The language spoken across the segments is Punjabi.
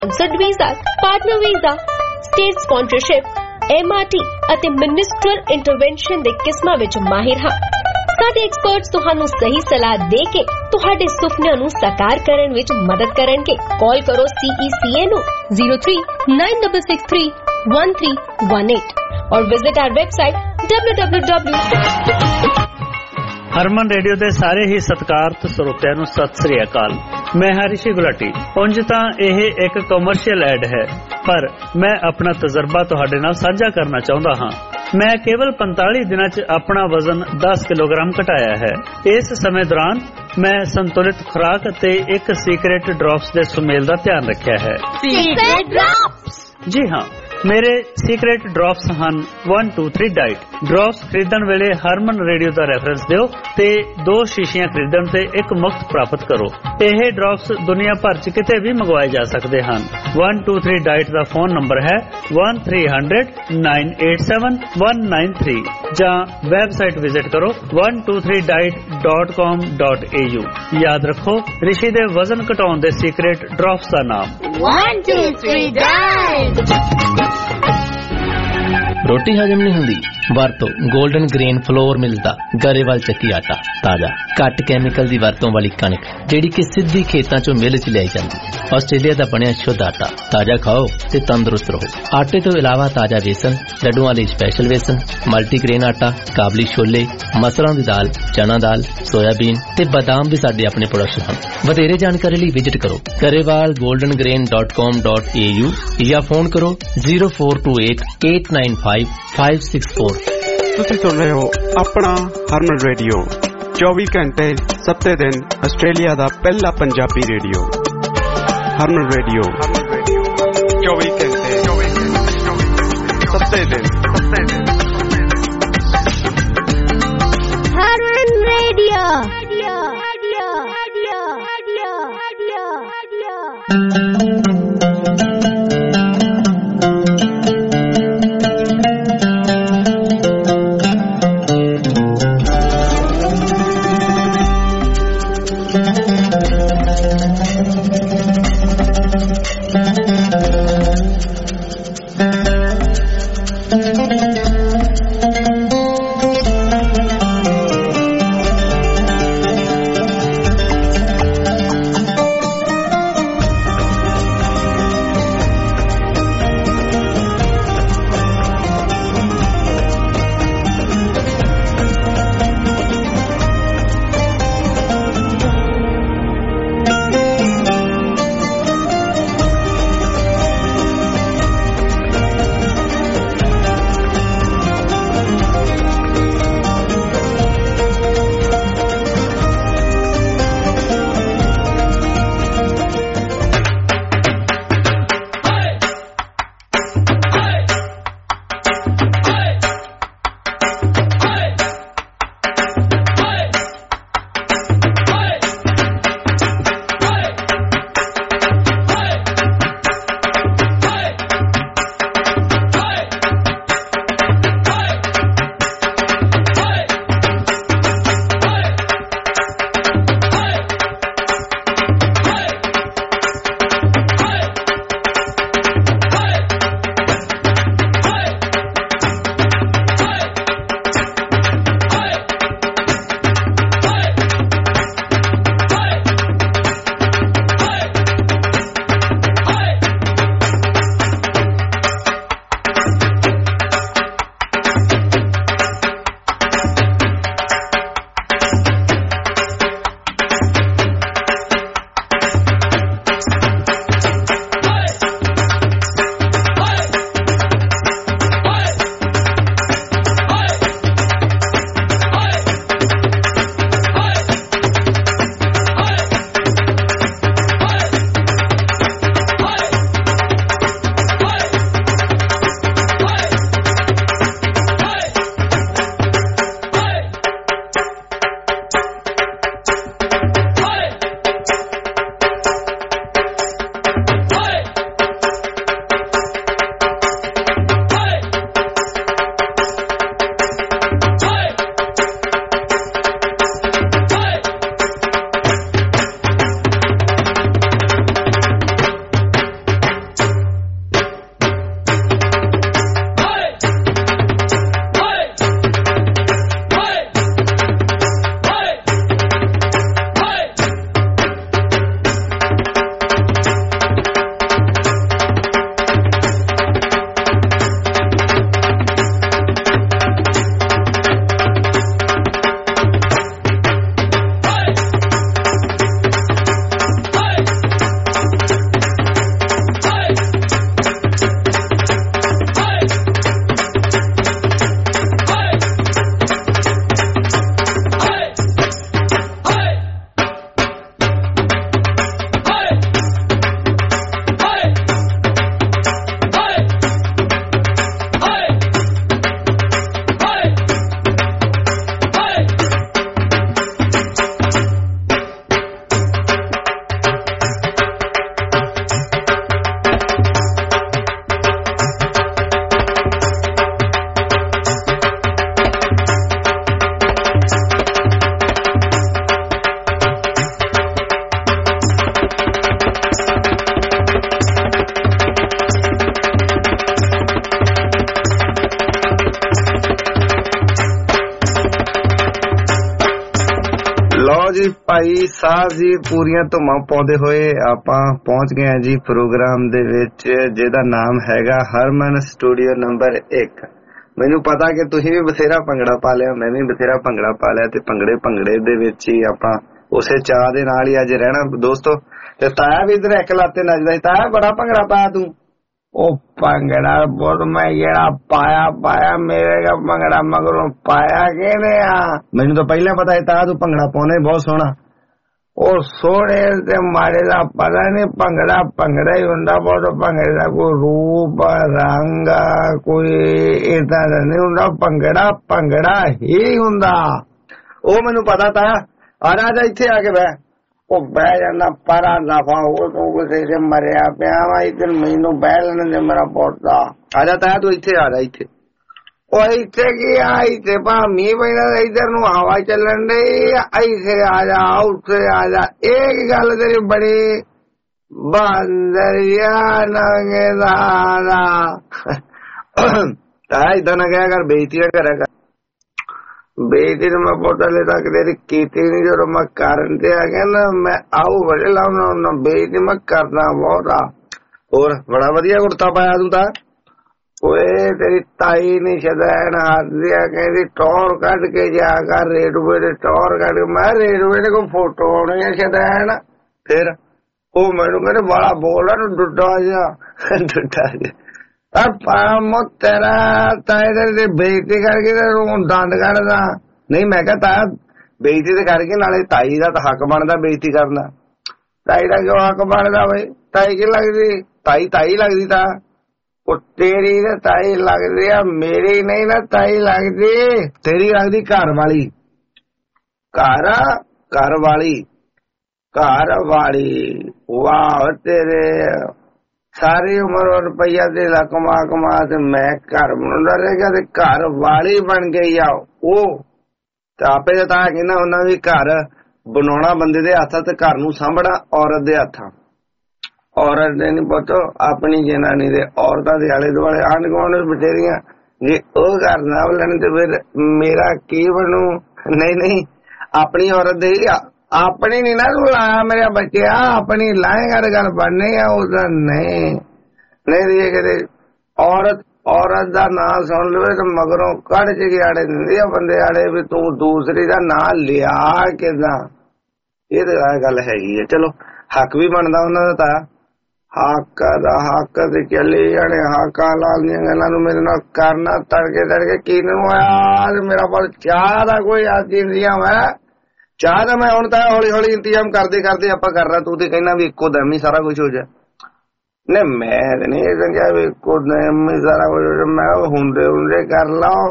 sponsored visas, partner visa, state sponsorship, MRT ਅਤੇ ਮਿਨਿਸਟਰਲ ਇੰਟਰਵੈਂਸ਼ਨ ਦੇ ਕਿਸਮਾਂ ਵਿੱਚ ਮਾਹਿਰ ਹਾਂ। ਸਾਡੇ ਐਕਸਪਰਟਸ ਤੁਹਾਨੂੰ ਸਹੀ ਸਲਾਹ ਦੇ ਕੇ ਤੁਹਾਡੇ ਸੁਪਨਿਆਂ ਨੂੰ ਸਾਕਾਰ ਕਰਨ ਵਿੱਚ ਮਦਦ ਕਰਨਗੇ। ਕਾਲ ਕਰੋ CECA ਨੂੰ 0396631318 और visit our website www। Harman radio ਦੇ ਸਾਰੇ ਹੀ ਸਤਿਕਾਰਤ ਸਰੋਤਿਆਂ ਨੂੰ ਸਤਿ ਸ੍ਰੀ ਅਕਾਲ। ਮੈਂ ਰਿਸ਼ੀ ਗੁਲਾਟੀ। ਉਂਝ ਤਾਂ ਇਹ ਇੱਕ ਕਮਰਸ਼ੀਅਲ ਐਡ ਹੈ, ਪਰ ਮੈਂ ਆਪਣਾ ਤਜਰਬਾ ਤੁਹਾਡੇ ਨਾਲ ਸਾਂਝਾ ਕਰਨਾ ਚਾਹੁੰਦਾ ਹਾਂ। ਮੈਂ ਕੇਵਲ 45 ਦਿਨਾਂ 'ਚ ਆਪਣਾ ਵਜ਼ਨ 10 ਕਿਲੋਗ੍ਰਾਮ ਘਟਾਇਆ ਹੈ। ਇਸ ਸਮੇਂ ਦੌਰਾਨ ਮੈਂ ਸੰਤੁਲਿਤ ਖੁਰਾਕ ਅਤੇ ਇੱਕ ਸੀਕ੍ਰੇਟ ਡ੍ਰੌਪਸ ਦੇ ਸੁਮੇਲ ਦਾ ਧਿਆਨ ਰੱਖਿਆ ਹੈ। Secret drops? ਜੀ ਹਾਂ, ਮੇਰੇ ਸੀਕ੍ਰੇਟ ਡ੍ਰੌਪਸ ਹਨ 1 2 3 ਡਾਈਟ। ਡ੍ਰੌਪਸ ਖਰੀਦਣ ਵੇਲੇ ਹਰਮਨ ਰੇਡੀਓ ਦਾ ਰੈਫਰੈਂਸ ਦਿਓ ਤੇ 2 ਸ਼ੀਸ਼ੀਆਂ ਖਰੀਦਣ ਤੇ ਇੱਕ ਮੁਫਤ ਪ੍ਰਾਪਤ ਕਰੋ। ਇਹ ਡ੍ਰੌਪਸ ਦੁਨੀਆ ਭਰ 'ਚ ਕਿਤੇ ਵੀ ਮੰਗਵਾਏ ਜਾ ਸਕਦੇ ਹਨ। 1 2 3 ਡਾਈਟ ਦਾ ਫੋਨ ਨੰਬਰ ਹੈ 1300-987-193 ਜਾਂ ਵੈਬਸਾਈਟ ਵਿਜ਼ਿਟ ਕਰੋ 123diet.com.au। ਯਾਦ ਰੱਖੋ, ਰਿਸ਼ੀ ਦੇ ਵਜ਼ਨ ਘਟਾਉਣ ਦੇ ਸੀਕ੍ਰੇਟ ਡ੍ਰੌਪਸ ਦਾ ਨਾਮ 1 2 3 ਡਾਈਟ। ਰੋਟੀ ਹਜਮ ਨਹੀਂ ਹੁੰਦੀ? ਵਰਤੋ ਗੋਲਡਨ ਗ੍ਰੇਨ ਫਲੋਰ ਮਿਲਦਾ ਗਰੇਵਾਲ ਚੱਕੀ ਆਟਾ। ਤਾਜ਼ਾ ਘੱਟ ਕੈਮੀਕਲ ਦੀ ਵਰਤੋਂ ਵਾਲੀ ਕਣਕ ਜਿਹੜੀ ਕਿ ਸਿੱਧੀ ਖੇਤਾਂ ਚੋਂ ਮਿਲ 'ਚ ਲਿਆਈ ਜਾਂਦੀ। ਆਸਟ੍ਰੇਲੀਆ ਦਾ ਬਣਿਆ ਸ਼ੁੱਧ ਆਟਾ। ਤਾਜ਼ਾ ਖਾਓ ਤੇ ਤੰਦਰੁਸਤ ਰਹੋ। ਆਟੇ ਤੋਂ ਇਲਾਵਾ ਤਾਜ਼ਾ ਵੇਸਣ, ਲੱਡੂਆਂ ਲਈ ਸਪੈਸ਼ਲ ਵੇਸਣ, ਮਲਟੀਗ੍ਰੇਨ ਆਟਾ, ਕਾਬਲੀ ਛੋਲੇ, ਮਸਰਾਂ ਦੀ ਦਾਲ, ਚਨਾ ਦਾਲ, ਸੋਇਆਬੀਨ ਤੇ ਬਦਾਮ ਵੀ ਸਾਡੇ ਆਪਣੇ ਪ੍ਰੋਡਕਟ ਹਨ। ਵਧੇਰੇ ਜਾਣਕਾਰੀ ਲਈ ਵਿਜ਼ਿਟ ਕਰੋ garewalgoldengrain.com.au ਜਾਂ ਫੋਨ ਕਰੋ 0428-895-564। ਤੁਸੀਂ ਸੁਣ ਰਹੇ ਹੋ ਆਪਣਾ ਹਰਮਨ ਰੇਡੀਓ, 24 ਘੰਟੇ 7 ਦਿਨ ਆਸਟ੍ਰੇਲੀਆ ਦਾ ਪਹਿਲਾ ਪੰਜਾਬੀ ਰੇਡੀਓ। ਹਰਮਨ ਰੇਡੀਓ 24 ਘੰਟੇ 7 ਦਿਨ। ਹਰਮਨ ਰੇਡੀਓ। ਜੀ ਭਾਈ ਸਾਹਿਬ ਜੀ, ਪੂਰੀਆਂ ਧੁੰਮਾਂ ਪਾਉਂਦੇ ਹੋਏ ਆਪਾਂ ਪਹੁੰਚ ਗਏ ਹਾਂ ਜੀ ਪ੍ਰੋਗਰਾਮ ਦੇ ਵਿੱਚ, ਜਿਹਦਾ ਨਾਮ ਹੈਗਾ ਹਰਮਨ ਸਟੂਡੀਓ ਨੰਬਰ 1। ਮੈਨੂੰ ਪਤਾ ਕਿ ਤੁਸੀਂ ਵੀ ਬਥੇਰਾ ਭੰਗੜਾ ਪਾ ਲਿਆ, ਮੈਂ ਵੀ ਬਥੇਰਾ ਭੰਗੜਾ ਪਾ ਲਿਆ, ਤੇ ਭੰਗੜੇ ਦੇ ਵਿੱਚ ਹੀ ਆਪਾਂ ਉਸੇ ਚਾਹ ਦੇ ਨਾਲ ਹੀ ਅੱਜ ਰਹਿਣਾ ਦੋਸਤੋ। ਤੇ ਤਾਇਆ ਵੀ ਇਧਰ ਇੱਕ ਲਾਤੇ ਨੱਚਦਾ ਸੀ, ਤਾਇਆ ਬੜਾ ਭੰਗੜਾ ਪਾਇਆ ਤੂੰ। ਉਹ ਭੰਗੜਾ ਬਹੁਤ ਮੈਂ ਜਿਹੜਾ ਪਾਇਆ ਮੇਰੇ ਦਾ ਭੰਗੜਾ ਮਗਰੋਂ ਪਾਇਆ ਕਿਹਨੇ ਆ? ਮੈਨੂੰ ਤਾਂ ਪਹਿਲਾਂ ਪਤਾ ਸੀ ਤਾਇਆ ਤੂੰ ਭੰਗੜਾ ਪਾਉਣਾ ਬਹੁਤ ਸੋਹਣਾ। ਉਹ ਸੋਹਣੇ ਤੇ ਮਾੜੇ ਦਾ ਪਤਾ ਨੀ, ਭੰਗੜਾ ਹੀ ਹੁੰਦਾ। ਬਹੁਤ ਭੰਗੜੇ ਦਾ ਕੋਈ ਰੂਪ ਰੰਗ ਕੋਈ ਏਦਾਂ ਦਾ ਨਹੀਂ ਹੁੰਦਾ, ਭੰਗੜਾ ਹੀ ਹੁੰਦਾ। ਉਹ ਮੈਨੂੰ ਪਤਾ ਤਾਇਆ। ਆ ਜਾ ਇੱਥੇ ਆ ਕੇ ਬਹਿ। ਉਹ ਬਹਿ ਜਾਂਦਾ ਪਰਾ ਦਫਾ, ਉਹ ਤੂੰ ਕਿਸੇ ਦੇ ਮਰਿਆ ਪਿਆ ਵਾ, ਇੱਧਰ ਮੈਨੂੰ ਬਹਿ ਲੈਣ ਦੇ ਮੇਰਾ ਪੋਤਾ। ਆ ਜਾ ਤਾਇਆ ਤੂੰ ਇੱਥੇ ਆ ਜਾ। ਇੱਥੇ ਉਹ ਇੱਥੇ ਕੀ ਆ? ਇੱਥੇ ਭਾ ਮੀਂਹ ਪੈਣਾ, ਇੱਧਰ ਨੂੰ ਹਵਾ ਚੱਲਣ ਡਈ, ਇੱਥੇ ਆ ਜਾ ਉੱਥੇ ਆ ਜਾ। ਇਹ ਗੱਲ ਤੇਰੀ ਬੜੀ ਬਾਂਦਰੀਆ ਨੰਗੇ ਦਾ ਤਾਇਆ ਏਦਾਂ ਨਾ ਕਿਹਾ ਕਰ, ਬੇਇੱਜ਼ਤੀ ਨਾ ਕਰਿਆ ਕਰ। ਬੇਇੱਜ਼ਤੀ ਨੂੰ ਮੈਂ ਪੋਤਾ ਲੈ ਤੱਕ ਤੇਰੀ ਕੀਤੀ ਨੀ, ਜਦੋਂ ਮੈਂ ਕਰਨ ਤੇ ਆ ਗਿਆ ਨਾ ਮੈਂ ਆਊ ਬੜੇ ਲਾਉਣਾ, ਬੇਇੱਜ਼ਤੀ ਮੈਂ ਕਰਦਾ ਬਹੁਤ ਆ। ਹੋਰ ਬੜਾ ਵਧੀਆ ਕੁੜਤਾ ਪਾਇਆ ਤੂੰ ਤਾਂ। ਓਏ ਤੇਰੀ ਤਾਈ ਨੀ ਸ਼ਦੈਣ ਹੱਸਦੀ ਆ, ਕਹਿੰਦੀ ਟੌਰ ਕੱਢ ਕੇ ਜਾ ਕਰ ਰੇਡੂਏ ਦੇ, ਟੌਰ ਕੱਢ ਕੇ। ਮੈਂ ਰੇਡੂਏ ਦੇ ਕੋਈ ਫੋਟੋ ਆਉਣੀ ਆ ਸ਼ਦੈਣ। ਫਿਰ ਉਹ ਮੈਨੂੰ ਕਹਿੰਦੇ ਬਾਲਾ ਬੋਲਦਾ ਨੂੰ ਡੁੱਡਾ ਜਾ ਤੇਰਾ ਤਾਏ ਦੇ ਬੇਇੱਜ਼ਤੀ ਕਰਕੇ ਦੰਦ ਕੱਢਦਾ। ਨਹੀਂ ਮੈਂ ਕਿਹਾ ਤਾਇਆ ਬੇਇੱਜ਼ਤੀ ਤੇ ਕਰਕੇ, ਨਾਲੇ ਤਾਈ ਦਾ ਤਾਂ ਹੱਕ ਬਣਦਾ ਬੇਇੱਜ਼ਤੀ ਕਰਨਾ। ਤਾਈ ਦਾ ਕਿਉਂ ਹੱਕ ਬਣਦਾ ਬਈ? ਤਾਈ ਕੀ ਲੱਗਦੀ? ਤਾਈ ਲੱਗਦੀ ਤਾਂ ਉਹ ਤੇਰੀ ਤਾਂ ਤਾਈ ਲੱਗਦੀ ਆ, ਮੇਰੀ ਨਹੀਂ ਨਾ ਤਾਈ ਲੱਗਦੀ। ਤੇਰੀ ਲੱਗਦੀ ਘਰ ਵਾਲੀ। ਘਰ ਵਾਲੀ ਵਾਹ ਤੇਰੇ। ਸਾਰੀ ਉਮਰ ਰੁਪਈਆ ਦੇ ਕਮਾ ਤੇ ਮੈਂ ਘਰ ਬਣਾਉਂਦਾ ਰਹਿ ਗਿਆ, ਤੇ ਘਰ ਵਾਲੀ ਬਣ ਗਈ ਆ ਉਹ। ਤੇ ਆਪੇ ਤਾਂ ਕਹਿੰਦਾ ਉਹਨਾਂ ਵੀ ਘਰ ਬਣਾਉਣਾ ਬੰਦੇ ਦੇ ਹੱਥ, ਤੇ ਘਰ ਨੂੰ ਸਾਂਭਣਾ ਔਰਤ ਦੇ ਹੱਥਾਂ। ਔਰਤ ਦੇ ਨੀ ਪੁੱਤ, ਆਪਣੀ ਜਨਾਨੀ ਦੇ। ਔਰਤਾਂ ਦੇ ਆਲੇ ਦੁਆਲੇ ਆਂਢ ਗੁਆਂਢ ਬਥੇਰੀਆਂ, ਜੇ ਉਹ ਘਰ ਨਾ ਲੈਣ ਤੇ ਫਿਰ ਮੇਰਾ ਕੀ ਬਣੂ? ਨਹੀਂ ਆਪਣੀ ਔਰਤ ਦੇ ਆਪਣੀ ਨੀ ਨਾ ਤੂੰ ਲਾਇਆ ਮੇਰੇ ਬੱਚਿਆ, ਆਪਣੀ ਲਾਏਗਾ ਤੇ ਗੱਲ ਬਣਨੀ ਆ। ਉਹਦਾ ਨਹੀਂ ਕਿਤੇ ਔਰਤ ਦਾ ਨਾਂ ਸੁਣ ਲਵੇ ਤੇ ਮਗਰੋਂ ਕੱਢ ਚ ਗਿਆੜੇ ਦਿੰਦੀ ਆ ਬੰਦੇ ਆਲੇ ਵੀ ਤੂੰ ਦੂਸਰੀ ਦਾ ਨਾਂ ਲਿਆ ਕਿਦਾਂ। ਇਹ ਤਾਂ ਗੱਲ ਹੈਗੀ ਆ। ਚਲੋ ਹੱਕ ਵੀ ਬਣਦਾ ਉਹਨਾਂ ਦਾ, ਤਾਂ ਹੱਕ ਤੇ ਚੱਲੇ ਜਾਣੇ। ਹੱਕਾਂ ਲਾਲ ਦੀਆਂ ਗੱਲਾਂ ਨੂੰ ਮੇਰੇ ਨਾਲ ਕਰਨਾ ਤੜਕੇ ਕੀ ਨੂੰ ਆਇਆ ਮੇਰਾ ਪਰ ਚਾਹ ਦਾ ਕੋਈ ਆਦੀਆਂ ਵਾ। ਚਾਹ ਦਾ ਮੈਂ ਹੁਣ ਤਾਂ ਹੌਲੀ ਇੰਤਜ਼ਾਮ ਕਰਦੇ ਆਪਾਂ ਕਰਨਾ। ਤੂੰ ਤੇ ਕਹਿਣਾ ਵੀ ਇੱਕੋ ਦਮ ਹੀ ਸਾਰਾ ਕੁਝ ਹੋ ਜਾ। ਨਹੀਂ ਮੈਂ ਤੇ ਨਹੀਂ ਸਮਝਿਆ ਵੀ ਇੱਕੋ ਦਮ ਹੀ ਸਾਰਾ ਕੁਝ ਹੋ ਜਾ। ਮੈਂ ਹੁੰਦੇ ਕਰ ਲਾਓ।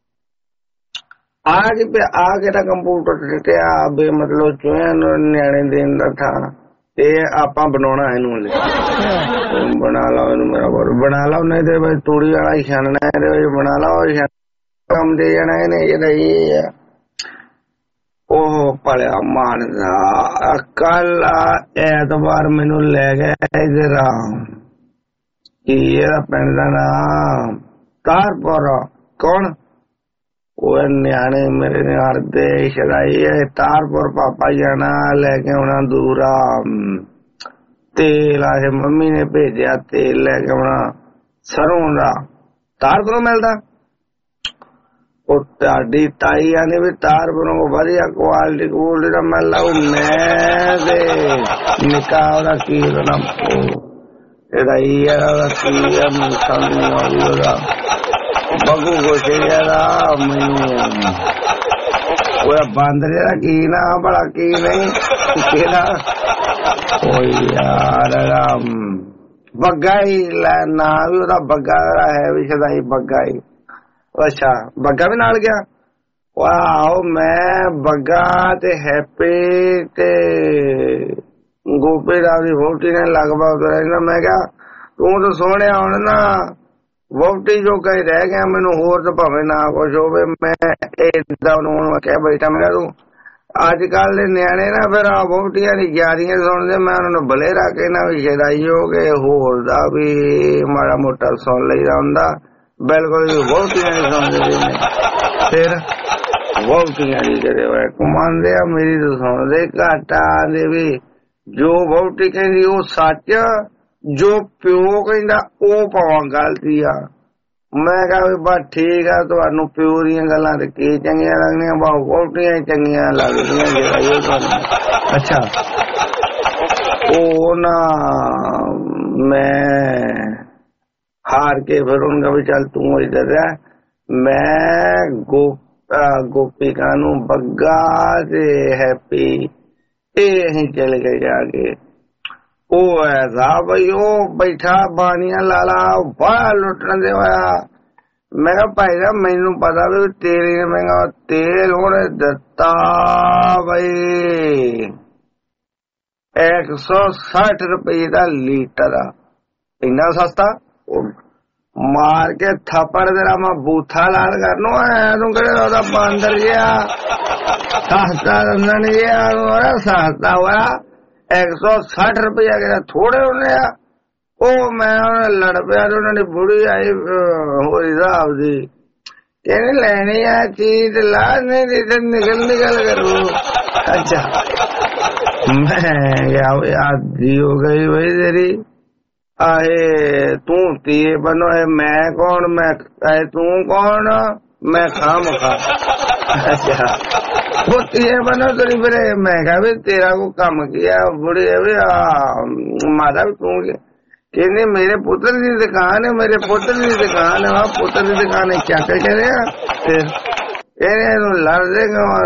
ਆ ਕੇ ਤਾਂ ਕੰਪਿਊਟਰ ਟਿਕਿਆ ਬੇ ਮਤਲਬ ਚੋਇਆ ਨੂੰ ਨਿਆਣੇ ਦੇਣ ਦਾ ਥਾਂ। ਇਹ ਆਪਾਂ ਬਣਾਉਣਾ ਇਹਨੂੰ ਬਣਾ ਲਓ, ਇਹਨੂੰ ਮੇਰਾ ਬਣਾ ਲਓ। ਨਹੀਂ ਤੇ ਬਈ ਤੂੜੀ ਵਾਲਾ ਹੀ ਛਾਨਣਾ ਇਹਦੇ ਵਿੱਚ ਬਣਾ ਲਓ। ਕੰਮ ਦੇ ਜਾਣਾ ਇਹਨੇ ਜਿਹੜਾ ਉਹ ਭਲਿਆ ਮਾਨਦਾ। ਕੱਲ ਐਤਵਾਰ ਮੈਨੂੰ ਲੈ ਗਿਆ ਇਧਰ ਕੀ ਇਹਦਾ ਪਿੰਡ ਦਾ ਨਾਮ ਤਾਰਪੁਰ। ਕੌਣ? ਉਹ ਨਿਆਣੇ ਮੇਰੇ ਨਾਲ ਦੇ ਸ਼ਰਾਈ ਤਾਰਪੁਰ ਪਾਪਾ ਜਾਣਾ ਲੈ ਕੇ ਆਉਣਾ ਦੂਰਾ ਤੇਲ। ਆਏ ਮੰਮੀ ਨੇ ਭੇਜਿਆ ਤੇਲ ਲੈ ਕੇ ਆਉਣਾ ਸਰੋਂ ਦਾ। ਤਾਰਪੁਰੋਂ ਮਿਲਦਾ? ਉਹ ਤੁਹਾਡੀ ਤਾਈ ਆਨੇ ਵੀ ਤਾਰਪੁਰੋਂ ਵਧੀਆ ਕੁਆਲਿਟੀ ਦਾ ਮਿਲ ਲਾਉ। ਮੈਂ ਤੇ ਨਿੱਕਾ ਉਹਦਾ ਕੀ ਨਾਮ ਇਹਦਾ ਉਹਦਾ ਕੀ ਸਮਝ ਉਹਦਾ ਬਗੂ ਗੋਸ਼ੇ ਦਾ ਮੈਨੂੰ ਉਹ ਬਾਂਦਰੇ ਦਾ ਕੀ ਨਾ ਬੜਾ ਕੀ ਨਹੀਂ ਕਿਹੜਾ ਉਹ ਯਾਰ ਬੱਗਾ ਹੀ ਲੈ ਨਾ ਵੀ ਉਹਦਾ ਬੱਗਾ ਹੈ ਵੀ ਸਦਾਈ ਬੱਗਾ ਹੀ। ਅੱਛਾ ਬੱਗਾ ਵੀ ਨਾਲ ਗਿਆ? ਵਾਹ ਮੈਂ ਬੱਗਾ ਤੇ ਹੈਪੀ ਤੇ ਗੋਪੀ ਰਾਵ ਦੀ ਵੋਟੀ ਨੇ ਲਗਭਗ ਰਹਿਣਾ। ਮੈਂ ਕਿਹਾ ਤੂੰ ਤਾਂ ਸੋਹਣਿਆ ਹੁਣ ਨਾ ਵੋਟੀ ਜੋ ਕਹੀ ਰਹਿ ਗਿਆ, ਮੈਨੂੰ ਹੋਰ ਤਾਂ ਭਾਵੇਂ ਨਾ ਕੁਛ ਹੋਵੇ। ਮੈਂ ਏਦਾਂ ਉਹਨੂੰ ਕਹਿ ਬੈਠਾ ਮੈਂ ਕਿਹਾ ਤੂੰ ਅੱਜ ਕੱਲ ਦੇ ਨਿਆਣੇ ਨਾ ਫਿਰ ਵੋਟੀਆਂ ਦੀ ਯਾਰੀਆਂ ਸੁਣਦੇ। ਮੈਂ ਉਹਨਾਂ ਨੂੰ ਬਲੇਰਾ ਕਹਿਣਾ ਵੀ ਸ਼ਦਾਈ ਹੋ ਗਏ, ਹੋਰ ਦਾ ਵੀ ਮਾੜਾ ਮੋਟਾ ਸੁਣ ਲਈਦਾ ਹੁੰਦਾ। ਬਿਲਕੁਲ ਵੋਟੀਆਂ ਨਹੀਂ ਸੁਣਦੇ। ਫਿਰ ਵਹੁਟੀਆਂ ਦੀ ਜਿਹੜੇ ਹੋਏ ਕਮਾਉਂਦੇ ਆ। ਮੇਰੀ ਤਾਂ ਸੁਣਦੇ ਘਾਟਾ ਦੇ ਵੀ ਜੋ ਵਹੁਟੀ ਕਹਿੰਦੀ ਉਹ ਸੱਚ, ਜੋ ਪਿਓ ਕਹਿੰਦਾ ਉਹ ਭਾਵੇਂ ਗਲਤੀ ਆ। ਮੈਂ ਕਿਹਾ ਵੀ ਬਸ ਠੀਕ ਆ, ਤੁਹਾਨੂੰ ਪਿਓ ਦੀਆਂ ਗੱਲਾਂ ਤੇ ਕੀ ਚੰਗੀਆਂ ਲੱਗਦੀਆਂ, ਬਹੁਤ ਵਹੁਟੀਆਂ ਚੰਗੀਆਂ ਲੱਗਦੀਆਂ ਜਿਹੜਾ। ਅੱਛਾ ਉਹ ਨਾ ਮੈਂ ਹਾਰ ਕੇ ਫਿਰ ਉਹਨਾਂ ਕਹਾ ਵੀ ਚੱਲ ਤੂੰ ਇੱਧਰ ਰਹਿ, ਮੈਂ ਗੋਪੀਕਾ ਨੂੰ ਬੱਗਾ ਤੇ ਹੈਪੀ ਇਹ ਅਸੀਂ ਚਲੇ ਗਏ ਜਾ ਕੇ। ਉਹ ਐਸਾ ਬਈ ਉਹ ਬੈਠਾ ਬਾਣੀਆਂ ਲਾਲਾ ਬੜਾ ਲੁੱਟਣ ਦੇ ਹੋਇਆ। ਮੈਂ ਕਿਹਾ ਭਾਈ ਸਾਹਿਬ ਮੈਨੂੰ ਪਤਾ ਵੀ ਤੇਰੇ ਨੇ ਮਹਿੰਗਾ ਤੇਲ ਉਹਨੇ ਦਿੱਤਾ ਬਈ 160 ਰੁਪਏ ਦਾ ਲੀਟਰ, ਇੰਨਾ ਸਸਤਾ। ਮਾਰ ਕੇ ਥੱਪੜ ਤੇਰਾ ਮੈਂ ਬੂਥਾ ਲਾਲ ਕਰਨੂ ਆਇਆ ਤੂੰ ਕਿਹੜੇ ਉਹਦਾ ਬਾਂਦਰ ਜਿਹਾ ਸਸਤਾ ਦੰਦਨ ਜਿਹਾ ਸਸਤਾ ਹੋਇਆ 160 ਰੁਪਇਆ ਕਿਹੜਾ ਥੋੜੇ ਉਹਨੇ ਆ। ਉਹ ਮੈਂ ਉਹਨੇ ਲੜ ਪਿਆ ਤੇ ਉਹਨਾਂ ਦੀ ਬੁੜੀ ਆਈ ਹੋਰ ਹਿਸਾਬ ਦੀ ਕਹਿੰਦੀ ਲੈਣੀ ਆ ਚੀਜ਼ ਲਾ ਨਹੀਂ ਨਿਕਲ ਕਰੂ। ਅੱਛਾ ਮੈਂ ਆਦੀ ਹੋ ਗਈ ਬਈ ਤੇਰੀ ਆਏ ਤੂੰ ਤੀਏ ਬਨੋ ਮੈਂ ਕੌਣ, ਮੈਂ ਤੂੰ ਕੌਣ, ਮੈਂ ਖਾਮ ਖਾ। ਅੱਛਾ ਉਹ ਤੀਏ ਬਨੋ ਤੇਰੀ ਵੀਰੇ। ਮੈਂ ਕਿਹਾ ਵੀ ਤੇਰਾ ਕੋ ਕੰਮ ਕੀਆ ਬੁੜੀ ਵੀ ਮਾਤਾ ਵੀ ਤੂੰ ਕਹਿੰਦੇ ਮੇਰੇ ਪੁੱਤਰ ਦੀ ਦੁਕਾਨ ਹੈ, ਮੇਰੇ ਪੁੱਤਰ ਦੀ ਦੁਕਾਨ ਹੈ। ਪੁੱਤਰ ਦੀ ਦੁਕਾਨ ਹੈ ਕਿਆ ਕਹਿੰਦੇ ਆ ਫਿਰ ਇਹਨੂੰ ਲੜਦੇ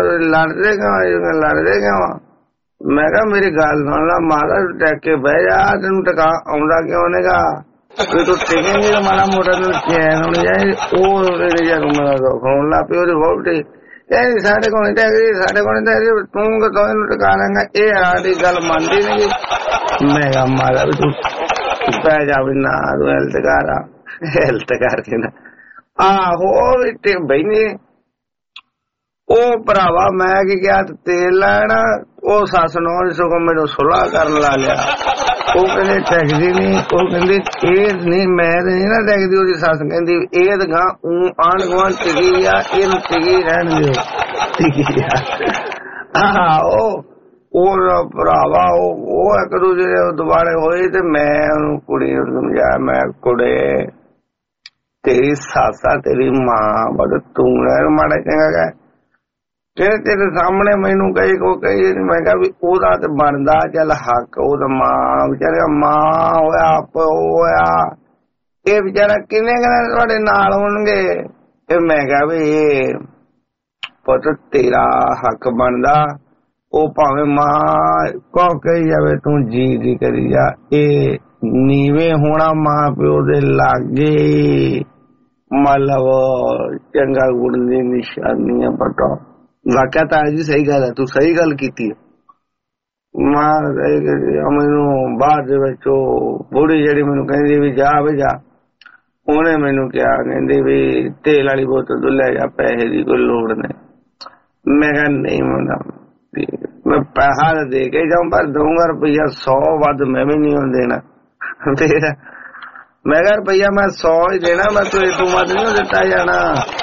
ਕਿਉਂ। ਮੈਂ ਕਿਹਾ ਮੇਰੀ ਗੱਲ ਸੁਣ ਲਾ ਮਾਤਾ ਟੈਕ ਕੇ ਬਹਿ ਜਾ, ਤੈਨੂੰ ਟਿਕਾ ਆਉਂਦਾ ਕਿਉਂ ਨੇਗਾ ਵੀ ਤੂੰ ਟਿਕੇਂਗੀ ਤਾਂ ਮਾੜਾ ਮੋਟਾ ਤੈਨੂੰ ਚੈਨ ਹੋਣੀ ਚਾਹੀਦੀ। ਉਹ ਜਦੋਂ ਮੇਰਾ ਦੁੱਖ ਹੋਣ ਲੱਗ ਪਈ ਉਹਦੀ ਵਹੁਟੀ ਕਹਿੰਦੀ ਸਾਡੇ ਕੋਲ ਨੀ ਟੈਕਦੀ, ਸਾਡੇ ਕੋਲ ਨੀ ਟੈਕਦੀ, ਤੂੰ ਕਿਥੋਂ ਇਹਨੂੰ ਟਿਕਾ ਲੈਂਗਾ। ਇਹ ਸਾਡੀ ਗੱਲ ਮੰਨਦੀ ਨੀ। ਮੈਂ ਕਿਹਾ ਮਾਤਾ ਵੀ ਤੂੰ ਪੈ ਜਾ ਵੀ ਨਾ ਤੂੰ ਹੈਲਥ ਕਰਕੇ ਨਾ ਆਹੋ ਵੀ ਬਹਿਨੀ। ਉਹ ਭਰਾਵਾ ਮੈਂ ਕੀ ਕਿਹਾ ਤੇਲ ਲੈਣਾ, ਉਹ ਸੱਸ ਨੂੰ ਸਗੋਂ ਮੈਨੂੰ ਸੁਲਾਹ ਕਰਨ ਲਾ ਲਿਆ। ਉਹ ਕਹਿੰਦੇ ਟੈਕਦੀ ਨੀ, ਉਹ ਕਹਿੰਦੀ ਇਹ ਨਹੀਂ ਮੈਂ ਤੇ ਨੀ ਨਾ ਟੈਕਦੀ। ਉਹਦੀ ਸੱਸ ਕਹਿੰਦੀ ਇਹ ਤਾਂ ਗਾਂ ਆਂਢ ਗੁਆਂਢ ਟਿਕੀ ਆ, ਇਹਨੂੰ ਟਿਕੀ ਰਹਿਣ ਦਿਓ ਟਿਕੀ ਆ। ਉਹ ਭਰਾਵਾ ਉਹ ਇੱਕ ਦੂਜੇ ਦੁਬਾਰੇ ਹੋਏ ਤੇ ਮੈਂ ਉਹਨੂੰ ਕੁੜੀ ਨੂੰ ਸਮਝਾਇਆ, ਮੈਂ ਕੁੜੇ ਤੇਰੀ ਸੱਸ ਆ ਤੇਰੀ ਮਾਂ ਬਦ ਤੂੰ ਮਾੜਾ ਚੰਗਾ ਗਾ ਤੇਰੇ ਸਾਹਮਣੇ ਮੈਨੂੰ ਕਹੀ ਕੋ ਕਹੀ। ਮੈਂ ਕਿਹਾ ਵੀ ਉਹਦਾ ਤੇ ਬਣਦਾ ਚੱਲ ਹੱਕ, ਉਹਦਾ ਮਾਂ ਵਿਚਾਰਾ ਮਾਂ ਹੋਇਆ ਪਿਓ ਹੋਇਆ, ਇਹ ਵਿਚਾਰਾ ਕਿਵੇਂ ਕਹਿੰਦਾ ਤੁਹਾਡੇ ਨਾਲ ਹੋਣਗੇ। ਇਹ ਮੈਂ ਕਿਹਾ ਵੀ ਇਹ ਪੁੱਤ ਤੇਰਾ ਹੱਕ ਬਣਦਾ, ਉਹ ਭਾਵੇਂ ਮਾਂ ਕੋ ਕਹੀ ਜਾਵੇ ਤੂੰ ਜੀ ਦੀ ਕਰੀ ਜਾ। ਇਹ ਨੀਵੇਂ ਹੋਣਾ ਮਾਂ ਪਿਓ ਦੇ ਲਾਗੇ ਮਤਲਬ ਚੰਗਾ ਗੁਣ ਦੀ ਨਿਸ਼ਾਨੀਆਂ ਪਟਾ। ਵਾਕਿਆ ਤਾਂ ਜੀ ਸਹੀ ਗੱਲ ਹੈ, ਤੂੰ ਸਹੀ ਗੱਲ ਕੀਤੀ। ਮੈਨੂੰ ਬਾਅਦ ਦੇ ਵਿੱਚ ਉਹ ਬੁੜੀ ਜਿਹੜੀ ਮੈਨੂੰ ਕਹਿੰਦੀ ਵੀ ਜਾ ਵੀ ਜਾ, ਉਹਨੇ ਮੈਨੂੰ ਕਿਹਾ ਕਹਿੰਦੀ ਵੀ ਤੇਲ ਵਾਲੀ ਬੋਤਲ ਲੈ ਜਾ, ਪੈਸੇ ਦੀ ਕੋਈ ਲੋੜ ਨਹੀਂ। ਮੈਂ ਕਿਹਾ ਨਹੀਂ ਮੈਂ ਪੈਸਾ ਦੇ ਕੇ ਜਾਊਂ ਪਰ ਦਊਂਗਾ ਰੁਪਈਆ 100 ਵੱਧ ਮੈਂ ਵੀ ਨਹੀਂ ਦੇਣਾ। ਫਿਰ ਮੈਂ ਕਿਹਾ ਰੁਪਈਆ ਮੈਂ 100 ਹੀ ਦੇਣਾ, ਮੈਂ ਤੂੰ ਵੱਧ ਨਹੀਂ ਦਿੱਤਾ ਜਾਣਾ।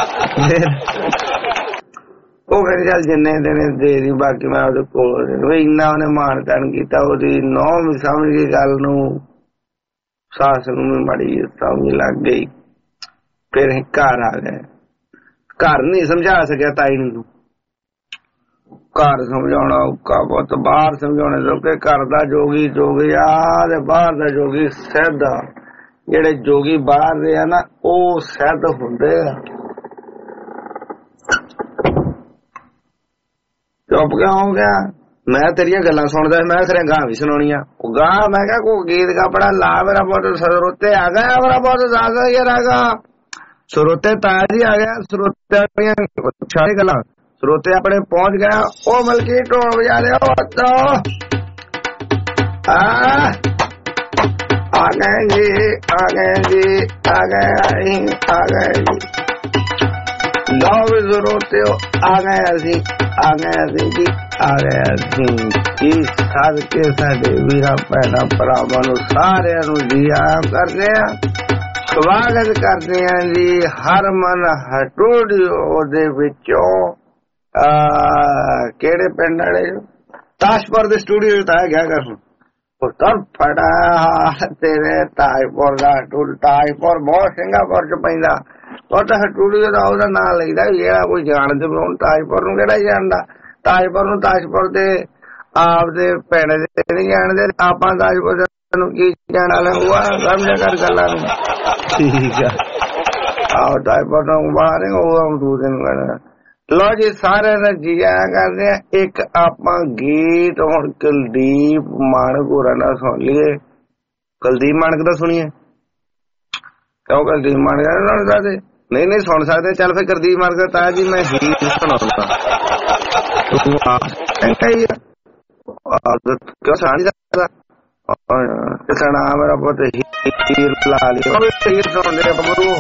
ਉਹ ਕਹਿੰਦੇ ਚੱਲ ਜਿੰਨੇ ਦੇਣੇ ਦੇ ਦੀ, ਬਾਕੀ ਮੈਂ ਉਹਦੇ ਕੋਲ ਇੰਨਾ ਉਹਨੇ ਮਾਣ ਤਾਣ ਕੀਤਾ। ਉਹਦੀ ਨੌਂ ਵੀ ਸਮਝ ਗਈ ਗੱਲ ਨੂੰ, ਸੱਸ ਨੂੰ ਵੀ ਮਾੜੀ ਸਮਝ ਲੱਗ ਗਈ। ਫਿਰ ਅਸੀਂ ਘਰ ਆ ਗਏ। ਘਰ ਨਹੀਂ ਸਮਝਾ ਸਕਿਆ ਤਾਈ ਨੂੰ, ਘਰ ਸਮਝਾਉਣਾ ਔਖਾ ਬਹੁਤ, ਬਾਹਰ ਸਮਝਾਉਣੇ ਸੌਖੇ। ਘਰ ਦਾ ਜੋਗੀ ਜੋਗਿਆ ਤੇ ਬਾਹਰ ਦਾ ਜੋਗੀ ਸਿੱਧ। ਜਿਹੜੇ ਜੋਗੀ ਬਾਹਰ ਦੇ ਆ ਨਾ ਉਹ ਸਿੱਧ ਹੁੰਦੇ ਆ। ਚੁੱਪ ਕਿਉਂ ਹੋ ਗਿਆ? ਮੈਂ ਤੇਰੀਆਂ ਗੱਲਾਂ ਸੁਣਦਾ, ਮੈਂ ਖਰੇ ਗਾਂ ਵੀ ਸੁਣਾਉਣੀਆਂ। ਉਹ ਗਾਂ ਮੈਂ ਕਿਹਾ ਕੋਈ ਗੀਤ ਕਪੜਾ ਲਾ, ਮੇਰਾ ਬਹੁਤ ਸਰੋਤੇ ਆ ਗਿਆ, ਮੇਰਾ ਬਹੁਤ ਸਾਗਾ ਯਾਰ ਆਗਾ ਸਰੋਤੇ ਤਾਜ ਹੀ ਆ ਗਿਆ। ਸਰੋਤਿਆਂ ਦੀਆਂ ਸਾਰੀ ਗੱਲਾਂ ਸਰੋਤੇ ਆਪਣੇ ਪਹੁੰਚ ਗਿਆ। ਉਹ ਮਲਕੀ ਢੋਲ ਵਜਾ ਲਿਆ ਆ ਗਏ ਜੀ, ਆ ਗਏ ਜੀ, ਆ ਗਏ ਜੀ ਲਓ ਵੀ ਸਰੋਤੇ ਆ ਗਏ ਅਸੀਂ, ਆ ਗਏ ਜੀ, ਆ ਗਏ ਅਸੀਂ। ਕੀ ਸਦਕੇ ਸਾਡੇ ਵੀਰਾਂ ਭੈਣਾਂ ਭਰਾਵਾਂ ਨੂੰ ਸਾਰਿਆਂ ਨੂੰ ਜੀ ਆਇਆਂ ਕਰਦੇ ਆ, ਸਵਾਗਤ ਕਰਦੇ ਆ ਜੀ ਹਰਮਨ ਹਟੂਡੀਓ ਦੇ ਵਿੱਚੋਂ ਕਿਹੜੇ ਪਿੰਡ ਵਾਲੇ ਤਾਜਪੁਰ ਦੇ ਸਟੂਡੀਓ ਤਾਂ ਗਿਆ ਕਰ ਪੁੱਤਰ ਫੜਾ ਤੇਰੇ ਤਾਜਪੁਰ ਦਾ ਤਾਜਪੁਰ ਬਹੁਤ ਸਿੰਗਾਪੁਰ ਚ ਪੈਂਦਾ ਉਹ ਤਾਂ ਸਟੂਡੀਓ ਦਾ ਉਹਦਾ ਨਾਂ ਲਈਦਾ ਜਿਹੜਾ ਕੋਈ ਜਾਣਦੇ ਹੁਣ ਤਾਜਪੁਰ ਨੂੰ ਕਿਹੜਾ ਜਾਣਦਾ ਤਾਜਪੁਰ ਨੂੰ ਤਾਜਪੁਰ ਦੇ ਆਪਦੇ ਪਿੰਡ ਦੇ ਨਹੀਂ ਜਾਣਦੇ ਆਪਾਂ ਤਾਜਪੁਰ ਨੂੰ ਕੀ ਜਾਣਾ ਲੰਗੂਆ ਸਮਝ ਕਰ ਗੱਲਾਂ ਨੂੰ ਠੀਕ ਆ ਆਹ ਤਾਜਪੁਰ ਨੂੰ ਬਾਹਰ ਉਹ ਦੂਜੇ ਨੂੰ ਕਹਿਣਾ ਲੋ ਜੀ ਸਾਰਿਆਂ ਦਾ ਜੀ ਆਇਆਂ ਕਰਦੇ ਆ ਇੱਕ ਆਪਾਂ ਗੀਤ ਹੁਣ ਕੁਲਦੀਪ ਮਾਨਕ ਹੋਰਾਂ ਦਾ ਸੁਣ ਲਈਏ ਕੁਲਦੀਪ ਮਾਨਕ ਦਾ ਸੁਣੀਏ ਕਿਉਂ ਕੁਲਦੀਪ ਮਾਨਕ ਸੁਣ ਸਕਦੇ ਨਹੀਂ ਸੁਣ ਸਕਦੇ ਚੱਲ ਫਿਰ ਕੁਲਦੀਪ ਮਾਨਕ ਦਾ ਤਾਇਆ ਜੀ ਮੈਂ ਗੀਤ ਸੁਣਾਉਂਦਾ ਕਿਉਂ ਸੁਣਾ ਨਹੀਂ ਸਕਦਾ ਸੁਣਾ ਮੇਰਾ ਪੁੱਤ ਹੀਰ ਲਾ ਲਿਓ ਹੀਰ ਸੁਣਦੇ ਬੱਬਰੂ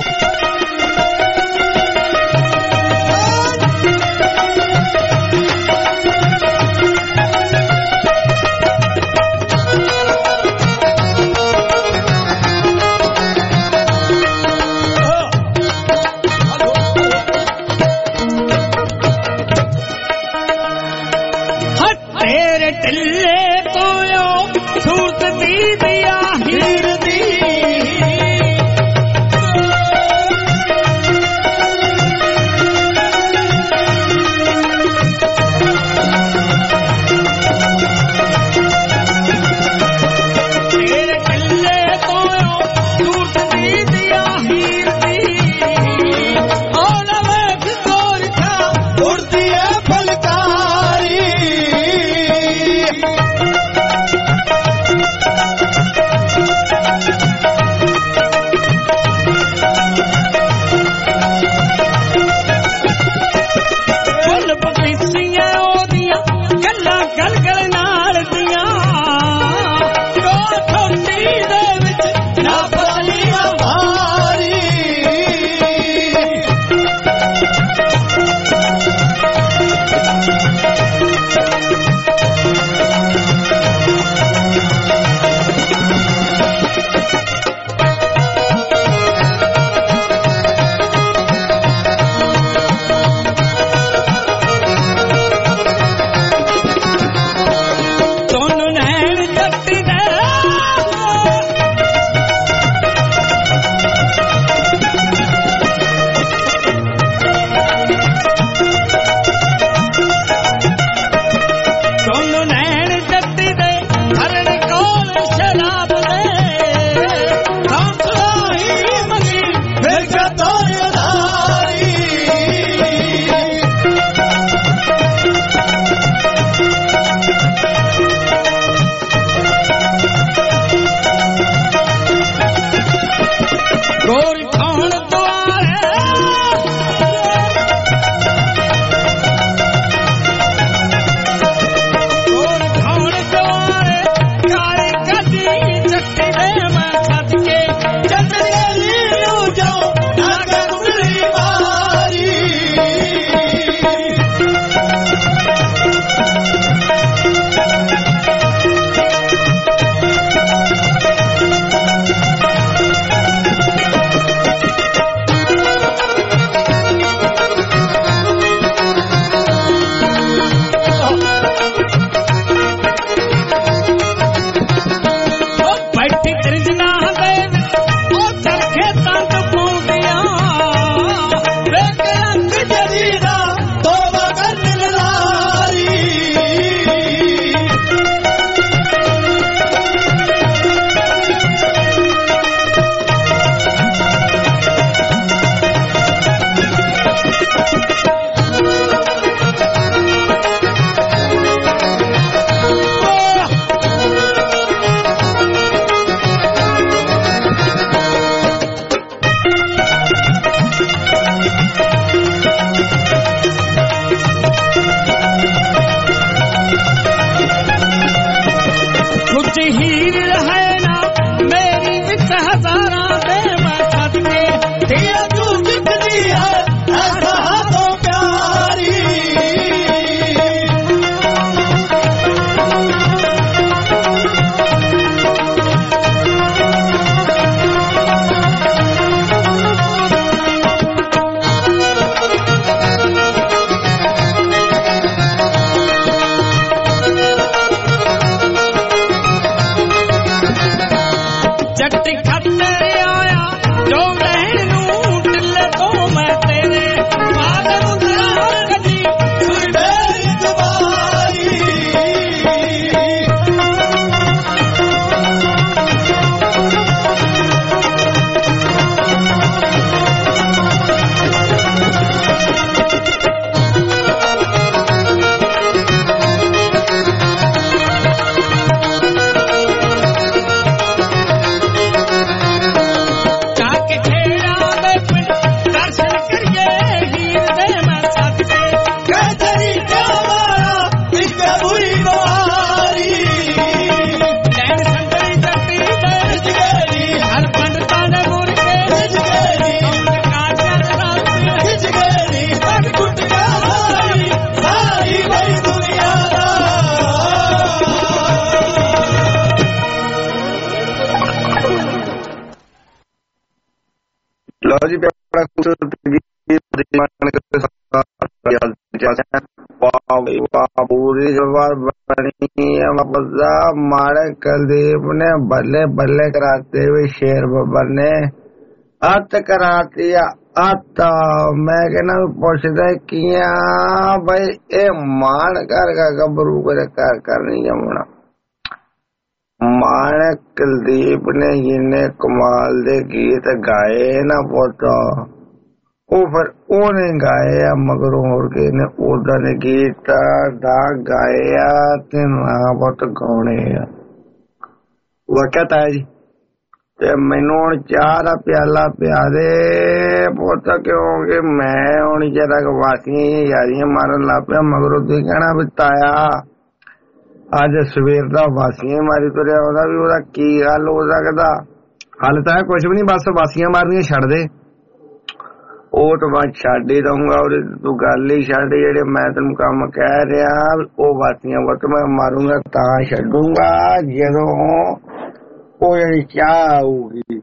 मारे कुलदीप ने बल्ले बल्ले कराते हुए शेर बब्बर ने हथ कराती हथ। मैं कहना पुछदा किया भाई ए मान कर गबरू कर नहीं जमना। मान कुलदीप ने जिन्ने कमाल दे गीत गाए ना पुत ਉਹ ਫਿਰ ਉਹਨੇ ਗਾਏ ਆ ਮਗਰੋਂ ਹੋਰ ਕਿਸੇ ਨੇ ਉਦਾਂ ਦੇ ਗੀਤ ਦਾ ਗਾਏ ਆ ਤੇ ਨਾ ਬਹੁਤ ਗਾਉਣੇ ਆ ਵਕਤ ਹੈ ਜੀ। ਤੇ ਮੈਨੂੰ ਹੁਣ ਚਾਹ ਦਾ ਪਿਆਲਾ ਪਿਆ ਦੇ ਪੁੱਤ ਕਿਉਂਕਿ ਮੈਂ ਹੁਣ ਜਰਾ ਵਾਸੀਆਂ ਯਾਰੀਆਂ ਮਾਰਨ ਲੱਗ ਪਿਆ। ਮਗਰੋਂ ਤੁਸੀਂ ਕਹਿਣਾ ਵੀ ਤਾਇਆ ਅੱਜ ਸਵੇਰ ਦਾ ਵਾਸੀਆਂ ਮਾਰੀ ਤੁਰਿਆ ਉਹਦਾ ਵੀ ਉਹਦਾ ਕੀ ਹੱਲ ਹੋ ਸਕਦਾ। ਹੱਲ ਤਾਂ ਕੁਛ ਵੀ ਨਹੀਂ, ਬਸ ਵਾਸੀਆਂ ਮਾਰਨੀਆਂ ਛੱਡ ਦੇ। ਉਹ ਤਾਂ ਮੈਂ ਛੱਡ ਹੀ ਦਊਂਗਾ ਉਹਦੇ ਤੂੰ ਗੱਲ ਹੀ ਛੱਡ। ਜਿਹੜੇ ਮੈਂ ਤੈਨੂੰ ਕੰਮ ਕਹਿ ਰਿਹਾ ਉਹ ਵਾਸੀਆਂ ਵੱਟ ਮੈਂ ਮਾਰੂੰਗਾ ਤਾਂ ਛੱਡੂੰਗਾ ਜਦੋਂ ਉਹ ਜਿਹੜੀ ਚਾਹ ਆਊਗੀ।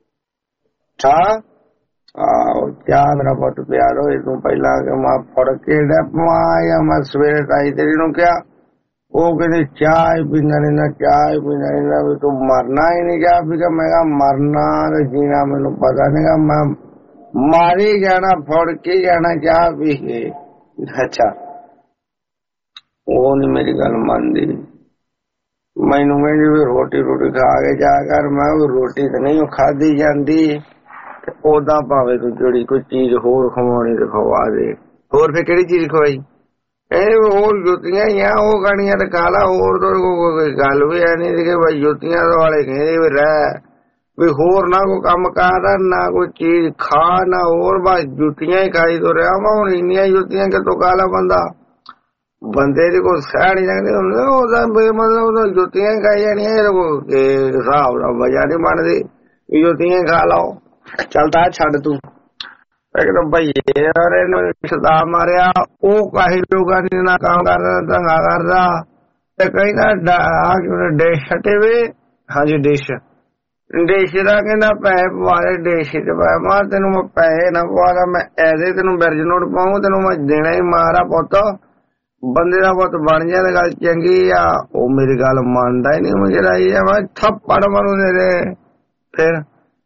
ਚਾਹ ਮੇਰਾ ਪੁੱਤ ਪਿਆਰ ਹੋਏ ਤੂੰ ਪਹਿਲਾਂ ਕਿ ਮੈਂ ਫੜ ਕੇ ਡੱਪਵਾ ਜਾਂ ਮੈਂ ਸਵੇਰੇ ਤਾਈ ਤੇਰੀ ਨੂੰ ਕਿਹਾ ਉਹ ਕਹਿੰਦੇ ਚਾਹ ਹੀ ਪੀਂਦਾ ਰਹਿੰਦਾ ਚਾਹ ਹੀ ਪੀਂਦਾ ਰਹਿੰਦਾ ਵੀ ਤੂੰ ਮਰਨਾ ਹੀ ਨਹੀਂ ਚਾਹ ਪੀ ਕੇ। ਮੈਂ ਕਿਹਾ ਮਰਨਾ ਤੇ ਜੀਣਾ ਮੈਨੂੰ ਪਤਾ ਨੀ ਗਾ, ਮੈਂ ਮਾਰੀ ਜਾਣਾ ਫੜ ਕੇ ਜਾਣਾ ਚਾਹ ਪੀ ਕੇ। ਅੱਛਾ ਉਹ ਨੀ ਮੇਰੀ ਗੱਲ ਮੰਨਦੀ। ਮੈਨੂੰ ਕਹਿੰਦੀ ਵੀ ਰੋਟੀ ਖਾ ਕੇ ਜਾ ਕਰ। ਮੈਂ ਰੋਟੀ ਤਾਂ ਨਹੀਂ ਖਾਧੀ ਜਾਂਦੀ ਤੇ ਓਦਾਂ ਭਾਵੇਂ ਤੂੰ ਜਿਹੜੀ ਕੋਈ ਚੀਜ਼ ਹੋਰ ਖਵਾਉਣੀ ਤੇ ਖਵਾ ਦੇ। ਹੋਰ ਫਿਰ ਕਿਹੜੀ ਚੀਜ਼ ਖਵਾਈ? ਇਹ ਹੋਰ ਜੁੱਤੀਆਂ ਹੀ ਆ ਉਹ ਖਾਣੀਆਂ ਤੇ ਖਾ ਲਾ। ਹੋਰ ਤਾਂ ਕੋਈ ਗੱਲ ਵੀ ਹੈ ਨੀ ਕਿ ਬਈ ਜੁੱਤੀਆਂ ਵਾਲੇ ਕਹਿੰਦੇ ਵੀ ਰਹਿ ਵੀ ਹੋਰ ਨਾ ਕੋਈ ਕੰਮ ਕਰ ਨਾ ਕੋਈ ਚੀਜ਼ ਖਾ ਨਾ ਹੋਰ ਬਸ ਜੁੱਤੀਆਂ ਹੀ ਖਾਈ ਤੁਰਿਆ ਵਾ। ਹੁਣ ਇੰਨੀਆਂ ਜੁੱਤੀਆਂ ਕਿਤੋਂ ਖਾ ਲਾ ਬੰਦੇ ਦੀ ਕੋਈ ਸਹਿ ਨੀ ਜਾਂਦੇ ਹੁੰਦੇ ਉਹਦਾ ਮਤਲਬ ਉਹਦਾ ਜੁੱਤੀਆਂ ਹੀ ਖਾਈ ਜਾਣੀਆਂ। ਇਹਦੇ ਹਿਸਾਬ ਨਾਲ ਵਜ੍ਹਾ ਨੀ ਬਣਦੀ ਜੁੱਤੀਆਂ ਖਾ ਲਾਓ। ਚੱਲ ਤਾਂ ਛੱਡ ਤੂੰ ਇੱਕਦਮ ਭਈਏ ਇਹਨੂੰ ਸਦਾ ਮਾਰਿਆ ਉਹ ਕਾਹੀ ਲੋਕਾਂ ਨੇ ਨਾ ਕੰਮ ਕਰਦਾ ਧੰਗਾ ਕਰਦਾ ਤੇ ਕਹਿੰਦਾ ਡਿਸ਼ ਹਟੇ ਵੇ। ਹਾਂਜੀ ਡਿਸ਼ ਦਾ ਕਹਿੰਦਾ ਪੈਸੇ ਪਵਾ ਦੇ ਡਿਸ਼ ਚ ਪਾ। ਮੈਂ ਤੈਨੂੰ ਮੈਂ ਪੈਸੇ ਨਾ ਪਵਾ ਮੈਂ ਐਸੇ ਤੈਨੂੰ ਬਿਰਜ ਨੋਟ ਪਾਉ ਤੈਨੂੰ ਮੈਂ ਦੇਣਾ ਹੀ ਮਾਰਾ ਪੁੱਤ। ਬੰਦੇ ਦਾ ਪੁੱਤ ਬਣ ਜਾ ਤੇ ਗੱਲ ਚੰਗੀ ਆ। ਉਹ ਮੇਰੀ ਗੱਲ ਮੰਨਦਾ ਹੀ ਨਹੀਂ ਮੁਝਰਾਈ ਆ। ਮੈਂ ਥੱਪੜ ਮਾਰੂ ਦੇ ਫਿਰ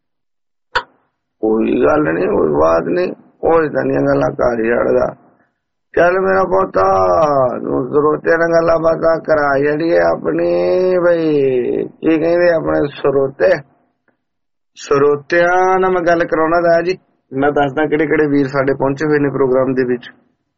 ਕੋਈ ਗੱਲ ਨੀ ਕੋਈ ਬਾਤ ਨੀ ਉਹ ਇਦਾਂ ਦੀਆਂ ਗੱਲਾਂ ਕਰ ਹੀ ਛੱਡਦਾ। ਚੱਲ ਮੇਰਾ ਪੁੱਤ ਸਰੋਤਿਆਂ ਨਾਲ ਗੱਲਾਂ ਬਾਤਾਂ ਕਰਾ ਜਿਹੜੀ ਆਪਣੀ ਬਈ ਕੀ ਕਹਿੰਦੇ ਆਪਣੇ ਸਰੋਤਿਆਂ ਨਾਲ ਮੈਂ ਗੱਲ ਕਰਾਉਣਾ ਦਾ ਜੀ। ਮੈਂ ਦੱਸਦਾ ਕਿਹੜੇ ਕਿਹੜੇ ਵੀਰ ਸਾਡੇ ਪਹੁੰਚੇ ਹੋਏ ਨੇ ਪ੍ਰੋਗਰਾਮ ਦੇ ਵਿੱਚ।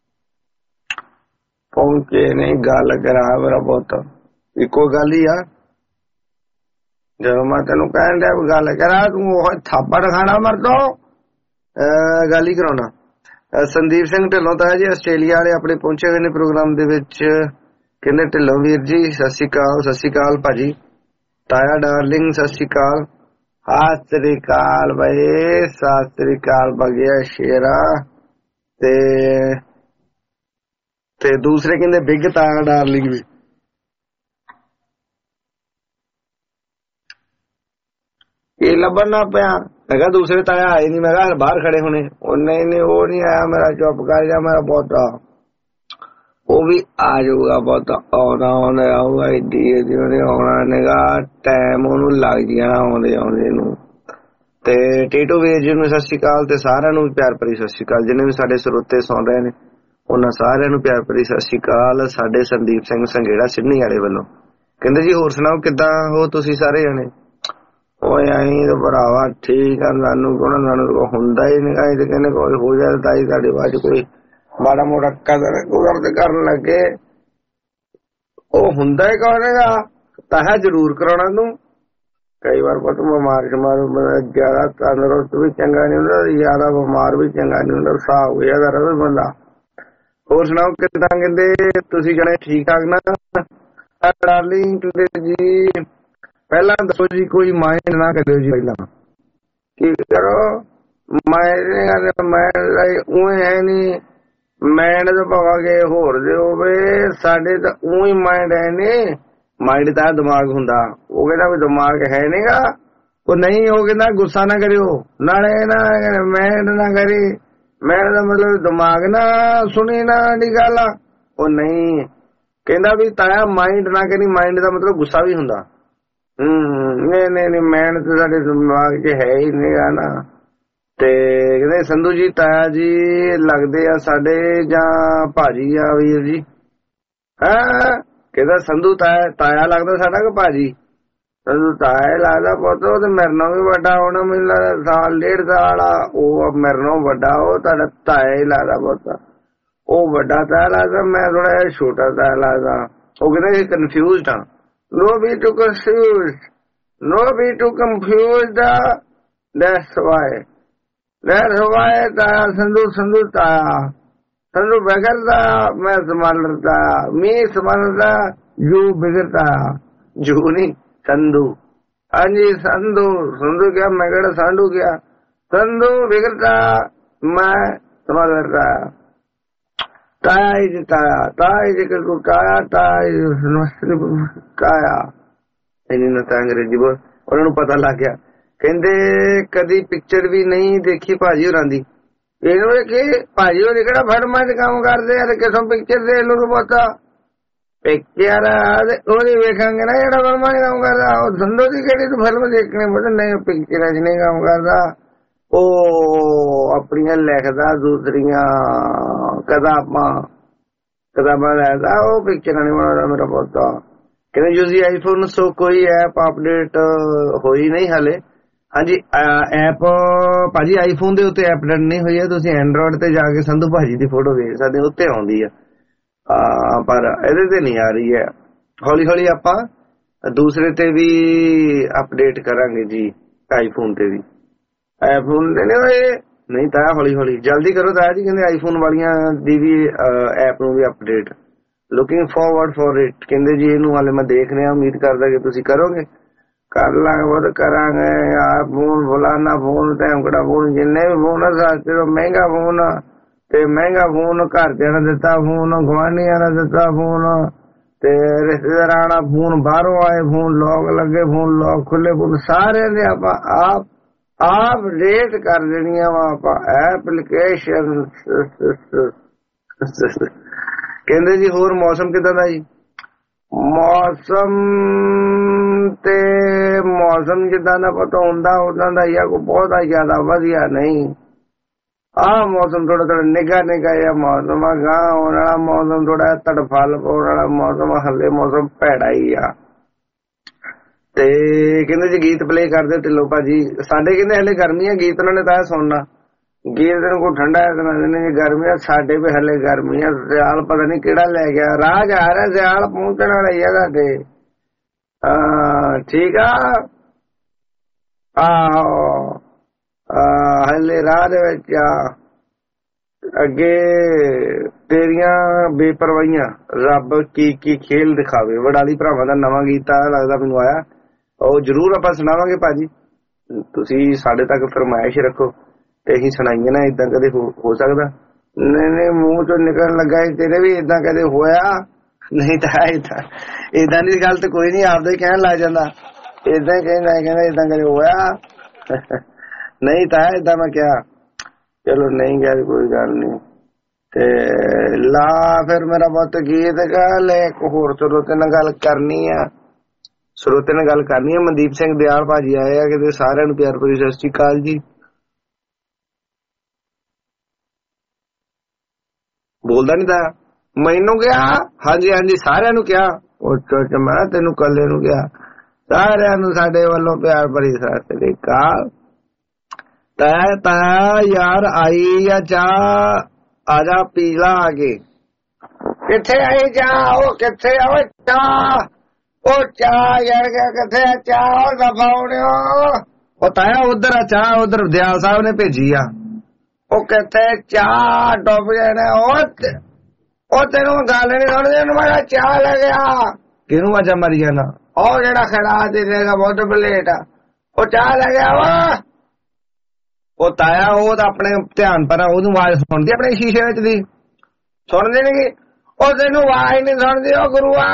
ਪਹੁੰਚੇ ਨੇ ਗੱਲ ਕਰਾ ਮੇਰਾ ਪੁੱਤ ਇੱਕੋ ਗੱਲ ਹੀ ਆ। ਜਦੋਂ ਮੈਂ ਤੈਨੂੰ ਕਹਿਣ ਡਿਆ ਗੱਲ ਕਰਾ ਤੂੰ ਉਹ ਥਾਪੜ ਖਾਣਾ ਮਰਦੋ ਗੱਲ ਹੀ ਕਰਾਉਣਾ। ਸੰਦੀਪ ਸਿੰਘ ਢਿੱਲੋਂ ਤਾਂ ਜੀ ਆਸਟ੍ਰੇਲੀਆ ਵਾਲੇ ਆਪਣੇ ਪਹੁੰਚੇ ਹੋਏ ਨੇ ਪ੍ਰੋਗਰਾਮ ਦੇ ਵਿੱਚ। ਕਹਿੰਦੇ ਢਿੱਲੋਂ ਵੀਰ ਜੀ ਸਤਿ ਸ਼੍ਰੀ ਅਕਾਲ। ਸਤਿ ਸ਼੍ਰੀ ਅਕਾਲ ਭਾਜੀ। ਤਾਇਆ ਡਾਰਲਿੰਗ ਸਤਿ ਸ਼੍ਰੀ ਅਕਾਲ। ਸਤਿ ਸ਼੍ਰੀ ਅਕਾਲ ਬਾਈ ਸਤਿ ਸ਼੍ਰੀ ਅਕਾਲ ਬਗਿਆ ਸ਼ੇਰਾ। ਤੇ ਦੂਸਰੇ ਕਹਿੰਦੇ ਬਿੱਗ ਤਾਇਆ ਡਾਰਲਿੰਗ ਵੀ। ਇਹ ਲੱਭਣਾ ਪਿਆ ਮੈਂ ਕਿਹਾ ਦੂਸਰੇ ਤਾਇਆ ਆਏ ਨੀ। ਮੈਂ ਕਿਹਾ ਬਾਹਰ ਖੜੇ ਹੋਣੇ। ਉਹ ਨਹੀਂ ਉਹ ਨੀ ਆਇਆ। ਮੇਰਾ ਚੁੱਪ ਕਰ ਜਾ ਮੇਰਾ ਪੋਤਾ। ਉਹ ਵੀ ਆ ਜਾਊਗਾ ਪੁੱਤ ਆਉਂਦਾ ਆਊਗਾ ਏਡੀ ਉਹਨੇ ਆਉਣਾ ਨਿਗਾ ਟਾਈਮ ਉਹਨੂੰ ਲੱਗ ਜਾਣਾ ਆਉਂਦੇ ਨੂੰ। ਤੇ ਟੀਟੂ ਵੀਰ ਜੀ ਨੂੰ ਸਤਿ ਸ਼੍ਰੀ ਅਕਾਲ ਤੇ ਸਾਰਿਆਂ ਨੂੰ ਪਿਆਰ ਭਰੀ ਸਤਿ ਸ਼੍ਰੀ ਅਕਾਲ। ਜਿੰਨੇ ਵੀ ਸਾਡੇ ਸਰੋਤੇ ਸੁਣ ਰਹੇ ਨੇ ਉਹਨਾਂ ਸਾਰਿਆਂ ਨੂੰ ਪਿਆਰ ਭਰੀ ਸਤਿ ਸ਼੍ਰੀ ਅਕਾਲ। ਸਾਡੇ ਸੰਦੀਪ ਸਿੰਘ ਸੰਘੇੜਾ ਸਿਡਨੀ ਵਾਲੇ ਵੱਲੋਂ ਕਹਿੰਦੇ ਜੀ ਹੋਰ ਸੁਣਾਓ ਕਿੱਦਾਂ ਹੋ ਤੁਸੀਂ ਸਾਰੇ ਜਣੇ। ਓਏ ਆਈ ਤਾਂ ਭਰਾਵਾ ਠੀਕ ਆ, ਸਾਨੂੰ ਕੋਲ ਹੁੰਦਾ ਹੀ ਨਹੀਂ ਤੇ ਕਹਿੰਦੇ ਕੋਈ ਹੋ ਜਾਏ ਤਾਈ ਤੁਹਾਡੇ ਬਾਅਦ ਕੋਈ ਮਾੜਾ ਮੋਟਾ ਕਦਰ ਕਰਨ ਲੱਗੇ ਉਹ ਹੁੰਦਾ ਹੀ ਕੌਣੇਗਾ ਤਾਂ ਜ਼ਰੂਰ ਕਰਾਉਣਾ ਤੂੰ। ਕਈ ਵਾਰ ਪੁੱਤ ਬਿਮਾਰ ਜ਼ਿਆਦਾ ਤੰਦਰੁਸਤ ਵੀ ਚੰਗਾ ਨਹੀਂ ਹੁੰਦਾ, ਜ਼ਿਆਦਾ ਬਿਮਾਰ ਵੀ ਚੰਗਾ ਨਹੀਂ ਹੁੰਦਾ, ਹਿਸਾਬ ਜਿਆਦਾ ਰਵੇ ਬੰਦਾ। ਹੋਰ ਸੁਣਾਓ ਕਿੱਦਾਂ ਕਹਿੰਦੇ ਤੁਸੀਂ ਜਣੇ ਠੀਕ ਠਾਕ ਨਾ। ਡਾਰਲਿੰਗ ਜੀ ਪਹਿਲਾਂ ਦੱਸੋ ਜੀ ਕੋਈ ਮਾਈਂਡ ਨਾ ਕਰਿਓ ਜੀ, ਪਹਿਲਾਂ ਕੀ ਕਰੋ ਉਵੇਂ ਹੈ ਨੀ ਮਾਈਂਡ ਤਾਂ ਭਾਵਾਂਗੇ ਹੋਰ ਦੇ ਹੋਵੇ, ਸਾਡੇ ਤਾਂ ਉਵੇਂ ਮਾਈਂਡ ਹੈ ਨੀ। ਮਾਈਂਡ ਤਾਂ ਦਿਮਾਗ ਹੁੰਦਾ, ਉਹ ਕਹਿੰਦਾ ਵੀ ਦਿਮਾਗ ਹੈ ਨੀਗਾ ਉਹ ਨਹੀਂ। ਉਹ ਕਹਿੰਦਾ ਗੁੱਸਾ ਨਾ ਕਰਿਓ ਨਾਲੇ ਨਾ ਮਾਈਂਡ ਨਾ ਕਰੀ, ਮਾਈਂਡ ਦਾ ਮਤਲਬ ਦਿਮਾਗ ਨਾ ਸੁਣੀ ਨਾ ਦੀ ਗੱਲ ਆ। ਉਹ ਨਹੀਂ ਕਹਿੰਦਾ ਵੀ ਤਾਇਆ ਮਾਈਂਡ ਨਾ ਕਰੀ, ਮਾਈਂਡ ਦਾ ਮਤਲਬ ਗੁੱਸਾ ਵੀ ਹੁੰਦਾ। ਨਹੀਂ ਮਾਈਂਡ ਤਾਂ ਸਾਡੇ ਦਿਮਾਗ 'ਚ ਹੈ ਹੀ ਨੀਗਾ ਨਾ। ਤੇ ਕਹਿੰਦੇ ਸੰਧੂ ਜੀ ਤਾਇਆ ਜੀ ਲੱਗਦੇ ਆ ਸਾਡੇ ਜਾਂ ਭਾਜੀ ਆ ਵੀਰ ਜੀ। ਹਾਂ ਕਹਿੰਦਾ ਸੰਧੂ ਤਾਇਆ ਲੱਗਦਾ ਸਾਡਾ ਕਿ ਭਾਜੀ। ਸੰਧੂ ਤਾਇਆ ਲੱਗਦਾ ਪੁੱਤ, ਉਹ ਤੇ ਮੇਰੇ ਨਾਲੋਂ ਵੀ ਵੱਡਾ ਹੋਣਾ, ਮੈਨੂੰ ਲੱਗਦਾ ਸਾਲ ਡੇਢ ਸਾਲ ਆ। ਉਹ ਮੇਰੇ ਨਾਲੋਂ ਵੱਡਾ, ਉਹ ਤੁਹਾਡਾ ਤਾਇਆ ਹੀ ਲੱਗਦਾ ਪੁੱਤ। ਉਹ ਵੱਡਾ ਤਾਇਆ ਲੱਗਦਾ, ਮੈਂ ਥੋੜਾ ਜਿਹਾ ਛੋਟਾ ਤਾਇਆ ਲੱਗਦਾ। ਉਹ ਕਹਿੰਦਾ ਕਨਫਿਊਜ਼ਡ ਆ। No be too confused. No be too confused. That's why. That's why ਤਾਇਆ ਸੰਧੂ ਤਾਇਆ संधू बिगड़ता मैं संभालता, मैं संभालता जू बिगड़ता, जू नहीं संधू। हाँ जी संधू, संधू क्या मैं कड़ा सांडू क्या, संधू बिगड़ता मैं संभालता। ताया ताया ताया जी को ताया ताया इन्हीं ने तो अंग्रेजी बोल उन्होंने पता लग गया। कहते कदी पिक्चर भी नहीं देखी भाजी होरां दी। ਇਹਨੂੰ ਕਿ ਭਾਜੀ ਉਹ ਕਿਹੜਾ ਫਿਲਮਾਂ 'ਚ ਕੰਮ ਕਰਦੇ ਆ ਤੇ ਕਿਸੋਂ ਪਿਕਚਰ ਦੇ ਲੋਕ ਪਤਾ ਪਿਕਚਰ ਉਹਦੀ ਵੇਖਾਂਗੇ ਨਾ ਜਿਹੜਾ ਫਿਲਮਾਂ 'ਚ ਕੰਮ ਕਰਦਾ। ਉਹ ਸੰਧੂ ਦੀ ਕਿਹੜੀ ਤੂੰ ਫਿਲਮ ਦੇਖਣੀ ਪਤਾ ਨਹੀਂ, ਪਿਕਚਰਾਂ 'ਚ ਨਹੀਂ ਕੰਮ ਕਰਦਾ, ਉਹ ਆਪਣੀਆਂ ਲਿਖਦਾ ਦੂਸਰੀਆਂ ਕਿਤਾਬਾਂ ਲੈਦਾ, ਉਹ ਪਿਕਚਰਾਂ ਨਹੀਂ ਬਣਾਉਂਦਾ ਮੇਰਾ ਪੋਤਾ। ਕਹਿੰਦੇ ਯੂਜ਼ੀ ਆਈਫੋਨ ਸੋ ਕੋਈ ਐਪ ਅਪਡੇਟ ਹੋਈ ਨਹੀਂ ਹਾਲੇ। ਹਾਂਜੀ ਐਪ ਭਾਜੀ ਆਈਫੋਨ ਦੇ ਉੱਤੇ ਅਪਡੇਟ ਨਹੀਂ ਹੋਈ ਹੈ, ਤੁਸੀਂ ਐਂਡਰੋਇਡ ਤੇ ਜਾ ਕੇ ਸੰਧੂ ਭਾਜੀ ਦੀ ਫੋਟੋ ਵੇਖ ਸਕਦੇ ਹੋ, ਉੱਤੇ ਆਉਂਦੀ ਆ ਪਰ ਇਹਦੇ ਤੇ ਨਹੀਂ ਆ ਰਹੀ ਹੈ। ਹੌਲੀ ਹੌਲੀ ਆਪਾਂ ਦੂਸਰੇ ਤੇ ਵੀ ਅਪਡੇਟ ਕਰਾਂਗੇ ਜੀ, ਆਈਫੋਨ ਤੇ ਵੀ। ਆਈਫੋਨ ਤੇ ਨਹੀਂ ਹੋਏ ਨਹੀਂ ਤਾਂ ਹੌਲੀ ਹੌਲੀ ਜਲਦੀ ਕਰੋ ਤਾਇਆ ਜੀ। ਕਹਿੰਦੇ ਆਈਫੋਨ ਵਾਲੀਆਂ ਦੀ ਵੀ ਐਪ ਨੂੰ ਵੀ update, looking forward for it. ਕਹਿੰਦੇ ਜੀ ਇਹਨੂੰ ਹਾਲੇ ਮੈਂ ਦੇਖ ਰਿਹਾ, ਉਮੀਦ ਕਰਦਾ ਕਿ ਤੁਸੀਂ ਕਰੋਗੇ। ਕਰ ਲਾਂਗੇ ਬਹੁਤ ਕਰਾਂਗੇ ਯਾਰ। ਫੋਨ ਫਲਾਨਾ ਫੋਨ ਟੈਂਕੜਾ ਫੋਨ ਜਿੰਨੇ ਵੀ ਫੋਨ ਸਸਤੇ ਤੋਂ ਮਹਿੰਗਾ ਫੋਨ ਤੇ ਮਹਿੰਗਾ ਫੋਨ ਘਰਦਿਆਂ ਨੇ ਦਿੱਤਾ, ਫੋਨ ਗੁਆਂਢੀਆਂ ਨੇ ਦਿੱਤਾ, ਫੋਨ ਤੇ ਰਿਸ਼ਤੇਦਾਰਾਂ ਦਾ ਫੋਨ, ਬਾਹਰੋਂ ਆਏ ਫੋਨ, ਲੋਕ ਲੱਗੇ ਫੋਨ, ਲੋਕ ਖੁੱਲੇ ਫੋਨ, ਸਾਰਿਆਂ ਦੇ ਆਪਾਂ ਆਪ ਰੇਟ ਕਰ ਦੇਣੀਆਂ ਵਾ ਆਪਾਂ ਐਪਲੀਕੇਸ਼ਨ। ਕਹਿੰਦੇ ਜੀ ਹੋਰ ਮੌਸਮ ਕਿੱਦਾਂ ਦਾ ਜੀ। ਮੌਸਮ ਜਿੱਦਾਂ ਦਾ ਪਤਾ ਹੁੰਦਾ ਉਦਾਂ ਦਾ ਹੀ ਆ, ਕੋਈ ਬਹੁਤਾ ਜ਼ਿਆਦਾ ਵਧੀਆ ਨਹੀਂ। ਆਹ ਮੌਸਮ ਥੋੜਾ ਨਿੱਘਾ ਜਿਹਾ ਮੌਸਮ ਆ, ਗਾਂ ਆਉਣ ਵਾਲਾ ਮੌਸਮ ਥੋੜਾ ਤੜਫਲ ਪਾਉਣ ਵਾਲਾ ਮੌਸਮ, ਹਲੇ ਮੌਸਮ ਭੈੜਾ ਹੀ ਆ। ਤੇ ਕਹਿੰਦੇ ਜੀ ਗੀਤ ਪਲੇ ਕਰਦੇ ਢਿੱਲੋਂ ਭਾਜੀ ਸਾਡੇ। ਕਹਿੰਦੇ ਹਲੇ ਗਰਮੀ ਆ, ਗੀਤ ਉਹਨਾਂ ਨੇ ਤਾਂ ਸੁਣਨਾ, ਗੀਤ ਦਿਨ ਕੋਈ ਠੰਡਾ ਹੈ ਗਰਮੀ ਆ, ਸਾਡੇ ਵੀ ਹਲੇ ਗਰਮੀ ਆ। ਸਿਆਲ ਪਤਾ ਨੀ ਕਿਹੜਾ ਲੈ ਗਿਆ, ਰਾਹ ਜਾ ਰਿਹਾ ਸਿਆਲ ਪਹੁੰਚਣ ਵਾਲਾ ਹੀ ਆ ਸਾਡੇ। ਠੀਕ ਆ ਆਹੋ ਹਲੇ ਰਾਹ ਦੇ ਵਿੱਚ ਆ। ਅੱਗੇ ਤੇਰੀਆਂ ਬੇਪਰਵਾਹੀਆਂ ਰੱਬ ਕੀ ਖੇਲ ਦਿਖਾਵੇ, ਵਡਾਲੀ ਭਰਾਵਾਂ ਦਾ ਨਵਾਂ ਗੀਤ ਆ ਲੱਗਦਾ ਮੈਨੂੰ ਆਇਆ, ਉਹ ਜ਼ਰੂਰ ਆਪਾਂ ਸੁਣਾਵਾਂਗੇ ਭਾਜੀ। ਤੁਸੀਂ ਸਾਡੇ ਤੱਕ ਫਰਮਾਇਸ਼ ਰੱਖੋ ਤੇ ਅਸੀਂ ਸੁਣਾਈਏ ਨਾ। ਏਦਾਂ ਕਦੇ ਹੋ ਸਕਦਾ ਨਹੀਂ, ਮੂੰਹ ਚੋਂ ਨਿਕਲਣ ਲੱਗਾ ਤੇਰੇ ਵੀ ਏਦਾਂ ਕਦੇ ਹੋਇਆ ਨਹੀਂ ਤਾਂ ਏਦਾਂ ਦੀ ਗੱਲ ਤੇ ਕੋਈ ਨੀ, ਆਪਦਾ ਹੀ ਕਹਿਣ ਲੱਗ ਜਾਂਦਾ, ਏਦਾਂ ਹੀ ਕਹਿੰਦਾ ਏਦਾਂ ਕਦੇ ਹੋਇਆ ਨਹੀਂ ਤਾਂ ਏਦਾਂ ਮੈਂ ਕਿਹਾ। ਚਲੋ ਨਹੀਂ ਗਿਆ ਕੋਈ ਗੱਲ ਨੀ। ਤੇ ਲਾ ਫਿਰ ਮੇਰਾ ਬਹੁਤ ਗੀਤ ਗਾ ਲੈ ਇੱਕ ਹੋਰ ਚਲੋ ਤੇ ਨਾਲ ਗੱਲ ਕਰਨੀ ਆ। ਸਰੋਤੇ ਨਾਲ ਗੱਲ ਕਰਨੀ ਹੈ। ਮਨਦੀਪ ਸਿੰਘ ਦਿਆਲ ਭਾਜੀ ਆਏ ਆ, ਕਿਤੇ ਸਾਰਿਆਂ ਨੂੰ ਪਿਆਰ ਭਰੀ ਸਤਿ ਸ਼੍ਰੀ ਅਕਾਲ ਜੀ। ਬੋਲਦਾ ਨੀ ਤਾਂ ਮੈਨੂੰ ਕਿਹਾ? ਹਾਂਜੀ ਹਾਂਜੀ ਸਾਰਿਆਂ ਨੂੰ ਕਿਹਾ। ਉਹ ਮੈਂ ਤੈਨੂੰ ਕੱਲੇ ਨੂੰ ਕਿਹਾ? ਸਾਰਿਆਂ ਨੂੰ ਸਾਡੇ ਵੱਲੋਂ ਪਿਆਰ ਭਰੀ ਸਤਿ ਸ਼੍ਰੀ ਅਕਾਲ। ਤਾ ਯਾਰ ਆਈ ਆ ਚਾਹ, ਆ ਜਾ ਪੀ ਲਾ ਆ ਕੇ। ਕਿੱਥੇ ਆਈ ਚਾਹ? ਉਹ ਕਿੱਥੇ ਆ ਚਾਹ? ਉਹ ਚਾਹ ਯਾਰ ਕਿੱਥੇ ਆ ਚਾਹ? ਉਹ ਦਫਾਉਣਿਓ। ਉਹ ਤਾਇਆ ਉਧਰ ਆ ਚਾਹ, ਉਧਰ ਦਿਆਲ ਸਾਹਿਬ ਨੇ ਭੇਜੀ ਆ। ਉਹ ਕਿੱਥੇ ਚਾਹ? ਡੁੱਬ ਗਏ ਨੇ। ਉਹ ਤੈਨੂੰ ਗੱਲ ਨੀ ਸੁਣਦੀ? ਮੈਂ ਚਾਹ ਲੈ ਗਿਆ। ਕਿਹਨੂੰ ਵਾਜਾ ਮਾਰੀ ਜਾਣਾ? ਉਹ ਜਿਹੜਾ ਖੜਾ ਦੇਗਾ ਬਹੁਤ ਬਲੇਟ ਆ, ਉਹ ਚਾਹ ਲੈ ਗਿਆ ਵਾ। ਉਹ ਤਾਇਆ ਉਹ ਤਾਂ ਆਪਣੇ ਧਿਆਨ ਪਰ ਉਹਨੂੰ ਆਵਾਜ਼ ਸੁਣਦੀ ਆਪਣੇ ਸ਼ੀਸ਼ੇ ਵਿੱਚ ਦੀ? ਸੁਣਦੀ ਨੀ? ਉਹ ਤੈਨੂੰ ਆਵਾਜ਼ ਨੀ ਸੁਣਦੀ? ਉਹ ਗੁਰੂਆ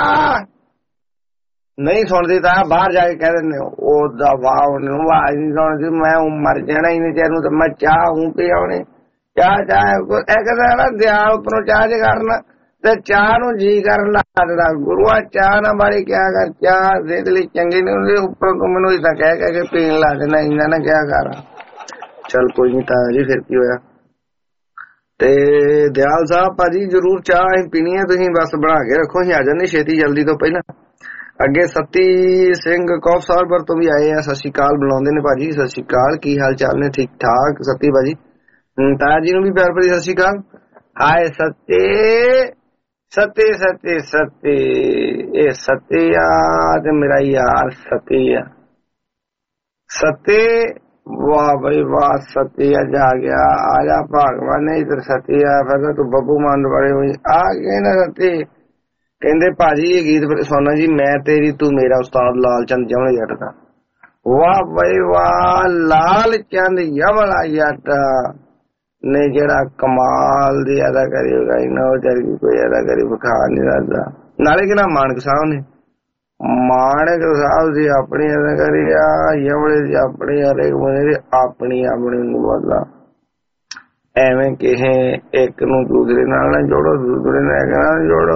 ਨਹੀਂ ਸੁਣਦੀ ਤਾਂ ਬਾਹਰ ਜਾ ਕੇ ਕਹਿ ਦਿੰਦੇ ਉਹ ਦਵਾ ਉਹਨੂੰ ਆਵਾਜ਼ ਨੀ ਸੁਣਦੀ। ਮੈਂ ਮਰ ਜਾਣਾ ਹੀ ਨਹੀਂ ਤੈਨੂੰ, ਤਾਂ ਮੈਂ ਚਾਹ ਹੂੰ ਪਿਆਉਣੀ। ਚਾਹ ਇਹ ਕਹਿੰਦਾ ਨਾ ਦਿਆਲ ਉੱਪਰੋਂ ਚਾਹ ਚ ਕਰਨਾ ਤੇ ਚਾਹ ਨੂੰ ਜੀ ਕਰਨ ਲੱਗਦਾ। ਗੁਰੂਆ ਚਾਹ ਨਾ ਬਾਰੇ ਕਿਆ ਕਰ, ਚਾਹ ਸਿਹਤ ਲਈ ਚੰਗੀ ਨੀ ਹੁੰਦੀ। ਉੱਪਰੋਂ ਤੂੰ ਮੈਨੂੰ ਇਦਾਂ ਕਹਿ ਕੇ ਪੀਣ ਲੱਗ ਦੇਣਾ, ਇੰਨਾ ਨਾ ਕਿਆ ਕਰ। ਚੱਲ ਕੋਈ ਨੀ ਤਾਇਆ ਜੀ, ਫਿਰ ਕੀ ਹੋਇਆ। ਤੇ ਦਿਆਲ ਸਾਹਿਬ ਭਾਜੀ ਜ਼ਰੂਰ ਚਾਹ ਅਸੀਂ ਪੀਣੀ ਹੈ, ਤੁਸੀਂ ਬਸ ਬਣਾ ਕੇ ਰੱਖੋ, ਅਸੀਂ ਆ ਜਾਂਦੇ ਛੇਤੀ ਜਲਦੀ ਤੋਂ ਪਹਿਲਾਂ। ਅੱਗੇ ਸਤੀ ਸਿੰਘ ਕੌਫ ਸਾਹਿਬ ਤੋਂ ਵੀ ਆਏ ਆ, ਸਤਿ ਸ਼੍ਰੀ ਅਕਾਲ ਬੁਲਾਉਂਦੇ ਨੇ ਭਾਜੀ। ਸਤਿ ਸ਼੍ਰੀ ਅਕਾਲ, ਕੀ ਹਾਲ ਚਾਲ ਨੇ? ਠੀਕ ਠਾਕ ਸਤੀ ਭਾਜੀ। ਤਾਇਆ ਜੀ ਨੂੰ ਵੀ ਪਿਆਰ ਭਰੀ ਸਤਿ ਸ਼੍ਰੀ ਅਕਾਲ। ਹਾਏ ਸਤੇ ਸਤੇ ਸਤੇ ਸਤੇ, ਇਹ ਸਤਿਆ ਤੇ ਮੇਰਾ ਯਾਰ ਸਤਿਆ। ਸਤੇ ਵਾਹ ਬਈ ਵਾਹ, ਸਤਿਆ ਜਾ ਗਿਆ। ਆ ਜਾ ਭਗਵਾਨ ਨੇ ਇਧਰ ਸਤਿਆ। ਫਿਰ ਤੂੰ ਬੱਬੂ ਮਾਨ ਵਾਲੇ ਹੋਈ ਆ ਗਏ ਨਾ ਸਤੇ। ਕਹਿੰਦੇ ਭਾਜੀ ਇਹ ਗੀਤ ਸੁਣਨਾ ਜੀ, ਮੈਂ ਤੇਰੀ ਤੂੰ ਮੇਰਾ, ਉਸਤਾਦ ਲਾਲ ਚੰਦ ਜਮਲਾ ਜੱਟ ਦਾ। ਵਾਹ ਬਈ ਵਾਹ, ਲਾਲ ਚੰਦ ਜਮਲਾ ਜੱਟ ਨੇ ਜਿਹੜਾ ਕਮਾਲ ਦੀ ਅਦਾਕਾਰੀ ਉਗਾਈ ਨਾ, ਉਹ ਜਰਗੀ ਕੋਈ ਅਦਾਕਾਰੀ ਵਿਖਾ ਨਹੀਂ ਸਕਦਾ। ਨਾਲੇ ਕਿ ਨਾ ਮਾਨਕ ਸਾਹਿਬ ਨੇ, ਮਾਨਕ ਸਾਹਿਬ ਦੀ ਆਪਣੀ ਅਦਾਕਾਰੀ ਆ, ਜਮਲੇ ਦੀ ਆਪਣੀ, ਹਰੇਕ ਬੰਦੇ ਦੀ ਆਪਣੀ ਆਪਣੀ ਨੂੰ ਬਦਲਾ। ਐਵੇਂ ਕਿਸੇ ਇੱਕ ਨੂੰ ਦੂਸਰੇ ਨਾਲ ਨਾ ਜੋੜੋ, ਦੂਸਰੇ ਨਾਲ ਇੱਕ ਨਾਲ ਜੋੜੋ।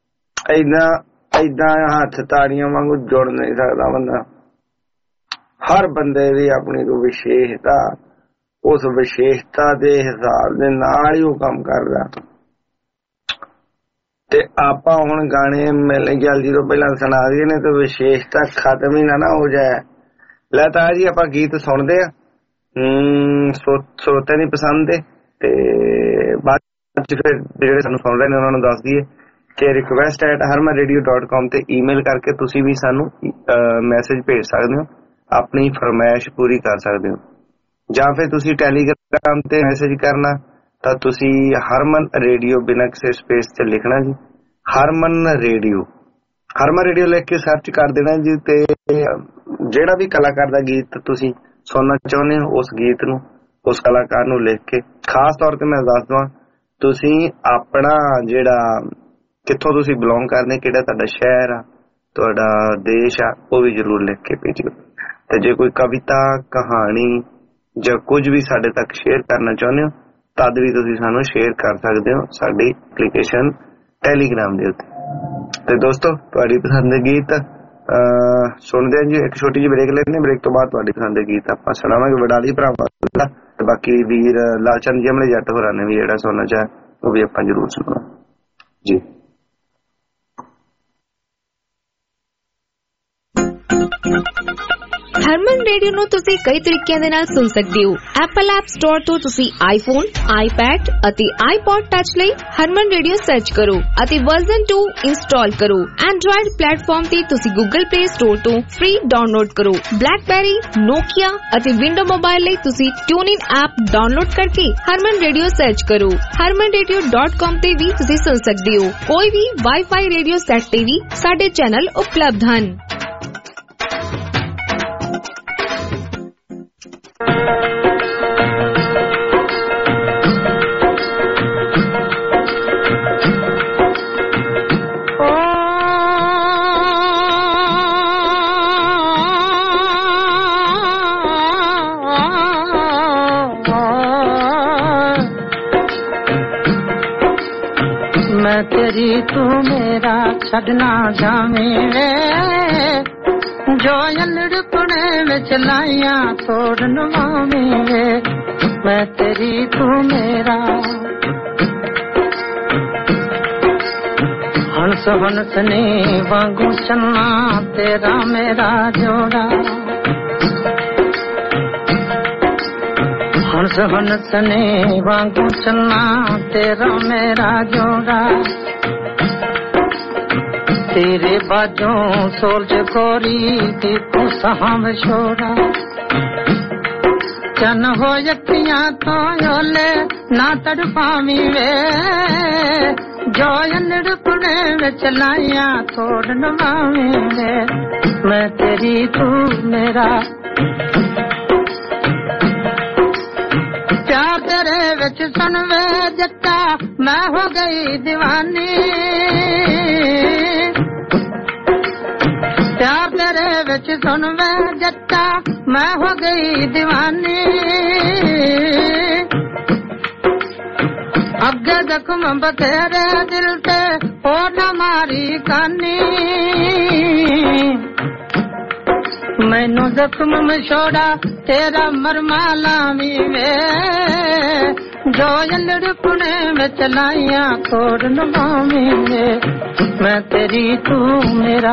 ਏਦਾਂ ਹੱਥ ਤਾੜੀਆਂ ਵਾਂਗੂ ਜੁੜ ਨਹੀਂ ਸਕਦਾ ਬੰਦਾ। ਹਰ ਬੰਦੇ ਦੀ ਆਪਣੀ ਕੋਈ ਵਿਸ਼ੇਸ਼ਤਾ, ਉਸ ਵਿਸ਼ੇਸ਼ਤਾ ਦੇ ਹਿਸਾਬ ਦੇ ਨਾਲ ਹੀ ਉਹ ਕੰਮ ਕਰਦਾ। ਤੇ ਆਪਾਂ ਹੁਣ ਗਾਣੇ ਮਿਲ ਜਲਦੀ ਤੋਂ ਪਹਿਲਾਂ ਸੁਣਾ ਦਈਏ ਨੇ ਤੇ ਵਿਸ਼ੇਸ਼ਤਾ ਖਤਮ ਹੀ ਨਾ ਹੋ ਜਾਏ। ਲੈ ਤਾਂ ਜੀ ਆਪਾਂ ਗੀਤ ਸੁਣਦੇ ਆ, ਸਰੋਤਿਆਂ ਦੀ ਪਸੰਦ ਦੇ, ਤੇ ਬਾਅਦ ਚ ਫਿਰ ਜਿਹੜੇ ਸਾਨੂੰ ਸੁਣ ਰਹੇ ਨੇ ਉਹਨਾਂ ਨੂੰ ਦੱਸ ਦਈਏ ਕਿ request@harmanradio.com ਤੇ ਈਮੇਲ ਕਰਕੇ ਤੁਸੀਂ ਵੀ ਸਾਨੂੰ ਮੈਸੇਜ ਭੇਜ ਸਕਦੇ ਹੋ, ਆਪਣੀ ਫਰਮਾਇਸ਼ ਪੂਰੀ ਕਰ ਸਕਦੇ ਹੋ। ਜਾਂ ਫਿਰ ਤੁਸੀਂ ਟੈਲੀਗ੍ਰਾਮ ਤੇ ਮੈਸੇਜ ਕਰਨਾ ਤਾਂ ਤੁਸੀਂ ਹਰਮਨ ਰੇਡੀਓ ਬਿਨਾਂ ਕਿਸੇ ਸਪੇਸ ਤੇ ਲਿਖਣਾ ਜੀ, ਹਰਮਨ ਰੇਡੀਓ ਲਿਖ ਕੇ ਸਰਚ ਕਰ ਦੇਣਾ ਜੀ। ਤੇ ਜਿਹੜਾ ਵੀ ਕਲਾਕਾਰ ਦਾ ਗੀਤ ਤੁਸੀਂ ਸੁਣਨਾ ਚਾਹੁੰਦੇ ਹੋ, ਉਸ ਗੀਤ ਨੂੰ, ਉਸ ਕਲਾਕਾਰ ਨੂੰ ਲਿਖ ਕੇ, ਖਾਸ ਤੌਰ ਤੇ ਮੈਂ ਦੱਸ ਦਵਾਂ ਤੁਸੀਂ ਆਪਣਾ ਜਿਹੜਾ ਕਿੱਥੋਂ ਤੁਸੀਂ ਬਿਲੋਂਗ ਕਰਦੇ, ਕਿਹੜਾ ਤੁਹਾਡਾ ਸ਼ਹਿਰ ਆ, ਤੁਹਾਡਾ ਦੇਸ਼ ਆ, ਉਹ ਵੀ ਜ਼ਰੂਰ ਲਿਖ ਕੇ ਭੇਜਿਓ। ਤੇ ਜੇ ਕੋਈ ਕਵਿਤਾ, ਕਹਾਣੀ ਜਾਂ ਕੁਝ ਵੀ ਸਾਡੇ ਤੱਕ ਸ਼ੇਅਰ ਕਰਨਾ ਚਾਹੁੰਦੇ ਹੋ ਤਦ ਵੀ ਤੁਸੀਂ ਸਾਨੂੰ ਸ਼ੇਅਰ ਕਰ ਸਕਦੇ ਹੋ ਸਾਡੀ ਐਪਲੀਕੇਸ਼ਨ ਟੈਲੀਗ੍ਰਾਮ ਦੇ ਉੱਤੇ। ਤੇ ਦੋਸਤੋ ਤੁਹਾਡੀ ਪਸੰਦ ਦੇ ਗੀਤ ਸੁਣਦੇ ਹਾਂ ਜੀ। ਇੱਕ ਛੋਟੀ ਜਿਹੀ ਬ੍ਰੇਕ ਲੈਂਦੇ, ਬ੍ਰੇਕ ਤੋਂ ਬਾਅਦ ਤੁਹਾਡੀ ਪਸੰਦ ਦੇ ਗੀਤ ਆਪਾਂ ਸੁਣਾਵਾਂਗੇ ਵਡਾਲੀ ਭਰਾਵਾਂ ਦਾ, ਤੇ ਬਾਕੀ ਵੀਰ ਲਾਲਚੰਦ ਜਮਲੇ ਜੱਟ ਹੋਰਾਂ ਨੇ ਵੀ ਜਿਹੜਾ ਸੁਣਨਾ ਚਾਹੇ ਉਹ ਵੀ ਆਪਾਂ ਜ਼ਰੂਰ ਸੁਣਾਵਾਂਗੇ ਜੀ। ਹਰਮਨ ਰੇਡੀਓ ਨੂੰ ਤੁਸੀਂ ਕਈ ਤਰੀਕਿਆਂ ਦੇ ਨਾਲ ਸੁਣ ਸਕਦੇ ਹੋ। ਐਪਲ ਐਪ ਸਟੋਰ ਤੋਂ ਤੁਸੀਂ ਆਈਫੋਨ, ਆਈਪੈਡ ਅਤੇ ਆਈਪੌਡ ਟੱਚ ਲਈ ਹਰਮਨ ਰੇਡੀਓ ਸਰਚ ਕਰੋ ਅਤੇ ਵਰਜ਼ਨ 2 ਇੰਸਟਾਲ ਕਰੋ। ਐਂਡਰੋਇਡ ਪਲੇਟਫਾਰਮ ਤੇ ਤੁਸੀਂ ਗੂਗਲ ਪਲੇ ਸਟੋਰ ਤੋਂ ਫ੍ਰੀ ਡਾਊਨਲੋਡ ਕਰੋ। ਬਲੈਕਬੈਰੀ, ਨੋਕੀਆ ਅਤੇ ਵਿੰਡੋ ਮੋਬਾਈਲ ਲਈ ਤੁਸੀਂ ਟਿਊਨਇਨ ਐਪ ਡਾਊਨਲੋਡ ਕਰਕੇ ਹਰਮਨ ਰੇਡੀਓ ਸਰਚ ਕਰੋ। harmanradio.com ਤੇ ਵੀ ਤੁਸੀਂ ਸੁਣ ਸਕਦੇ ਹੋ। ਕੋਈ ਵੀ ਵਾਈਫਾਈ ਰੇਡੀਓ ਸੈੱਟ ਤੇ ਵੀ ਸਾਡੇ ਚੈਨਲ ਉਪਲਬਧ ਹਨ। तेरी तू मेरा छड़ना जावे वे जो लड़पने में चलाइया तोड़ नवावे मैं तेरी तू मेरा हंस हंस ने वांगू चलना तेरा मेरा जोड़ा हंस हंस ने वांगू चलना तेरा मेरा जोड़ा तेरे बाजों सोल्ज गोरी देखो सहाम छोड़ा चन हो यकियां तो योले ना तड़पावी वे जो लड़पने में चलाइया तोड़ नवावी वे मैं तेरी तू मेरा प्यार तेरे विच सुन वे जट्टा मैं हो गई दीवानी प्यार तेरे विच सुन वे जट्टा मैं हो गई दीवानी अगे जख्म बतेरे दिल पे और न मारी कानी मैनू जख्म में छोड़ा तेरा मरमाला में जो लड़पने में चलाइया तोड़ नवावी मैं तेरी तू मेरा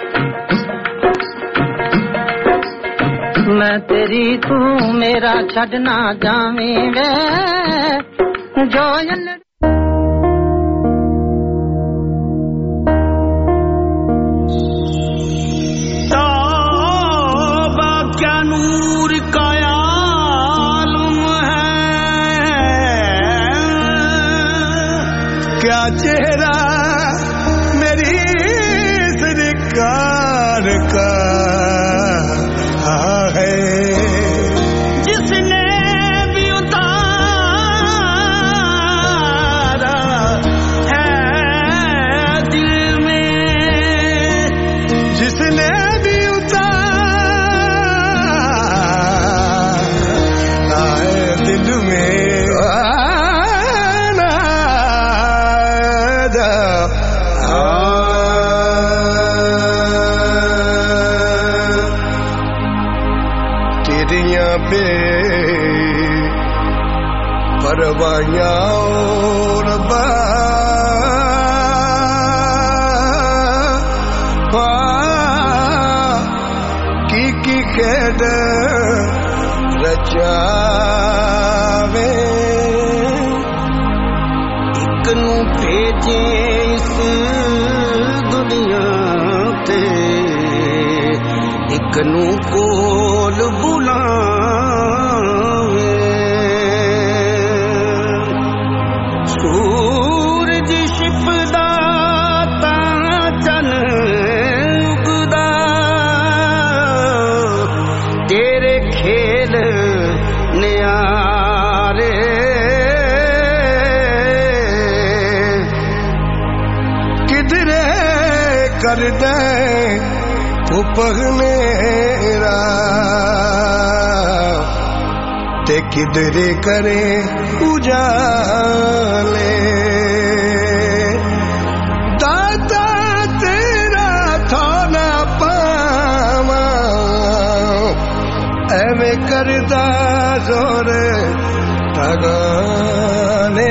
मैं तेरी तू मेरा छड़ना जावी वे जो तौबा क्या नूर का आलम है क्या चेहरा मेरी सरकार का है जिसने भी उतारा है दिल में जिसने भी उतारा है दिल में परवाइयां और की खेड रचावे एक नू भेजे इस दुनिया ते एक नू कोल बुला सूरज छिपदा तां चन उगदा तेरे खेल न्यारे किधरे कर दे उपगनेरा ते किधरे करे उजाले दाता तेरा थोना पावा एवें करदा जोर ठगाने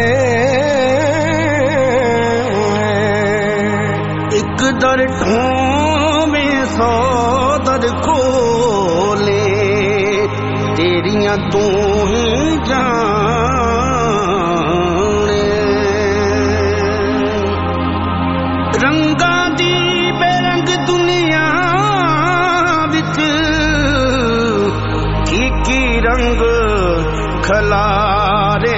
एक दर में 100 दर खोले तेरियां तू ही जाने रंगा दी बेरंग दुनिया विच की रंग खलारे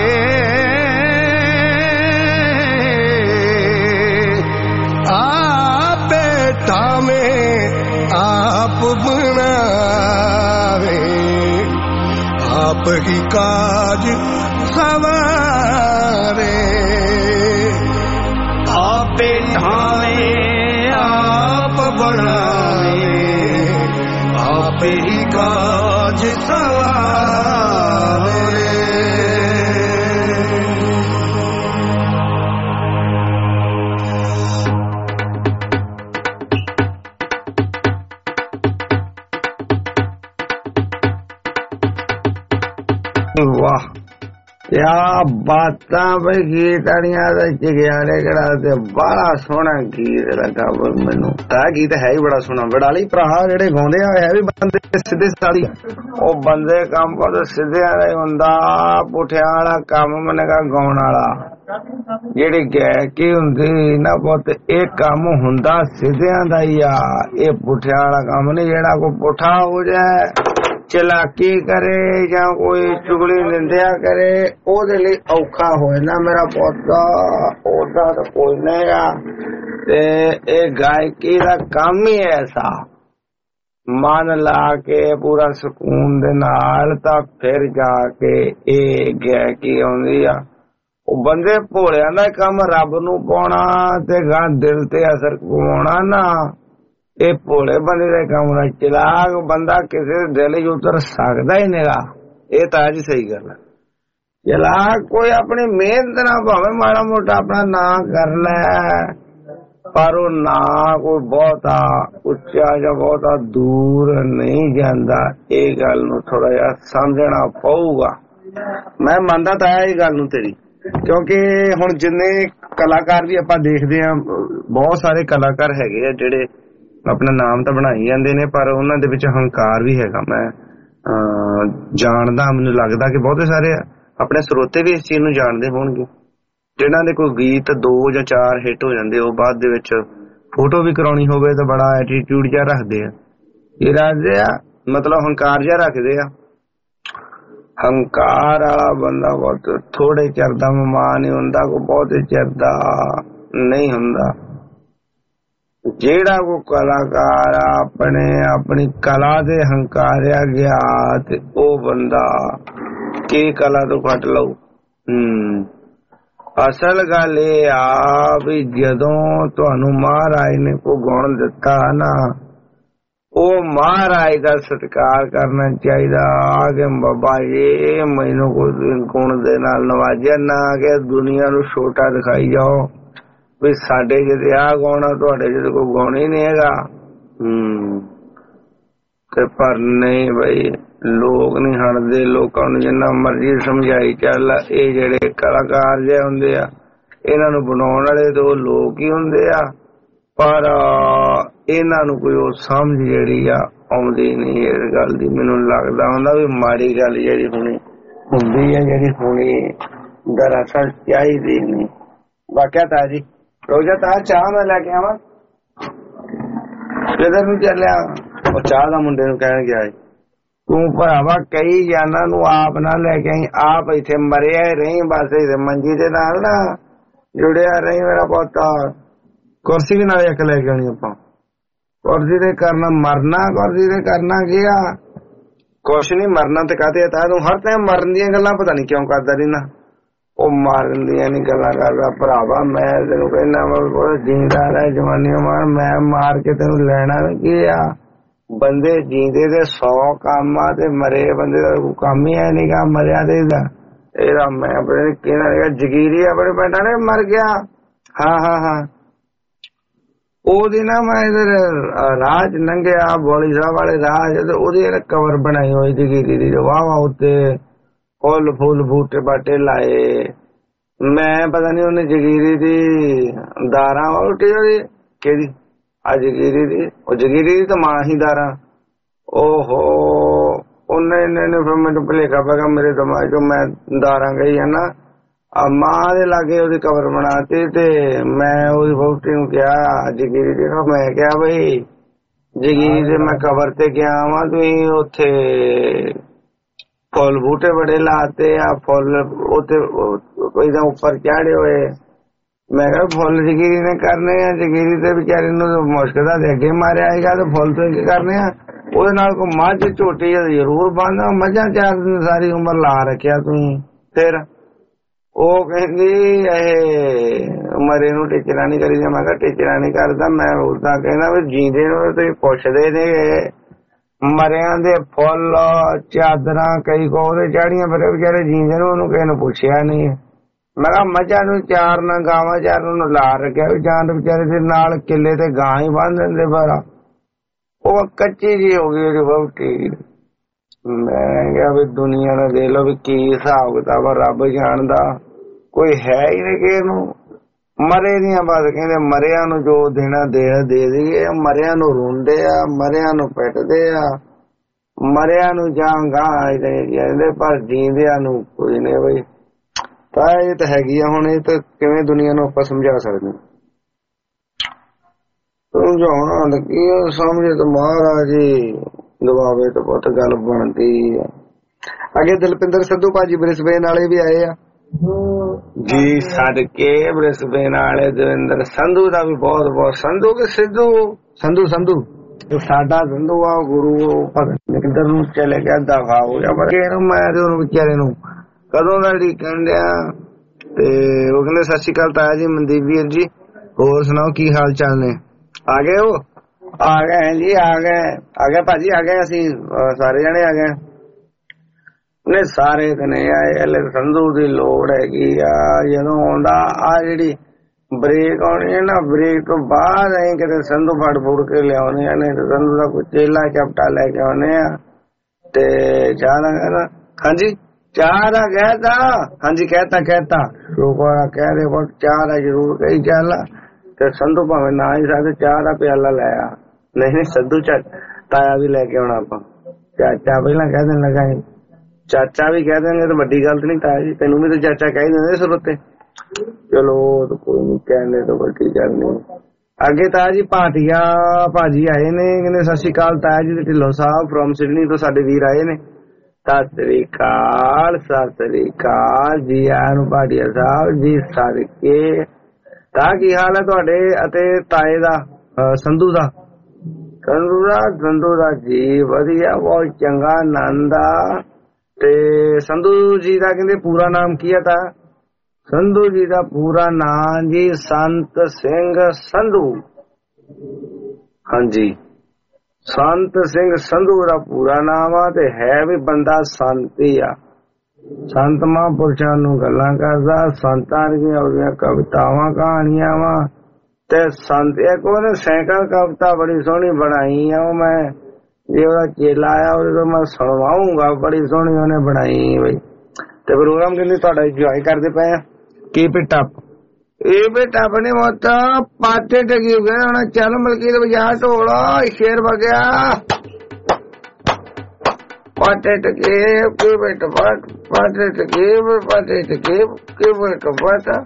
आप बेटा में आप बनावे आप ही काज सवारे आप ढावे आप बढ़ावे आप ही काज सवारे वाह क्या बातां बई गीत आलियां दा जगियाले कड़ा ते बड़ा सोहना गीत लगा मैनू। गीत है ही बड़ा सोहना। वडाली भरा जेडे गाउंदे आ है भी बंदे सीधे साड़ी ओ बंदे काम बहुत सीधे वाला हुंदा। पुठिया वाला काम मनेगा गाउण वाला जेडी गायकी हुंदी ना बहुत ये काम हुंदा सीधियां दा ही आ। ये पुठिया वाला काम नहीं जेड़ा कोई पुठा हो जाए चलाकी करे या कोई चुगली निंदिया करे ओदे लई औखा होए ना मेरा पौधा ओदा तो कोई नहीं। ये गायकी का काम ही ऐसा मन ला के पूरा सुकून दे नाल तां फिर जाके ये गायकी आउंदी आ। ओ बंदे भोलियां दा काम रब नूं पाउणा ते गा दिल ते असर पवाउणा ना ये भोले बंदे का काम है। चलाक बंदा किसी दिल च उतर सकता ही नहीं। ये तो जी सही गल है। चलाक कोई अपनी मेहनत ना भावे माड़ा मोटा अपना ना कर ले पर वो ना कोई बहुता उच्चा या बहुता दूर नहीं जाता। ये गल नूं थोड़ा जिहा समझना पऊगा। मैं मानदा तां ये गल नूं तेरी क्योंकि हुण जिन्ने कलाकार भी आपां देखदे आ बहुत सारे कलाकार हैगे आ जिहड़े अपना नाम तो बनाई जाते हैं पर उन्हां दे विच हंकार भी हैगा। मैं जानदा मैनूं लगदा कि बहुत सारे अपने स्रोते भी इस चीज नूं जानदे होणगे जिन्हां दे कोई गीत 2 या 4 हिट हो जांदे ओ बाद दे विच फोटो भी कराउणी होवे तो बड़ा एटीट्यूड जिहा रखदे आ। ये रखदे आ मतलब हंकार जिहा रखदे आ। हंकार वाला बंदा बहुत थोड़े चिर दा मेहमान ही हुंदा कोई बहुत चिर दा नहीं हुंदा। जेड़ा को कलाकार अपने अपनी कला दे हंकारिया गया ते ओ बंदा की कला तो घट लऊ। असल गल ये आ भी जदों तुहानू महाराज ने को गुण दिता ना ओ महाराज का सत्कार करना चाहिए। आगे बाबा ये मैनू कोई गुण दे नाल नवाजिया ना के दुनिया नू छोटा दिखाई जाओ भी साडे जिते आ गुण आ तुहाडे जिते कोई गुण ही नहीं हैगा। पर नहीं भाई लोग नहीं हटदे। लोकां नूं जिन्ना मर्जी समझाई चल ये जिहड़े कलाकार जिहे हुंदे आ इन्हां नूं बनाउण वाले तो लोग ही हुंदे आ पर इन्हां नूं कोई ओ समझ जिहड़ी आ आउंदी नहीं। इस गल दी मैनूं लगदा हुंदा भी माड़ी गल जिहड़ी हुंदी है जिहड़ी हुणी दरअसल चाहीदी नहीं। वाकिया था जी रोजा था चाह मैं लैके आवा किधर नूं चलिया और चाह का मुंडे नूं कहण गया तू भरावा कई जाना नूं आप ना लैके आई आप इत्थे मरिया रही बस इत्थे मंजी दे नाल ना जुड़िया रही मेरा पोता। कुर्सी भी नाल एक लैके आनी आपां कुर्सी ते करना मरना कुर्सी ते करना क्या कुछ नहीं मरना ते कहते तू हर टाइम मरन दियां गल्लां पता नहीं क्यों करदा रहिना। ओ मारन दियां नहीं गल्लां करदा भरावा मैं तेनू कहना जींदा रह जवानी मार मैं मार के तेनू लैना की आ। बंदे जींदे ते 100 काम आ ते मरे बंदे दा कोई काम ही है नहीं गा मरिया ते एदा मैं अपने कहना जगीरी अपने पिंड ने मर गया। हाँ हाँ हाँ ओदी ना मैं इधर राज नंगया बौली साहब वाले राज ते ओदी कवर बनाई हुई जगीरी दी वाह वाह उत्ते फुल फुल बूटे बाटे लाए। मैं पता नहीं उन्हें जगीरी दी दारा उठी ओदी केदी जगीरी दी ओ जगीरी दी तो मां ही दारा। ओहो उन्हें फिर मैनू भुलेखा पा मेरे दिमाग चो मैं दारा गई है ना मां दे लागे ओदी कबर बनाती ते मैं ओदी वोटी नूं कहा जगीरी दी मैं कहा बई जगीरी दे मैं कबर ते गया वां तुसीं उत्थे फुल बूटे बड़े लाते आ फुल ऊपर चाड़े हुए। मैं कहा फुल जगीरी ने करने आ जगीरी ते बेचारी नूं मुश्किल दे अगे मारिया आएगा तो फुल तो करने आ ओदे नाल कोई मझ झोटी जरूर बंद मझां 4 दिन सारी उम्र ला रखिया तुसीं। फिर ओ कहंदी मरे नूं टिचरा नहीं करी। मैं कहा टिचरा नहीं करदा मैं उदां कहना भी जींदे नूं तुसीं पुछदे ने मरिया दे फुल चादरां कई को चाड़ियां फिर बेचारे जींदे नूं ओनूं किसे नूं पुछिया नहीं। मैं कहा मझां नूं 4 ना गावां 4 नूं ला रखिया भी जान बेचारे दे नाल किले ते गां ही बन दिंदे पर ओ कच्ची जी हो गई वोटी। ਮੈਂ ਕਿਹਾ ਵੀ ਦੁਨੀਆ ਨੇ ਦੇਖ ਲਓ ਵੀ ਕੀ ਹਿਸਾਬ ਕਿਤਾਬ, ਰੱਬ ਜਾਣਦਾ, ਕੋਈ ਹੈ ਹੀ ਨਹੀਂ ਕਿਸੇ ਨੂੰ। ਮਰੇ ਦੀਆਂ ਬਾਤ ਕਹਿੰਦੇ ਮਰਿਆਂ ਨੂੰ ਜੋ ਦੇਣਾ ਦੇ ਦਈਏ, ਮਰਿਆਂ ਨੂੰ ਰੋਂਦੇ ਆ, ਮਰਿਆਂ ਨੂੰ ਪਿੱਟਦੇ ਆ, ਮਰਿਆਂ ਨੂੰ ਜਾਂ ਗਾਂ ਜਾਂਦੇ, ਪਰ ਜੀਂਦਿਆਂ ਨੂੰ ਕੋਈ ਨਹੀਂ ਬਈ। ਤਾਂ ਇਹ ਤਾਂ ਹੈਗੀ ਆ। ਹੁਣ ਇਹ ਤਾਂ ਕਿਵੇਂ ਦੁਨੀਆ ਨੂੰ ਆਪਾਂ ਸਮਝਾ ਸਕਦੇ ਹਾਂ? ਸਮਝਾਉਣਾ ਲੱਗੀ ਸਮਝੇ ਤਾਂ ਮਹਾਰਾਜ ਜੀ ਦਬਾਵੇ ਤਾਂ ਬਹੁਤ ਗੱਲ ਬਣਦੀ ਆ। ਅੱਗੇ ਦਿਲਪਿੰਦਰ ਸਿੱਧੂ ਭਾਜੀ ਬ੍ਰਿਸਬੇਨ ਵਾਲੇ ਵੀ ਆਏ ਆ ਜੀ ਸਦਕੇ। ਬ੍ਰਿਸਬੇਨ ਵਾਲੇ ਦਵਿੰਦਰ ਸੰਧੂ ਦਾ ਵੀ ਬਹੁਤ ਬਹੁਤ, ਸੰਧੂ ਕਿ ਸਿੱਧੂ, ਸੰਧੂ ਸਾਡਾ ਸੰਧੂ ਆ ਗੁਰੂ, ਪਤਾ ਕਿੱਧਰ ਨੂੰ ਚਲੇ ਗਿਆ, ਦਫਾ ਹੋ ਗਿਆ। ਪਰ ਇਹਨੂੰ ਮੈਂ ਉਹਨੂੰ ਵਿਚਾਰੇ ਨੂੰ ਕਦੋਂ ਦਾ ਢੀਕਣ ਡਿਆ। ਤੇ ਉਹ ਕਹਿੰਦੇ ਸਤਿ ਸ਼੍ਰੀ ਅਕਾਲ ਤਾਇਆ ਜੀ, ਮਨਦੀਪ ਵੀਰ ਜੀ, ਹੋਰ ਸੁਣਾਓ ਕੀ ਹਾਲ ਚਾਲ ਨੇ? ਆ ਗਏ ਹੋ? ਆ ਗਏ ਜੀ, ਆ ਗਏ ਭਾਜੀ, ਆ ਗਏ ਅਸੀਂ ਸਾਰੇ ਜਣੇ ਆ ਗਏ ਨੇ, ਸਾਰੇ ਕਨੇ ਆਏ। ਹਲੇ ਸੰਧੂ ਦੀ ਲੋੜ ਹੈਗੀ ਆ ਜਦੋਂ ਆਉਂਦਾ। ਆ ਜਿਹੜੀ ਬ੍ਰੇਕ ਆਉਣੀ ਹੈ ਨਾ, ਬ੍ਰੇਕ ਤੋਂ ਬਾਅਦ ਅਸੀਂ ਕਿਤੇ ਸੰਧੂ ਫੜ ਕੇ ਲਿਆਉਣੇ ਆ, ਨਹੀਂ ਤੇ ਸੰਧੂ ਦਾ ਕੋਈ ਚੇਲਾ ਚਪਟਾ ਲੈ ਕੇ ਆਉਣੇ ਆ। ਤੇ ਚਾਹ ਦਾ ਕਹਿੰਦਾ ਹਾਂਜੀ, ਚਾਹ ਦਾ ਕਹਿਤਾ, ਹਾਂਜੀ ਕਹਿਤਾ ਰੋਕਾ ਕਹਿ ਦੇ ਕੋਲ ਚਾਹ ਦਾ ਜ਼ਰੂਰ ਕਹੀ ਚੱਲ। ਤੇ ਸੰਧੂ ਭਾਵੇਂ ਨਾ ਹੀ ਸਕਦੇ, ਚਾਹ ਦਾ ਪਿਆਲਾ ਲੈ ਆ। ਨਹੀਂ ਸੰਧੂ ਤਾਇਆ ਵੀ ਲੈ ਕੇ ਆਉਣਾ ਆਪਾਂ। ਚਾਚਾ ਪਹਿਲਾਂ ਕਹਿ ਦੇਣ ਲੱਗਾ, ਚਾਚਾ ਵੀ ਕਹਿ ਦੇਣਗੇ ਤਾਂ ਵੱਡੀ ਗੱਲ ਤਾਂ ਨਹੀਂ ਤਾਇਆ ਜੀ, ਤੈਨੂੰ ਵੀ ਤਾਂ ਚਾਚਾ ਕਹਿ ਦਿੰਦੇ ਸੁਰ ਉੱਤੇ। ਚਲੋ ਕੋਈ ਨੀ, ਕਹਿੰਦੇ ਤਾਂ ਵੱਡੀ ਗੱਲ ਨਹੀਂ। ਅੱਗੇ ਤਾਇਆ ਜੀ ਭਾਟੀਆ ਭਾਜੀ ਆਏ ਨੇ, ਕਹਿੰਦੇ ਸਤਿ ਸ਼੍ਰੀ ਅਕਾਲ ਤਾਇਆ ਜੀ ਢਿੱਲੋਂ ਸਾਹਿਬ ਫਰੋਮ ਸਿਡਨੀ ਤੋਂ ਸਾਡੇ ਵੀਰ ਆਏ ਨੇ। ਸਤਿ ਸ੍ਰੀ ਅਕਾਲ ਜੀ ਆਇਆਂ ਨੂੰ ਭਾਟੀਆ ਸਾਹਿਬ ਜੀ ਸਦਕੇ। ਤਾਂ ਕੀ ਹਾਲ ਹੈ ਤੁਹਾਡੇ ਅਤੇ ਤਾਏ ਦਾ ਸੰਧੂ ਦਾ? ਸੰਧੂ ਦਾ ਜੀ ਵਧੀਆ, ਬਹੁਤ ਚੰਗਾ, ਆਨੰਦ ਆ। ਤੇ ਸੰਧੂ ਜੀ ਦਾ ਕਹਿੰਦੇ ਪੂਰਾ ਨਾਮ ਕੀ ਹੈ? ਤਾਂ ਸੰਧੂ ਜੀ ਦਾ ਪੂਰਾ ਨਾਮ ਜੀ ਸੰਤ ਸਿੰਘ ਸੰਧੂ। ਹਾਂਜੀ, ਸੰਤ ਸਿੰਘ ਸੰਧੂ ਦਾ ਪੂਰਾ ਨਾਮ ਆ। ਤੇ ਹੈ ਵੀ ਬੰਦਾ ਸੰਤ ਹੀ ਆ, ਸੰਤ ਮਹਾਂਪੁਰਸ਼ਾਂ ਨੂੰ ਗੱਲਾਂ ਕਰਦਾ, ਸੰਤਾਂ ਦੀਆਂ ਉਹਦੀਆਂ ਕਵਿਤਾਵਾਂ ਕਹਾਣੀਆਂ ਵਾ। ਤੇ ਸੰਤ ਇੱਕ ਉਹਨੇ ਸਾਈਕਲ ਕਵਿਤਾ ਬੜੀ ਸੋਹਣੀ ਬਣਾਈ ਆ, ਉਹ ਮੈਂ ਜੇ ਉਹਦਾ ਚੇਲਾ ਆਇਆ ਉਹਦੇ ਤੋਂ ਮੈਂ ਸੁਣਵਾਉਂਗਾ, ਬੜੀ ਸੋਹਣੀ ਉਹਨੇ ਬਣਾਈ ਬਈ। ਤੇ ਪ੍ਰੋਗਰਾਮ ਕਹਿੰਦੇ ਤੁਹਾਡਾ ਇੰਜੋਏ ਕਰਦੇ ਪਏ ਆ। Keep it up. ਇਹ ਬੇਟਾ ਆਪਣੇ ਮੋਤਾ ਪਾਟੇ ਟਕੀ ਹੋ ਗਏ ਹੁਣ। ਚੱਲ ਮਲਕੀਤ ਬਜਾ ਢੋਲਾ, ਸ਼ੇਰ ਵਗਿਆ ਪਾਟੇ ਟਕੇ ਕੇ ਬੇਟਾ ਪਾਟੇ ਟਕੇ ਬੇਟਾ ਪਾਟਾ।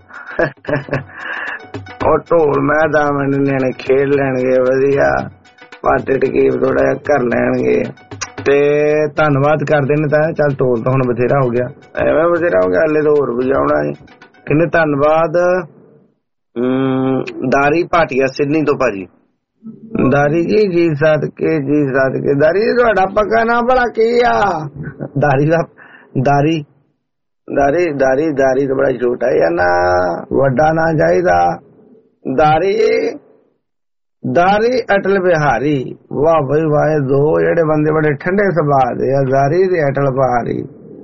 ਉਹ ਢੋਲ ਮੈਂ ਦਾ ਮੈਨੂੰ ਨਿਆਣੇ ਖੇਡ ਲੈਣਗੇ ਵਧੀਆ, ਪਾਟੇ ਟਕੀਬ ਥੋੜਾ ਜਿਹਾ ਕਰ ਲੈਣਗੇ। ਤੇ ਧੰਨਵਾਦ ਕਰਦੇ ਨੇ ਤਾਂ। ਚੱਲ ਢੋਲ ਤਾਂ ਹੁਣ ਬਥੇਰਾ ਹੋ ਗਿਆ, ਐਵੇਂ ਬਥੇਰਾ ਹੋ ਗਿਆ, ਹਲੇ ਤਾਂ ਹੋਰ ਵਜਾਉਣਾ ਹੈ। ਕਹਿੰਦੇ ਧੰਨਵਾਦ ਦਾਰੀ ਭਾਟੀਆ ਸਿਡਨੀ ਤੋਂ ਭਾਜੀ। ਦਾਰੀ ਜੀ ਸਦਕੇ ਦਾਰੀ ਜੀ ਤੁਹਾਡਾ ਪੱਕਾ ਨਾਮ ਭਲਾ ਕੀ ਆ? ਦਾਰੀ ਤਾਂ ਬੜਾ ਛੋਟਾ ਹੈ ਨਾ, ਵੱਡਾ ਨਾ ਚਾਹੀਦਾ। ਦਾਰੀ ਅਟਲ ਬਿਹਾਰੀ। ਵਾਹ ਬਈ ਵਾਹ, ਦੋ ਜਿਹੜੇ ਬੰਦੇ ਬੜੇ ਠੰਡੇ ਸੁਭਾਅ ਦੇ ਆ, ਦਾਰੀ ਤੇ ਅਟਲ ਬਿਹਾਰੀ।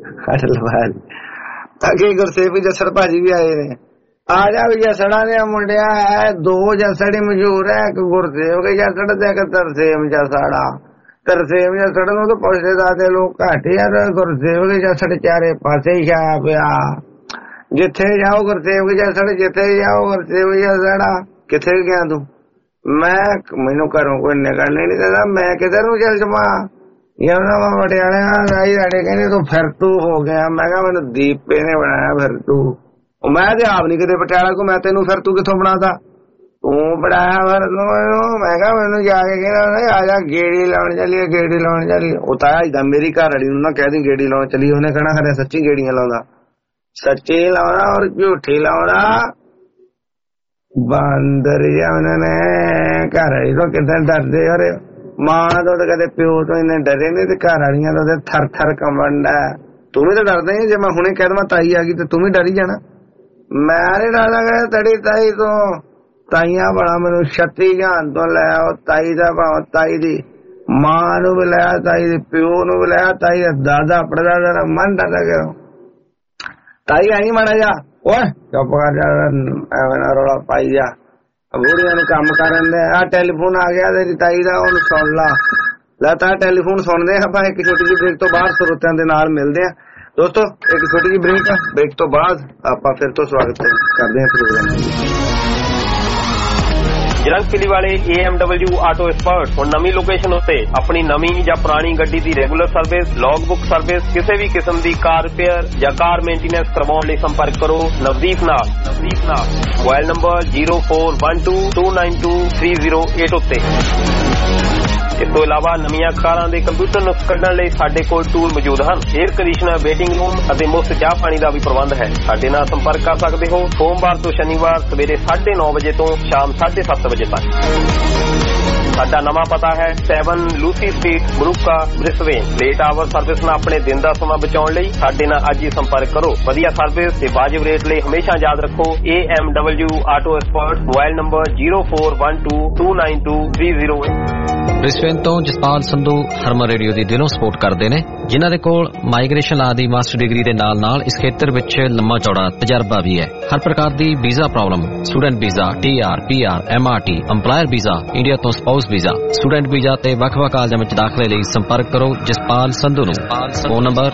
ਅੱਗੇ ਗੁਰਸੇਵੀ ਜੱਸੜ ਭਾਜੀ ਵੀ ਆਏ ਨੇ। ਆ ਜਾ ਵੀ ਜੱਸੜਾ ਨੇ ਮੁੰਡਿਆ ਹੈ, ਦੋ ਜੱਸੜੀ ਮਸ਼ਹੂਰ ਹੈ, ਇੱਕ ਗੁਰਸੇਵ ਕੇ ਜੱਸੜ ਤੇ ਇੱਕ ਤਰਸੇਮ ਜੱਸੜਾ। ਤਰਸੇਮ ਜੱਸੜ ਨੂੰ ਤਾਂ ਪੁੱਛਦੇ ਦੱਸਦੇ ਲੋਕ ਘੱਟ ਯਾਰ, ਗੁਰਸੇਵ ਕੇ ਜੱਸੜ ਚਾਰੇ ਪਾਸੇ ਹੀ ਛਾਇਆ ਪਿਆ। ਜਿੱਥੇ ਜਾਓ ਗੁਰਸੇਵ ਕੇ ਜੱਸੜ, ਜਿੱਥੇ ਜਾਓ ਗੁਰਸੇਵ ਜੱਸੜਾ। ਕਿੱਥੇ ਗਿਆ ਤੂੰ? ਮੈਨੂੰ ਘਰੋਂ ਕੋਈ ਨਿਕਲਣੇ ਨਹੀਂ ਦਿੰਦਾ, ਮੈਂ ਕਿਧਰ ਨੂੰ ਚੱਲ ਜਾਵਾਂ? ਯਮਨਾ ਮੈਂ ਪਟਿਆਲੇ ਆਈ ਸਾਡੇ ਕਹਿੰਦੇ ਤੂੰ ਫਿਰ ਤੂੰ ਹੋ ਗਿਆ। ਮੈਂ ਕਿਹਾ ਮੈਨੂੰ ਦੀਪੇ ਨੇ ਬਣਾਇਆ ਫਿਰ ਤੂੰ। ਮੈਂ ਤੇ ਆਪ ਨੀ ਕਿਤੇ ਪਟਿਆਲਾ ਕੋ, ਮੈਂ ਤੈਨੂੰ ਫਿਰ ਤੂੰ ਕਿੱਥੋਂ ਬਣਾਤਾ? ਤੂੰ ਬਣਾਇਆ ਫਿਰ ਤੂੰ। ਮੈਂ ਕਿਹਾ ਮੈਨੂੰ ਜਾ ਕੇ ਕਹਿੰਦਾ ਆ ਜਾ ਗੇੜੀ ਲਾਉਣ ਚੱਲੀਏ। ਉਹ ਤਾਂ ਏਦਾਂ ਮੇਰੀ ਘਰ ਵਾਲੀ ਨੂੰ ਨਾ ਕਹਿ ਦੀ ਗੇੜੀ ਲਾਉਣ ਚੱਲੀ, ਉਹਨੇ ਕਹਿਣਾ ਖਰੇ ਸੱਚੀ ਗੇੜੀਆਂ ਲਾਉਂਦਾ, ਸੱਚੀ ਲਾਉਣਾ ਔਰ ਝੂਠੀ ਲਾਉਣਾ। ਬਾਂਦਰ ਜਿਹਾ ਉਹਨਾਂ ਨੇ ਘਰ ਵਾਲੀ ਤੋਂ ਕਿੱਦਾਂ ਡਰਦੇ ਯਾਰ। ਮਾਂ ਤੋਂ ਤਾਂ ਕਦੇ ਪਿਓ ਤੋਂ ਇੰਨੇ ਡਰੇ ਨੇ, ਤੇ ਘਰ ਵਾਲੀਆਂ ਤੋਂ ਥਰ ਥਰ ਕੰਬਣ ਦਾ। ਤੂੰ ਵੀ ਤਾਂ ਡਰਦਾ ਹੀ, ਜੇ ਮੈਂ ਹੁਣੇ ਕਹਿ ਦਵਾਂ ਤਾਈ ਆ ਗਈ ਤੇ ਤੂੰ ਵੀ ਡਰ ਹੀ ਜਾਣਾ। ਮੈਂ ਨੀ ਡਰਦਾ ਤੜੀ ਤਾਈ ਤੋਂ। ਤਾਈਆਂ ਬੜਾ ਮੈਨੂੰ 36 ਜਹਾਨ ਤੋਂ ਲੈ ਆਓ, ਤਾਈ ਦਾ ਭਾਵੇਂ ਤਾਈ ਦੀ ਮਾਂ ਨੂੰ ਵੀ ਲਿਆ, ਤਾਈ ਦੇ ਪਿਓ ਨੂੰ ਵੀ ਲਿਆ, ਤਾਈ ਦਾ ਦਾਦਾ ਪੜਦਾਦਾ ਦਾ ਮਨ ਡਰਦਾ ਗਿਆ। ਤਾਈ ਆਈ ਮਾੜਾ ਜਾ, ਓਏ ਚੁੱਪ ਕਰ ਜਾ, ਐਵੇਂ ਨਾ ਰੌਲਾ ਪਾਈ ਜਾ। ਬੁੜੀਆਂ ਨੂੰ ਕੰਮ ਕਰਨ ਦੇ। ਆ ਟੈਲੀਫੋਨ ਆ ਗਿਆ ਤੇਰੀ ਤਾਈ ਦਾ, ਉਹਨੂੰ ਸੁਣ ਲਾ। लगातार टेलीफोन सुनते हैं। आप एक छोटी जी ब्रेक तो बाद श्रोतिਆਂ ਦੇ ਨਾਲ मिलते हैं। दोस्तों एक छोटी जी ब्रेक तो बाद आप फिर तो स्वागत करते हैं प्रोग्राम। ਜਰੰਗ ਪਿਲੀ ਵਾਲੇ AMW ਆਟੋ ਐਕਸਪਰਟ ਹੁਣ ਨਵੀਂ ਲੋਕੇਸ਼ਨ ਉੱਤੇ ਆਪਣੀ ਨਵੀਂ ਜਾਂ ਪੁਰਾਣੀ ਗੱਡੀ ਦੀ regular service, log book service, ਕਿਸੇ ਵੀ ਕਿਸਮ ਦੀ ਕਾਰ ਰਿਪੇਅਰ ਜਾਂ ਕਾਰ ਮੇਨਟੇਨੈਂਸ ਕਰਵਾਉਣ ਲਈ ਸੰਪਰਕ ਕਰੋ ਨਵਦੀਪ ਨਾਲ। ਮੋਬਾਈਲ ਨੰਬਰ 0412292308 ਉੱਤੇ। ਇਸ ਤੋਂ ਇਲਾਵਾ ਨਵੀਆਂ ਕਾਰਾਂ ਦੇ ਕੰਪਿਊਟਰ ਨੁਕਸ ਕੱਢਣ ਲਈ ਸਾਡੇ ਕੋਲ ਟੂਲ ਮੌਜੂਦ ਹਨ। 에ਅਰ ਕੰਡੀਸ਼ਨਰ, ਵੇਟਿੰਗ ਰੂਮ ਅਤੇ ਮੁਫਤ ਚਾਹ ਪਾਣੀ ਦਾ ਵੀ ਪ੍ਰਬੰਧ ਹੈ। ਸਾਡੇ ਨਾਲ ਸੰਪਰਕ ਕਰ ਸਕਦੇ ਹੋ ਸੋਮਵਾਰ ਤੋਂ ਸ਼ਨੀਵਾਰ ਸਵੇਰੇ 9:30 ਵਜੇ ਤੋਂ ਸ਼ਾਮ 7:30 ਵਜੇ ਤੱਕ। ਸਾਡਾ ਨਵਾਂ ਪਤਾ ਹੈ 7 Lucy Street, Moorooka, Brisbane. Late hour service ਨਾਲ ਆਪਣੇ ਦਿਨ ਦਾ ਸਮਾਂ ਬਚਾਉਣ ਲਈ ਸਾਡੇ ਨਾਲ ਅੱਜ ਹੀ ਸੰਪਰਕ ਕਰੋ। ਵਧੀਆ ਸਰਵਿਸ ਤੇ ਵਾਜਿਬ ਰੇਟ ਲਈ ਹਮੇਸ਼ਾ ਯਾਦ ਰੱਖੋ AMW auto expert. Mobile number 0412292308। Brisbane ਤੋਂ ਜਸਪਾਲ ਸੰਧੂ ਹਰਮਨ ਰੇਡੀਓ ਦੀ ਦਿਲੋਂ ਸਪੋਰਟ ਕਰਦੇ ਨੇ, ਜਿਨ੍ਹਾਂ ਦੇ ਕੋਲ ਮਾਈਗ੍ਰੇਸ਼ਨ ਲਾ ਦੀ ਮਾਸਟਰ ਡਿਗਰੀ ਦੇ ਨਾਲ ਇਸ ਖੇਤਰ ਵਿੱਚ ਲੰਮਾ ਚੌੜਾ ਤਜਰਬਾ ਵੀ ਹੈ। ਹਰ ਪ੍ਰਕਾਰ ਦੀ visa problem, student visa, TR, PR, MRT, EMPLOYER visa, India ਤੋਂ ਸਪਾਊਸ ਵੀਜ਼ਾ, ਸਟੂਡੈਂਟ ਵੀਜ਼ਾ ਤੇ ਵੱਖ-ਵੱਖ ਕਾਲਜਾਂ ਵਿੱਚ ਦਾਖਲੇ ਲਈ ਸੰਪਰਕ ਕਰੋ ਜਸਪਾਲ ਸੰਧੂ ਨੂੰ। Phone number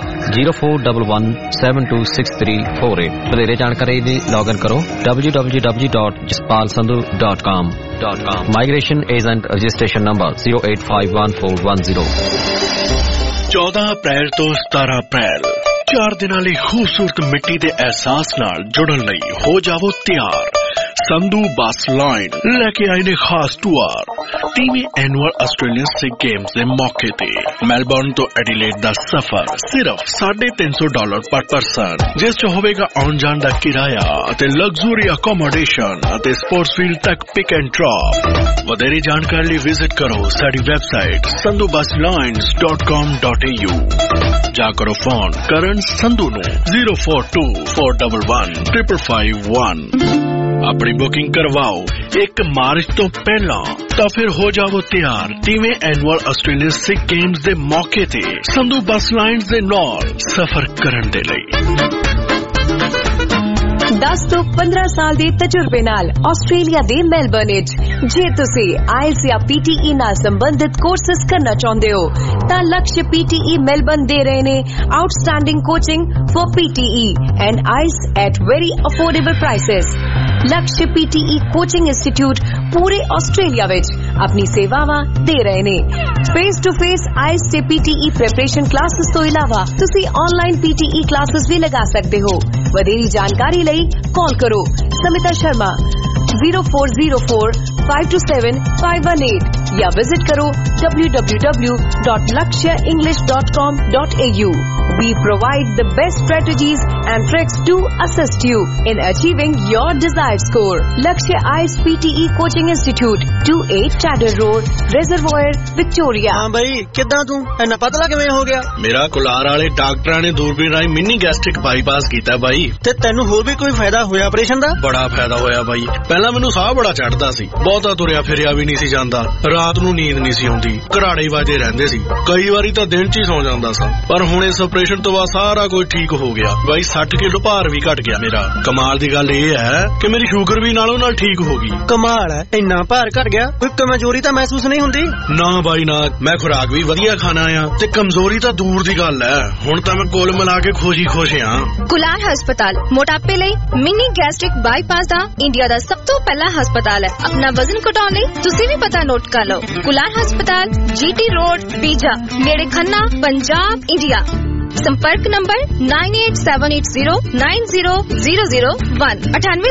0411726348। ਵਧੇਰੇ ਜਾਣਕਾਰੀ ਲਈ ਲੌਗਇਨ ਕਰੋ www.jaspalsandhu.com। Migration agent registration number 0851410। 14 April ਤੋਂ 17 ਅਪ੍ਰੈਲ 4 ਦਿਨਾਂ ਲਈ ਖੂਬਸੂਰਤ ਮਿੱਟੀ ਦੇ ਅਹਿਸਾਸ ਨਾਲ ਜੁੜਨ ਲਈ ਹੋ ਜਾਵੋ ਤਿਆਰ। ਸੰਧੂ ਬੱਸ ਲਾਈਨ ਲੈ ਕੇ ਆਏ ਨੇ ਖਾਸ ਟੂਰ 30ਵੇਂ ਐਨੂਅਲ ਆਸਟ੍ਰੇਲੀਅਨ ਸਿੱਖ ਗੇਮਸ ਦੇ ਮੌਕੇ ਤੇ। ਮੈਲਬੌਰਨ ਤੋਂ ਐਡੀਲੇਡ ਦਾ ਸਫ਼ਰ ਸਿਰਫ $350 ਪਰ ਪਰਸਨ, ਜਿਸ ਚ ਹੋਵੇਗਾ ਆਉਣ ਜਾਣ ਦਾ ਕਿਰਾਇਆ ਅਤੇ ਲਗਜ਼ਰੀ ਅਕੋਮੋਡੇਸ਼ਨ ਅਤੇ ਸਪੋਰਟਸ ਫੀਲਡ ਤੱਕ ਪਿਕ ਐਂਡ ਡ੍ਰੌਪ। ਵਧੇਰੇ ਜਾਣਕਾਰੀ ਲਈ ਵਿਜ਼ਿਟ ਕਰੋ ਸਾਡੀ ਵੈਬਸਾਈਟ sandhubuslines.com.au ਜਾਂ ਕਰੋ ਫੋਨ ਕਰਨ ਸੰਧੂ ਨੂੰ 0424115551। ਆਪਣੀ ਬੁਕਿੰਗ ਕਰਵਾਓ 1 ਮਾਰਚ ਤੋਂ ਪਹਿਲਾਂ ਤਾਂ ਫਿਰ ਹੋ ਜਾਵੋ ਤਿਆਰ 30ਵੇਂ ਐਨੂਅਲ ਆਸਟ੍ਰੇਲੀਅਨ ਸਿੱਖ ਗੇਮਸ ਦੇ ਮੌਕੇ ਤੇ ਸੰਧੂ ਬੱਸ ਲਾਈਨਸ ਦੇ ਨਾਲ ਸਫ਼ਰ ਕਰਨ ਦੇ ਲਈ। 10 ਤੋਂ 15 ਸਾਲ ਦੇ ਤਜਰਬੇ ਨਾਲ ਆਸਟ੍ਰੇਲੀਆ ਦੇ ਮੈਲਬਰਨ ਵਿੱਚ ਜੇ ਤੁਸੀਂ ਆਇਲਸ ਜਾਂ PTE ਨਾਲ ਸੰਬੰਧਿਤ ਕੋਰਸਸ ਕਰਨਾ ਚਾਹੁੰਦੇ ਹੋ ਤਾਂ ਲਕਸ਼ PTE ਮੈਲਬਰਨ ਦੇ ਰਹੇ ਨੇ outstanding coaching for PTE and IELTS at very affordable prices. Laksh PTE coaching institute ਪੂਰੇ ਆਸਟ੍ਰੇਲੀਆ ਵਿੱਚ ਆਪਣੀ ਸੇਵਾਵਾਂ ਦੇ ਰਹੇ ਨੇ। ਫੇਸ ਟੂ ਫੇਸ ਆਇਲਸ ਤੇ PTE ਪ੍ਰੈਪਰੇਸ਼ਨ ਕਲਾਸਿਸ ਤੋਂ ਇਲਾਵਾ ਤੁਸੀਂ ਆਨਲਾਈਨ PTE ਕਲਾਸਿਸ ਵੀ ਲਗਾ ਸਕਦੇ ਹੋ। ਵਧੇਰੀ ਜਾਣਕਾਰੀ ਲਈ ਕਾਲ ਕਰੋ ਸਮਿਤਾ ਸ਼ਰਮਾ 0404527518 या विजिट करो www.lakshaenglish.com.au। We provide the best strategies and tricks to assist you in achieving your desired score. Lakshya IELTS PTE Coaching Institute, 28 Chatter Road, Reservoir, Victoria। हाँ भाई किद्दां तू इन्ना पतला किवें हो गया? मेरा कुलार वाले डॉक्टरां ने दूरबीन राही मिनी गैस्ट्रिक बाईपास कीता भाई। ते तैनू होर भी कोई फायदा होया ऑपरेशन दा? बड़ा फायदा होया भाई। पहला मैनू साह बड़ा चढ़दा सी, बहुता तुरिया फिरिया भी नहीं सी जांदा, रात नू नींद नहीं सी आउंदी, घराड़े वाजे रहंदे सी, कई वारी तां दिन च ही सौ जांदा सा। पर हुण इस ऑपरेशन तो बाद सारा कुछ ठीक हो गया भाई। 60 किलो भार भी घट गया मेरा। कमाल दी गल ये है कि मेरी शुगर भी नालों नाल ठीक हो गई। कमाल है, इन्ना भार घट गया, कोई कमजोरी तां महसूस नहीं हुंदी? ना भाई ना, मैं खुराक भी वधिया खाना आ ते कमजोरी तां दूर दी गल है। हुण तां मैं कुल मिला के खुश हां। कुलार हस्पताल मोटापे लई मिनी गैस्ट्रिक बाईपास दा इंडिया दा सब तो पहला हस्पताल है। अपना वजन घटाउण लई तुसीं भी पता नोट कर लो। कुलार हस्पताल GT रोड बीजा नेड़े खन्ना पंजाब इंडिया। संपर्क नंबर 9878090001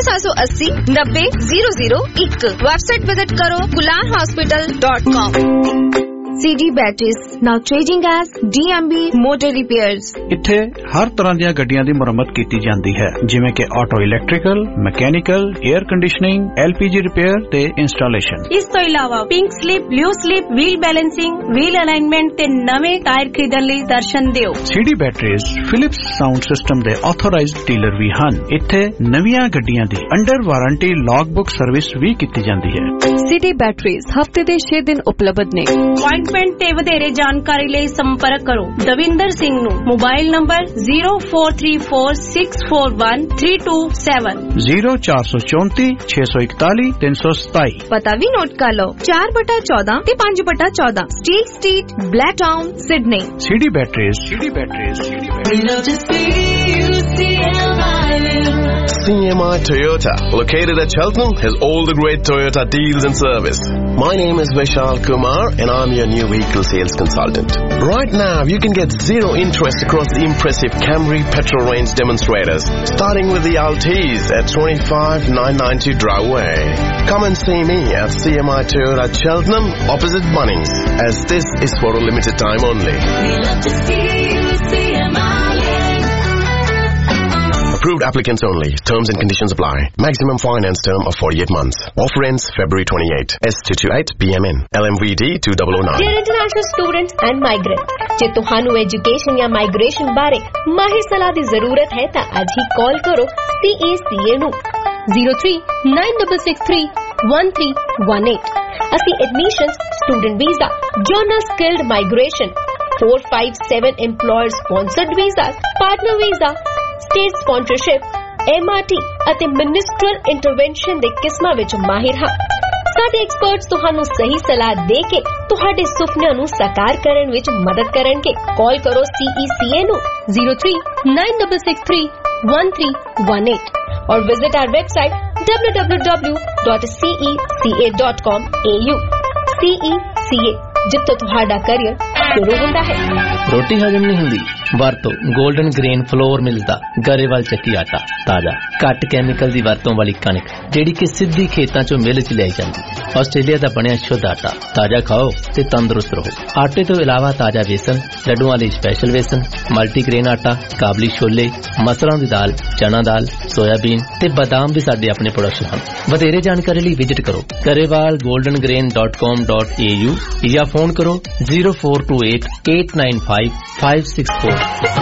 9878090001। वेबसाइट विजिट करो kularhospital.com। CD Batteries now trading as DMB Motor Repairs। ਇੱਥੇ ਹਰ ਤਰ੍ਹਾਂ ਦੀਆਂ ਗੱਡੀਆਂ ਦੀ ਮੁਰੰਮਤ ਕੀਤੀ ਜਾਂਦੀ ਹੈ, ਜਿਵੇਂ ਕਿ auto electrical, mechanical, air conditioning, LPG repair ਤੇ ਇੰਸਟਾਲੇਸ਼ਨ। ਇਸ ਤੋਂ ਇਲਾਵਾ pink slip, blue slip, wheel balancing, wheel alignment ਤੇ ਨਵੇਂ ਟਾਇਰ ਖਰੀਦਣ ਲਈ ਦਰਸ਼ਨ ਦਿਓ। CD Batteries Philips sound system ਦੇ ਆਥੋਰਾਈਜ਼ਡ ਡੀਲਰ ਵੀ ਹਨ। ਇੱਥੇ ਨਵੀਆਂ ਗੱਡੀਆਂ ਦੀ under warranty log book service ਵੀ ਕੀਤੀ ਜਾਂਦੀ ਹੈ। CD Batteries ਹਫਤੇ ਦੇ 6 ਦਿਨ ਉਪਲਬਧ ਨੇ। ਅਪਾਇੰਟਮੈਂਟ ਤੇ ਵਧੇਰੇ ਜਾਣਕਾਰੀ ਲਈ ਸੰਪਰਕ ਕਰੋ ਦਵਿੰਦਰ ਸਿੰਘ ਨੂੰ। Mobile number 0434641327 0434 641 327। ਪਤਾ ਵੀ ਨੋਟ ਕਰ ਲਓ 4/14 ਤੇ 5/14 state street, Blacktown, Sydney. CD Batteries। CMI Toyota, located at Cheltenham, has all the great Toyota deals and service. My name is Vishal Kumar and I'm your new vehicle sales consultant. Right now, you can get zero interest across the impressive Camry petrol range demonstrators, starting with the Altis at 25,992 Driveway. Come and see me at CMI Toyota Cheltenham, opposite Bunnings, as this is for a limited time only. We love to see you, CMI. Approved applicants only. Terms and conditions apply. Maximum finance term of 48 months. Offer ends February 28. S228 BMN. LMVD 2009. Dear international students and migrants, ਜੇ ਤੁਹਾਨੂੰ ਐਜੂਕੇਸ਼ਨ ਜਾਂ ਮਾਈਗ੍ਰੇਸ਼ਨ ਬਾਰੇ ਮਾਹਿਰ ਸਲਾਹ ਦੀ ਜ਼ਰੂਰਤ ਹੈ ਤਾਂ ਅੱਜ ਹੀ ਕਾਲ ਕਰੋ CACA ਨੂੰ 0396631318। ਅਸੀਂ admissions, student visa, general skilled migration, 457 EMPLOYER sponsored visas, partner visa, state sponsorship, MRT ਅਤੇ ਮਿਨਿਸਟਰਲ ਇੰਟਰਵੈਂਸ਼ਨ ਦੇ ਕਿਸਮਾਂ ਵਿੱਚ ਮਾਹਿਰ ਹਾਂ। ਸਾਡੇ ਐਕਸਪਰਟਸ ਤੁਹਾਨੂੰ ਸਹੀ ਸਲਾਹ ਦੇ ਕੇ ਤੁਹਾਡੇ ਸੁਪਨਿਆਂ ਨੂੰ ਸਾਕਾਰ ਕਰਨ ਵਿੱਚ ਮਦਦ ਕਰਨਗੇ। ਕਾਲ ਕਰੋ CECA ਨੂੰ 0396631318 or visit our website www.ceca.com.au। CECA, ਜਿੱਥੇ ਤੁਹਾਡਾ ਕੈਰੀਅਰ ਸ਼ੁਰੂ ਹੁੰਦਾ ਹੈ। ਰੋਟੀ ਹਜਮ ਨਹੀਂ ਹੁੰਦੀ? ਵਰਤੋ 골ਡਨ ਗ੍ਰੇਨ ਫਲੋਰ ਮਿਲਸ ਦਾ ਗਰੇਵਾਲ ਚੱਕੀ ਆਟਾ। ਤਾਜ਼ਾ, ਘੱਟ ਕੈਮੀਕਲ ਦੀ ਵਰਤੋਂ ਵਾਲੀ ਕਣਕ ਜਿਹੜੀ ਕਿ ਸਿੱਧੀ ਖੇਤਾਂ ਚੋਂ ਮਿਲ 'ਚ ਲਿਆਈ ਜਾਂਦੀ। ਆਸਟ੍ਰੇਲੀਆ ਦਾ ਬਣਿਆ ਸ਼ੁੱਧ ਆਟਾ। ਤਾਜ਼ਾ ਖਾਓ ਤੇ ਤੰਦਰੁਸਤ ਰਹੋ। ਆਟੇ ਤੋਂ ਇਲਾਵਾ ਤਾਜ਼ਾ ਵੇਸਣ, ਲੱਡੂਆਂ ਲਈ ਸਪੈਸ਼ਲ ਵੇਸਣ, ਮਲਟੀਗ੍ਰੇਨ ਆਟਾ, ਕਾਬਲੀ ਛੋਲੇ, ਮਸਰਾਂ ਦੀ ਦਾਲ, ਚਨਾ ਦਾਲ, ਸੋਇਆਬੀਨ ਤੇ ਬਦਾਮ ਵੀ ਸਾਡੇ ਆਪਣੇ ਪ੍ਰੋਡਕਸ਼ਨ ਹਨ। ਵਧੇਰੇ ਜਾਣਕਾਰੀ ਲਈ ਵਿਜ਼ਿਟ ਕਰੋ garewalgoldengrain.com.au ਜਾਂ ਫੋਨ ਕਰੋ 0428895564।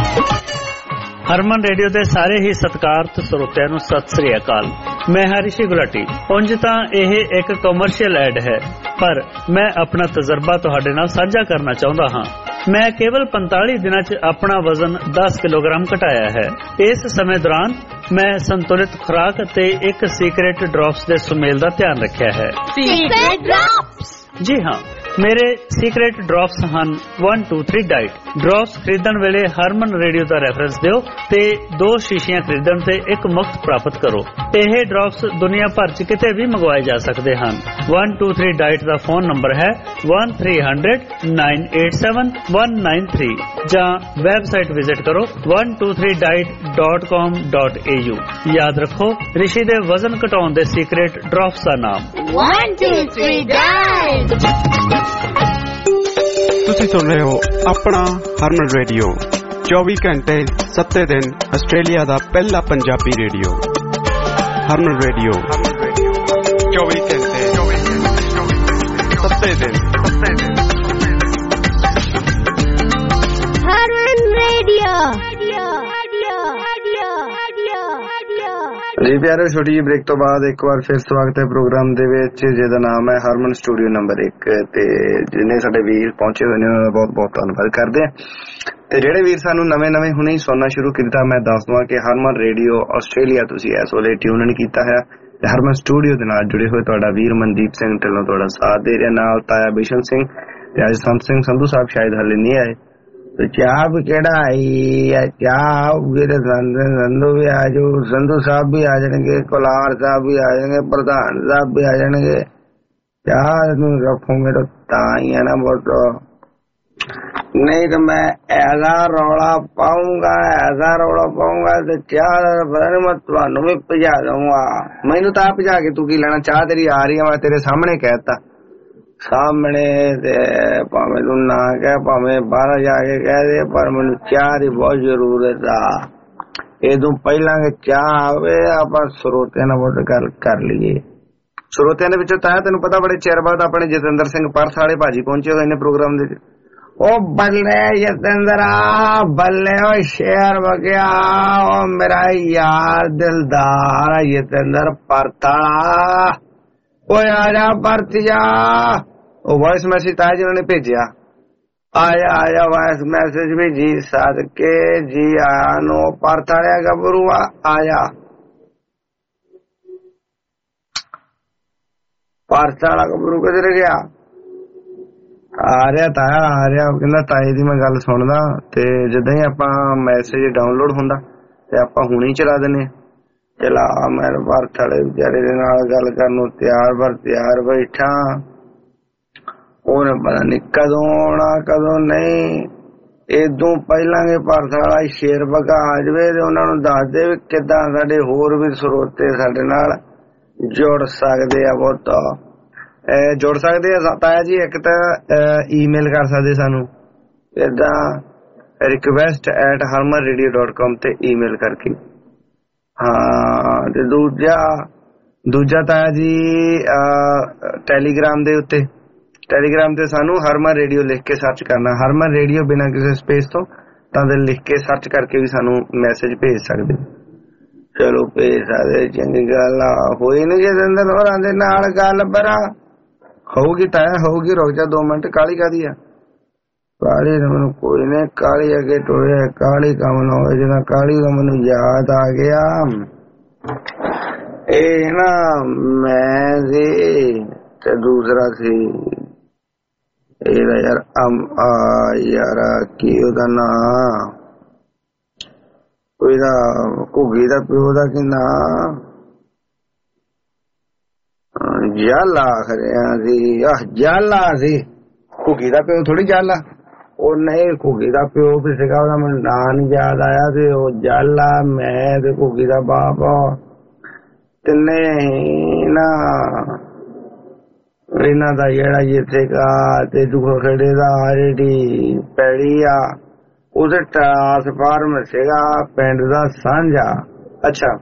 ਹਰਮਨ ਰੇਡੀਓ ਦੇ ਸਾਰੇ ਹੀ ਸਤਿਕਾਰਤ ਸਰੋਤਿਆਂ ਨੂੰ ਸਤਿ ਸ੍ਰੀ ਅਕਾਲ। ਮੈਂ ਹਰੀਸ਼ੀ ਗੁਲਾਟੀ। ਉਂਝ ਤਾਂ ਇਹ ਇੱਕ ਕਮਰਸ਼ੀਅਲ ਐਡ ਹੈ, ਪਰ ਮੈਂ ਆਪਣਾ ਤਜਰਬਾ ਤੁਹਾਡੇ ਨਾਲ ਸਾਂਝਾ ਕਰਨਾ ਚਾਹੁੰਦਾ ਹਾਂ। ਮੈਂ ਕੇਵਲ 45 ਦਿਨਾਂ 'ਚ ਆਪਣਾ ਵਜ਼ਨ 10 ਕਿਲੋਗ੍ਰਾਮ ਘਟਾਇਆ ਹੈ। ਇਸ ਸਮੇਂ ਦੌਰਾਨ ਮੈਂ ਸੰਤੁਲਿਤ ਖੁਰਾਕ ਅਤੇ ਇੱਕ ਸੀਕ੍ਰੇਟ ਡ੍ਰੌਪਸ ਦੇ ਸੁਮੇਲ ਦਾ ਧਿਆਨ ਰੱਖਿਆ ਹੈ। Secret drops? ਜੀ ਹਾਂ, ਮੇਰੇ ਸੀਕ੍ਰੇਟ ਡ੍ਰੌਪਸ ਹਨ 1 2 3 ਡਾਈਟ। ਡ੍ਰੌਪਸ ਖਰੀਦਣ ਵੇਲੇ ਹਰਮਨ ਰੇਡੀਓ ਦਾ ਰੈਫਰੈਂਸ ਦਿਓ ਤੇ 2 ਸ਼ੀਸ਼ੀਆਂ ਖਰੀਦਣ ਤੇ ਇੱਕ ਮੁਫਤ ਪ੍ਰਾਪਤ ਕਰੋ। ਇਹ ਡ੍ਰੌਪਸ ਦੁਨੀਆ ਭਰ 'ਚ ਕਿਤੇ ਵੀ ਮੰਗਵਾਏ ਜਾ ਸਕਦੇ ਹਨ। 1 2 3 ਡਾਈਟ ਦਾ ਫੋਨ ਨੰਬਰ ਹੈ 1300-987-193 ਜਾਂ ਵੈਬਸਾਈਟ ਵਿਜ਼ਿਟ ਕਰੋ 123diet.com.au। ਯਾਦ ਰੱਖੋ, ਰਿਸ਼ੀ ਦੇ ਵਜ਼ਨ ਘਟਾਉਣ ਦੇ ਸੀਕ੍ਰੇਟ ਡ੍ਰੌਪਸ ਦਾ ਨਾਮ 1 2 3 ਡਾਈਟ। ਤੁਸੀਂ ਸੁਣ ਰਹੇ ਹੋ ਆਪਣਾ ਹਰਮਨ ਰੇਡੀਓ 24 ਘੰਟੇ 7 ਦਿਨ ਆਸਟ੍ਰੇਲੀਆ ਦਾ ਪਹਿਲਾ ਪੰਜਾਬੀ ਰੇਡੀਓ। ਹਰਮਨ ਰੇਡੀਓ 24 ਘੰਟੇ 7 ਦਿਨ। ਹਰਮਨ ਰੇਡੀਓ। ਜੀ ਪਿਆਰੇ, ਛੋਟੀ ਜਿਹੀ ਬ੍ਰੇਕ ਤੋਂ ਬਾਅਦ ਇੱਕ ਵਾਰ ਫਿਰ ਸਵਾਗਤ ਹੈ ਪ੍ਰੋਗਰਾਮ ਦੇ ਵਿੱਚ, ਜਿਹਦਾ ਨਾਮ ਹੈ ਹਰਮਨ ਸਟੂਡੀਓ ਨੰਬਰ 1। ਤੇ ਜਿੰਨੇ ਸਾਡੇ ਵੀਰ ਪਹੁੰਚੇ ਹੋਏ ਨੇ ਉਹਨਾਂ ਦਾ ਬਹੁਤ ਬਹੁਤ ਧੰਨਵਾਦ ਕਰਦੇ ਹਾਂ। ਤੇ ਜਿਹੜੇ ਵੀਰ ਸਾਨੂੰ ਨਵੇਂ ਹੁਣੇ ਹੀ ਸੁਣਨਾ ਸ਼ੁਰੂ ਕੀਤਾ, ਮੈਂ ਦੱਸ ਦਵਾਂ ਕਿ ਹਰਮਨ ਰੇਡੀਓ ਆਸਟ੍ਰੇਲੀਆ ਤੁਸੀਂ ਇਸ ਵੇਲੇ ਟਿਊਨ ਇਨ ਕੀਤਾ ਹੈ ਤੇ ਹਰਮਨ ਸਟੂਡੀਓ ਦੇ ਨਾਲ ਜੁੜੇ ਹੋਏ ਤੁਹਾਡਾ ਵੀਰ ਮਨਦੀਪ ਸਿੰਘ ਢਿੱਲੋਂ ਤੁਹਾਡਾ ਸਾਥ ਦੇ ਰਿਹਾ, ਨਾਲ ਤਾਇਆ ਬਿਸ਼ਨ ਸਿੰਘ ਤੇ ਅੱਜ ਸੰਤ ਸਿੰਘ ਸੰਧੂ ਸਾਹਿਬ ਸ਼ਾਇਦ ਹਲੇ ਨਹੀਂ ਆਏ। ਤੇ ਚਾਹ ਵੀ ਕਿਹੜਾ ਆਈ ਹੈ, ਚਾਹ ਵੀਰੇ ਸੰਧੂ ਵੀ ਆ ਜਾਓ, ਸੰਧੂ ਸਾਹਿਬ ਵੀ ਆ ਜਾਣਗੇ, ਕੁਲਾਰ ਸਾਹਿਬ ਵੀ ਆ ਜਾਣਗੇ, ਪ੍ਰਧਾਨ ਸਾਹਿਬ ਵੀ ਆ ਜਾਣਗੇ। ਚਾਹ ਨੂੰ ਰੱਖੋਗੇ ਤਾਂ ਹੀ ਹੈ ਨਾ ਬੋਟੋ, ਨਹੀਂ ਤਾਂ ਮੈਂ ਐਸਾ ਰੌਲਾ ਪਾਊਂਗਾ ਤੇ ਚਾਹ ਮੈਂ ਤੁਹਾਨੂੰ ਵੀ ਭਜਾ ਦਊਂਗਾ। ਮੈਨੂੰ ਤਾਂ ਭਜਾ ਕੇ ਤੂੰ ਕੀ ਲੈਣਾ, ਚਾਹ ਤੇਰੀ ਆ ਰਹੀ ਹੈ, ਮੈਂ ਤੇਰੇ ਸਾਹਮਣੇ ਕਹਿਤਾ, ਸਾਹਮਣੇ ਤੇ ਭਾਵੇਂ ਤੂੰ ਨਾ ਕਹਿ, ਭਾਵੇਂ ਬਾਹਰ ਜਾ ਕੇ ਕਹਿ ਦੇ, ਪਰ ਮੈਨੂੰ ਚਾਹ ਦੀ ਬਹੁਤ ਜ਼ਰੂਰਤ ਆ। ਇਹ ਤੋਂ ਪਹਿਲਾਂ ਕਿ ਚਾਹ ਆਵੇ ਆਪਾਂ ਸਰੋਤਿਆਂ ਨਾਲ ਬਹੁਤ ਗੱਲ ਕਰ ਲਈਏ। ਸਰੋਤਿਆਂ ਦੇ ਵਿੱਚੋਂ ਤਾਂ ਤੈਨੂੰ ਪਤਾ ਬੜੇ ਚਿਰ ਬਾਅਦ ਆਪਣੇ ਜਤਿੰਦਰ ਸਿੰਘ ਪਰਸ ਵਾਲੇ ਭਾਜੀ ਪਹੁੰਚੇ ਹੋਏ ਨੇ ਪ੍ਰੋਗਰਾਮ ਦੇ। ਉਹ ਬੱਲੇ ਜਤਿੰਦਰਾ, ਬੱਲੇ ਓ ਸ਼ੇਰ ਵਗਿਆ, ਉਹ ਮੇਰਾ ਯਾਰ ਦਿਲਦਾਰ ਜਤਿੰਦਰ ਪਰਤਾਲਾ। ਓਏ ਆ ਜਾ ਪਰਤ ਜਾ, ਉਹ ਵਾਇਸ ਮੈਸੇਜ ਤਾਂ ਜਿਹਨਾਂ ਨੇ ਭੇਜਿਆ, ਆਇਆ ਵਾਇਸ ਮੈਸੇਜ ਵੀ ਜੀ ਸਦਕੇ ਜੀ ਆਇਆ ਨੂੰ ਪਰਥ ਵਾਲਿਆ ਗੱਭਰੂ ਆਇਆ। ਪਰਥ ਵਾਲਾ ਗੱਭਰੂ ਕਿੱਧਰ ਗਿਆ? ਆ ਰਿਹਾ ਤਾਇਆ ਆ ਰਿਹਾ। ਕਹਿੰਦਾ ਤਾਏ ਦੀ ਮੈਂ ਗੱਲ ਸੁਣਦਾ, ਤੇ ਜਿੱਦਾਂ ਹੀ ਆਪਾਂ ਮੈਸੇਜ ਡਾਊਨਲੋਡ ਹੁੰਦਾ ਤੇ ਆਪਾਂ ਹੁਣੇ ਹੀ ਚਲਾ ਦਿੰਦੇ। ਚਲਾ ਮੈਂ ਪਰਥ ਵਾਲੇ ਵਿਚਾਰੇ ਦੇ ਨਾਲ ਗੱਲ ਕਰਨ ਨੂੰ ਤਿਆਰ ਬੈਠਾ। ਉਹਨੇ ਪਤਾ ਨੀ ਕਦੋਂ ਆਉਣਾ ਕਦੋਂ ਨਹੀਂ। ਇਦੋਂ ਪਹਿਲਾਂ ਕਿ ਪਰਥ ਵਾਲਾ ਸ਼ੇਰ ਵਗਾ ਆ ਜਾਵੇ ਤੇ ਉਹਨਾਂ ਨੂੰ ਦੱਸ ਦੇ ਵੀ ਕਿੱਦਾਂ ਸਾਡੇ ਹੋਰ ਵੀ ਸਰੋਤੇ ਸਾਡੇ ਨਾਲ ਜੁੜ ਸਕਦੇ ਆ। ਬਹੁਤ ਜੁੜ ਸਕਦੇ ਆ ਤਾਇਆ ਜੀ। ਇੱਕ ਤਾਂ ਈਮੇਲ ਕਰ ਸਕਦੇ ਸਾਨੂੰ, ਏਦਾਂ request@harmanradio.com ਤੇ ਈਮੇਲ ਕਰਕੇ। ਹਾਂ ਤੇ ਦੂਜਾ ਤਾਇਆ ਜੀ ਟੈਲੀਗ੍ਰਾਮ ਦੇ ਉੱਤੇ ਸਾਨੂੰ ਹਰਮਨ ਰੇਡੀਓ ਲਿਖ ਕੇ ਸਰਚ ਕਰਨਾ। ਹਰਮਨ ਰੇਡੀਓ ਬਿਨਾਂ ਕਿਸੇ ਸਪੇਸ ਤੋਂ ਤਾਂ ਲਿਖ ਕੇ ਸਰਚ ਕਰਕੇ ਵੀ ਸਾਨੂੰ ਮੈਸੇਜ ਭੇਜ ਸਕਦੇ। ਚਲੋ ਭੇਜ ਸਕਦੇ, ਚੰਗੀ ਗੱਲ ਆ। ਹੋਈ ਨੀ ਜੇ ਦਿੰਦਰ ਹੋਰਾਂ ਦੇ ਨਾਲ ਗੱਲ ਬਰਾ ਹੋਊਗੀ ਤਾਇਆ ਹੋਊਗੀ। ਰੁਕ ਜਾ 2 ਮਿੰਟ। ਕਾਲੀ ਕਾਹਦੀ ਆ? ਕਾਲੀ ਤਾਂ ਮੈਨੂੰ ਕੋਈ ਨੇ ਕਾਲੀ ਅੱਗੇ ਟੋਇਆ। ਕਾਲੀ ਕੰਮ ਨਾ ਹੋਏ ਜਿਹਦਾ ਕਾਲੀ ਦਾ ਮੈਨੂੰ ਯਾਦ ਆ ਗਿਆ। ਇਹ ਨਾ ਮੈਂ ਸੀ ਤੇ ਦੂਸਰਾ ਸੀ ਇਹਦਾ ਯਾਰ ਕੀ ਉਹਦਾ ਨਾਂ, ਉਹਦਾ ਘੁੱਗੀ ਦਾ ਪਿਓ ਦਾ ਕੀ ਨਾਂ? ਜਾਲਾ ਖਰਿਆ ਸੀ। ਜਾਲਾ ਸੀ। ਘੁੱਗੀ ਦਾ ਪਿਓ ਥੋੜੀ ਜਾਲਾ। ਉਹ ਨਹੀਂ ਘੁੱਗੀ ਦਾ ਪਿਓ ਵੀ ਸੀਗਾ, ਉਹਦਾ ਮੈਨੂੰ ਨਾਂ ਨੀ ਯਾਦ ਆਇਆ। ਤੇ ਉਹ ਜਾਲਾ ਮੈਂ ਤੇ ਘੁੱਗੀ ਦਾ ਬਾਪ ਤਿੰਨੇ ਨਾ ਇਹਨਾਂ ਦਾ ਜਿਹੜਾ ਜਿੱਥੇ ਤੇ ਦੁੱਖ ਖੜੇ ਦਾ ਜਿਹੜੀ ਪੈੜੀ ਆ ਉਹਦੇ ਟਰਾਂਸਫਾਰਮ ਸੀਗਾ ਪਿੰਡ ਦਾ ਸਾਂਝਾ। ਅੱਛਾ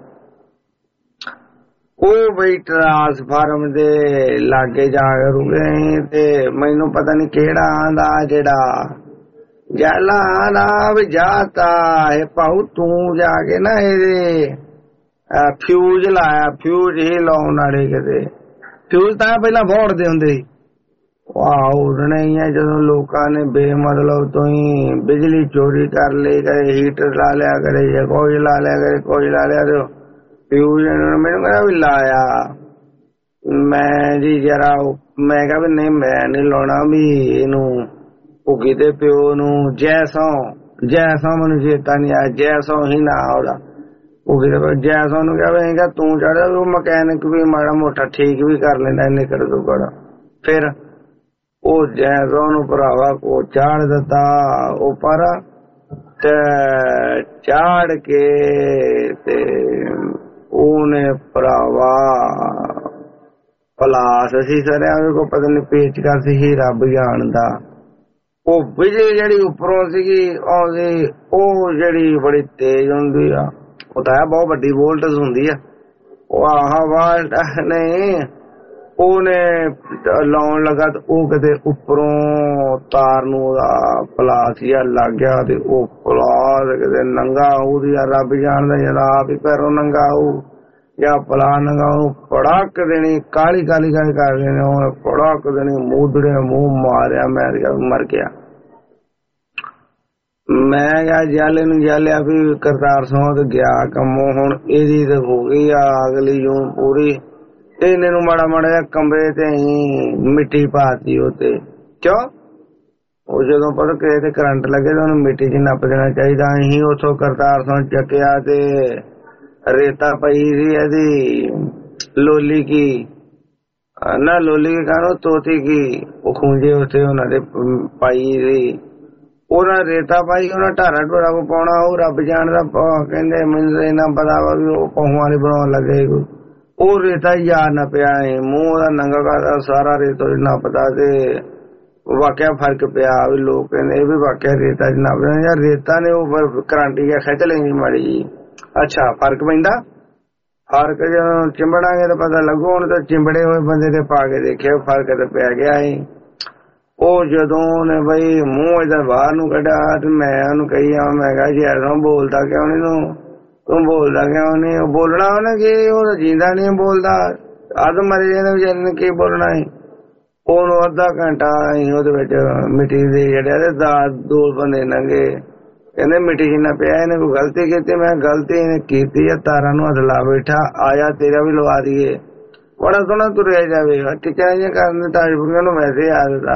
ਉਹ ਬਈ ਟਰਾਂਸਫਾਰਮ ਦੇ ਲਾਗੇ ਜਾ ਕੇ ਰੁਕੇ ਤੇ ਮੈਨੂੰ ਪਤਾ ਨੀ ਕਿਹੜਾ ਆਂਦਾ ਜਿਹੜਾ ਜਾਲਾ ਆਂਦਾ ਵੀ ਜਾਤਾ ਇਹ ਭਾਊ ਤੂੰ ਜਾ ਕੇ ਨਾ ਇਹਦੇ ਫਿਊਜ਼ ਲਾਇਆ। ਫਿਊਜ਼ ਹੀ ਲਾਉਣ ਵਾਲੇ ਕਿਤੇ ਫਿਊਜ਼ ਤਾਂ ਪਹਿਲਾਂ ਵੋੜਦੇ ਹੁੰਦੇ ਸੀ। ਵਾਹ ਉਡਣੇ ਹੀ ਆ ਜਦੋਂ ਲੋਕਾਂ ਨੇ ਬੇਮਤਲਬ ਤੋਂ ਹੀ ਬਿਜਲੀ ਚੋਰੀ ਕਰ ਲਈ। ਕਦੇ ਹੀਟਰ ਲਾ ਲਿਆ, ਕਦੇ ਕੁਝ ਲਾ ਲਿਆ, ਕਦੇ ਕੁਝ ਲਾ ਲਿਆ। ਤੇ ਫਿਊਜ਼ ਮੈਨੂੰ ਕਹਿੰਦਾ ਵੀ ਲਾਇਆ। ਮੈਂ ਜੀ ਜਰਾ ਮੈਂ ਕਿਹਾ ਵੀ ਨਹੀਂ ਮੈਂ ਨੀ ਲਾਉਣਾ ਵੀ ਇਹਨੂੰ ਘੁੱਗੀ ਦੇ ਪਿਓ ਨੂੰ ਜੈਸੋਂ ਮੈਨੂੰ ਚੇਤਾ ਨੀ ਆਇਆ। ਜੈਸੋਂ ਹੀ ਨਾ ਉਹਦਾ ਘੁੱਗੀ ਦੇ ਜੈਸੋਂ ਨੂੰ ਕਿਹਾ ਤੂੰ ਚੜ੍ਹਦਾ ਵੀ ਉਹ ਮਕੈਨਿਕ ਵੀ ਮਾੜਾ ਮੋਟਾ ਠੀਕ ਵੀ ਕਰ ਲੈਂਦਾ ਇਹਨੇ ਕਰ ਦੂ ਬੜਾ। ਫਿਰ ਉਹ ਜੈਸੋਂ ਨੂੰ ਭਰਾਵਾ ਕੋ ਚਾੜ ਦਿੱਤਾ ਉੱਪਰ ਤੇ ਚਾੜ ਕੇ ਤੇ ਉਹਨੇ ਭਰਾਵਾ ਪਲਾਸ ਸੀ ਸਰਿਆ ਕੋ ਪਤਾ ਨੀ ਪੇਚ ਕਰ ਸੀ ਰੱਬ ਜਾਣਦਾ। ਉਹ ਬਿਜਲੀ ਜਿਹੜੀ ਉੱਪਰੋਂ ਸੀਗੀ ਆਉਂਦੀ ਉਹ ਜਿਹੜੀ ਬੜੀ ਤੇਜ਼ ਹੁੰਦੀ ਆ। ਉਹ ਤਾਂ ਬਹੁਤ ਵੱਡੀ ਵੋਲਟੇਜ ਹੁੰਦੀ ਆ। ਉਹ ਵਾਲਟ ਨਹੀਂ ਉਹਨੇ ਲਾਉਣ ਲੱਗਾ ਤੇ ਉਹ ਕਿਤੇ ਉੱਪਰੋਂ ਤਾਰ ਨੂੰ ਉਹਦਾ ਪਲਾਸ ਜਿਹਾ ਲੱਗ ਗਿਆ ਤੇ ਉਹ ਪਲਾਸ ਕਿਤੇ ਨੰਗਾ ਉਹਦੀ ਰੱਬ ਜਾਣਦਾ ਜਦ ਆਪ ਹੀ ਪੈਰੋਂ ਨੰਗਾ ਉਹ ਜਾਂ ਪਲਾ ਨੰਗਾ ਉਹਨੂੰ ਪੜਾਕ ਦੇਣੀ ਕਾਲੀ ਕਰ ਦੇਣੀ। ਉਹਨੇ ਪੜਾਕ ਦੇਣੀ ਮੂਧੜੇ ਮੂੰਹ ਮਾਰਿਆ। ਮੈਂ ਮਰ ਗਿਆ। ਮੈਂ ਕਿਹਾ ਜਾਲੇ ਨੂੰ ਜਾਲਿਆ ਵੀ ਕਰਤਾਰ ਸਿੰਘ ਤੇ ਗਿਆ ਕੰਮੋਂ। ਹੁਣ ਇਹਦੀ ਤੇ ਹੋ ਗਈ ਆ ਅਗਲੀ ਜੂਨ ਪੂਰੀ। ਇਹਨੇ ਨੂੰ ਮਾੜਾ ਜਿਹਾ ਕਮਰੇ ਤੇ ਅਸੀਂ ਮਿੱਟੀ ਪਾਤੀ ਉੱਤੇ। ਕਿਉਂ? ਉਹ ਜਦੋਂ ਪਤਾ ਕਿਸੇ ਤੇ ਕਰੰਟ ਲੱਗੇ ਤਾਂ ਉਹਨੂੰ ਮਿੱਟੀ 'ਚ ਨੱਪ ਦੇਣਾ ਚਾਹੀਦਾ। ਅਸੀਂ ਉੱਥੋਂ ਕਰਤਾਰ ਸਿੰਘ ਚੱਕਿਆ ਤੇ ਰੇਤਾ ਪਈ ਸੀ ਇਹਦੀ ਲੋਲੀ ਕੀ ਨਾ ਲੋਲੀ ਕੀ ਕਾਹਨੂੰ ਤੋਤੀ ਕੀ ਉਹ ਖੂੰਜੇ ਉੱਥੇ ਉਹਨਾਂ ਦੇ ਪਾਈ ਸੀ। ਉਹਨਾਂ ਰੇਤਾ ਪਾਈ ਉਹਨਾਂ ਢਾਰਾ ਢੋਰਾ ਕੋ ਪਾਉਣਾ ਉਹ ਰੱਬ ਜਾਣਦਾ। ਕਹਿੰਦੇ ਮੈਨੂੰ ਇੰਨਾ ਪਤਾ ਵਾ ਵੀ ਉਹ ਪਹੂਆਂ ਵਾਲੀ ਬਣਾਉਣ ਲੱਗੇ। ਉਹ ਰੇਤਾ ਯਾਰ ਨਾ ਪਿਆ ਮੂੰਹ ਉਹਦਾ ਨੰਗਾ ਕਰਦਾ ਸਾਰਾ ਰੇਤਾ ਨੱਪਦਾ ਤੇ ਵਾਕਿਆ ਫਰਕ ਪਿਆ। ਵੀ ਲੋਕ ਕਹਿੰਦੇ ਵੀ ਵਾਕਿਆ ਰੇਤਾ ਚ ਨੱਪਦਾ ਯਾਰ ਰੇਤਾ ਨੇ ਉਹ ਕਰੰਟ ਜਿਹਾ ਖਿੱਚ ਲੈਂਦੀ ਮਾੜੀ ਜੀ। ਅੱਛਾ ਫਰਕ ਪੈਂਦਾ। ਫਰਕ ਜਦੋਂ ਚਿੰਬੜਾਂਗੇ ਤਾਂ ਪਤਾ ਲੱਗੂ। ਹੁਣ ਤਾਂ ਚਿੰਬੜੇ ਹੋਏ ਬੰਦੇ ਤੇ ਪਾ ਕੇ ਦੇਖਿਆ ਫਰਕ ਤਾਂ ਪੈ ਗਿਆ ਸੀ। ਉਹ ਜਦੋਂ ਉਹਨੇ ਬਈ ਮੂੰਹ ਇਹਦਾ ਬਾਹਰ ਨੂੰ ਕੱਢਿਆ ਤੇ ਮੈਂ ਉਹਨੂੰ ਕਹੀ ਆ ਮੈਂ ਕਿਹਾ ਜੀ ਐਸਾ ਬੋਲਦਾ ਕਿਉਂ ਨੀ ਤੂੰ ਬੋਲਦਾ ਕਿਉਂ ਨੀ? ਉਹ ਬੋਲਣਾ ਉਹਨੇ ਕੀ ਉਹ ਤਾਂ ਜੀਂਦਾ ਨੀ ਬੋਲਦਾ। ਅੱਧ ਮਰੇ ਜਾਂਦੇ ਵਿਚਾਰੇ ਨੇ ਕੀ ਬੋਲਣਾ ਸੀ। ਉਹਨੂੰ ਅੱਧਾ ਘੰਟਾ ਅਸੀਂ ਉਹਦੇ ਵਿੱਚ ਮਿੱਟੀ ਦੇ ਜਿਹੜੇ 2 ਬੰਦੇ ਲੰਘੇ, ਕਹਿੰਦੇ ਮਿੱਟੀ ਜਿੰਨਾ ਪਿਆ ਇਹਨੇ ਕੋਈ ਗਲਤੀ ਕੀਤੀ। ਮੈਂ ਗਲਤੀ ਇਹਨੇ ਕੀਤੀ ਆ, ਤਾਰਾਂ ਨੂੰ ਹੱਥ ਲਾ ਬੈਠਾ, ਆਇਆ ਤੇਰਾ ਵੀ ਲਵਾ ਦਈਏ। ਬੜਾ ਸੋਹਣਾ ਤੁਰਿਆ ਜਾਵੇ, ਟਿੱਚਾ ਜਿਹੀਆਂ ਕਰਨ ਤਾਜਪੁਰੀਆਂ ਨੂੰ ਵੈਸੇ ਆ ਦਿੱਤਾ।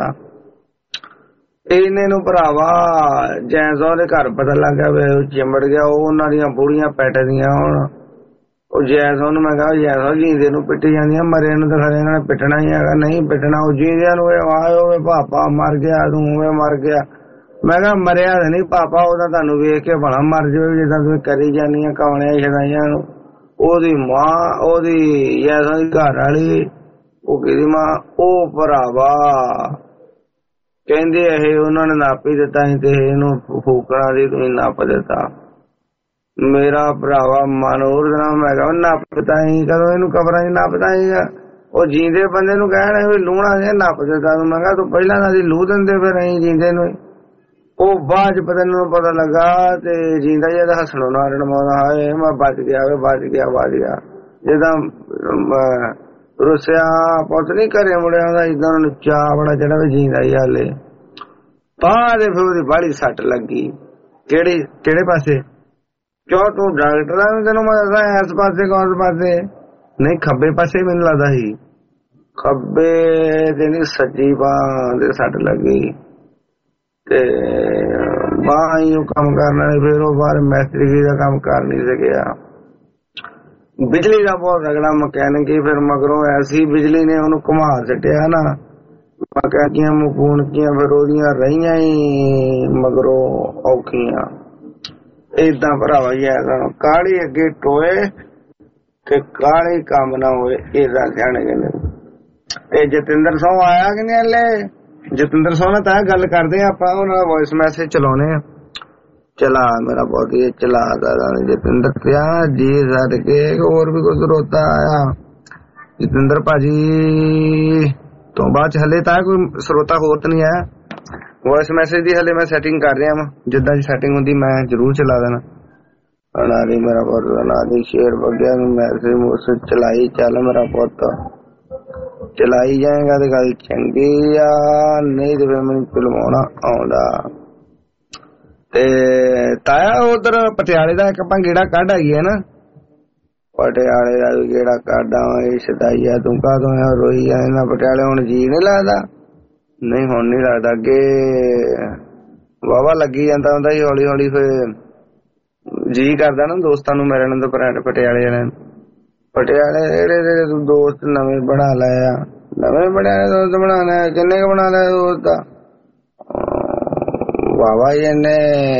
ਇਹਨੇ ਨੂੰ ਭਰਾਵਾ ਜੈਸੋਂ ਦੇ ਘਰ ਪਤਾ ਲੱਗ ਗਿਆ ਵੀ ਉਹ ਚਿੰਬੜ ਗਿਆ, ਉਹ ਉਹਨਾਂ ਦੀਆਂ ਬੁੜੀਆਂ ਪੈਟਦੀਆਂ। ਹੁਣ ਉਹ ਜੈਸੋਂ ਨੂੰ ਮੈਂ ਕਿਹਾ ਜੈਸੋਂ ਜੀਂਦੇ ਨੂੰ ਪਿੱਟੀ ਜਾਂਦੀਆਂ, ਮਰੇ ਨੂੰ ਤਾਂ ਖਰੇ ਇਹਨਾਂ ਨੇ ਪਿੱਟਣਾ ਹੀ ਹੈਗਾ। ਨਹੀਂ ਪਿੱਟਣਾ, ਉਹ ਜੀਂਦਿਆਂ ਨੂੰ ਆਇਓ ਪਾਪਾ ਮਰ ਗਿਆ, ਤੂੰ ਮਰ ਗਿਆ। ਮੈਂ ਕਿਹਾ ਮਰਿਆ ਤਾਂ ਨਹੀਂ ਪਾਪਾ, ਉਹਦਾ ਤੁਹਾਨੂੰ ਵੇਖ ਕੇ ਭਲਾ ਮਰ ਜਾਵੇ ਜਿੱਦਾਂ ਤੁਸੀਂ ਕਰੀ ਜਾਂਦੀਆਂ ਕਵਣਿਆਂ ਸ਼ਦਾਈਆਂ ਨੂੰ। ਉਹਦੀ ਮਾਂ, ਉਹਦੀ ਜੈਸੋਂ ਦੀ ਘਰ ਵਾਲੀ, ਉਹ ਕਿਹਦੀ ਮਾਂ, ਉਹ ਭਰਾਵਾ ਕਹਿੰਦੇ ਇਹ ਉਹਨਾਂ ਨੇ ਨੱਪ ਹੀ ਦਿੱਤਾ ਸੀ ਤੇ ਇਹਨੂੰ ਫੂਕਣਾ ਸੀ, ਤੁਸੀਂ ਨੱਪ ਦਿੱਤਾ। ਮੇਰਾ ਭਰਾਵਾ ਮਨ ਹੋਰ ਦਿਨ ਮੈਂ ਕਿਹਾ ਨੱਪਤਾ ਹੀ ਕਦੋਂ, ਇਹਨੂੰ ਕਬਰਾਂ 'ਚ ਨੱਪਦਾ ਸੀਗਾ। ਉਹ ਜੀਂਦੇ ਬੰਦੇ ਨੂੰ ਕਹਿਣਾ ਵੀ ਲੂਣਾ ਜੇ ਨੱਪ ਦਿੱਤਾ। ਮੈਂ ਕਿਹਾ ਤੂੰ ਪਹਿਲਾਂ ਤਾਂ ਅਸੀਂ ਲੂ ਦਿੰਦੇ, ਫਿਰ ਅਸੀਂ ਜੀਂਦੇ ਨੂੰ। ਉਹ ਬਾਅਦ ਚ ਪਤਾ ਲੱਗਾ ਤੇ ਜੀਂਦਾ ਜਿਹਾ ਹੱਸਣੋਂ ਨਾ ਰਣਮਾਉਂਦਾ, ਹਾਏ ਮੈਂ ਬਚ ਗਿਆ, ਬਚ ਗਿਆ। ਜਿੱਦਾਂ ਰੁੱਸਿਆ ਪੁੱਤ ਨੀ ਘਰੇ ਮੁੜਿਆ ਦਾ, ਏਦਾਂ ਨੂੰ ਚਾਅ ਬੜਾ ਚੜਾ ਵੀ ਜੀਂਦਾ ਹੀ ਹਾਲੇ। ਬਾਅਦ ਫਿਰ ਉਹਦੀ ਬਾਹਲੀ ਸੱਟ ਲੱਗੀ। ਕਿਹੜੇ ਪਾਸੇ? ਕਿਉਂ ਤੂੰ ਡਾਕਟਰ ਆ, ਤੈਨੂੰ ਮੈਂ ਦੱਸਾਂ ਇਸ ਪਾਸੇ ਕੌਣ ਪਾਸੇ? ਨਹੀਂ ਖੱਬੇ ਪਾਸੇ ਮੈਨੂੰ ਲੱਗਦਾ ਸੀ, ਖੱਬੇ ਤੇ ਨਹੀਂ ਸੱਜੀ ਬਾਂਹ ਦੇ ਸੱਟ ਲੱਗੀ ਤੇ ਬਾਂਹ ਹੀ ਉਹ ਕੰਮ ਕਰਨਾ। ਫਿਰ ਉਹ ਬਾਹਰ ਮਿਸਤਰੀ ਦਾ ਕੰਮ ਕਰ ਨਹੀਂ ਸਕਿਆ। ਬਿਜਲੀ ਦਾ ਬਹੁਤ ਰਗੜਾ ਮਕੈਨਿਕ ਹੀ, ਫਿਰ ਮਗਰੋਂ ਐਸੀ ਬਿਜਲੀ ਨੇ ਉਹਨੂੰ ਘੁਮਾ ਛੱਡਿਆ ਨਾ, ਮਕੈਨੀਆਂ ਮਕੂਨਕੀਆਂ ਫਿਰ ਉਹਦੀਆਂ ਰਹੀਆਂ ਹੀ ਮਗਰੋਂ ਔਖੀਆਂ। ਏਦਾਂ ਭਰਾਵਾ ਹੀ ਐ ਕਾਹਲੀ ਅੱਗੇ ਟੋਏ ਤੇ ਕਾਹਲੀ ਕੰਮ ਨਾ ਹੋਏ, ਏਦਾਂ ਸਿਆਣੇ ਕਹਿੰਦੇ। ਤੇ ਜਤਿੰਦਰ ਸਿੰਘ ਆਇਆ ਕਿ ਨਹੀਂ ਹਲੇ? ਜਤਿੰਦਰ ਸਿੰਘ ਨਾਲ ਤਾਂ ਗੱਲ ਕਰਦੇ ਆਪਾਂ, ਉਹਨਾਂ ਦਾ ਵੌਇਸ ਮੈਸੇਜ ਚਲਾਉਣੇ ਆ। ਚਲਾ ਮੇਰਾ ਬਹੁਤ ਹੀ ਚਲਾ ਜਤਿੰਦਰ ਪਿਆ ਜੀ ਸਦ ਕੇ, ਹੋਰ ਵੀ ਕੋਈ ਸਰੋਤਾ ਆਇਆ ਜਤਿੰਦਰ ਭਾਜੀ ਤੋਂ ਬਾਅਦ ਚ? ਹਲੇ ਤਾਂ ਕੋਈ ਸਰੋਤਾ ਹੋਰ ਤਾਂ ਨਹੀਂ ਆਇਆ। ਵੌਇਸ ਮੈਸੇਜ ਦੀ ਹਲੇ ਮੈਂ ਸੈਟਿੰਗ ਕਰ ਰਿਹਾ ਵਾ, ਜਿੱਦਾਂ ਦੀ ਸੈਟਿੰਗ ਹੁੰਦੀ ਮੈਂ ਜ਼ਰੂਰ ਚਲਾ ਦੇਣਾ। ਅਨਾਰੀ ਮੇਰਾ ਪੁੱਤ, ਅਨਾਰੀ ਸ਼ੇਰ ਵਗਿਆ ਨੂੰ ਮੈਸੇਜ ਚਲਾਈ ਚੱਲ ਮੇਰਾ ਪੁੱਤ, ਚਲਾਈ ਜਾਏਗਾ ਤੇ ਗੱਲ ਚੰਗੀ ਆ, ਨਹੀਂ ਤੇ ਫਿਰ ਮੈਨੂੰ ਫਿਲਮਾਉਣਾ ਆਉਂਦਾ। ਤੇ ਤਾਇਆ ਉਧਰ ਪਟਿਆਲੇ ਦਾ ਇੱਕ ਆਪਾਂ ਗੇੜਾ ਕੱਢ ਆਈਏ ਨਾ, ਪਟਿਆਲੇ ਦਾ ਵੀ ਗੇੜਾ ਕੱਢ ਆਵਾਂਗੇ। ਸਦਾਈਆ ਤੂੰ ਕਾਹਦੋਂ ਰੋਈ ਜਾਂਦਾ? ਪਟਿਆਲੇ ਹੁਣ ਜੀ ਨੀ ਲੱਗਦਾ? ਨਹੀਂ ਹੁਣ ਨੀ ਲੱਗਦਾ, ਅੱਗੇ ਵਾਹਵਾ ਲੱਗੀ ਜਾਂਦਾ ਹੁੰਦਾ ਸੀ, ਹੌਲੀ ਹੌਲੀ ਫਿਰ ਜੀ ਕਰਦਾ ਨਾ ਦੋਸਤਾਂ ਨੂੰ ਮਿਲਣ ਦਾ। ਪਟਿਆਲੇ ਵਾਲਿਆਂ ਨੂੰ, ਪਟਿਆਲੇ ਜਿਹੜੇ ਤੂੰ ਦੋਸਤ ਨਵੇਂ ਬਣਾ ਲਏ ਆ, ਨਵੇਂ ਬਣਿਆ ਦੋਸਤ ਬਣਾਣਾ, ਕਿੰਨੇ ਕੁ ਬਣਾ ਲਿਆ ਦੋਸਤ? ਵਾਹਵਾ ਇਹਨੇ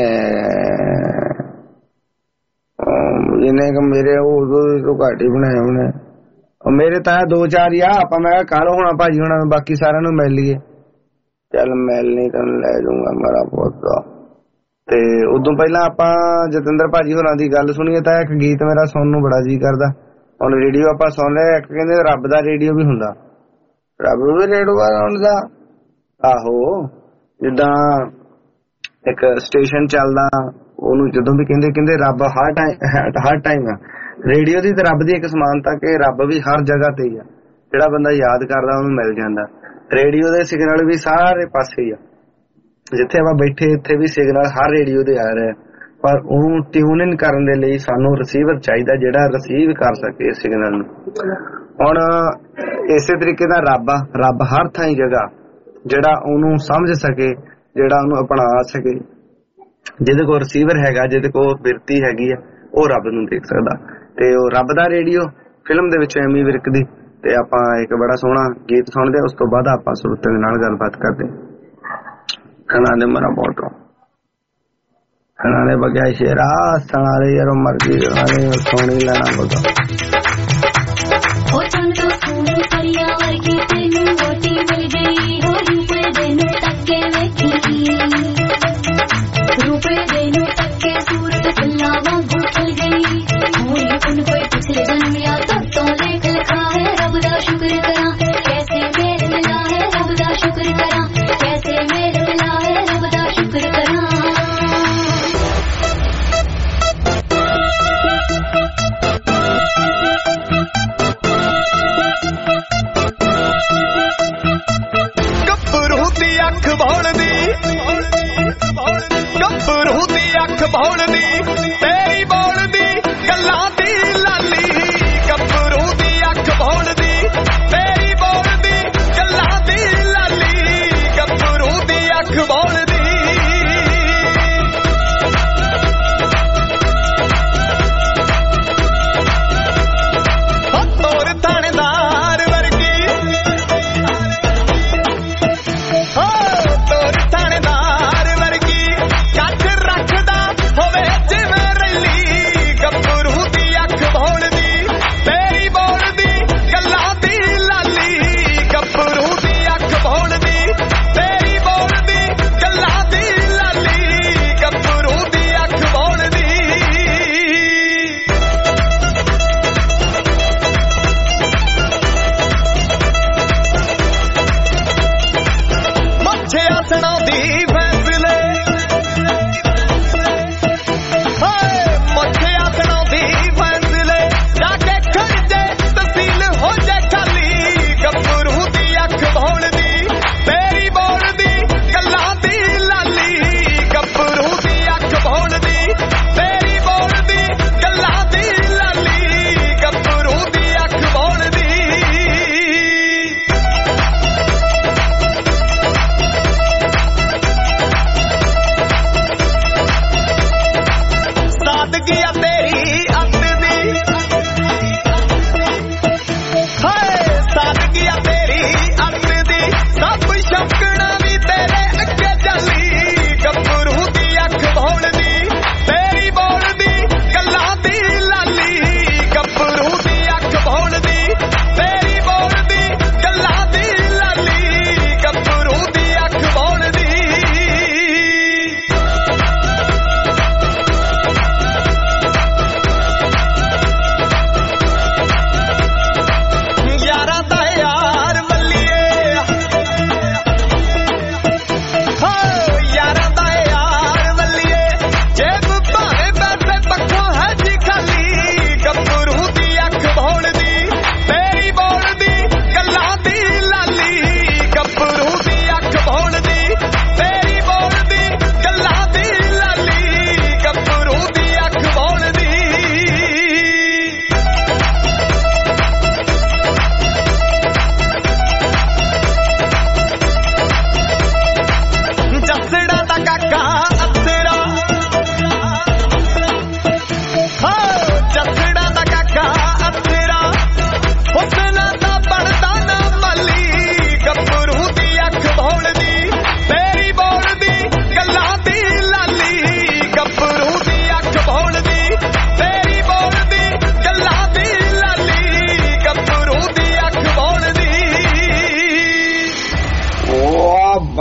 ਜਿੰਨੇ ਕੁ ਮੇਰੇ ਉਦੋਂ ਘੱਟ ਹੀ ਬਣਾਏ ਉਹਨੇ। ਮੇਰੇ ਤਾਂ 2-4 ਹੀ ਆ ਆਪਾਂ। ਮੈਂ ਕਿਹਾ ਕਾਲੋ ਹੋਣਾ ਭਾਜੀ ਹੋਣਾ, ਬਾਕੀ ਸਾਰਿਆਂ ਨੂੰ ਮਿਲ ਲਈਏ। ਚੱਲ ਮਿਲ ਨਹੀਂ ਤੈਨੂੰ ਲੈ ਜਾਊਗਾ ਮੇਰਾ ਪੁੱਤ। ਤੇ ਉਦੋਂ ਪਹਿਲਾਂ ਆਪਾਂ ਜਤਿੰਦਰ ਭਾਜੀ ਹੋਰਾਂ ਦੀ ਗੱਲ ਸੁਣੀਏ ਤਾਂ ਇੱਕ ਗੀਤ ਮੇਰਾ ਸੁਣਨ ਨੂੰ ਬੜਾ ਜੀ ਕਰਦਾ। ਹੁਣ ਰੇਡੀਓ ਆਪਾਂ ਸੁਣ ਲਿਆ, ਇੱਕ ਕਹਿੰਦੇ ਰੱਬ ਦਾ ਰੇਡੀਓ ਵੀ ਹੁੰਦਾ, ਰੱਬ ਵੀ ਰੇਡੀਓ ਹੁੰਦਾ। ਆਹੋ, ਜਿੱਦਾਂ ਇੱਕ ਸਟੇਸ਼ਨ ਚੱਲਦਾ ਉਹਨੂੰ ਜਦੋਂ ਵੀ ਕਹਿੰਦੇ ਰੱਬ ਹਰ ਟਾਈਮ ਆ। ਰੇਡੀਓ ਦੀ ਤੇ ਰੱਬ ਦੀ ਇੱਕ ਸਮਾਨਤਾ ਕਿ ਰੱਬ ਵੀ ਹਰ ਜਗ੍ਹਾ ਤੇ ਹੀ ਆ, ਜਿਹੜਾ ਬੰਦਾ ਯਾਦ ਕਰਦਾ ਉਹਨੂੰ ਮਿਲ ਜਾਂਦਾ। ਰੇਡੀਓ ਦੇ ਸਿਗਨਲ ਵੀ ਸਾਰੇ ਪਾਸੇ ਹੀ ਆ, ਜਿੱਥੇ ਆਪਾਂ ਬੈਠੇ ਇੱਥੇ ਵੀ ਸਿਗਨਲ ਹਰ ਰੇਡੀਓ ਦੇ ਆ ਰਿਹਾ, ਪਰ ਉਹਨੂੰ ਟਿਊਨ ਇਨ ਕਰਨ ਦੇ ਲਈ ਸਾਨੂੰ ਰਿਸੀਵਰ ਚਾਹੀਦਾ ਜਿਹੜਾ ਰਿਸੀਵ ਕਰ ਸਕੇ ਇਸ ਸਿਗਨਲ ਨੂੰ। ਹੁਣ ਇਸੇ ਤਰੀਕੇ ਦਾ ਰੱਬ ਹਰ ਥਾਂ ਜਗ੍ਹਾ, ਜਿਹੜਾ ਉਹਨੂੰ ਸਮਝ ਸਕੇ, ਜਿਹੜਾ ਉਹਨੂੰ ਅਪਣਾ ਸਕੇ, ਜਿਹਦੇ ਕੋਲ ਰਿਸੀਵਰ ਹੈਗਾ, ਜਿਹਦੇ ਕੋਲ ਬਿਰਤੀ ਹੈਗੀ ਆ, ਉਹ ਰੱਬ ਨੂੰ ਦੇਖ ਸਕਦਾ। ਤੇ ਉਹ ਰੱਬ ਦਾ ਰੇਡੀਓ ਫਿਲਮ ਦੇ ਵਿੱਚ ਐਮੀ ਵਿਰਕ ਦੀ। ਤੇ ਆਪਾਂ ਇੱਕ ਬੜਾ ਸੋਹਣਾ ਗੀਤ ਸੁਣਦੇ, ਉਸ ਤੋਂ ਬਾਅਦ ਆਪਾਂ ਸਰੋਤਿਆਂ ਦੇ ਨਾਲ ਗੱਲਬਾਤ ਕਰਦੇ। ਖਾਣਾ ਦੇ ਮੇਰਾ ਬੋਟੋ, ਖਾਣਾ ਦੇ ਬਗਿਆ ਸ਼ੇਰਾ ਸਣਾ ਦੇ ਯਾਰੋ ਮਰਜ਼ੀ ਸੋਹਣੀ ਲੈਣਾ ਬੋਟੋ।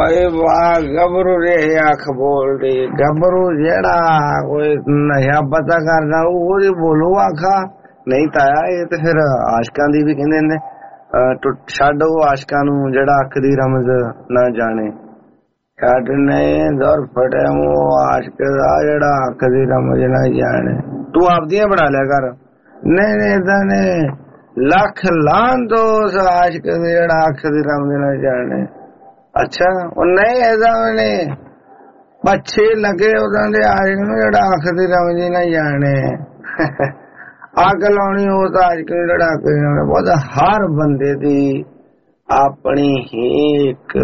ਭਾਈ ਵਾਹ ਗੱਭਰੂ ਰੇ ਅੱਖ ਬੋਲਦੀ ਗੱਭਰੂ ਜਿਹੜਾ ਕੋਈ ਨਸ਼ਾ ਪਤਾ ਕਰਦਾ ਉਹਦੀ ਬੋਲੋ ਆਖਾ ਨਹੀਂ ਤਾਇਆ ਇਹ ਤੇ ਫਿਰ ਆਸ਼ਕਾਂ ਦੀ ਵੀ ਕਹਿੰਦੇ ਨੇ ਛੱਡ ਉਹ ਆਸ਼ਕਾਂ ਨੂੰ ਜਿਹੜਾ ਅੱਖ ਦੀ ਰਮਜ਼ ਨਾ ਜਾਣੇ ਛੱਡ ਨਹੀਂ ਦਰ ਫਟੇ ਮੂੰਹ ਆਸ਼ਕ ਦਾ ਜਿਹੜਾ ਅੱਖ ਦੀ ਰਮਜ਼ ਨਾ ਜਾਣੇ ਤੂੰ ਆਪਦੀਆਂ ਬਣਾ ਲਿਆ ਕਰ ਨਹੀਂ ਏਦਾਂ ਨੇ ਲੱਖ ਲਾਨ ਤੋਂ ਉਸ ਆਸ਼ਕ ਜਿਹੜਾ ਅੱਖ ਦੀ ਰਮਜ਼ ਨਾ ਜਾਣੇ ਅੱਛਾ ਉਹ ਨਹੀਂ ਏਦਾਂ ਨੇ ਬੱਚੇ ਲੱਗੇ ਉਹਨਾਂ ਦੇ ਆਸ਼ਕ ਨੂੰ ਜਿਹੜਾ ਅੱਖ ਦੀ ਰਮਜ਼ ਨਾ ਜਾਣੇ ਅੱਗ ਲਾਉਣੀ ਉਹ ਤਾਂ ਅੱਜ ਕੱਲ੍ਹ ਜਿਹੜਾ ਬਹੁਤ ਹਰ ਬੰਦੇ ਦੀ ਆਪਣੀ ਹੀ ਇੱਕ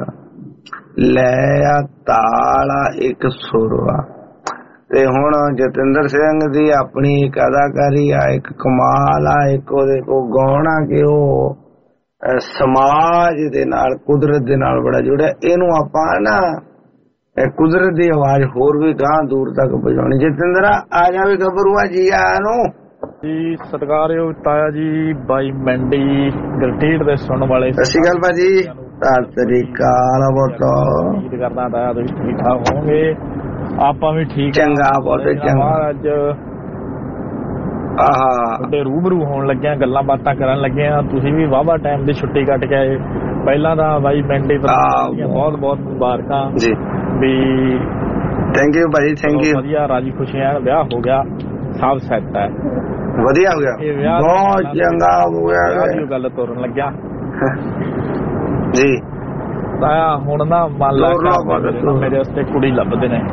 ਲੈ ਤਾਲਾ ਇੱਕ ਸੁਰ ਆ ਤੇ ਹੁਣ ਜਤਿੰਦਰ ਸਿੰਘ ਦੀ ਆਪਣੀ ਇੱਕ ਅਦਾਕਾਰੀ ਆ ਇੱਕ ਕਮਾਲ ਆ ਇੱਕ ਉਹਦੇ ਕੋ ਗਾਉਣਾ ਕਿ ਉਹ ਸਮਾਜ ਦੇ ਨਾਲ ਕੁਦਰਤ ਦੇ ਨਾਲ ਬੜਾ ਜੁੜਿਆ ਇਹਨੂੰ ਆਪਾਂ ਨਾ ਕੁਦਰਤ ਦੀ ਆਵਾਜ਼ ਹੋਰ ਵੀ ਗਾਂ ਦੂਰ ਤੱਕ ਪਹੁੰਚਾਉਣੀ ਜਤਿੰਦਰਾ ਆ ਜਾਵੇ ਗੱਭਰੂਆ ਜੀ ਆ ਨੂੰ ਜੀ ਸਤਿਕਾਰਯੋਗ ਤਾਇਆ ਜੀ ਬਾਈ ਮੈਂਡੀ ਗਰਟੀਟ ਦੇ ਸੁਣਨ ਵਾਲੇ ਸਤਿ ਸ਼੍ਰੀ ਅਕਾਲ ਭਾਜੀ ਸਤਿ ਸ਼੍ਰੀ ਅਕਾਲ ਬੋਟੋ ਉਮੀਦ ਕਰਦਾ ਤਾਇਆ ਤੁਸੀਂ ਠੀਕ ਠਾਕ ਹੋਵੋਗੇ ਆਪਾਂ ਵੀ ਠੀਕ ਚੰਗਾ ਬਹੁਤ ਚੰਗਾ ਅੱਜ ਤੁਹਾਡੇ ਰੂਬਰੂ ਹੋਣ ਲੱਗਿਆ ਗੱਲਾਂ ਬਾਤਾਂ ਕਰਨ ਲੱਗੇ ਆ ਤੁਸੀਂ ਵੀ ਵਾਹਵਾ ਟਾਈਮ ਦੀ ਛੁੱਟੀ ਕੱਟ ਕੇ ਆਏ ਪਹਿਲਾਂ ਤਾਂ ਬਾਈ ਮੈਂਡੀ ਬਹੁਤ ਬਹੁਤ ਮੁਬਾਰਕਾਂ ਜੀ ਵੀ ਥੈਂਕ ਯੂ ਭਾਜੀ ਥੈਂਕ ਯੂ ਵਧੀਆ ਰਾਜੀ ਖੁਸ਼ੀਆਂ ਵਿਆਹ ਹੋ ਗਿਆ ਸਭ ਸੈੱਟ ਹੈ ਵਧੀਆ ਹੋ ਗਿਆ ਬਹੁਤ ਚੰਗਾ ਹੋ ਗਿਆ ਗੱਲ ਤੋਰਨ ਲੱਗਿਆ ਜੀ ਤਾਇਆ ਹੁਣ ਨਾ ਮੰਨ ਲਾ ਮੇਰੇ ਵਾਸਤੇ ਕੁੜੀ ਲੱਭਦੇ ਨੇ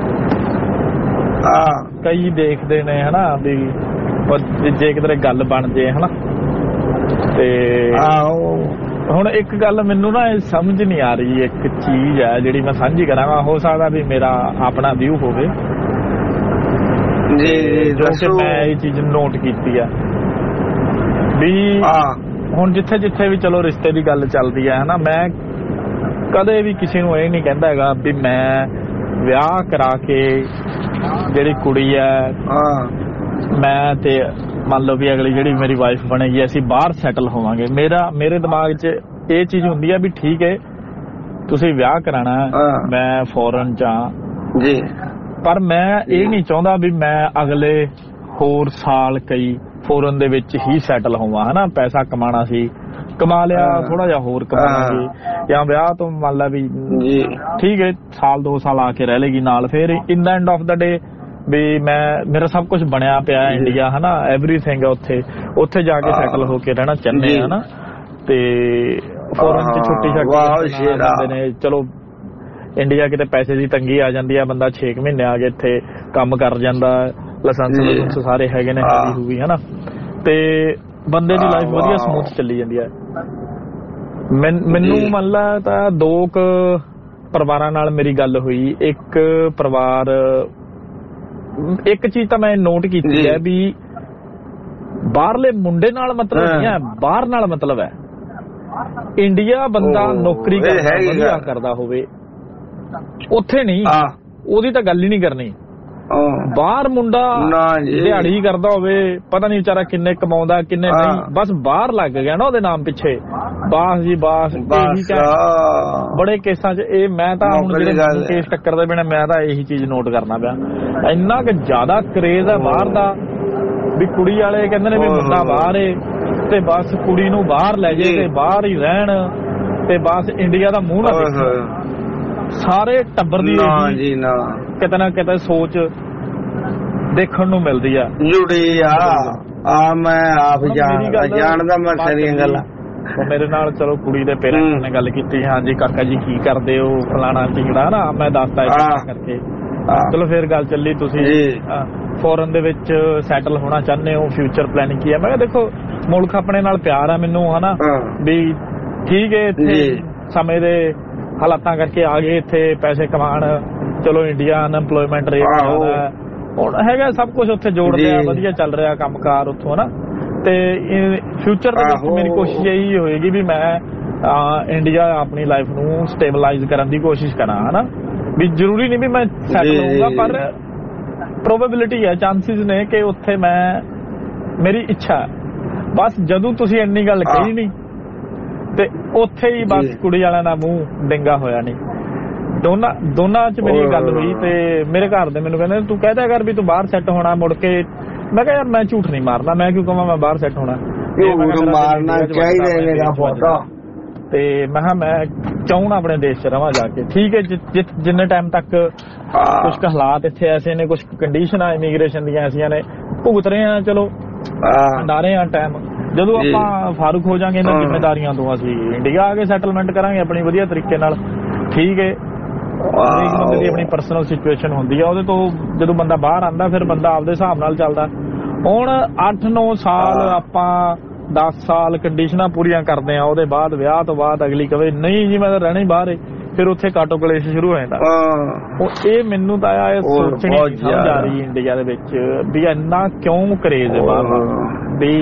ਕਈ ਦੇਖਦੇ ਨੇ ਹਨਾ ਵੀ ਜੇ ਕਿਤੇ ਗੱਲ ਬਣ ਜੇ ਹਨਾ ਤੇ ਹੁਣ ਇੱਕ ਗੱਲ ਮੈਨੂੰ ਨਾ ਸਮਝ ਨਹੀਂ ਆ ਰਹੀ ਇੱਕ ਚੀਜ਼ ਹੈ ਜਿਹੜੀ ਮੈਂ ਸਾਂਝੀ ਕਰਾਂਗਾ ਹੋ ਸਕਦਾ ਵੀ ਮੇਰਾ ਆਪਣਾ ਵਿਊ ਹੋਵੇ ਜੀ ਮੈਂ ਇਹ ਚੀਜ਼ ਨੋਟ ਕੀਤੀ ਆ ਵੀ ਹੁਣ ਜਿੱਥੇ ਜਿੱਥੇ ਵੀ ਚਲੋ ਰਿਸ਼ਤੇ ਦੀ ਗੱਲ ਚੱਲਦੀ ਹੈ ਹਨਾ ਮੈਂ ਕਦੇ ਵੀ ਕਿਸੇ ਨੂੰ ਇਹ ਨਹੀਂ ਕਹਿੰਦਾ ਹੈਗਾ ਵੀ ਮੈਂ ਵਿਆਹ ਕਰਾ ਕੇ ਜਿਹੜੀ ਕੁੜੀ ਹੈ ਮੈਂ ਤੇ ਮੰਨ ਲਓ ਵੀ ਅਗਲੀ ਜਿਹੜੀ ਮੇਰੀ ਵਾਈਫ ਬਣੇਗੀ ਅਸੀਂ ਬਾਹਰ ਸੈਟਲ ਹੋਵਾਂਗੇ ਮੇਰੇ ਦਿਮਾਗ 'ਚ ਇਹ ਚੀਜ਼ ਹੁੰਦੀ ਹੈ ਵੀ ਠੀਕ ਹੈ ਤੁਸੀਂ ਵਿਆਹ ਕਰਾਣਾ ਮੈਂ ਫੋਰਨ 'ਚ ਜੀ ਪਰ ਮੈਂ ਇਹ ਨਹੀਂ ਚਾਹੁੰਦਾ ਵੀ ਮੈਂ ਅਗਲੇ ਹੋਰ ਸਾਲ ਕਈ ਫੋਰਨ ਦੇ ਵਿੱਚ ਹੀ ਸੈਟਲ ਹੋਵਾਂ ਹਨਾ ਪੈਸਾ ਕਮਾਣਾ ਸੀ ਕਮਾ ਲਿਆ ਥੋੜਾ ਜਿਹਾ ਹੋਰ ਕਮਾਵਾਂਗੇ ਜਾਂ ਵਿਆਹ ਤੋਂ ਮੰਨ ਲਾ ਵੀ ਠੀਕ ਹੈ ਸਾਲ 2 ਸਾਲ ਆ ਕੇ ਰਹਿ ਲੇਗੀ ਨਾਲ ਫਿਰ ਇਨ ਦਾ ਐਂਡ ਆਫ ਦਾ ਡੇ ਵੀ ਮੇਰਾ ਸਭ ਕੁਝ ਬਣਿਆ ਪਿਆ ਇੰਡੀਆ ਹਨਾ ਐਵਰੀਥਿੰਗ ਉੱਥੇ ਜਾ ਕੇ ਸੈਟਲ ਹੋ ਕੇ ਰਹਿਣਾ ਚਾਹੁੰਦੇ ਆ ਹਨਾ ਤੇ ਫੋਰਨ ਚ ਛੁੱਟੀ ਛੱਟੀ ਨੇ ਚਲੋ ਇੰਡੀਆ ਕਿਤੇ ਪੈਸੇ ਦੀ ਤੰਗੀ ਆ ਜਾਂਦੀ ਆ ਬੰਦਾ 6 ਮਹੀਨੇ ਆ ਕੇ ਇੱਥੇ ਕੰਮ ਕਰ ਜਾਂਦਾ ਲਾਇਸੈਂਸ ਸਾਰੇ ਹੈਗੇ ਨੇ ਵੀ ਹਨਾ ਤੇ ਬੰਦੇ ਦੀ ਲਾਈਫ ਵਧੀਆ ਸਮੂਥ ਚੱਲੀ ਜਾਂਦੀ ਹੈ ਮੈਨੂੰ ਮੰਨ ਲਾ ਤਾਂ 2 ਪਰਿਵਾਰਾਂ ਨਾਲ ਮੇਰੀ ਗੱਲ ਹੋਈ ਇੱਕ ਪਰਿਵਾਰ ਇੱਕ ਚੀਜ਼ ਤਾਂ ਮੈਂ ਨੋਟ ਕੀਤੀ ਹੈ ਵੀ ਬਾਹਰਲੇ ਮੁੰਡੇ ਨਾਲ ਮਤਲਬ ਨਹੀਂ ਹੈ ਬਾਹਰ ਨਾਲ ਮਤਲਬ ਹੈ ਇੰਡੀਆ ਬੰਦਾ ਨੌਕਰੀ ਵਧੀਆ ਕਰਦਾ ਹੋਵੇ ਉੱਥੇ ਨਹੀਂ ਉਹਦੀ ਤਾਂ ਗੱਲ ਹੀ ਨਹੀਂ ਕਰਨੀ ਬਾਹਰ ਮੁੰਡਾ ਦਿਹਾੜੀ ਕਰਦਾ ਹੋਵੇ ਪਤਾ ਨਹੀਂ ਵਿਚਾਰਾ ਕਿੰਨੇ ਕਮਾਉਂਦਾ ਕਿੰਨੇ ਨਹੀਂ ਬਸ ਬਾਹਰ ਲੱਗ ਗਿਆ ਨਾ ਉਹਦੇ ਨਾਮ ਪਿੱਛੇ ਬਾਸ ਜੀ ਬਾਸ ਬੜੇ ਕੇਸਾਂ 'ਚ ਇਹ ਮੈਂ ਤਾਂ ਹੁਣ ਜਿਹੜੇ ਕੇਸ ਟੱਕਰਦੇ ਪਏ ਨੇ ਮੈਂ ਤਾਂ ਇਹੀ ਚੀਜ਼ ਨੋਟ ਕਰਨਾ ਪਿਆ ਇੰਨਾ ਕਿ ਜ਼ਿਆਦਾ ਕਰੇਜ਼ ਹੈ ਬਾਹਰ ਦਾ ਵੀ ਕੁੜੀ ਵਾਲੇ ਕਹਿੰਦੇ ਨੇ ਵੀ ਮੁੰਡਾ ਬਾਹਰ ਏ ਤੇ ਬਸ ਕੁੜੀ ਨੂੰ ਬਾਹਰ ਲੈ ਜੇ ਤੇ ਬਾਹਰ ਹੀ ਰਹਿਣ ਤੇ ਬਸ ਇੰਡੀਆ ਦਾ ਮੂੰਹ ਨਾ ਦੇਖੋ ਸਾਰੇ ਟੱਬਰ ਦੀ ਕਿਤੇ ਨਾ ਕਿਤੇ ਸੋਚ ਦੇਖਣ ਨੂੰ ਮਿਲਦੀ ਆ ਜੁੜੀ ਆ ਮੈਂ ਆਪ ਜਾਣਦਾ ਮੈਂ ਸਾਰੀਆਂ ਗੱਲਾਂ ਮੇਰੇ ਨਾਲ ਚਲੋ ਕੁੜੀ ਦੇ ਪੇਰੈਂਟਸ ਨੇ ਗੱਲ ਕੀਤੀ ਹਾਂਜੀ ਕਾਕਾ ਜੀ ਕੀ ਕਰਦੇ ਹੋ ਫਲਾਣਾ ਢਿੰਗੜਾ ਨਾ ਮੈਂ ਦੱਸਦਾ ਕਰਕੇ ਚਲੋ ਫਿਰ ਗੱਲ ਚੱਲੀ ਤੁਸੀਂ ਫੋਰਨ ਦੇ ਵਿੱਚ ਸੈਟਲ ਹੋਣਾ ਚਾਹੁੰਦੇ ਹੋ ਫਿਊਚਰ ਪਲੈਨਿੰਗ ਕੀ ਹੈ ਮੈਂ ਕਿਹਾ ਦੇਖੋ ਮੁਲਕ ਆਪਣੇ ਨਾਲ ਪਿਆਰ ਆ ਮੈਨੂੰ ਹਨਾ ਵੀ ਠੀਕ ਹੈ ਇੱਥੇ ਸਮੇਂ ਦੇ ਹਾਲਾਤਾਂ ਕਰਕੇ ਆ ਗਏ ਇੱਥੇ ਪੈਸੇ ਕਮਾਣ ਚਲੋ ਇੰਡੀਆ ਅਨਐਮਪਲੋਇਮੈਂਟ ਰੇਟ ਜ਼ਿਆਦਾ ਹੁਣ ਹੈਗਾ ਸਭ ਕੁਝ ਉੱਥੇ ਜੋੜਦੇ ਆ ਵਧੀਆ ਚੱਲ ਰਿਹਾ ਕੰਮਕਾਰ ਉੱਥੋਂ ਹਨਾ ਤੇ ਫਿਊਚਰ ਦੇ ਵਿੱਚ ਮੇਰੀ ਕੋਸ਼ਿਸ਼ ਇਹੀ ਹੋਏਗੀ ਵੀ ਮੈਂ ਇੰਡੀਆ ਆਪਣੀ ਲਾਈਫ ਨੂੰ ਸਟੇਬਲਾਈਜ਼ ਕਰਨ ਦੀ ਕੋਸ਼ਿਸ਼ ਕਰਾਂ ਹਨਾ ਵੀ ਜ਼ਰੂਰੀ ਨਹੀਂ ਵੀ ਮੈਂ ਸੈਟਲ ਹੋਊਗਾ ਪਰ ਪ੍ਰੋਬੇਬਿਲਿਟੀ ਹੈ ਚਾਂਸਿਸ ਨੇ ਕਿ ਉੱਥੇ ਮੈਂ ਮੇਰੀ ਇੱਛਾ ਬਸ ਜਦੋਂ ਤੁਸੀਂ ਇੰਨੀ ਗੱਲ ਕਹੀ ਨਹੀਂ ਤੇ ਉੱਥੇ ਹੀ ਬਸ ਕੁੜੀ ਵਾਲਿਆਂ ਦਾ ਮੂੰਹ ਡਿੰਗਾ ਹੋਇਆ ਨਹੀਂ। ਦੋਨਾਂ ਚ ਮੇਰੀ ਗੱਲ ਹੋਈ ਤੇ ਮੇਰੇ ਘਰ ਦੇ ਮੈਨੂੰ ਕਹਿੰਦੇ ਤੂੰ ਕਹਿ ਦਿਆ ਕਰ ਵੀ ਤੂੰ ਬਾਹਰ ਸੈੱਟ ਹੋਣਾ ਮੁੜ ਕੇ। ਮੈਂ ਕਿਹਾ ਯਾਰ ਮੈਂ ਝੂਠ ਨਹੀਂ ਮਾਰਨਾ, ਮੈਂ ਕਿਉਂ ਕਹਾਂ ਮੈਂ ਬਾਹਰ ਸੈੱਟ ਹੋਣਾ, ਮਾਰਨਾ ਚਾਹੀਦਾ ਤੇ ਮੈਂ ਕਿਹਾ ਮੈਂ ਚਾਹੁੰਦਾ ਆਪਣੇ ਦੇਸ਼ ਚ ਰਵਾਂ ਜਾ ਕੇ। ਠੀਕ ਹੈ ਜਿੰਨੇ ਟਾਈਮ ਤੱਕ ਕੁਛ ਕੁ ਹਾਲਾਤ ਇੱਥੇ ਐਸੇ ਨੇ, ਕੁਛ ਕੰਡੀਸ਼ਨਾਂ ਇਮੀਗ੍ਰੇਸ਼ਨ ਦੀਆਂ ਐਸੀਆਂ ਨੇ, ਭੁਗਤ ਰਹੇ ਆ, ਚਲੋ ਹੰਡਾਰੇ ਆ ਟਾਈਮ। ਜਦੋਂ ਆਪਾਂ ਫਾਰੂਕ ਹੋ ਜਾਾਂਗੇ ਇਹਨਾਂ ਜ਼ਿੰਮੇਦਾਰੀਆਂ ਤੋਂ ਅਸੀਂ ਇੰਡੀਆ ਆ ਕੇ ਸੈਟਲਮੈਂਟ ਕਰਾਂਗੇ ਆਪਣੀ ਵਧੀਆ ਤਰੀਕੇ ਨਾਲ। ਠੀਕ ਹੈ ਬੰਦੇ ਦੀ ਆਪਣੀ ਪਰਸਨਲ ਸਿਚੁਏਸ਼ਨ ਹੁੰਦੀ ਆ, ਉਹਦੇ ਤੋਂ ਜਦੋਂ ਬੰਦਾ ਬਾਹਰ ਆਉਂਦਾ ਫਿਰ ਬੰਦਾ ਆਪਦੇ ਹਿਸਾਬ ਨਾਲ ਚੱਲਦਾ। ਹੁਣ 8-9 ਸਾਲ ਆਪਾਂ 10 ਸਾਲ ਕੰਡੀਸ਼ਨਾਂ ਪੂਰੀਆਂ ਕਰਦੇ ਆ, ਉਹਦੇ ਬਾਅਦ ਵਿਆਹ ਤੋਂ ਬਾਅਦ ਅਗਲੀ ਕਵੇ ਨਹੀਂ ਜੀ ਮੈਂ ਤਾਂ ਰਹਿਣਾ ਹੀ ਬਾਹਰ ਹੈ, ਫਿਰ ਉੱਥੇ ਕਾਟੋ ਕਲੇਸ਼ ਸ਼ੁਰੂ ਹੋ ਜਾਂਦਾ। ਇਹ ਮੈਨੂੰ ਤਾਂ ਇਹ ਸੋਚਣੀ ਸਮਝ ਆ ਰਹੀ ਇੰਡੀਆ ਦੇ ਵਿੱਚ ਵੀ ਇੰਨਾ ਕਿਉਂ ਕਰੇਜ਼ ਹੈ ਬਾਹਰ ਵੀ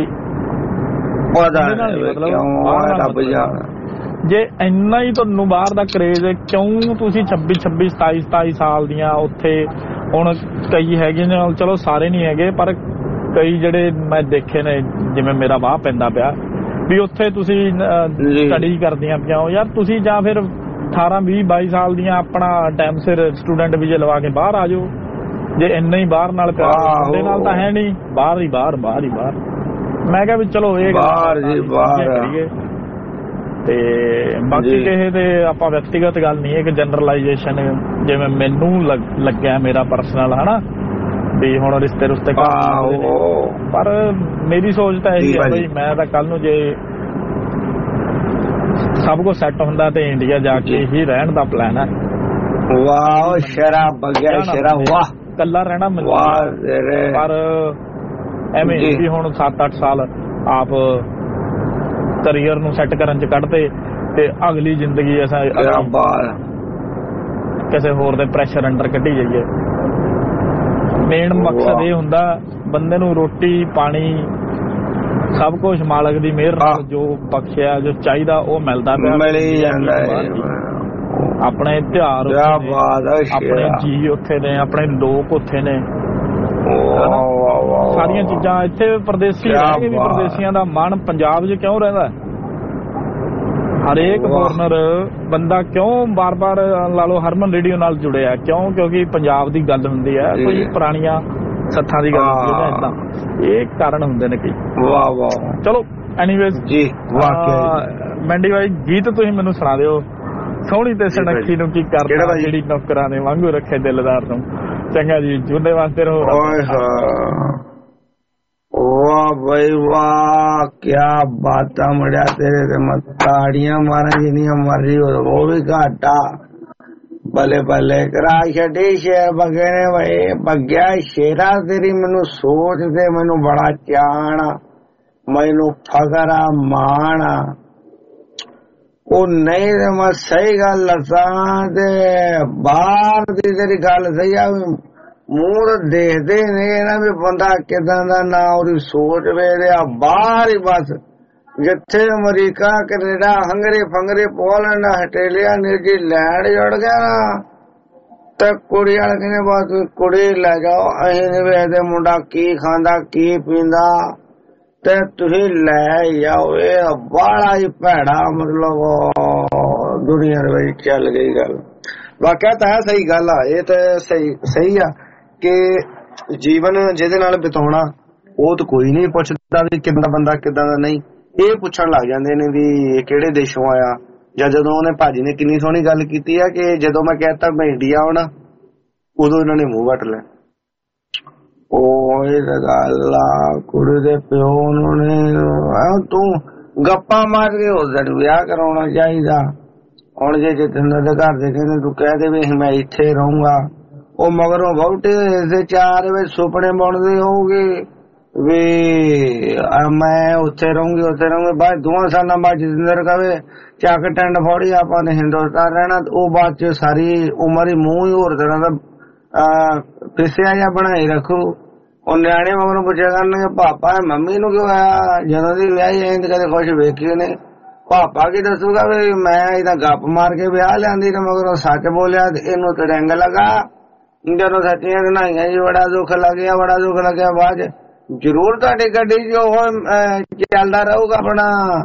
ਜੇ ਇੰਨਾ ਹੀ ਤੁਹਾਨੂੰ ਬਾਹਰ ਦਾ ਕਰੇਜ਼ ਹੈ ਕਿਉਂ ਤੁਸੀਂ 26, 27 ਸਾਲ ਦੀਆਂ ਉੱਥੇ। ਹੁਣ ਕਈ ਹੈਗੇ ਨੇ, ਚਲੋ ਸਾਰੇ ਨਹੀਂ ਹੈਗੇ ਪਰ ਕਈ ਜਿਹੜੇ ਮੈਂ ਦੇਖੇ ਨੇ ਜਿਵੇਂ ਮੇਰਾ ਵਾਹ ਪੈਂਦਾ ਪਿਆ ਵੀ ਉੱਥੇ ਤੁਸੀਂ ਸਟੱਡੀ ਕਰਦੀਆਂ ਪਿਆ ਹੋ ਯਾਰ ਤੁਸੀਂ, ਜਾਂ ਫਿਰ 18, 20, 22 ਸਾਲ ਦੀਆਂ ਆਪਣਾ ਟਾਈਮ ਸਿਰ ਸਟੂਡੈਂਟ ਵੀਜ਼ੇ ਲਵਾ ਕੇ ਬਾਹਰ ਆ ਜਾਓ। ਜੇ ਇੰਨਾ ਹੀ ਬਾਹਰ ਨਾਲ ਪਿਆਰ ਦੇ ਨਾਲ ਤਾਂ ਹੈ ਨਹੀਂ, ਬਾਹਰ ਹੀ ਬਾਹਰ। ਮੈਂ ਕਿਹਾ ਵੀ ਚਲੋ ਇਹ ਕਰੀਏ ਤੇ ਬਾਕੀ ਕਿਸੇ ਤੇ ਆਪਾਂ ਵਿਅਕਤੀਗਤ ਗੱਲ ਨਹੀਂ, ਇੱਕ ਜਨਰਲਾਈਜੇਸ਼ਨ ਜਿਵੇਂ ਮੈਨੂੰ ਲੱਗਿਆ ਮੇਰਾ ਪਰਸਨਲ ਹਨਾ ਵੀ ਹੁਣ ਰਿਸ਼ਤੇ ਪਰ ਮੇਰੀ ਸੋਚ ਤਾਂ ਇਹੀ ਹੈ ਬਈ ਮੈਂ ਤਾਂ ਕੱਲ ਨੂੰ ਜੇ ਸਭ ਕੁਝ ਸੈੱਟ ਹੁੰਦਾ ਤੇ ਇੰਡੀਆ ਜਾ ਕੇ ਹੀ ਰਹਿਣ ਦਾ ਪਲਾਨ ਹੈ। ਵਾਹ ਸ਼ਰਾਬ ਬਗਿਆ ਸ਼ਰਾਬ ਵਾਹ ਕੱਲਾ ਰਹਿਣਾ ਪਰ ਐਵੇਂ ਵੀ ਹੁਣ 7-8 ਸਾਲ ਆਪ ਕਰੀਅਰ ਨੂੰ ਸੈੱਟ ਕਰਨ ਚ ਕੱਢਦੇ ਤੇ ਅਗਲੀ ਜ਼ਿੰਦਗੀ ਕਿਸੇ ਹੋਰ ਦੇ ਪ੍ਰੈਸ਼ਰ ਅੰਡਰ ਕੱਢੀ ਜਾਈਏ। ਮੇਨ ਮਕਸਦ ਇਹ ਹੁੰਦਾ ਬੰਦੇ ਨੂੰ ਰੋਟੀ ਪਾਣੀ ਸਭ ਕੁਝ ਮਾਲਕ ਦੀ ਮਿਹਰ ਨਾਲ ਜੋ ਬਖਸ਼ਿਆ ਜੋ ਚਾਹੀਦਾ ਉਹ ਮਿਲਦਾ ਪਿਆ, ਮਿਲ ਜਾਂਦਾ। ਆਪਣੇ ਤਿਉਹਾਰ ਆਪਣੇ ਜੀ ਉੱਥੇ ਨੇ, ਆਪਣੇ ਲੋਕ ਉੱਥੇ ਨੇ, ਸਾਰੀਆਂ ਚੀਜ਼ਾਂ ਇੱਥੇ ਪ੍ਰਦੇਸੀ ਰਹਿ ਕੇ ਵੀ ਪ੍ਰਦੇਸੀਆਂ ਦਾ ਮਨ ਪੰਜਾਬ 'ਚ ਕਿਉਂ ਰਹਿੰਦਾ? ਹਰੇਕ ਫੋਰਨਰ ਬੰਦਾ ਕਿਉਂ ਬਾਰ-ਬਾਰ ਲਾ ਲਓ ਹਰਮਨ ਰੇਡੀਓ ਨਾਲ ਜੁੜਿਆ ਕਿਉਂ? ਕਿਉਂਕਿ ਪੰਜਾਬ ਦੀ ਗੱਲ ਹੁੰਦੀ ਹੈ, ਕੋਈ ਪੁਰਾਣੀਆਂ ਸੱਥਾਂ ਦੀ ਗੱਲ ਹੁੰਦੀ ਹੈ, ਏਦਾਂ ਇਹ ਕਾਰਨ ਹੁੰਦੇ ਨੇ ਕਈ। ਚਲੋ ਐਨੀਵੇਜ਼ ਜੀ ਮੈਂਡੀ ਬਾਈ ਗੀਤ ਤੁਸੀਂ ਮੈਨੂੰ ਸੁਣਾ ਦਿਓ ਸੋਹਣੀ ਤੇ ਸਨੱਖੀ ਨੂੰ ਕੀ ਕਰਦਾ ਜਿਹੜੀ ਨੌਕਰਾਂ ਨੇ ਵਾਂਗੂ ਰੱਖੇ ਦਿਲਦਾਰ ਨੂੰ। ਚੰਗਾ ਜੀ ਜੁੰਦੇ ਵਾਸਤੇ ਰਹੋ। ਵਾਹ ਬਈ ਵਾਹ ਕਿਆ ਬਾਤਾਂ ਮੜਿਆ ਤੇਰੇ ਤੇ ਮੈਂ ਤਾੜੀਆਂ ਮਾਰਾਂ ਜਿੰਨੀਆਂ ਮਰਜ਼ੀ ਉਹ ਵੀ ਘਾਟਾ। ਬੱਲੇ ਬੱਲੇ ਕਰਾ ਛੱਡੀ ਸ਼ੇਰ ਬੱਗੇ ਨੇ ਬਈ ਬੱਗਿਆ ਸ਼ੇਰਾ ਤੇਰੀ ਮੈਨੂੰ ਸੋਚ ਤੇ ਮੈਨੂੰ ਬੜਾ ਚਾਣ ਮੈਨੂੰ ਫਖਰ ਆ ਮਾਣ ਉਹ ਨਹੀਂ ਤੇ ਮੈਂ ਸਹੀ ਗੱਲ ਦੱਸਾਂ ਤੇ ਬਾਹਰ ਦੀ ਤੇਰੀ ਗੱਲ ਸਹੀ ਆ ਮੂੰਹ ਦੇਖਦੇ ਨੇ ਨਾ ਵੀ ਬੰਦਾ ਕਿਦਾਂ ਦਾ ਨਾ ਉਹਦੀ ਸੋਚ ਵੇਖਿਆ ਬਾਹਰ ਹੀ ਬਸ ਜਿੱਥੇ ਅਮਰੀਕਾ ਕੈਨੇਡਾ ਹੰਗਰੀ ਫੰਗਰੀ ਪੋਲੈਂਡ ਆਸਟ੍ਰੇਲੀਆ ਨਿਊਜ਼ੀਲੈਂਡ ਜੁੜ ਗਿਆ ਨਾ ਤੇ ਕੁੜੀ ਵਾਲੇ ਕਹਿੰਦੇ ਬਸ ਕੁੜੀ ਲੈ ਜਾਓ ਅਸੀਂ ਨੀ ਵੇਖਦੇ ਮੁੰਡਾ ਕੀ ਖਾਂਦਾ ਕੀ ਪੀਂਦਾ ਤੇ ਤੁਸੀਂ ਲੈ ਜਾਓ। ਇਹ ਬਾਹਲਾ ਹੀ ਭੈੜਾ ਮਤਲਬ ਦੁਨੀਆ ਦੇ ਵਿੱਚ ਚੱਲ ਗਈ ਗੱਲ। ਵਾਕਿਆ ਤਾਂ ਸਹੀ ਗੱਲ ਆ, ਇਹ ਤਾਂ ਸਹੀ ਆ ਕਿ ਜੀਵਨ ਜਿਹਦੇ ਨਾਲ ਬਿਤਾਉਣਾ ਉਹ ਤਾਂ ਕੋਈ ਨਹੀਂ ਪੁੱਛਦਾ ਵੀ ਕਿੱਦਾਂ ਬੰਦਾ ਕਿੱਦਾਂ ਦਾ ਨਹੀਂ। ਇਹ ਪੁੱਛਣ ਲੱਗ ਜਾਂਦੇ ਨੇ ਵੀ ਕਿਹੜੇ ਦੇਸ਼ੋਂ ਆਇਆ। ਜਾਂ ਜਦੋਂ ਉਹਨੇ ਭਾਜੀ ਨੇ ਕਿੰਨੀ ਸੋਹਣੀ ਗੱਲ ਕੀਤੀ ਆ ਕਿ ਜਦੋਂ ਮੈਂ ਕਹਿਤਾ ਮੈਂ ਇੰਡੀਆ ਆਉਣਾ ਉਦੋਂ ਇਹਨਾਂ ਨੇ ਮੂੰਹ ਵੱਟ ਲਿਆ। ਉਹ ਇਹ ਗੱਲ ਆ ਕੁੜੀ ਦੇ ਪਿਓ ਨੂੰ ਨੇ ਤੂੰ ਗੱਪਾਂ ਮਾਰ ਕੇ ਉਸ ਦਿਨ ਵਿਆਹ ਕਰਾਉਣਾ ਚਾਹੀਦਾ। ਹੁਣ ਜੇ ਜਤਿੰਦਰ ਦੇ ਘਰ ਦੇ ਕਹਿੰਦੇ ਤੂੰ ਕਹਿ ਦੇ ਵੀ ਮੈਂ ਇੱਥੇ ਰਹੂੰਗਾ ਉਹ ਮਗਰੋਂ ਵਹੁਟੇ ਇਸੇ 4 ਵਿੱਚ ਸੁਪਨੇ ਬੁਣਦੇ ਹੋਊਗੇ ਵੀ ਮੈਂ ਉੱਥੇ ਰਹੂੰਗੀ ਬਾਅਦ 2 ਸਾਲਾਂ ਬਾਅਦ ਜਤਿੰਦਰ ਕਵੇ ਚੱਕ ਟੈਂਡ ਫੋੜੀ ਆਪਾਂ ਨੇ ਹਿੰਦੁਸਤਾਨ ਰਹਿਣਾ। ਉਹ ਬਾਅਦ ਚ ਸਾਰੀ ਉਮਰ ਹੀ ਮੂੰਹ ਹੀ ਹੋਰ ਤਰ੍ਹਾਂ ਦਾ ਪਿਸਿਆ ਜਾਂ ਬਣਾਈ ਰੱਖੂ। ਉਹ ਨਿਆਣੇ ਮਗਰੋਂ ਪੁੱਛਿਆ ਕਰਨਗੇ ਪਾਪਾ ਮੰਮੀ ਨੂੰ ਕਿਉਂ ਆਇਆ ਜਦੋਂ ਦੀ ਵਿਆਹੀ ਐਂ ਕਦੇ ਕੁਛ ਵੇਖੀ ਨੇ। ਪਾਪਾ ਕੀ ਦੱਸੂਗਾ ਵੀ ਮੈਂ ਇਹਦਾ ਗੱਪ ਮਾਰ ਕੇ ਵਿਆਹ ਲਿਆਂਦੀ ਤੇ ਮਗਰੋਂ ਸੱਚ ਬੋਲਿਆ ਇਹਨੂੰ ਤੇ ਰੰਗ ਲਗਾ। ਜਦੋਂ ਸੱਚੀਆਂ ਸੁਣਾਈਆਂ ਜੀ ਬੜਾ ਦੁੱਖ ਲੱਗਿਆ ਬਾਅਦ ਜ਼ਰੂਰ ਤੁਹਾਡੀ ਗੱਡੀ ਚ ਉਹ ਚੱਲਦਾ ਰਹੂਗਾ ਆਪਣਾ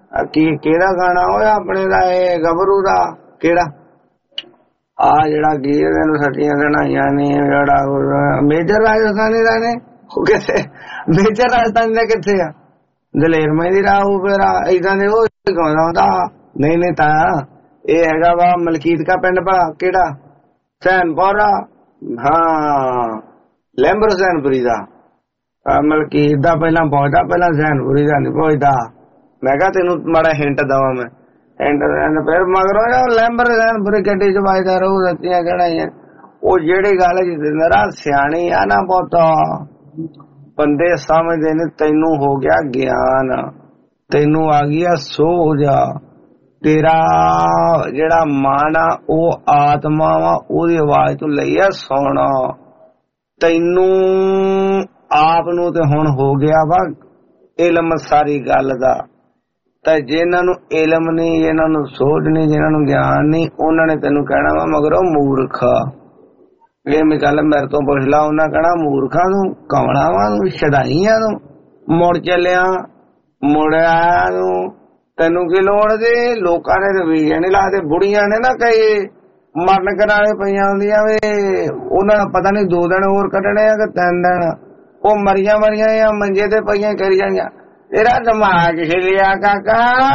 ਕਿਹੜਾ ਗਾਣਾ ਹੋਇਆ ਆਪਣੇ ਦਾ ਇਹ ਗੱਭਰੂ ਦਾ ਕਿਹੜਾ ਆ ਜਿਹੜਾ ਗੀਤ ਇਹਨੂੰ ਸੱਟੀਆਂ ਸੁਣਾਈਆਂ ਨੇ ਜਿਹੜਾ ਮੇਜਰ ਰਾਜਸਥਾਨੀ ਦਾ ਨੇ ਉਹ ਕਿੱਥੇ ਮੇਜਰ ਰਾਜਸਥਾਨੀ ਦਾ ਕਿੱਥੇ ਆ ਦਲੇਰ ਮਹਿੰਦੀ ਰਾਹੂ ਫਿਰ ਏਦਾਂ ਦੇ ਉਹ ਗਾਉਂਦਾ ਹੁੰਦਾ ਨਹੀਂ ਤਾਂ ਇਹ ਹੈਗਾ ਵਾ ਮਲਕੀਤ ਕਾ ਪਿੰਡ ਭਲਾ ਕਿਹੜਾ ਸੈਨਪੁਰ ਹਾਂ ਲੈਂਬਰ ਸੈਨਪੁਰੀ ਦਾ ਮਲਕੀਤ ਦਾ ਪਹਿਲਾਂ ਪਹੁੰਚਦਾ ਪਹਿਲਾਂ ਸੈਨਪੁਰੀ ਦਾ ਨਹੀਂ ਪਹੁੰਚਦਾ ਮੈਂ ਕਿਹਾ ਤੈਨੂੰ ਮਾੜਾ ਹਿੰਟ ਦਵਾਂ ਮੈਂ ਫਿਰ ਮਗਰੋਂ ਲੈਂਬਰ ਸੈਨਪੁਰੀ ਗੱਡੀ ਚ ਵੱਜਦਾ ਰਹੂ ਰੱਤੀਆਂ ਕਢਾਈਆਂ ਉਹ ਜਿਹੜੀ ਗੱਲ ਜਿੰਦਰਾ ਸਿਆਣੀ ਆ ਨਾ ਬਹੁਤ ਬੰਦੇ ਸਮਝਦੇ ਨੇ ਤੈਨੂੰ ਹੋ ਗਿਆ ਗਿਆਨ ਤੈਨੂੰ ਆ ਗਿਆ ਸੋਝ ਤੇਰਾ ਜਿਹੜਾ ਮਨ ਆ ਉਹ ਆਤਮਾ ਵਾ ਉਹਦੀ ਆਵਾਜ਼ ਤੋਂ ਲਈ ਆ ਸੋਣਾ ਤੈਨੂੰ ਆਪ ਨੂੰ ਤੇ ਹੁਣ ਹੋ ਗਿਆ ਵਾ ਇਲਮ ਸਾਰੀ ਗੱਲ ਦਾ ਤਾਂ ਜਿਨ੍ਹਾਂ ਨੂੰ ਇਲਮ ਨਹੀਂ ਜਿਨ੍ਹਾਂ ਨੂੰ ਸੋਝ ਨਹੀਂ ਜਿਨ੍ਹਾਂ ਨੂੰ ਗਿਆਨ ਨਹੀਂ ਉਹਨਾਂ ਨੇ ਤੈਨੂੰ ਕਹਿਣਾ ਵਾ ਮਗਰ ਉਹ ਮੂਰਖ ਇਹ ਮੈਂ ਗੱਲ ਮੇਰੇ ਤੋਂ ਪੁੱਛ ਲਾ ਉਹਨਾਂ ਕਹਿਣਾ ਮੂਰਖਾਂ ਨੂੰ ਕਮਲਾਵਾਂ ਨੂੰ ਸ਼ਦਾਈਆਂ ਨੂੰ ਮੁੜ ਚੱਲਿਆ ਮੁੜ ਆਇਆ ਨੂੰ ਤੈਨੂੰ ਕੀ ਲੋੜ ਦੇ ਲੋਕਾਂ ਨੇ ਤੇ ਵੀਜ਼ੇ ਨਹੀਂ ਲਾਦੇ ਬੁੜੀਆਂ ਨੇ ਨਾ ਕਈ ਮਰਨ ਕਰਾਲੇ ਪਈਆਂ ਹੁੰਦੀਆਂ ਵੇ ਉਹਨਾਂ ਨੂੰ ਪਤਾ ਨਹੀਂ 2 ਦਿਨ ਹੋਰ ਕੱਢਣੇ ਆ ਕਿ 3 ਦਿਨ ਉਹ ਮਰੀਆਂ ਜਾਂ ਮੰਜੇ ਤੇ ਪਈਆਂ ਕਰੀ ਜਾਂਦੀਆਂ ਤੇਰਾ ਦਿਮਾਗ ਹਿਲਿਆ ਕਾਕਾ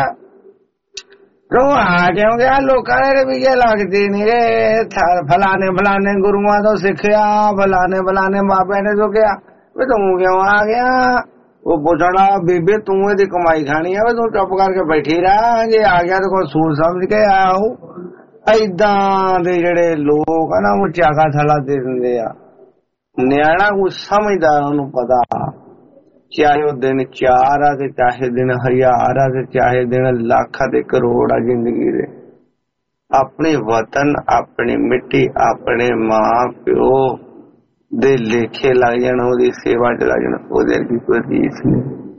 ਤੂੰ ਆ ਕਿਉਂ ਗਿਆ ਲੋਕਾਂ ਨੇ ਵੀਜ਼ੇ ਲੱਗਦੇ ਨੀ ਫਲਾਣੇ ਗੁਰੂਆਂ ਤੋਂ ਸਿੱਖਿਆ ਫਲਾਣੇ ਬਾਬੇ ਨੇ ਜੋ ਕਿਹਾ ਵੀ ਤੂੰ ਕਿਉਂ ਆ ਗਿਆ ਉਹ ਪੁੱਛਣਾ ਬੀਬੀ ਤੂੰ ਇਹਦੀ ਕਮਾਈ ਖਾਣੀ ਆ ਤੂੰ ਚੁੱਪ ਕਰਕੇ ਬੈਠੀ ਰਹਿ ਜੇ ਆ ਗਿਆ ਤੇ ਕੋਈ ਸੂਰ ਸਮਝ ਕੇ ਆਓ ਏਦਾਂ ਦੇ ਜਿਹੜੇ ਲੋਕ ਆ ਨਾ ਉਹ ਚਾਗਾ ਥਲਾ ਦੇ ਦਿੰਦੇ ਆ ਨਿਆਣਾ ਕੁਝ ਸਮਝਦਾ ਉਹਨੂੰ ਪਤਾ ਚਾਹੇ ਉਹ ਦਿਨ 4 ਆ ਤੇ ਚਾਹੇ ਦਿਨ 1000 ਆ ਤੇ ਚਾਹੇ ਦਿਨ ਲੱਖ ਤੇ ਕਰੋੜ ਆ ਜ਼ਿੰਦਗੀ ਦੇ ਆਪਣੇ ਵਤਨ ਆਪਣੀ ਮਿੱਟੀ ਆਪਣੇ ਮਾਂ ਪਿਓ ਦੇ ਲੇਖੇ ਲੱਗ ਜਾਣ ਉਹਦੀ ਸੇਵਾ ਚ ਲੱਗ ਜਾਣ ਉਹਦੇ ਕੀ ਕੋਈ ਰੀਸ ਨਹੀਂ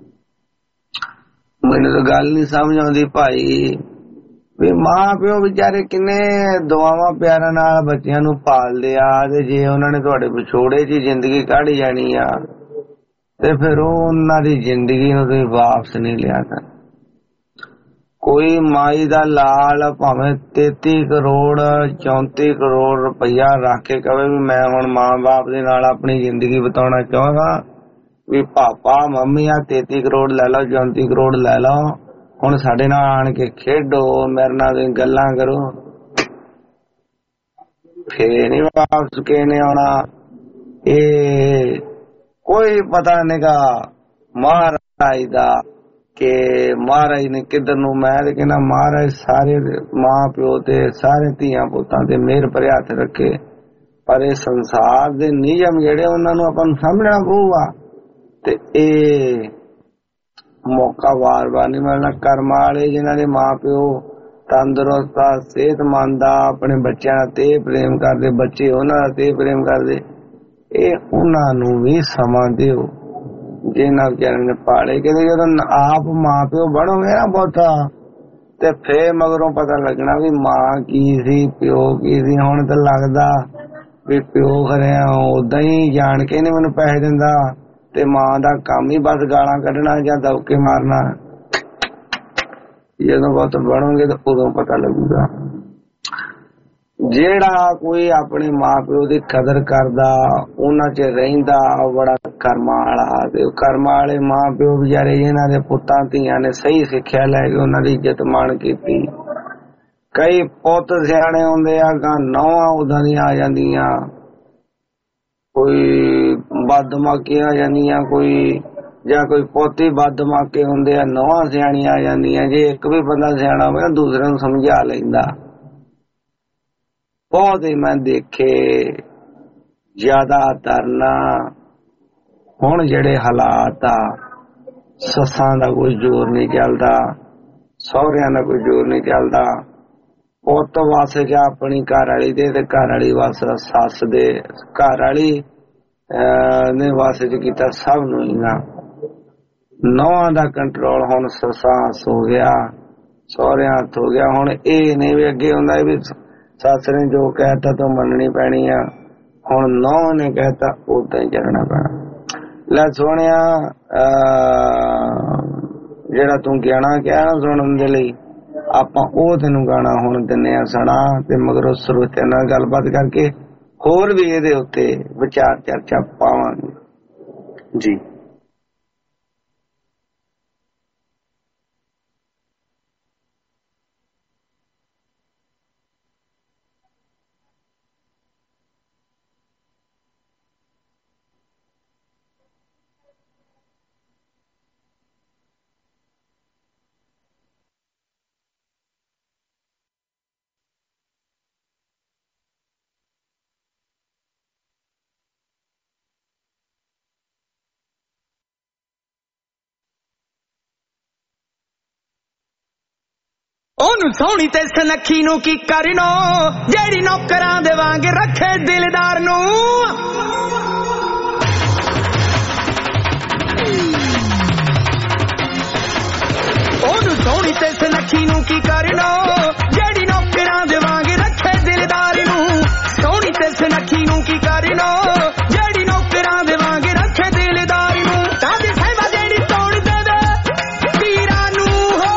ਮੈਨੂੰ ਤਾਂ ਗੱਲ ਨਹੀਂ ਸਮਝ ਆਉਂਦੀ ਭਾਈ ਵੀ ਮਾਂ ਪਿਓ ਵਿਚਾਰੇ ਕਿੰਨੇ ਦੁਆਵਾਂ ਪਿਆਰਾਂ ਨਾਲ ਬੱਚਿਆਂ ਨੂੰ ਪਾਲਦੇ ਆ ਤੇ ਜੇ ਉਹਨਾਂ ਨੇ ਤੁਹਾਡੇ ਵਿਛੋੜੇ ਚ ਜ਼ਿੰਦਗੀ ਕੱਢ ਜਾਣੀ ਆ ਤੇ ਫਿਰ ਉਹਨਾਂ ਦੀ ਜ਼ਿੰਦਗੀ ਨੂੰ ਤੁਸੀਂ ਵਾਪਸ ਨਹੀਂ ਲਿਆ ਕਰ ਕੋਈ ਮਾਈ ਦਾ ਲਾਲ ਭਾਵੇਂ 33 ਕਰੋੜ 34 ਕਰੋੜ ਰੁਪਈਆ ਰੱਖ ਕੇ ਕਵੇ ਵੀ ਮੈਂ ਹੁਣ ਮਾਂ ਬਾਪ ਦੇ ਨਾਲ ਆਪਣੀ ਜ਼ਿੰਦਗੀ ਬਿਤਾਉਣਾ ਚਾਹੁੰਦਾ ਵੀ ਪਾਪਾ ਮੰਮੀ ਆ 33 ਕਰੋੜ ਲੈ ਲਓ 34 ਕਰੋੜ ਲੈ ਲਓ ਹੁਣ ਸਾਡੇ ਨਾਲ ਆਣ ਕੇ ਖੇਡੋ ਮੇਰੇ ਨਾਲ ਗੱਲਾਂ ਕਰੋ ਫੇਰ ਨੀ ਵਾਪਸ ਕੇ ਨੇ ਆਉਣਾ ਇਹ ਕੋਈ ਪਤਾ ਨਹੀਂਗਾ ਮਹਾਰਾਜ ਦਾ ਕਿ ਮਹਾਰਾਜ ਨੇ ਕਿੱਧਰ ਨੂੰ ਮੈਂ ਤੇ ਕਹਿੰਦਾ ਮਹਾਰਾਜ ਸਾਰੇ ਮਾਂ ਪਿਓ ਤੇ ਸਾਰੇ ਧੀਆਂ ਪੁੱਤਾਂ ਤੇ ਮਿਹਰ ਭਰਿਆ ਹੱਥ ਰੱਖੇ ਪਰ ਇਹ ਸੰਸਾਰ ਦੇ ਨਿਯਮ ਜਿਹੜੇ ਉਹਨਾਂ ਨੂੰ ਆਪਾਂ ਨੂੰ ਸਮਝਣਾ ਪਊਗਾ ਤੇ ਇਹ ਮੌਕਾ ਵਾਰ-ਵਾਰ ਨਹੀਂ ਮਿਲਣਾ ਕਰਮ ਵਾਲੇ ਜਿਨ੍ਹਾਂ ਦੇ ਮਾਂ ਪਿਓ ਤੰਦਰੁਸਤ ਆ ਸਿਹਤਮੰਦ ਆ ਆਪਣੇ ਬੱਚਿਆਂ ਤੇ ਪ੍ਰੇਮ ਕਰਦੇ ਬੱਚੇ ਉਹਨਾਂ ਤੇ ਪ੍ਰੇਮ ਕਰਦੇ ਇਹ ਉਹਨਾਂ ਨੂੰ ਵੀ ਸਮਾਂ ਦਿਓ ਜਿਹਨਾਂ ਵਿਚਾਰਿਆਂ ਨੇ ਪਾਲੇ ਕਹਿੰਦੇ ਜਦੋਂ ਆਪ ਮਾਂ ਪਿਓ ਬਣੋਗੇ ਨਾ ਬਹੁਤਾ ਤੇ ਫੇਰ ਮਗਰੋਂ ਪਤਾ ਲੱਗਣਾ ਵੀ ਮਾਂ ਕੀ ਸੀ ਪਿਓ ਕੀ ਸੀ ਹੁਣ ਤਾਂ ਲੱਗਦਾ ਵੀ ਪਿਓ ਖਰਿਆ ਉਦਾਂ ਹੀ ਜਾਣ ਕੇ ਨੀ ਮੈਨੂੰ ਪੈਸੇ ਦਿੰਦਾ ਤੇ ਮਾਂ ਦਾ ਕੰਮ ਹੀ ਬਸ ਗਾਲਾਂ ਕੱਢਣਾ ਜਾਂ ਦਬਕੇ ਮਾਰਨਾ ਜਦੋਂ ਬਹੁਤ ਬਣੋਗੇ ਤਾਂ ਉਦੋਂ ਪਤਾ ਲੱਗੂਗਾ ਜਿਹੜਾ ਕੋਈ ਆਪਣੇ ਮਾਂ ਪਿਓ ਦੀ ਕਦਰ ਕਰਦਾ ਉਹਨਾਂ ਚ ਰਹਿੰਦਾ ਬੜਾ ਕਰਮਾਂ ਵਾਲਾ ਤੇ ਕਰਮਾਂ ਵਾਲੇ ਮਾਂ ਪਿਓ ਵਿਚਾਰੇ ਇਹਨਾਂ ਦੇ ਪੁੱਤਾਂ ਧੀਆਂ ਨੇ ਸਹੀ ਸਿੱਖਿਆ ਲੈ ਕੇ ਉਹਨਾਂ ਦੀ ਇੱਜ਼ਤ ਮਾਣ ਕੀਤੀ ਕਈ ਪੁੱਤ ਸਿਆਣੇ ਹੁੰਦੇ ਆ ਗਾ ਨੌਵਾਂ ਉਦਾਂ ਦੀਆਂ ਆ ਜਾਂਦੀਆਂ ਕੋਈ ਬਦਮਾਕੀ ਆ ਜਾਂਦੀਆਂ ਕੋਈ ਜਾਂ ਕੋਈ ਪੋਤੀ ਬਦਮਾਕੇ ਹੁੰਦੇ ਆ ਨੌਵਾਂ ਸਿਆਣੀਆਂ ਆ ਜਾਂਦੀਆਂ ਜੇ ਇੱਕ ਵੀ ਬੰਦਾ ਸਿਆਣਾ ਹੋਵੇ ਦੂਸਰੇ ਨੂੰ ਸਮਝਾ ਲੈਂਦਾ ਬਹੁਤ ਹੀ ਮੈਂ ਦੇਖੇ ਜ਼ਿਆਦਾਤਰ ਨਾ ਹੁਣ ਜਿਹੜੇ ਹਾਲਾਤ ਆ ਸੱਸਾਂ ਦਾ ਕੋਈ ਜ਼ੋਰ ਨਹੀਂ ਚੱਲਦਾ ਸਹੁਰਿਆਂ ਦਾ ਕੋਈ ਜ਼ੋਰ ਨਹੀਂ ਚੱਲਦਾ ਪੁੱਤ ਵਸ ਜਾ ਆਪਣੀ ਘਰ ਵਾਲੀ ਦੇ ਤੇ ਘਰ ਵਾਲੀ ਵਸ ਸੱਸ ਦੇ ਘਰ ਵਾਲੀ ਨੇ ਵਸ ਚ ਕੀਤਾ ਸਭ ਨੂੰ ਹੀ ਨਾ ਨੌਂ ਦਾ ਕੰਟਰੋਲ ਹੁਣ ਸੱਸਾਂ ਹੋ ਗਿਆ ਸਹੁਰਿਆਂ ਹੱਥ ਹੋ ਗਿਆ ਹੁਣ ਇਹ ਨਹੀਂ ਵੀ ਅੱਗੇ ਹੁੰਦਾ ਵੀ ਸੱਸ ਨੇ ਜੋ ਕਹਿਤਾ ਤਾਂ ਮੰਨਣੀ ਪੈਣੀ ਆ ਹੁਣ ਨੌਂ ਨੇ ਕਹਿਤਾ ਉਦਾਂ ਹੀ ਚੱਲਣਾ ਪੈਣਾ ਲੈ ਸੋਹਣਿਆ ਜਿਹੜਾ ਤੂੰ ਗਾਣਾ ਕਿਹਾ ਨਾ ਸੁਣਨ ਦੇ ਲਈ, ਆਪਾਂ ਉਹ ਤੈਨੂੰ ਗਾਣਾ ਹੁਣ ਦਿੰਨੇ ਆ ਸੁਣਾ, ਤੇ ਮਗਰੋਂ ਸਰੋਤਿਆਂ ਨਾਲ ਗੱਲਬਾਤ ਕਰਕੇ ਹੋਰ ਵੀ ਇਹਦੇ ਉੱਤੇ ਵਿਚਾਰ ਚਰਚਾ ਪਾਵਾਂਗੇ ਜੀ। ਉਹਨੂੰ ਸੋਹਣੀ ਤੇ ਸੁਨੱਖੀ ਨੂੰ ਕੀ ਕਰਨੋ, ਜਿਹੜੀ ਨੌਕਰਾਂ ਦੇ ਵਾਂਗ ਰੱਖੇ ਦਿਲਦਾਰ ਨੂੰ। ਉਹਨੂੰ ਸੋਹਣੀ ਤੇ ਸੁਨੱਖੀ ਨੂੰ ਕੀ ਕਰਨੋ, ਜਿਹੜੀ ਨੌਕਰਾਂ ਦੇ ਵਾਂਗ ਰੱਖੇ ਦਿਲਦਾਰ ਨੂੰ। ਸੋਹਣੀ ਤੇ ਸੁਨੱਖੀ ਨੂੰ ਕੀ ਕਰਨੋ, ਜਿਹੜੀ ਨੌਕਰਾਂ ਦੇ ਵਾਂਗ ਰੱਖੇ ਦਿਲਦਾਰ ਨੂੰ। ਕਾਹਦੀ ਸਹਿਬਾ ਜਿਹੜੀ ਤੋੜ ਦੇਵੇ ਵੀਰਾਂ ਨੂੰ ਹੋ,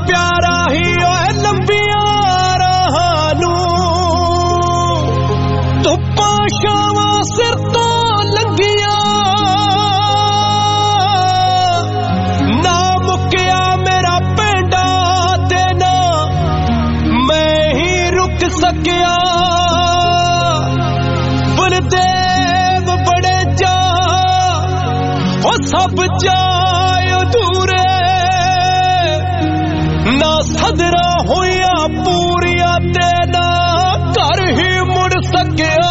प्यारा ही ओए लंबिया राहां नूं धुप्पां छावां सिर तो लंघिया ना मुक्या मेरा पेंडा ते ना मैं ही रुक सकिया बलदेव बड़े जा ओ सब जाए अधूरे ना सदरा होया पूरिया ते ना घर ही मुड़ सकिया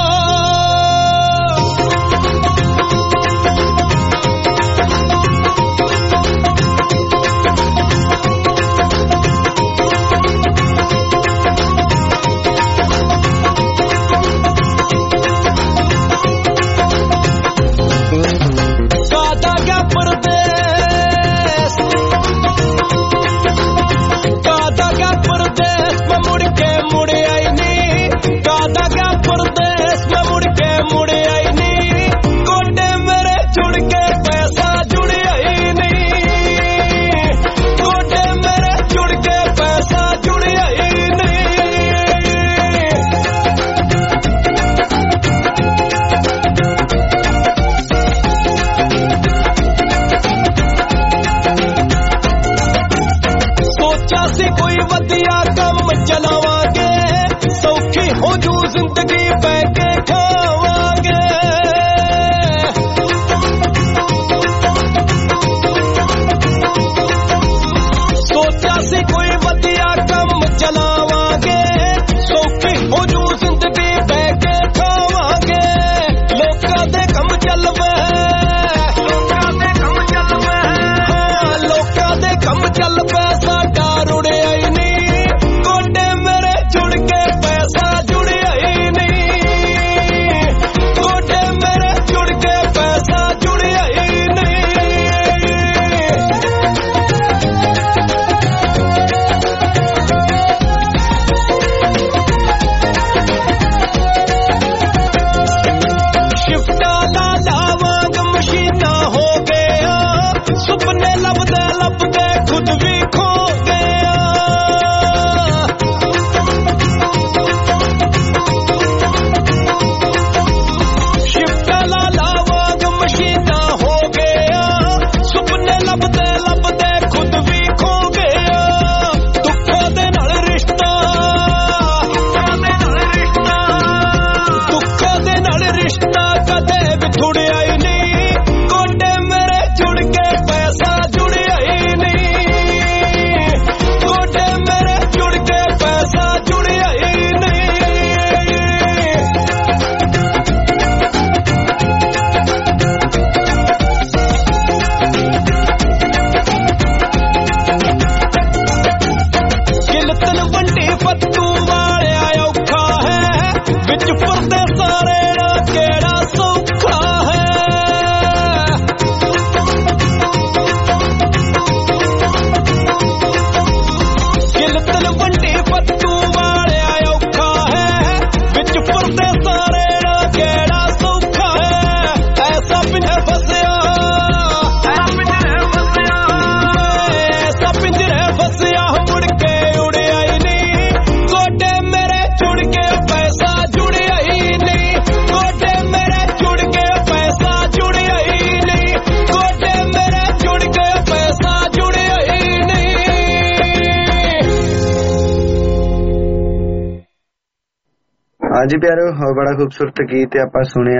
जी प्यारो बड़ा खूबसूरत गीत आपा सुनिया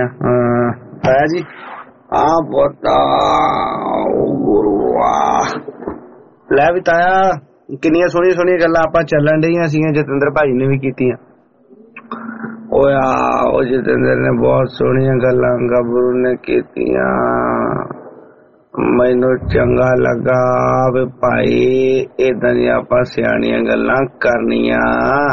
ताया जी हाँ बता लै भी ताया किन्नियां सोहनियां सोहनियां गल्लां आपा चलन रहियां सी जतिंदर भाई ने भी कीतियां ओ जतिंदर ने बहुत सोहनियां गल्लां गबरू ने कीतियां मैनू चंगा लगा वे भाई इदां दी आपा सियाणियां गल्लां करनियां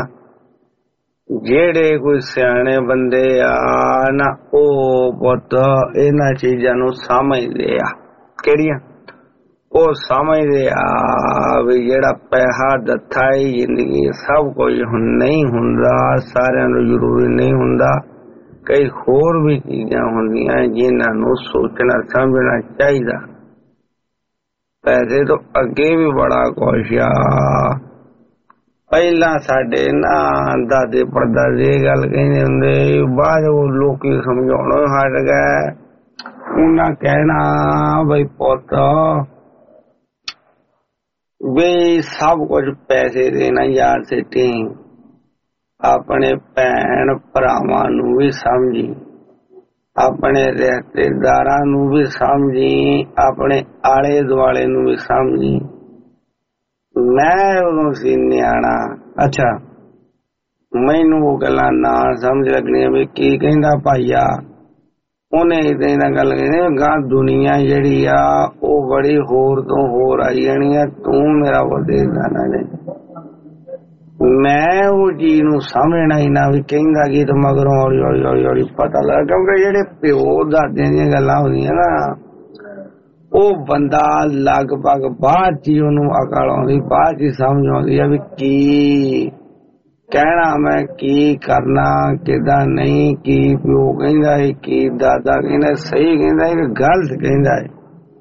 जेड़े कोई सियाणे बंदे आ ना ओ पुत इन्हां चीजां नूं समझदे आ किहड़ियां ओ समझदे आ भी जेड़ा पैसा दत्था है जिंदगी सब कुछ नहीं हुंदा सारियां नूं जरूरी नहीं हुंदा कई होर भी चीजां हुंदियां जिन्हां नूं सोचना समझना चाहिदा ਪੈਸੇ ਤੋਂ ਅੱਗੇ ਵੀ ਬੜਾ ਕੁਛ ਆ। ਪਹਿਲਾਂ ਸਾਡੇ ਨਾ ਦਾਦੇ ਪੜਦਾਦੇ ਇਹ ਗੱਲ ਕਹਿੰਦੇ ਹੁੰਦੇ, ਬਾਅਦ ਉਹ ਲੋਕੀ ਸਮਝਾਉਣੋਂ ਹਟ ਗਏ। ਉਹਨਾਂ ਕਹਿਣਾ ਬਈ ਪੁੱਤ ਵੀ ਸਭ ਕੁਝ ਪੈਸੇ ਦੇਣਾ ਯਾਰ ਸਿੱਟੀ, ਆਪਣੇ ਭੈਣ ਭਰਾਵਾਂ ਨੂੰ ਵੀ ਸਮਝੀ, ਆਪਣੇ ਰਿਸ਼ਤੇਦਾਰਾਂ ਨੂੰ ਵੀ ਸਮਝੀ, ਆਪਣੇ ਆਲੇ ਦੁਆਲੇ ਨੂੰ ਵੀ ਸਮਝੀ। ਮੈਂ ਉਦੋਂ ਸੀ ਨਿਆਣਾ। ਅੱਛਾ, ਮੈਨੂੰ ਉਹ ਗੱਲਾਂ ਨਾ ਸਮਝ ਲੱਗਣੀਆਂ ਵੀ ਕੀ ਕਹਿੰਦਾ ਭਾਈਆ। ਉਹਨੇ ਇਦਾਂ ਗੱਲ ਕਹਿੰਦੇ ਗਾਂ ਦੁਨੀਆ ਜਿਹੜੀ ਆ ਉਹ ਬੜੀ ਹੋਰ ਤੋਂ ਹੋਰ ਆਈ ਜਾਣੀ ਆ, ਤੂੰ ਮੇਰਾ ਵਧੇ ਜਾਣਾ ਨੇ। ਮੈਂ ਉਹ ਚੀਜ਼ ਨੂੰ ਸਮਝਣਾ ਹੀ ਨਾ ਵੀ ਕਹਿੰਦਾ ਕੀ ਤੇ ਮਗਰੋਂ ਹੌਲੀ ਹੌਲੀ ਹੌਲੀ ਹੌਲੀ ਪਤਾ ਲੱਗਾ। ਕਿਉਂਕਿ ਜਿਹੜੇ ਪਿਓ ਦਾਦਿਆਂ ਦੀਆਂ ਗੱਲਾਂ ਹੁੰਦੀਆਂ ਨਾ, ਉਹ ਬੰਦਾ ਲਗਭਗ ਬਾਅਦ ਚ ਉਹਨੂੰ ਅਕਲ ਆਉਂਦੀ, ਬਾਅਦ ਚ ਸਮਝ ਆਉਂਦੀ ਆ ਵੀ ਕੀ ਕਹਿਣਾ ਮੈਂ, ਕੀ ਕਰਨਾ, ਕਿੱਦਾਂ ਨਹੀਂ, ਕੀ ਪਿਓ ਕਹਿੰਦਾ ਹੈ, ਕੀ ਦਾਦਾ ਕਹਿੰਦਾ, ਸਹੀ ਕਹਿੰਦਾ ਹੈ ਕਿ ਗਲਤ ਕਹਿੰਦਾ ਹੈ।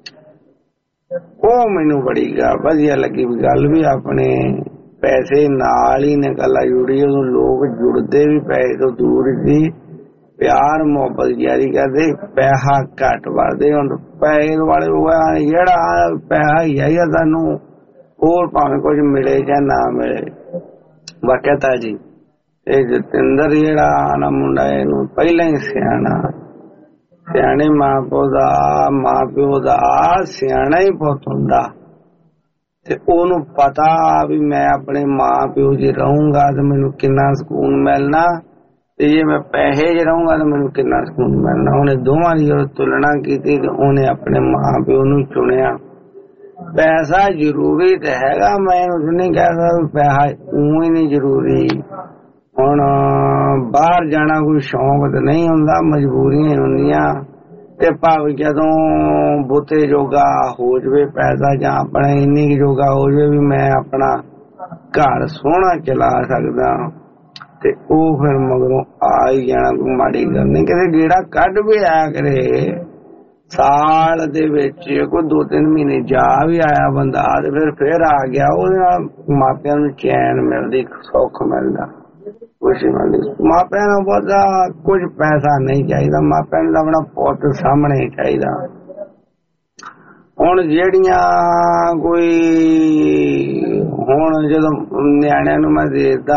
ਉਹ ਮੈਨੂੰ ਬੜੀ ਵਧੀਆ ਲੱਗੀ ਵੀ ਗੱਲ ਵੀ ਆਪਣੇ ਪੈਸੇ ਨਾਲ ਹੀ ਨੇ ਗੱਲ ਜੁੜੀ। ਉਦੋਂ ਲੋਕ ਜੁੜਦੇ ਵੀ ਪੈਸੇ ਤੋਂ ਦੂਰ ਸੀ, ਪਿਆਰ ਮੁਹੱਬਤ ਜਾਰੀ ਕਰਦੇ, ਪੈਸਾ ਘੱਟ ਵਰਦੇ। ਹੁਣ ਪੈਸੇ ਵਾਲੇ ਜਿਹੜਾ ਪੈਸਾ ਹੀ ਆ ਤੁਹਾਨੂੰ, ਹੋਰ ਭਾਵੇਂ ਕੁਝ ਮਿਲੇ ਜਾਂ ਨਾ ਮਿਲੇ। ਵਾਕਿਆ ਤਾਂ ਜੀ ਇਹ ਜਤਿੰਦਰ ਜਿਹੜਾ ਨਾ ਮੁੰਡਾ, ਇਹਨੂੰ ਪਹਿਲਾਂ ਹੀ ਸਿਆਣੇ ਮਾਂ ਪਿਓ ਦਾ ਸਿਆਣਾ ਹੀ ਬਹੁਤ ਹੁੰਦਾ। ਤੇ ਉਹਨੂੰ ਪਤਾ ਵੀ ਮੈਂ ਆਪਣੇ ਮਾਂ ਪਿਓ ਜੀ ਰਹੂੰਗਾ ਤੇ ਮੈਨੂੰ ਕਿੰਨਾ ਸਕੂਨ ਮਿਲਣਾ, ਤੇ ਜੇ ਮੈਂ ਪੈਸੇ ਚ ਰਹੂੰਗਾ ਤਾਂ ਮੈਨੂੰ ਕਿੰਨਾ ਸਕੂਨ ਮਿਲਣਾ। ਉਹਨੇ ਦੋਵਾਂ ਦੀ ਜਦੋਂ ਤੁਲਨਾ ਕੀਤੀ ਤੇ ਉਹਨੇ ਆਪਣੇ ਮਾਂ ਪਿਓ ਨੂੰ ਚੁਣਿਆ। ਪੈਸਾ ਜ਼ਰੂਰੀ ਤੇ ਹੈਗਾ, ਮੈਂ ਇਹਨੂੰ ਨਹੀਂ ਕਹਿ ਸਕਦਾ ਪੈਸਾ ਊਂ ਹੀ ਨਹੀਂ ਜ਼ਰੂਰੀ। ਹੁਣ ਬਾਹਰ ਜਾਣਾ ਕੋਈ ਸ਼ੌਂਕ ਤੇ ਨਹੀਂ ਹੁੰਦਾ, ਮਜਬੂਰੀਆਂ ਹੁੰਦੀਆਂ। ਤੇ ਭਾਵੇਂ ਜਦੋਂ ਬੁੱਤੇ ਜੋਗਾ ਹੋ ਜਾਵੇ ਪੈਸਾ, ਜਾਂ ਆਪਣਾ ਇੰਨੀ ਕੁ ਜੋਗਾ ਹੋ ਜਾਵੇ ਵੀ ਮੈਂ ਆਪਣਾ ਘਰ ਸੋਹਣਾ ਚਲਾ ਸਕਦਾ, ਤੇ ਉਹ ਫਿਰ ਮਗਰੋਂ ਆ ਹੀ ਜਾਣਾ। ਕੋਈ ਮਾੜੀ ਗੱਲ ਨਹੀਂ, ਕਿਤੇ ਗੇੜਾ ਕੱਢ ਵੀ ਆਇਆ ਕਰੇ ਸਾਲ ਦੇ ਵਿੱਚ, ਕੋਈ 2-3 ਮਹੀਨੇ ਜਾ ਵੀ ਆਇਆ ਬੰਦਾ ਤੇ ਫਿਰ ਆ ਗਿਆ। ਉਹਦੇ ਨਾਲ ਮਾਪਿਆਂ ਨੂੰ ਚੈਨ ਮਿਲਦੀ, ਸੁੱਖ ਮਿਲਦਾ, ਖੁਸ਼ੀ ਮਿਲਦੀ। ਮਾਪਿਆਂ ਨੂੰ ਬਹੁਤਾ ਕੁਝ ਪੈਸਾ ਨਹੀਂ ਚਾਹੀਦਾ, ਮਾਪਿਆਂ ਨੂੰ ਆਪਣਾ ਪੁੱਤ ਸਾਹਮਣੇ ਚਾਹੀਦਾ। ਹੁਣ ਜਿਹੜੀਆਂ ਕੋਈ ਹੁਣ ਜਦੋਂ ਨਿਆਣਿਆਂ ਨੂੰ ਮੈਂ ਦੇਖਦਾ,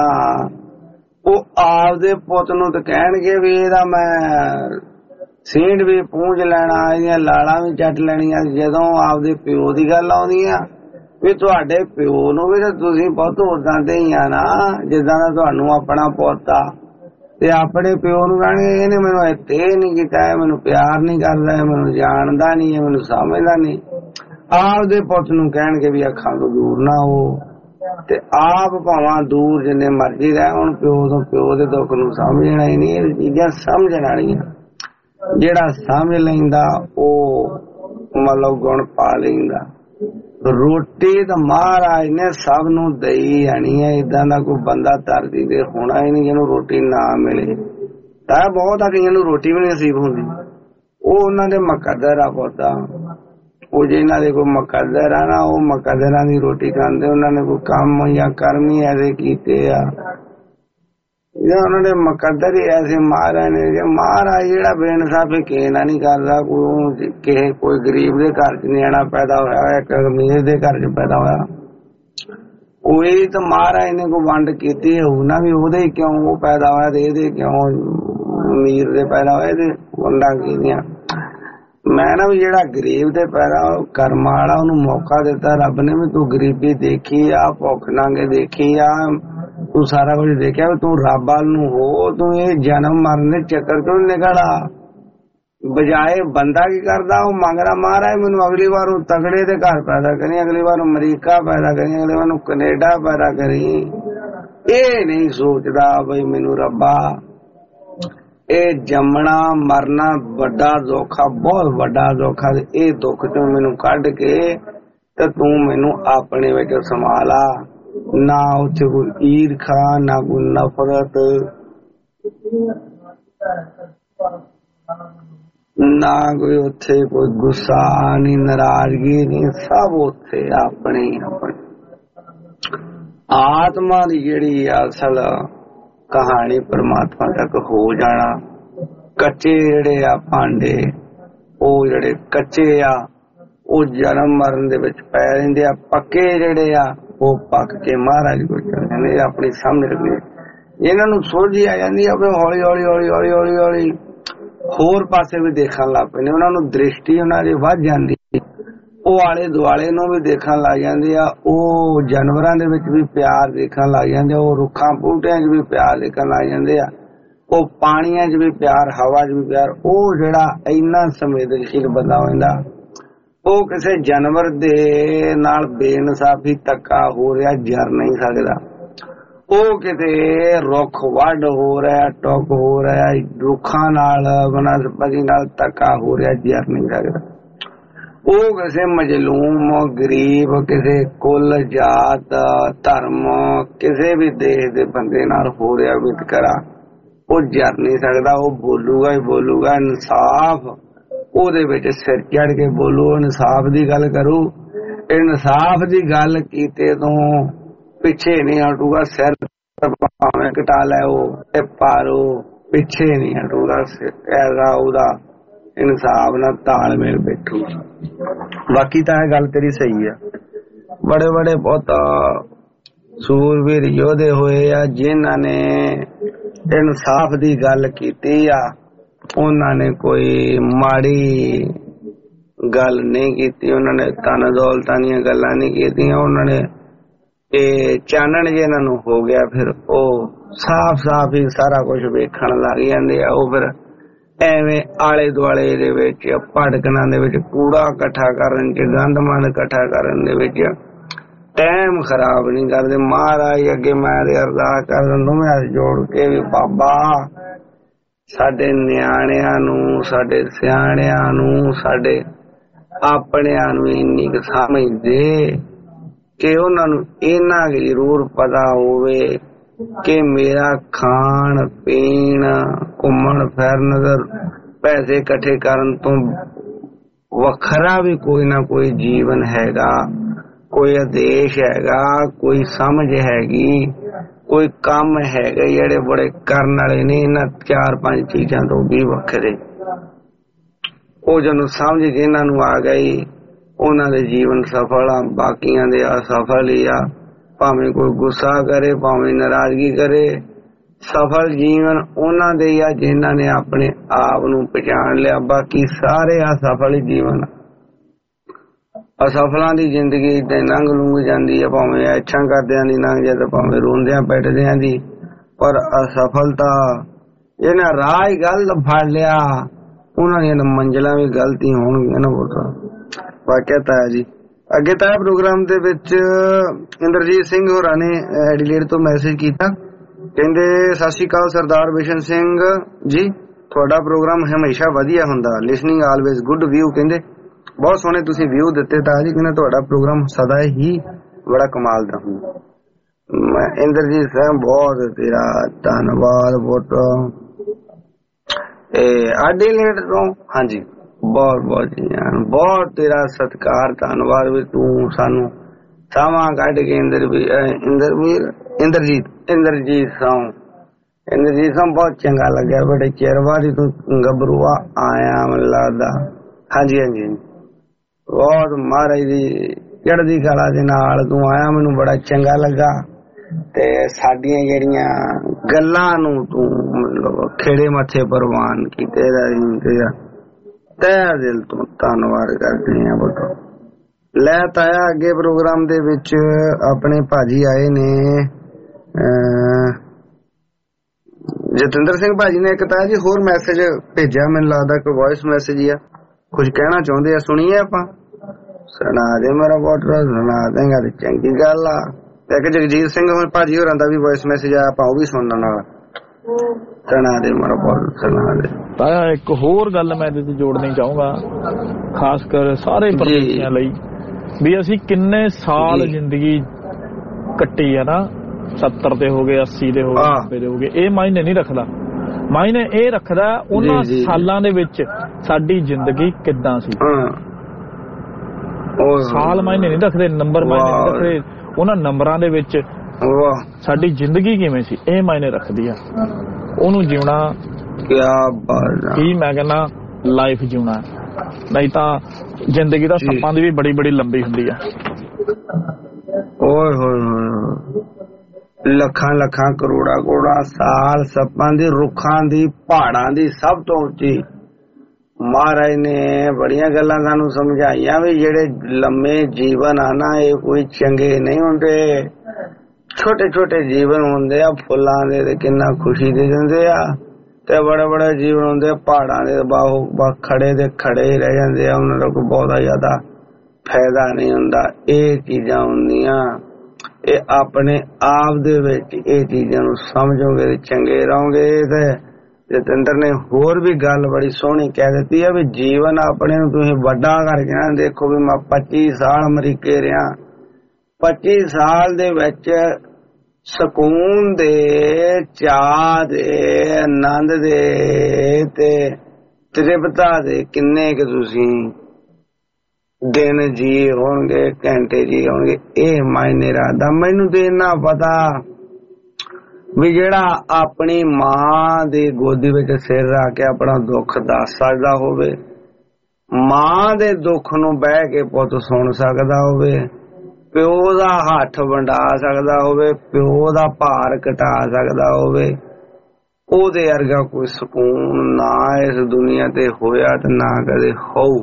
ਉਹ ਆਪਦੇ ਪੁੱਤ ਨੂੰ ਤਾਂ ਕਹਿਣਗੇ ਵੀ ਇਹਦਾ ਮੈਂ ਸੀਂਡ ਵੀ ਪੂੰਝ ਲੈਣਾ, ਇਹਦੀਆਂ ਲਾਲਾਂ ਵੀ ਚੱਟ ਲੈਣੀਆਂ। ਜਦੋਂ ਆਪਦੇ ਪਿਓ ਦੀ ਗੱਲ ਆਉਂਦੀ ਆ ਵੀ ਤੁਹਾਡੇ ਪਿਓ ਨੂੰ ਵੀ ਤਾਂ ਤੁਸੀਂ ਪੁੱਤ ਉਦਾਂ ਦੇ ਹੀ ਆ ਨਾ ਜਿੱਦਾਂ ਦਾ ਤੁਹਾਨੂੰ ਆਪਣਾ ਪੁੱਤ ਆ, ਤੇ ਆਪਣੇ ਪਿਓ ਨੂੰ ਕਹਿਣਗੇ ਇਹਨੇ ਮੈਨੂੰ ਇੱਥੇ ਨਹੀਂ ਕੀਤਾ, ਮੈਨੂੰ ਪਿਆਰ ਨਹੀਂ ਕਰਦਾ, ਮੈਨੂੰ ਜਾਣਦਾ ਨਹੀਂ, ਮੈਨੂੰ ਸਮਝਦਾ ਨਹੀਂ। ਆਪਦੇ ਪੁੱਤ ਨੂੰ ਕਹਿਣਗੇ ਵੀ ਅੱਖਾਂ ਤੋਂ ਦੂਰ ਨਾ ਹੋ, ਤੇ ਆਪ ਭਾਵਾਂ ਦੂਰ ਜਿੰਨੇ ਮਰਜ਼ੀ ਰਹਿ, ਹੁਣ ਪਿਓ ਤੋਂ ਪਿਓ ਦੇ ਦੁੱਖ ਨੂੰ ਸਮਝਣਾ ਹੀ ਨਹੀਂ। ਇਹ ਚੀਜ਼ਾਂ ਸਮਝਣ ਵਾਲੀਆਂ, ਜਿਹੜਾ ਸਮਝ ਲੈਂਦਾ ਉਹ ਮਤਲਬ ਗੁਣ ਪਾ ਲੈਂਦਾ। ਰੋਟੀ ਤਾਂ ਮਹਾਰਾਜ ਨੇ ਸਭ ਨੂੰ ਦਈ ਜਾਣੀ ਹੈ, ਏਦਾਂ ਦਾ ਕੋਈ ਬੰਦਾ ਧਰਤੀ ਤੇ ਹੋਣਾ ਹੀ ਨਹੀਂ ਜਿਹਨੂੰ ਰੋਟੀ ਨਾ ਮਿਲੇ। ਤਾਂ ਬਹੁਤ ਆ ਕਈਆਂ ਨੂੰ ਰੋਟੀ ਵੀ ਨਹੀਂ ਨਸੀਬ ਹੁੰਦੀ, ਉਹ ਉਹਨਾਂ ਦੇ ਮੁਕੱਦਰ ਆ ਪੁੱਤਾ। ਉਹ ਜਿਹਨਾਂ ਦੇ ਕੋਈ ਮੁਕੱਦਰ ਆ ਨਾ, ਉਹ ਮੁਕੱਦਰਾਂ ਦੀ ਰੋਟੀ ਖਾਂਦੇ। ਉਹਨਾਂ ਨੇ ਕੋਈ ਕੰਮ ਜਾਂ ਕਰਮ ਹੀ ਐਸੇ ਕੀਤੇ ਆ, ਜਾਂ ਉਹਨਾਂ ਦੇ ਮੁਕੱਦਰ ਹੀ ਐਸੇ ਮਹਾਰਾਜ ਨੇ। ਜੇ ਮਹਾਰਾਜ ਜਿਹੜਾ ਬੇਇਨਸਾਫੀ ਕਿਸੇ ਨਾਲ ਨਹੀਂ ਕਰਦਾ, ਕੋਈ ਗਰੀਬ ਦੇ ਘਰ ਚ ਨਿਆਣਾ ਪੈਦਾ ਹੋਇਆ, ਇੱਕ ਅਮੀਰ ਦੇ ਘਰ ਚ ਪੈਦਾ ਹੋਇਆ, ਕੋਈ ਤਾਂ ਮਹਾਰਾਜ ਨੇ ਕੋਈ ਵੰਡ ਕੀਤੀ ਹੋਊ ਨਾ ਵੀ ਉਹਦੇ ਕਿਉਂ ਉਹ ਪੈਦਾ ਹੋਇਆ ਤੇ ਇਹਦੇ ਕਿਉਂ ਅਮੀਰ ਦੇ ਪੈਦਾ ਹੋਏ, ਤੇ ਵੰਡਾਂ ਕੀਤੀਆਂ। ਮੈਂ ਨਾ ਵੀ ਜਿਹੜਾ ਗਰੀਬ ਦੇ ਪੈਦਾ ਕਰਮ ਵਾਲਾ, ਉਹਨੂੰ ਮੌਕਾ ਦਿੱਤਾ ਰੱਬ ਨੇ ਵੀ ਤੂੰ ਗਰੀਬੀ ਦੇਖੀ ਆ, ਭੁੱਖ ਨੰਗੇ ਦੇਖੀ ਆ, ਤੂੰ ਸਾਰਾ ਕੁਝ ਦੇਖਿਆ, ਵੀ ਤੂੰ ਰੱਬ ਵੱਲ ਨੂੰ ਹੋ, ਤੂੰ ਇਹ ਜਨਮ ਮਰਨ ਦੇ ਚੱਕਰ ਚੋਂ ਨਿਕਲ ਆ। ਬਜਾਏ ਬੰਦਾ ਕੀ ਕਰਦਾ, ਉਹ ਮੰਗਦਾ ਮਹਾਰਾਜ ਮੈਨੂੰ ਅਗਲੀ ਵਾਰ ਉਹ ਤਗੜੇ ਦੇ ਘਰ ਪੈਦਾ ਕਰੀ, ਅਗਲੀ ਵਾਰ ਅਮਰੀਕਾ ਪੈਦਾ ਕਰੀ, ਅਗਲੀ ਵਾਰ ਕੈਨੇਡਾ ਪੈਦਾ ਕਰੀ। ਇਹ ਨਹੀਂ ਸੋਚਦਾ ਬਈ ਮੈਨੂੰ ਰੱਬਾ ਇਹ ਜੰਮਣਾ ਮਰਨਾ ਵੱਡਾ ਦੁੱਖ ਆ, ਬਹੁਤ ਵੱਡਾ ਦੁੱਖ ਆ, ਇਹ ਦੁੱਖ ਚੋਂ ਮੈਨੂੰ ਕੱਢ ਕੇ ਤੇ ਤੂੰ ਮੈਨੂੰ ਆਪਣੇ ਵਿੱਚ ਸੰਭਾਲਾ। ਨਾ ਉੱਥੇ ਕੋਈ ਈਰਖਾ, ਨਾ ਕੋਈ ਨਫ਼ਰਤ, ना कोई उत्थे कोई गुस्सा नहीं, नाराजगी नहीं, सब उत्थे अपने आत्मा दी जिहड़ी असल कहानी परमात्मा तक हो जाना। कच्चे जिहड़े आ भांडे ओ जिहड़े कच्चे आ ओ जन्म मरण दे विच पै रहिंदे आ, पक्के जिहड़े आ ओ पक के महाराज को चलदे अपनी समझ रखनी। इन्हां नूं सोझी आ जांदी आ, हौली हौली हौली हौली हौली हौली होर पासे भी देखण लग पैंदे, उन्हां नूं दृष्टि उन्हां दी वध जांदी, ਉਹ ਆਲੇ ਦੁਆਲੇ ਨੂੰ ਵੀ ਦੇਖਣ ਲੱਗ ਜਾਂਦੇ ਆ, ਉਹ ਜਾਨਵਰਾਂ ਦੇ ਵਿੱਚ ਵੀ ਪਿਆਰ ਦੇਖਣ ਲੱਗ ਜਾਂਦੇ, ਉਹ ਰੁੱਖਾਂ ਬੂਟਿਆਂ 'ਚ ਵੀ ਪਿਆਰ ਦੇਖਣ ਲੱਗ ਜਾਂਦੇ ਆ, ਉਹ ਪਾਣੀਆਂ 'ਚ ਵੀ ਪਿਆਰ, ਹਵਾ 'ਚ ਵੀ ਪਿਆਰ। ਉਹ ਜਿਹੜਾ ਇੰਨਾ ਸੰਵੇਦਨਸ਼ੀਲ ਬੰਦਾ ਹੁੰਦਾ, ਉਹ ਕਿਸੇ ਜਾਨਵਰ ਦੇ ਨਾਲ ਬੇਇਨਸਾਫੀ ਧੱਕਾ ਹੋ ਰਿਹਾ ਜਰ ਨਹੀਂ ਸਕਦਾ। ਉਹ ਕਿਤੇ ਰੁੱਖ ਵੱਢ ਹੋ ਰਿਹਾ, ਟੁੱਕ ਹੋ ਰਿਹਾ, ਰੁੱਖਾਂ ਨਾਲ ਬਨਸਪਤੀ ਨਾਲ ਧੱਕਾ ਹੋ ਰਿਹਾ ਜਰ ਨਹੀਂ ਸਕਦਾ। ਉਹ ਕਿਸੇ ਮਜਲੂਮ ਗਰੀਬ, ਕਿਸੇ ਕੁੱਲ ਜਾਤ ਧਰਮ ਕਿਸੇ ਵੀ ਦੇਸ਼ ਦੇ ਬੰਦੇ ਨਾਲ ਹੋ ਰਿਹਾ ਵਿਤਕਰਾ ਉਹ ਜਰ ਨਹੀਂ ਸਕਦਾ। ਉਹ ਬੋਲੂਗਾ ਹੀ ਬੋਲੂਗਾ, ਇਨਸਾਫ ਉਹਦੇ ਵਿੱਚ ਸਿਰ ਚੜ ਕੇ ਬੋਲੂ, ਇਨਸਾਫ ਦੀ ਗੱਲ ਕਰੂ। ਇਨਸਾਫ ਦੀ ਗੱਲ ਕੀਤੇ ਤੋਂ ਪਿੱਛੇ ਨਹੀਂ ਹਟੂਗਾ, ਸਿਰ ਭਾਵੇਂ ਕਟਾ ਲੈ ਉਹ ਪਾਰੋ ਪਿੱਛੇ ਨਹੀਂ ਹਟੂਗਾ। ਐਸਾ ਉਹਦਾ ਇਨਸਾਫ ਨਾਲ ਤਾਲਮੇਲ ਬੈਠੂ। ਬਾਕੀ ਤਾਂ ਇਹ ਗੱਲ ਤੇਰੀ ਸਹੀ ਆ, ਬੜੇ ਬੜੇ ਬਹੁਤ ਸੂਰਵੀਰ ਯੋਧੇ ਹੋਏ ਆ ਜਿਨ੍ਹਾਂ ਨੇ ਇਨਸਾਫ ਦੀ ਗੱਲ ਕੀਤੀ ਆ, ਉਹਨਾਂ ਨੇ ਕੋਈ ਮਾੜੀ ਗੱਲ ਨਹੀਂ ਕੀਤੀ, ਉਹਨਾਂ ਨੇ ਧਨ ਦੌਲਤਾਂ ਦੀਆਂ ਗੱਲਾਂ ਨਹੀਂ ਕੀਤੀਆਂ। ਉਹਨਾਂ ਨੇ ਇਹ ਚਾਨਣ ਜੇ ਇਹਨਾਂ ਨੂੰ ਹੋ ਗਿਆ, ਫਿਰ ਉਹ ਸਾਫ਼ ਸਾਫ਼ ਹੀ ਸਾਰਾ ਕੁਝ ਵੇਖਣ ਲੱਗ ਜਾਂਦੇ ਆ। ਉਹ ਫਿਰ ਐਵੇਂ ਆਲੇ ਦੁਆਲੇ ਦੇ ਵਿੱਚ ਭਟਕਣਾ ਦੇ ਵਿੱਚ, ਕੂੜਾ ਇਕੱਠਾ ਕਰਨ ਚ, ਗੰਦਮੰਦ ਇਕੱਠਾ ਕਰਨ ਦੇ ਵਿੱਚ ਟਾਈਮ ਖਰਾਬ ਨਹੀਂ ਕਰਦੇ। ਮਹਾਰਾਜ ਅੱਗੇ ਮੈਂ ਅਰਦਾਸ ਕਰਦਾ ਦੋਵੇਂ ਹੱਥ ਜੋੜ ਕੇ ਵੀ ਬਾਬਾ ਸਾਡੇ ਨਿਆਣਿਆਂ ਨੂੰ, ਸਾਡੇ ਸਿਆਣਿਆਂ ਨੂੰ, ਸਾਡੇ ਆਪਣਿਆਂ ਨੂੰ ਇੰਨੀ ਕੁ ਸਮਝ ਦੇ ਕਿ ਉਹਨਾਂ ਨੂੰ ਇੰਨਾ ਕੁ ਜ਼ਰੂਰ ਪਤਾ ਹੋਵੇ ਕਿ ਮੇਰਾ ਖਾਣ ਪੀਣ, ਘੁੰਮਣ ਫਿਰਨ, ਪੈਸੇ ਇਕੱਠੇ ਕਰਨ ਤੋਂ ਵੱਖਰਾ ਵੀ ਕੋਈ ਨਾ ਕੋਈ ਜੀਵਨ ਹੈਗਾ, ਕੋਈ ਆਦੇਸ਼ ਹੈਗਾ, ਕੋਈ ਸਮਝ ਹੈਗੀ, ਕੋਈ ਕੰਮ ਹੈਗਾ ਜਿਹੜੇ ਬੜੇ ਕਰਨ ਵਾਲੇ ਨੇ ਇਹਨਾਂ 4-5 ਚੀਜ਼ਾਂ ਤੋਂ ਵੀ ਵੱਖਰੇ। ਉਹ ਜਦੋਂ ਸਮਝ ਜਿਹਨਾਂ ਨੂੰ ਆ ਗਈ ਉਹਨਾਂ ਦੇ ਜੀਵਨ ਸਫਲ ਆ, ਬਾਕੀਆਂ ਦੇ ਅਸਫਲ ਹੀ ਆ। ਭਾਵੇਂ ਕੋਈ ਗੁੱਸਾ ਕਰੇ, ਭਾਵੇਂ ਨਾਰਾਜ਼ਗੀ ਕਰੇ, ਸਫਲ ਜੀਵਨ ਉਹਨਾਂ ਦੇ ਆ ਜਿਨ੍ਹਾਂ ਨੇ ਆਪਣੇ ਆਪ ਨੂੰ ਪਛਾਣ ਲਿਆ। ਬਾਕੀ ਸਾਰੇ ਅਸਫਲ ਜੀਵਨ, ਅਸਫਲਾਂ ਦੀ ਜ਼ਿੰਦਗੀ ਤੇ ਲੰਘ ਲੂੰਘ ਜਾਂਦੀ ਆ, ਭਾਵੇਂ ਇੱਛਾ ਕਰਦਿਆਂ ਦੀ ਲੰਘ ਜਾਏ ਤੇ ਭਾਵੇਂ ਰੋਂਦਿਆਂ ਪਿੱਟਦਿਆਂ ਦੀ। ਪਰ ਅਸਫਲਤਾ ਇਹਨਾਂ ਰਾਹ ਹੀ ਗਲਤ ਫੜ ਲਿਆ, ਉਹਨਾਂ ਦੀਆਂ ਮੰਜ਼ਿਲਾਂ ਵੀ ਗਲਤ ਹੀ ਹੋਣਗੀਆਂ ਨਾ। ਬਹੁਤ ਵਾਕਿਆ ਤਾਂ ਜੀ। ਅੱਗੇ ਤਾਂ ਪ੍ਰੋਗਰਾਮ ਦੇ ਵਿੱਚ ਇੰਦਰਜੀਤ ਸਿੰਘ ਹੋਰਾਂ ਨੇ ਐਡੀਲੇਡ ਤੋਂ ਮੈਸੇਜ ਕੀਤਾ, ਕਹਿੰਦੇ ਸਤਿ ਸ਼੍ਰੀ ਅਕਾਲ ਸਰਦਾਰ ਬਿਸ਼ਨ ਸਿੰਘ ਜੀ, ਤੁਹਾਡਾ ਪ੍ਰੋਗਰਾਮ ਹਮੇਸ਼ਾ ਵਧੀਆ ਹੁੰਦਾ, ਲਿਸਨਿੰਗ ਆਲਵੇਜ਼ ਗੁੱਡ ਵਿਊ। ਕਹਿੰਦੇ ਬਹੁਤ ਸੋਹਣੇ ਤੁਸੀਂ ਵਿਊ ਦਿੱਤੇ ਤਾਂ ਜੀ, ਕਹਿੰਦੇ ਤੁਹਾਡਾ ਪ੍ਰੋਗਰਾਮ ਸਦਾ ਹੀ ਬੜਾ ਕਮਾਲ ਦਾ ਹੁੰਦਾ। ਮੈਂ ਇੰਦਰਜੀਤ ਸਿੰਘ ਬਹੁਤ ਤੇਰਾ ਧੰਨਵਾਦ। ਐਡੀਲੇਡ ਤੋਂ ਹਾਂਜੀ ਬਹੁਤ ਬਹੁਤ ਜੀ, ਬਹੁਤ ਤੇਰਾ ਸਤਿਕਾਰ, ਧੰਨਵਾਦ ਵੀ ਤੂੰ ਸਾਨੂੰ ਸਮਾਂ ਕੱਢ ਕੇ ਇੰਦਰਜੀਤ ਸਿੰਘ ਬਹੁਤ ਚੰਗਾ ਲੱਗਿਆ, ਬੜੇ ਚਿਰ ਬਾਅਦ ਤੂੰ ਗੱਭਰੂਆ ਆਇਆ ਮੈਨੂੰ ਲੱਗਦਾ। ਹਾਂਜੀ ਹਾਂਜੀ ਬਹੁਤ ਮਹਾਰਾਜ ਦੀ ਚੜ੍ਹਦੀ ਕਲਾ ਦੇ ਨਾਲ ਤੂੰ ਆਇਆ, ਮੈਨੂੰ ਬੜਾ ਚੰਗਾ ਲੱਗਾ। ਤੇ ਸਾਡੀਆਂ ਜਿਹੜੀਆਂ ਗੱਲਾਂ ਨੂੰ ਤੂੰ ਮਤਲਬ ਖੇੜੇ ਮੱਥੇ ਪ੍ਰਵਾਨ ਕੀਤੇ ਦਾ ਤਹਿ ਦਿਲ ਤੋਂ ਧੰਨਵਾਦ ਕਰਦੇ ਆ। ਬੋਲੋ ਲੈ ਤਾਇਆ ਅੱਗੇ ਪ੍ਰੋਗਰਾਮ ਦੇ ਵਿੱਚ ਆਪਣੇ ਭਾਜੀ ਆਏ ਨੇ, ਜਤਿੰਦਰ ਸਿੰਘ ਭਾਜੀ ਨੇ ਇੱਕ ਤਾਂ ਜੀ ਹੋਰ ਮੈਸੇਜ ਭੇਜਿਆ, ਮੈਨੂੰ ਲੱਗਦਾ ਕੋਈ ਵੌਇਸ ਮੈਸੇਜ ਹੀ ਆ, ਕੁਝ ਕਹਿਣਾ ਚਾਹੁੰਦੇ ਆ, ਸੁਣੀਏ ਆਪਾਂ। ਸੁਣਾ ਦੇ ਮੇਰਾ ਪੁੱਤਰ, ਸੁਣਾ ਦੇਗਾ ਤੇ ਚੰਗੀ ਗੱਲ ਆ। ਇੱਕ ਜਗਜੀਤ ਸਿੰਘ ਭਾਜੀ ਹੋਰਾਂ ਦਾ ਵੀ ਵੌਇਸ ਮੈਸੇਜ ਆਇਆ, ਆਪਾਂ ਉਹ ਵੀ ਸੁਣਨ ਨਾਲ। ਸੁਣਾ ਦੇ ਮੇਰਾ ਪੁੱਤਰ, ਸੁਣਾ ਦੇ। ਤਾਇਆ ਇੱਕ ਹੋਰ ਗੱਲ ਮੈਂ ਇਹਦੇ ਤੇ ਜੋੜਨੀ ਚਾਹੂੰਗਾ, ਖਾਸ ਕਰ ਸਾਰੇ ਪਰਦੇਸੀਆਂ ਲਈ, ਵੀ ਅਸੀਂ ਕਿੰਨੇ ਸਾਲ ਜ਼ਿੰਦਗੀ ਕੱਟੀ ਆ ਨਾ, 70 ਦੇ ਹੋ ਗਏ, 80 ਦੇ ਹੋ ਗਏ, 90 ਦੇ ਹੋ ਗਏ, ਇਹ ਮਾਇਨੇ ਨਹੀਂ ਰੱਖਦਾ। ਮਾਇਨੇ ਇਹ ਰੱਖਦਾ ਉਹਨਾਂ ਸਾਲਾਂ ਦੇ ਵਿੱਚ ਸਾਡੀ ਜ਼ਿੰਦਗੀ ਕਿੱਦਾਂ ਸੀ। ਸਾਲ ਮਾਇਨੇ ਨਹੀਂ ਰੱਖਦੇ, ਨੰਬਰ ਮਾਇਨੇ ਨਹੀਂ ਰੱਖਦੇ, ਉਹਨਾਂ ਨੰਬਰਾਂ ਦੇ ਵਿੱਚ ਸਾਡੀ ਜ਼ਿੰਦਗੀ ਕਿਵੇਂ ਸੀ ਇਹ ਮਾਇਨੇ ਰੱਖਦੀ ਆ। ਉਹਨੂੰ ਜਿਉਣਾ ਕੀ ਮੈਂ ਕਹਿੰਦਾ ਲਾਈਫ ਜਿਉਣਾ, ਨਹੀਂ ਤਾਂ ਜ਼ਿੰਦਗੀ ਤਾਂ ਸੱਪਾਂ ਦੀ ਵੀ ਬੜੀ ਬੜੀ ਲੰਬੀ ਹੁੰਦੀ ਆ। ਓਏ ਹੋਏ ਲੱਖਾਂ ਲੱਖਾਂ ਕਰੋੜਾਂ ਕਰੋੜਾਂ ਸਾਲ ਸੱਪਾਂ ਦੀ, ਰੁੱਖਾਂ ਦੀ, ਪਹਾੜਾਂ ਦੀ ਸਭ ਤੋਂ ਉੱਚੀ। ਮਹਾਰਾਜ ਨੇ ਬੜੀਆਂ ਗੱਲਾਂ ਸਾਨੂੰ ਸਮਝਾਈਆਂ ਵੀ ਜਿਹੜੇ ਲੰਮੇ ਜੀਵਨ ਆ ਨਾ ਇਹ ਕੋਈ ਚੰਗੇ ਨਹੀਂ ਹੁੰਦੇ, ਛੋਟੇ ਛੋਟੇ ਜੀਵਨ ਹੁੰਦੇ ਆ ਫੁੱਲਾਂ ਦੇ ਤੇ ਕਿੰਨਾ ਖੁਸ਼ੀ ਦੇ ਦਿੰਦੇ ਆ, ਤੇ ਬੜੇ ਬੜੇ ਜੀਵਨ ਹੁੰਦੇ ਆ ਪਹਾੜਾਂ ਦੇ ਬਾਹੋਂ ਖੜੇ ਦੇ ਖੜੇ ਹੀ ਰਹਿ ਜਾਂਦੇ ਆ, ਉਹਨਾਂ ਦਾ ਕੋਈ ਬਹੁਤਾ ਜ਼ਿਆਦਾ ਫਾਇਦਾ ਨਹੀਂ ਹੁੰਦਾ। ਇਹ ਚੀਜ਼ਾਂ ਹੁੰਦੀਆਂ, ਇਹ ਆਪਣੇ ਆਪ ਦੇ ਵਿੱਚ ਇਹ ਚੀਜ਼ਾਂ ਨੂੰ ਸਮਝੋਗੇ ਤੇ ਚੰਗੇ ਰਹੋਗੇ। ਤੇ ਜਤਿੰਦਰ ਨੇ ਹੋਰ ਵੀ ਗੱਲ ਬੜੀ ਸੋਹਣੀ ਕਹਿ ਦਿੱਤੀ ਆ ਵੀ ਜੀਵਨ ਆਪਣੇ ਨੂੰ ਤੁਸੀਂ ਵੱਡਾ ਕਰਕੇ ਨਾ ਦੇਖੋ ਵੀ ਮੈਂ 25 ਸਾਲ ਅਮਰੀਕੇ ਰਿਹਾ, 25 ਸਾਲ ਦੇ ਵਿੱਚ ਸਕੂਨ ਦੇ, ਚਾਅ ਦੇ, ਆਨੰਦ ਦੇ ਤੇ ਤ੍ਰਿਪਤਾ ਦੇ ਕਿੰਨੇ ਕਿ ਤੁਸੀਂ ਦਿਨ ਜੀ ਹੋਣਗੇ, ਘੰਟੇ ਜੀ ਹੋਣਗੇ, ਇਹ ਮਾਇਨੇ ਰੱਖਦਾ। ਮੈਨੂੰ ਤੇ ਇੰਨਾ ਪਤਾ ਵੀ ਜਿਹੜਾ ਆਪਣੀ ਮਾਂ ਦੀ ਗੋਦੀ ਵਿੱਚ ਸਿਰ ਰੱਖ ਕੇ ਆਪਣਾ ਦੁੱਖ ਦੱਸ ਸਕਦਾ ਹੋਵੇ, ਮਾਂ ਦੇ ਦੁੱਖ ਨੂੰ ਬਹਿ ਕੇ ਪੁੱਤ ਸੁਣ ਸਕਦਾ ਹੋਵੇ, ਪਿਓ ਦਾ ਹੱਥ ਵੰਡਾ ਸਕਦਾ ਹੋਵੇ, ਪਿਓ ਦਾ ਭਾਰ ਘਟਾ ਸਕਦਾ ਹੋਵੇ, ਉਹਦੇ ਵਰਗਾ ਕੋਈ ਸਕੂਨ ਨਾ ਇਸ ਦੁਨੀਆ ਤੇ ਹੋਇਆ ਤੇ ਨਾ ਕਦੇ ਹੋਊ।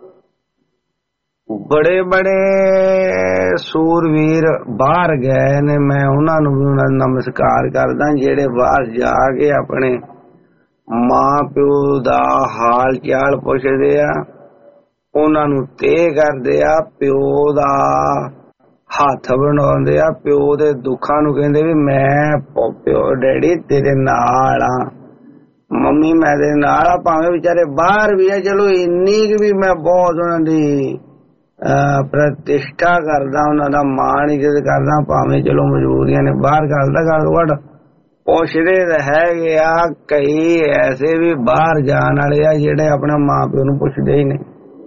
ਬੜੇ ਬੜੇ ਸੂਰਵੀਰ ਬਾਹਰ ਗਏ ਨੇ, ਮੈਂ ਉਹਨਾਂ ਨੂੰ ਵੀ ਉਹਨਾਂ ਦਾ ਨਮਸਕਾਰ ਕਰਦਾ ਜਿਹੜੇ ਬਾਹਰ ਜਾ ਕੇ ਆਪਣੇ ਮਾਂ ਪਿਓ ਦਾ ਹਾਲ ਚਾਲ ਪੁੱਛਦੇ ਆ, ਉਹਨਾਂ ਨੂੰ ਤੇਹ ਕਰਦੇ ਆ, ਪਿਓ ਦਾ ਹੱਥ ਬਣਾਉਂਦੇ ਆ, ਪਿਓ ਦੇ ਦੁੱਖਾਂ ਨੂੰ ਕਹਿੰਦੇ ਵੀ ਮੈਂ ਪਿਓ ਡੈਡੀ ਤੇਰੇ ਨਾਲ ਆ, ਮੰਮੀ ਮੈਂ ਤੇਰੇ ਨਾਲ ਆ, ਭਾਵੇਂ ਵਿਚਾਰੇ ਬਾਹਰ ਵੀ ਆ, ਚਲੋ ਇੰਨੀ ਕੁ ਵੀ ਮੈਂ ਬਹੁਤ ਉਹਨਾਂ ਦੀ ਪ੍ਰਤਿਸ਼ਠਾ ਕਰਦਾ, ਉਹਨਾਂ ਦਾ ਮਾਣ ਇੱਜ਼ਤ ਕਰਦਾ, ਭਾਵੇਂ ਚਲੋ ਮਜਬੂਰੀਆਂ ਨੇ ਬਾਹਰ ਕਰਦਾ ਘੱਟ ਪੁੱਛਦੇ ਤਾਂ ਹੈਗੇ ਆ। ਕਈ ਐਸੇ ਵੀ ਬਾਹਰ ਜਾਣ ਵਾਲੇ ਆ ਜਿਹੜੇ ਆਪਣੇ ਮਾਂ ਪਿਓ ਨੂੰ ਪੁੱਛਦੇ ਹੀ ਨਹੀਂ।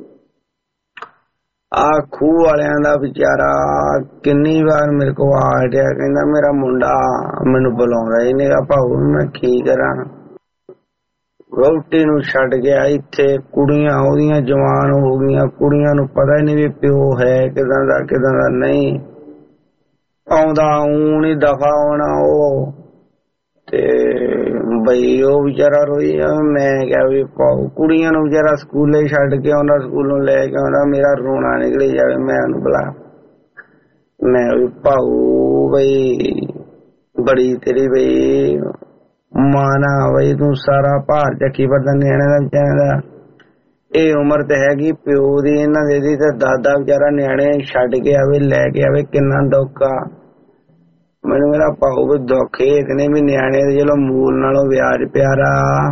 ਆ ਖੂਹ ਵਾਲਿਆਂ ਦਾ ਵਿਚਾਰਾ ਕਿੰਨੀ ਵਾਰ ਮੇਰੇ ਕੋਲ ਆ ਗਿਆ, ਕਹਿੰਦਾ ਮੇਰਾ ਮੁੰਡਾ ਮੈਨੂੰ ਬੁਲਾਉਂਦਾ ਹੀ ਨਹੀਂ, ਭਾਊ ਮੈਂ ਕੀ ਕਰਾਂ, ਵਹੁਟੀ ਨੂੰ ਛੱਡ ਗਿਆ ਇੱਥੇ, ਕੁੜੀਆਂ ਉਹਦੀਆਂ ਜਵਾਨ ਹੋ ਗਈਆਂ, ਕੁੜੀਆਂ ਨੂੰ ਪਤਾ ਹੀ ਨਹੀਂ ਵੀ ਪਿਓ ਹੈ ਕਿਦਾਂ ਦਾ ਕਿਦਾਂ ਦਾ ਨਹੀਂ, ਆਉਂਦਾ ਊਂ ਨੀ ਦਫਾ ਹੋਣਾ ਉਹ। ਤੇ ਬਈ ਉਹ ਵਿਚਾਰਾ ਰੋਈ, ਮੈਂ ਕਿਹਾ ਵੀ ਪਾਓ ਕੁੜੀਆਂ ਨੂੰ ਵਿਚਾਰਾ ਸਕੂਲੇ ਛੱਡ ਕੇ ਆਉਂਦਾ, ਸਕੂਲੋਂ ਲੈ ਕੇ ਆਉਂਦਾ, ਮੇਰਾ ਰੋਣਾ ਨਿਕਲੀ ਜਾਵੇ, ਮੈਂ ਉਹਨੂੰ ਬੁਲਾ, ਮੈਂ ਵੀ ਭਾਊ ਬਈ ਬੜੀ ਤੇਰੀ ਬਈ ਮਾਨਾ ਬਈ ਤੂੰ ਸਾਰਾ ਭਾਰ ਚੱਕੀ ਫਿਰਦਾ ਨਿਆਣੇ ਦਾ ਵਿਚਾਰਿਆਂ ਦਾ, ਇਹ ਉਮਰ ਤੇ ਹੈਗੀ ਪਿਓ ਦੀ ਇਹਨਾਂ ਦੀ, ਤੇ ਦਾਦਾ ਵਿਚਾਰਾ ਨਿਆਣੇ ਛੱਡ ਕੇ ਆਵੇ ਲੈ ਕੇ ਆਵੇ, ਕਿੰਨਾ ਦੁੱਖ ਆ ਮੈਨੂੰ। ਮੇਰਾ ਭਾਊ ਵੀ ਦੁੱਖ ਇਹ ਨੇ ਵੀ ਨਿਆਣੇ ਦੇ ਚਲੋ ਮੂਲ ਨਾਲੋਂ ਵਿਆਜ ਪਿਆਰਾ,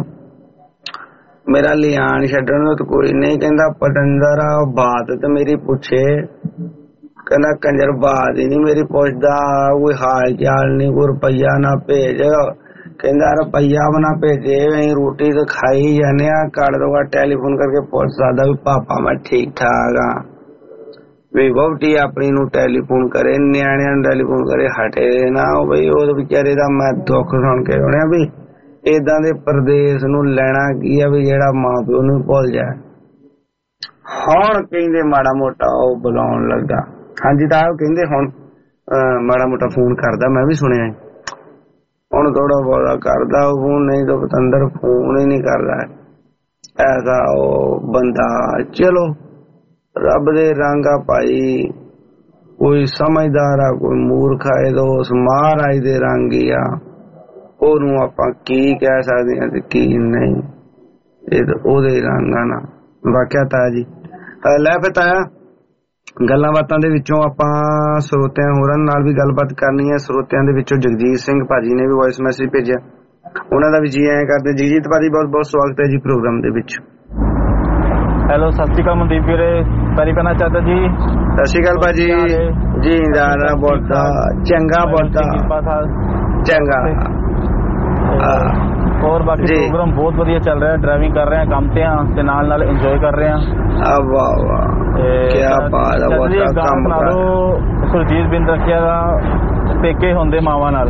ਮੇਰਾ ਲਿਆਣ ਛੱਡਣ ਨੂੰ ਤਾਂ ਕੋਈ ਨਹੀਂ, ਕਹਿੰਦਾ ਪਟੰਦਰ ਆ ਬਾਤ ਤੇ ਮੇਰੀ ਪੁੱਛੇ, ਕਹਿੰਦਾ ਕੰਜਰ ਬਾਤ ਹੀ ਨੀ ਮੇਰੀ ਪੁੱਛਦਾ, ਕੋਈ ਹਾਲ ਚਾਲ ਨੀ, ਕੋਈ ਰੁਪਈਆ ਨਾ ਭੇਜ, ਕਹਿੰਦਾ ਰੁਪਈਆ ਬਣਾ ਭੇਜੇ, ਅਸੀਂ ਰੋਟੀ ਤਾਂ ਖਾਈ ਜਾਂਦੇ ਆ, ਘੱਟ ਤੋਂ ਘੱਟ ਟੈਲੀਫੋਨ ਕਰਕੇ ਪੁੱਛ ਸਕਦਾ ਵੀ ਪਾਪਾ ਮੈਂ ਠੀਕ ਠਾਕ ਆ, ਵੀ ਵਹੁਟੀ ਆਪਣੀ ਨੂੰ ਟੈਲੀਫੋਨ ਕਰੇ, ਨਿਆਣਿਆਂ ਨੂੰ ਟੈਲੀਫੋਨ ਕਰੇ, ਹਟੇ ਨਾ ਬਈ ਉਹ ਵਿਚਾਰੇ ਦਾ। ਮੈਂ ਦੁੱਖ ਸੁਣ ਕੇ ਸੁਣਿਆ ਵੀ ਏਦਾਂ ਦੇ ਪ੍ਰਦੇਸ਼ ਨੂੰ ਲੈਣਾ ਕੀ ਆ ਵੀ ਜਿਹੜਾ ਮਾਂ ਪਿਓ ਨੂੰ ਭੁੱਲ ਜਾਏ। ਹੁਣ ਕਹਿੰਦੇ ਮਾੜਾ ਮੋਟਾ ਉਹ ਬੁਲਾਉਣ ਲੱਗਾ, ਹਾਂਜੀ ਤਾਂ ਉਹ ਕਹਿੰਦੇ ਹੁਣ ਮਾੜਾ ਮੋਟਾ ਫੋਨ ਕਰਦਾ, ਮੈਂ ਵੀ ਸੁਣਿਆ ਹੁਣ ਥੋੜਾ ਬਹੁਤਾ ਕਰਦਾ ਫੋਨ, ਨਹੀਂ ਤਾਂ ਪਤੰਦਰ ਫੋਨ ਹੀ ਨਹੀਂ ਕਰਦਾ ਐਸਾ ਉਹ ਬੰਦਾ। ਚਲੋ ਰੱਬ ਦੇ ਰੰਗ ਆ ਭਾਈ, ਕੋਈ ਸਮਝਦਾਰ ਆ ਕੋਈ ਮੂਰਖ ਆ, ਇਹ ਉਸ ਮਹਾਰਾਜ ਦੇ ਰੰਗ ਹੀ ਆ, ਉਹਨੂੰ ਆਪਾਂ ਕੀ ਕਹਿ ਸਕਦੇ ਆ ਤੇ ਕੀ ਨਹੀਂ, ਇਹ ਤਾਂ ਉਹਦੇ ਰੰਗ ਆ ਨਾ। ਵਾਕਿਆ ਤਾਇਆ ਜੀ ਲੈ ਫਿਰ ਤਾਇਆ ਗੱਲਾਂ ਬਾਤਾਂ ਦੇ ਵਿੱਚੋਂ ਆਪਾਂ ਸਰੋਤਿਆਂ ਹੋਰਾਂ ਨਾਲ ਵੀ ਗੱਲਬਾਤ ਕਰਨੀ ਹੈ। ਸਰੋਤਿਆਂ ਦੇ ਵਿੱਚੋਂ ਜਗਜੀਤ ਸਿੰਘ ਭਾਜੀ ਨੇ ਵੀ ਵੌਇਸ ਮੈਸੇਜ ਭੇਜਿਆ, ਉਹਨਾਂ ਦਾ ਵੀ ਜੀ ਐਂ ਕਰਦੇ। ਜਗਜੀਤ ਭਾਜੀ ਬਹੁਤ ਬਹੁਤ ਸਵਾਗਤ ਹੈ ਜੀ ਪ੍ਰੋਗਰਾਮ ਦੇ ਵਿੱਚ। ਹੈਲੋ ਸਤਿ ਸ਼੍ਰੀ ਅਕਾਲ ਮਨਦੀਪ ਵੀਰੇ, ਪੈਰੀ ਪੈਣਾ ਚਾਹਤਾ ਜੀ। ਸਤਿ ਸ਼੍ਰੀ ਅਕਾਲ ਭਾਜੀ ਜੀ, ਦਾਦਾ ਬਹੁਤਾ ਚੰਗਾ ਬਹੁਤਾ ਚੰਗਾ। ਹੋਰ ਬਾਕੀ ਪ੍ਰੋਗਰਾਮ ਬਹੁਤ ਵਧੀਆ ਚੱਲ ਰਿਹਾ, ਡਰਾਈਵਿੰਗ ਕਰ ਰਹੇ ਆ, ਕੰਮ ਤੇ ਆ ਤੇ ਨਾਲ ਇੰਜੋਏ ਕਰ ਰਹੇ ਆ। ਵਾਹ ਵਾਹ ਕੀ ਬਾਤ ਹੈ। ਬਹੁਤ ਕੰਮ ਬਣਾ ਦੋ ਸੁਰਜੀਤ ਬਿੰਦ ਰੱਖਿਆ ਦਾ ਪੇਕੇ ਹੁੰਦੇ ਮਾਵਾਂ ਨਾਲ।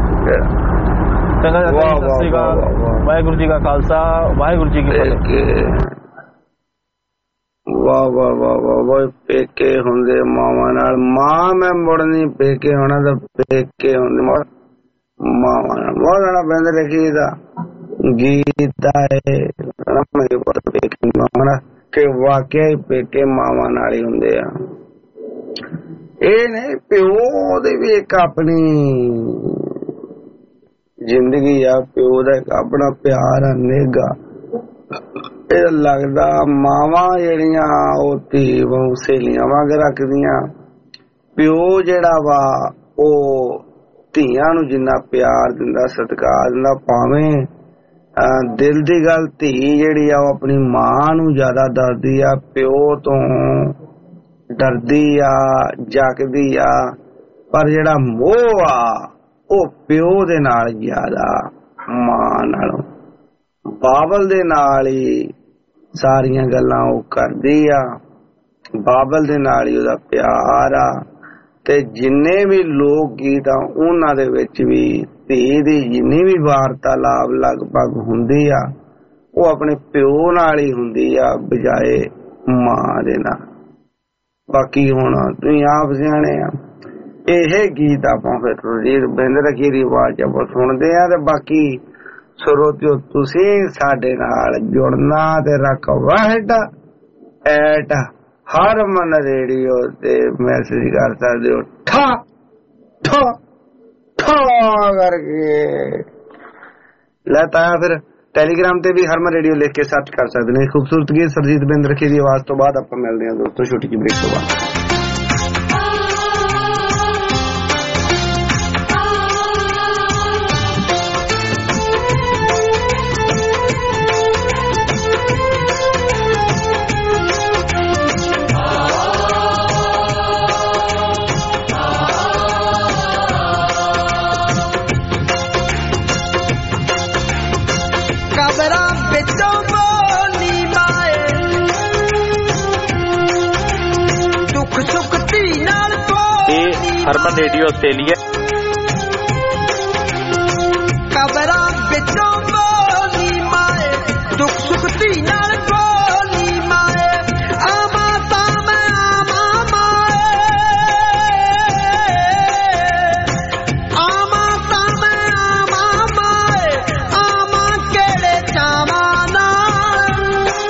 ਚੰਗਾ, ਸਤਿ ਸ਼੍ਰੀ ਅਕਾਲ, ਵਾਹਿਗੁਰੂ ਜੀ ਕਾ ਖਾਲਸਾ, ਵਾਹਿਗੁਰੂ ਜੀ ਕੀ ਫਤਿਹ। ਵਾਹ ਵਾਹ ਵਾਹ ਵਾਹ ਵਾਹ, ਪੇਕੇ ਹੁੰਦੇ ਮਾਵਾਂ ਨਾਲ। ਮਾਂ ਮੈਂ ਮੁੜਨੀ ਪੇਕੇ ਹੋਣਾ ਤਾਂ ਪੇਕੇ ਹੁੰਦੇ ਮਾਵਾਂ ਨਾਲ। ਬਹੁਤ ਜਾਣਾ ਬਿੰਦ ਰੱਖੀ ਦਾ ਗੀਤ ਆਏ ਪੇਕੇ ਮਾਵਾਂ ਕਿ ਵਾਕਿਆ ਹੀ ਪੇਕੇ ਮਾਵਾਂ ਨਾਲ ਹੀ ਹੁੰਦੇ ਆ। ਇਹ ਨਹੀਂ ਪਿਓ ਦੀ ਵੀ ਇੱਕ ਆਪਣੀ ਜ਼ਿੰਦਗੀ ਆ, ਪਿਓ ਦਾ ਇੱਕ ਆਪਣਾ ਪਿਆਰ ਆ, ਨਿੱਘਾ। ਇਹ ਲੱਗਦਾ ਮਾਵਾਂ ਜਿਹੜੀਆਂ ਉਹ ਧੀ ਵਾਂਗ ਸਹੇਲੀਆਂ ਵਾਂਗ ਰੱਖਦੀਆਂ, ਪਿਓ ਜਿਹੜਾ ਵਾ ਉਹ ਧੀਆਂ ਨੂੰ ਜਿੰਨਾ ਪਿਆਰ ਦਿੰਦਾ, ਸਤਿਕਾਰ ਦਿੰਦਾ, ਭਾਵੇਂ ਦਿਲ ਦੀ ਗੱਲ ਧੀ ਜਿਹੜੀ ਆ ਉਹ ਆਪਣੀ ਮਾਂ ਨੂੰ ਜ਼ਿਆਦਾ ਦੱਸਦੀ ਆ, ਪਿਓ ਤੋਂ ਡਰਦੀ ਆ, ਜੱਕਦੀ ਆ, ਪਰ ਜਿਹੜਾ ਮੋਹ ਆ ਉਹ ਪਿਓ ਦੇ ਨਾਲ ਜ਼ਿਆਦਾ ਮਾਂ ਨਾਲੋਂ। ਬਾਬਲ ਦੇ ਨਾਲ ਹੀ ਸਾਰੀਆਂ ਗੱਲਾਂ ਉਹ ਕਰਦੀ ਆ, ਬਾਬਲ ਦੇ ਨਾਲ ਹੀ ਉਹਦਾ ਪਿਆਰ ਆ। ਤੇ ਜਿੰਨੇ ਵੀ ਲੋਕ ਗੀਤ ਆ ਉਹਨਾਂ ਦੇ ਵਿੱਚ ਵੀ ਧੀ ਦੀ ਜਿੰਨੀ ਵੀ ਵਾਰਤਾਲਾਪ ਲਗਭਗ ਹੁੰਦੀ ਆ ਉਹ ਆਪਣੇ ਪਿਓ ਨਾਲ ਹੀ ਹੁੰਦੀ ਆ ਬਜਾਏ ਮਾਂ ਦੇ ਨਾਲ। ਬਾਕੀ ਹੁਣ ਤੁਸੀਂ ਆਪ ਸਿਆਣੇ ਆ, ਇਹ ਗੀਤ ਆਪਾਂ ਫਿਰ ਸੁਰਜੀਤ ਬਿੰਦ ਰੱਖੀ ਦੀ ਆਵਾਜ਼ ਆਪਾਂ ਸੁਣਦੇ ਆ। ਤੇ ਬਾਕੀ ਸਰੋਤਿਓ ਤੁਸੀਂ ਸਾਡੇ ਨਾਲ ਜੁੜਨਾ ਤੇ @, ਹਰਮਨ ਰੇਡੀਓ ਤੇ ਮੈਸੇਜ ਕਰ ਸਕਦੇ ਹੋ ਠਾ ਠਾ ਠਾ ਕਰਕੇ। ਲੈਤਾ ਫਿਰ ਟੈਲੀਗ੍ਰਾਮ ਤੇ ਵੀ ਹਰਮਨ ਰੇਡੀਓ ਲਿਖ ਕੇ ਸਰਚ ਕਰ ਸਕਦੇ ਨੇ। ਖੂਬਸੂਰਤ ਗੀਤ ਸਰਜੀਤ ਬਿੰਦ ਰੱਖੀ ਦੀ ਆਵਾਜ਼ ਤੋਂ ਬਾਅਦ ਆਪਾਂ ਮਿਲਦੇ ਹਾਂ ਦੋਸਤੋ ਛੋਟੀ ਜਿਹੀ ਬ੍ਰੇਕ ਤੋਂ ਬਾਅਦ। Harman radio Australia. ਕਬਰਾਂ ਵਿੱਚੋਂ ਬੋਲੀ ਮਾਏ, ਦੁੱਖ ਸੁੱਖ ਧੀ ਨਾਲ ਬੋਲੀ ਮਾਏ, ਆਮਾ ਸਾਮੇ ਆਮਾ ਮਾਏ, ਆਮਾ ਸਾਮੇ ਆਮਾ ਮਾਏ, ਆਮਾ ਕਿਹੜੇ ਚਾਵਾਂ ਨਾਲ,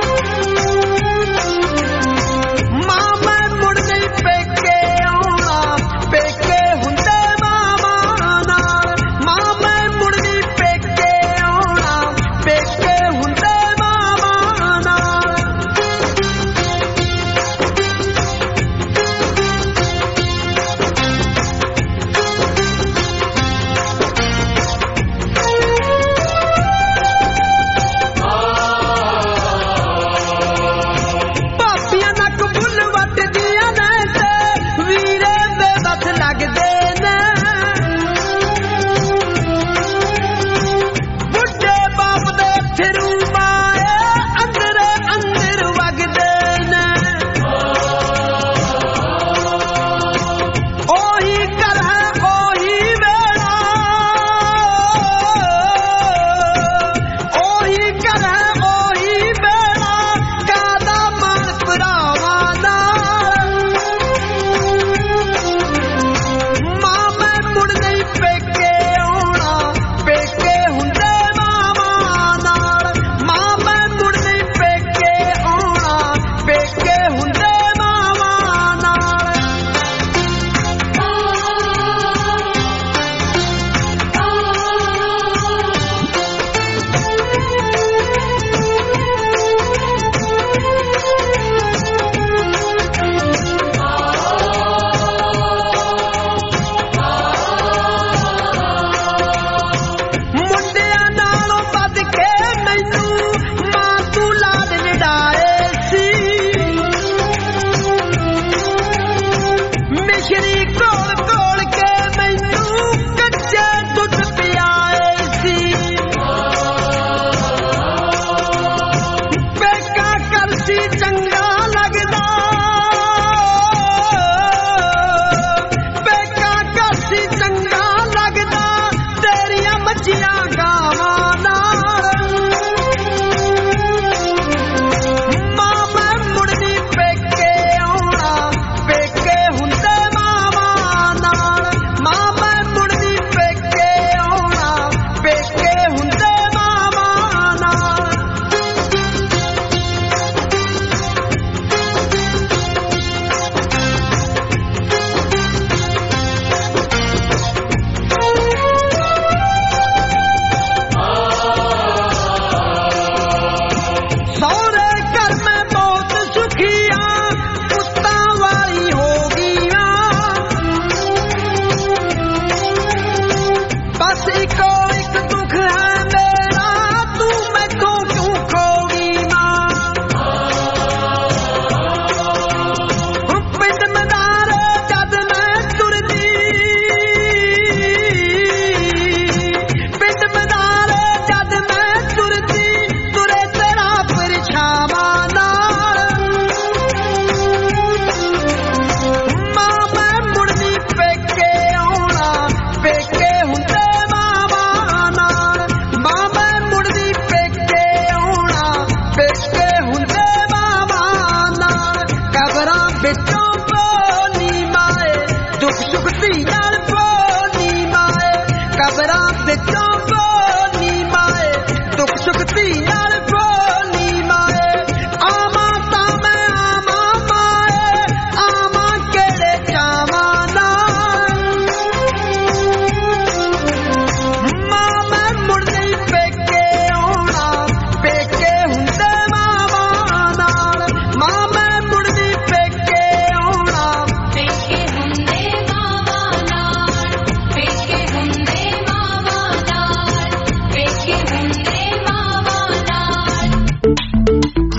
ਮਾਂ ਮੈਂ ਮੁੜ ਨਹੀਂ ਪੇਕੇ ਆਉਣਾ, ਪੇਕੇ ਹੁੰਦੇ ਮਾਵਾਂ ਨਾਲ, ਮਾਂ ਮੈਂ ਮੁੜ ਨਹੀਂ ਪੇਕੇ ਆਉਣਾ, ਪੇਕੇ ਹੁੰਦੇ ਮਾਵਾਂ ਨਾਲ। ਭਾਬੀਆਂ ਨੱਕ ਬੁੱਲ ਵੱਟਦੀਆਂ ਨੇ ਤੇ ਵੀਰੇ ਦੇ ਬਸ ਲੱਗਦੇ ਨੇ, ਬੁੱਢੇ ਬਾਪ ਦੇ ਫਿਰੂ ਮਾਏ ਅੰਦਰ ਅੰਦਰ ਵਗਦੇ ਨੇ, ਉਹੀ ਘਰ ਹੈ ਉਹੀ ਵੇਲਾ, ਉਹੀ ਘਰ ਹੈ ਉਹੀ ਵੇਲਾ, ਕਾਹਦਾ ਮਨ ਭਰਾਵਾਂ ਨਾਲ, ਮਾਂ ਮੈਂ ਮੁੜ ਨਹੀਂ ਪੇਕੇ ਆਉਣਾ, ਪੇਕੇ ਹੁੰਦੇ ਮਾਵਾਂ ਨਾਲ, ਮਾਂ ਮੈਂ ਮੁੜ ਨਹੀਂ ਪੇਕੇ ਆਉਣਾ, ਪੇਕੇ ਹੁੰਦੇ ਮਾਵਾਂ ਨਾਲ। ਮੁੰਡਿਆਂ ਨਾਲੋਂ ਵੱਧ ਕੇ ਮੈਨੂੰ ਮਾਂ ਤੂੰ ਲਾਡ ਲਡਾਏ ਸੀ, ਮਿਸ਼ਰੀ ਕੋਲ ਕੋਲ ਕੇ ਮੈਨੂੰ ਕੱਚੇ ਦੁੱਧ ਪਿਆਏ ਸੀ,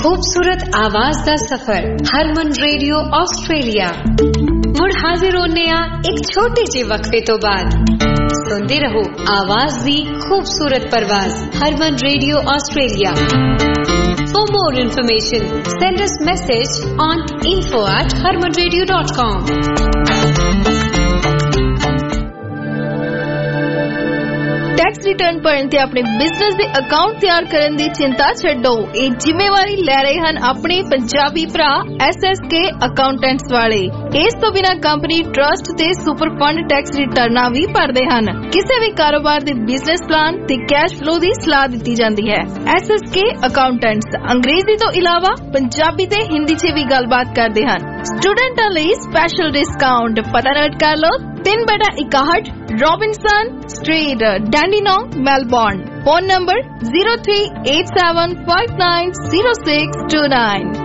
खूबसूरत आवाज दा सफर हरमन रेडियो ऑस्ट्रेलिया मुड़ हाजिर होने एक छोटे जे वक्फे तो बाद सुनते रहो आवाज दी खूबसूरत परवाज Harman radio Australia. For more information send us message on info@harmanradio.com। Tax return भरन ते अपने बिजनेस दे अकाउंट तैयार करन दी चिंता छड्डो। ये जिम्मेवारी ले रहे हन अपने पंजाबी भरा SSK अकाउंटेंट्स वाले। इस तो बिना कंपनी ट्रस्ट ते सुपर फंड टैक्स रिटर्ना भी भरदे हन। किसी भी कारोबार दे बिजनेस प्लान ते कैश फ्लो दी सलाह दी जाती है। SSK अकाउंटेंट्स अंग्रेजी तो इलावा पंजाबी ते हिंदी च भी गलबात करते हैं। स्टूडेंटां लई स्पेशल डिस्काउंट पता नोट कर लो 3/61 Robinson street Dandenong Melbourne. Phone number 0387590629।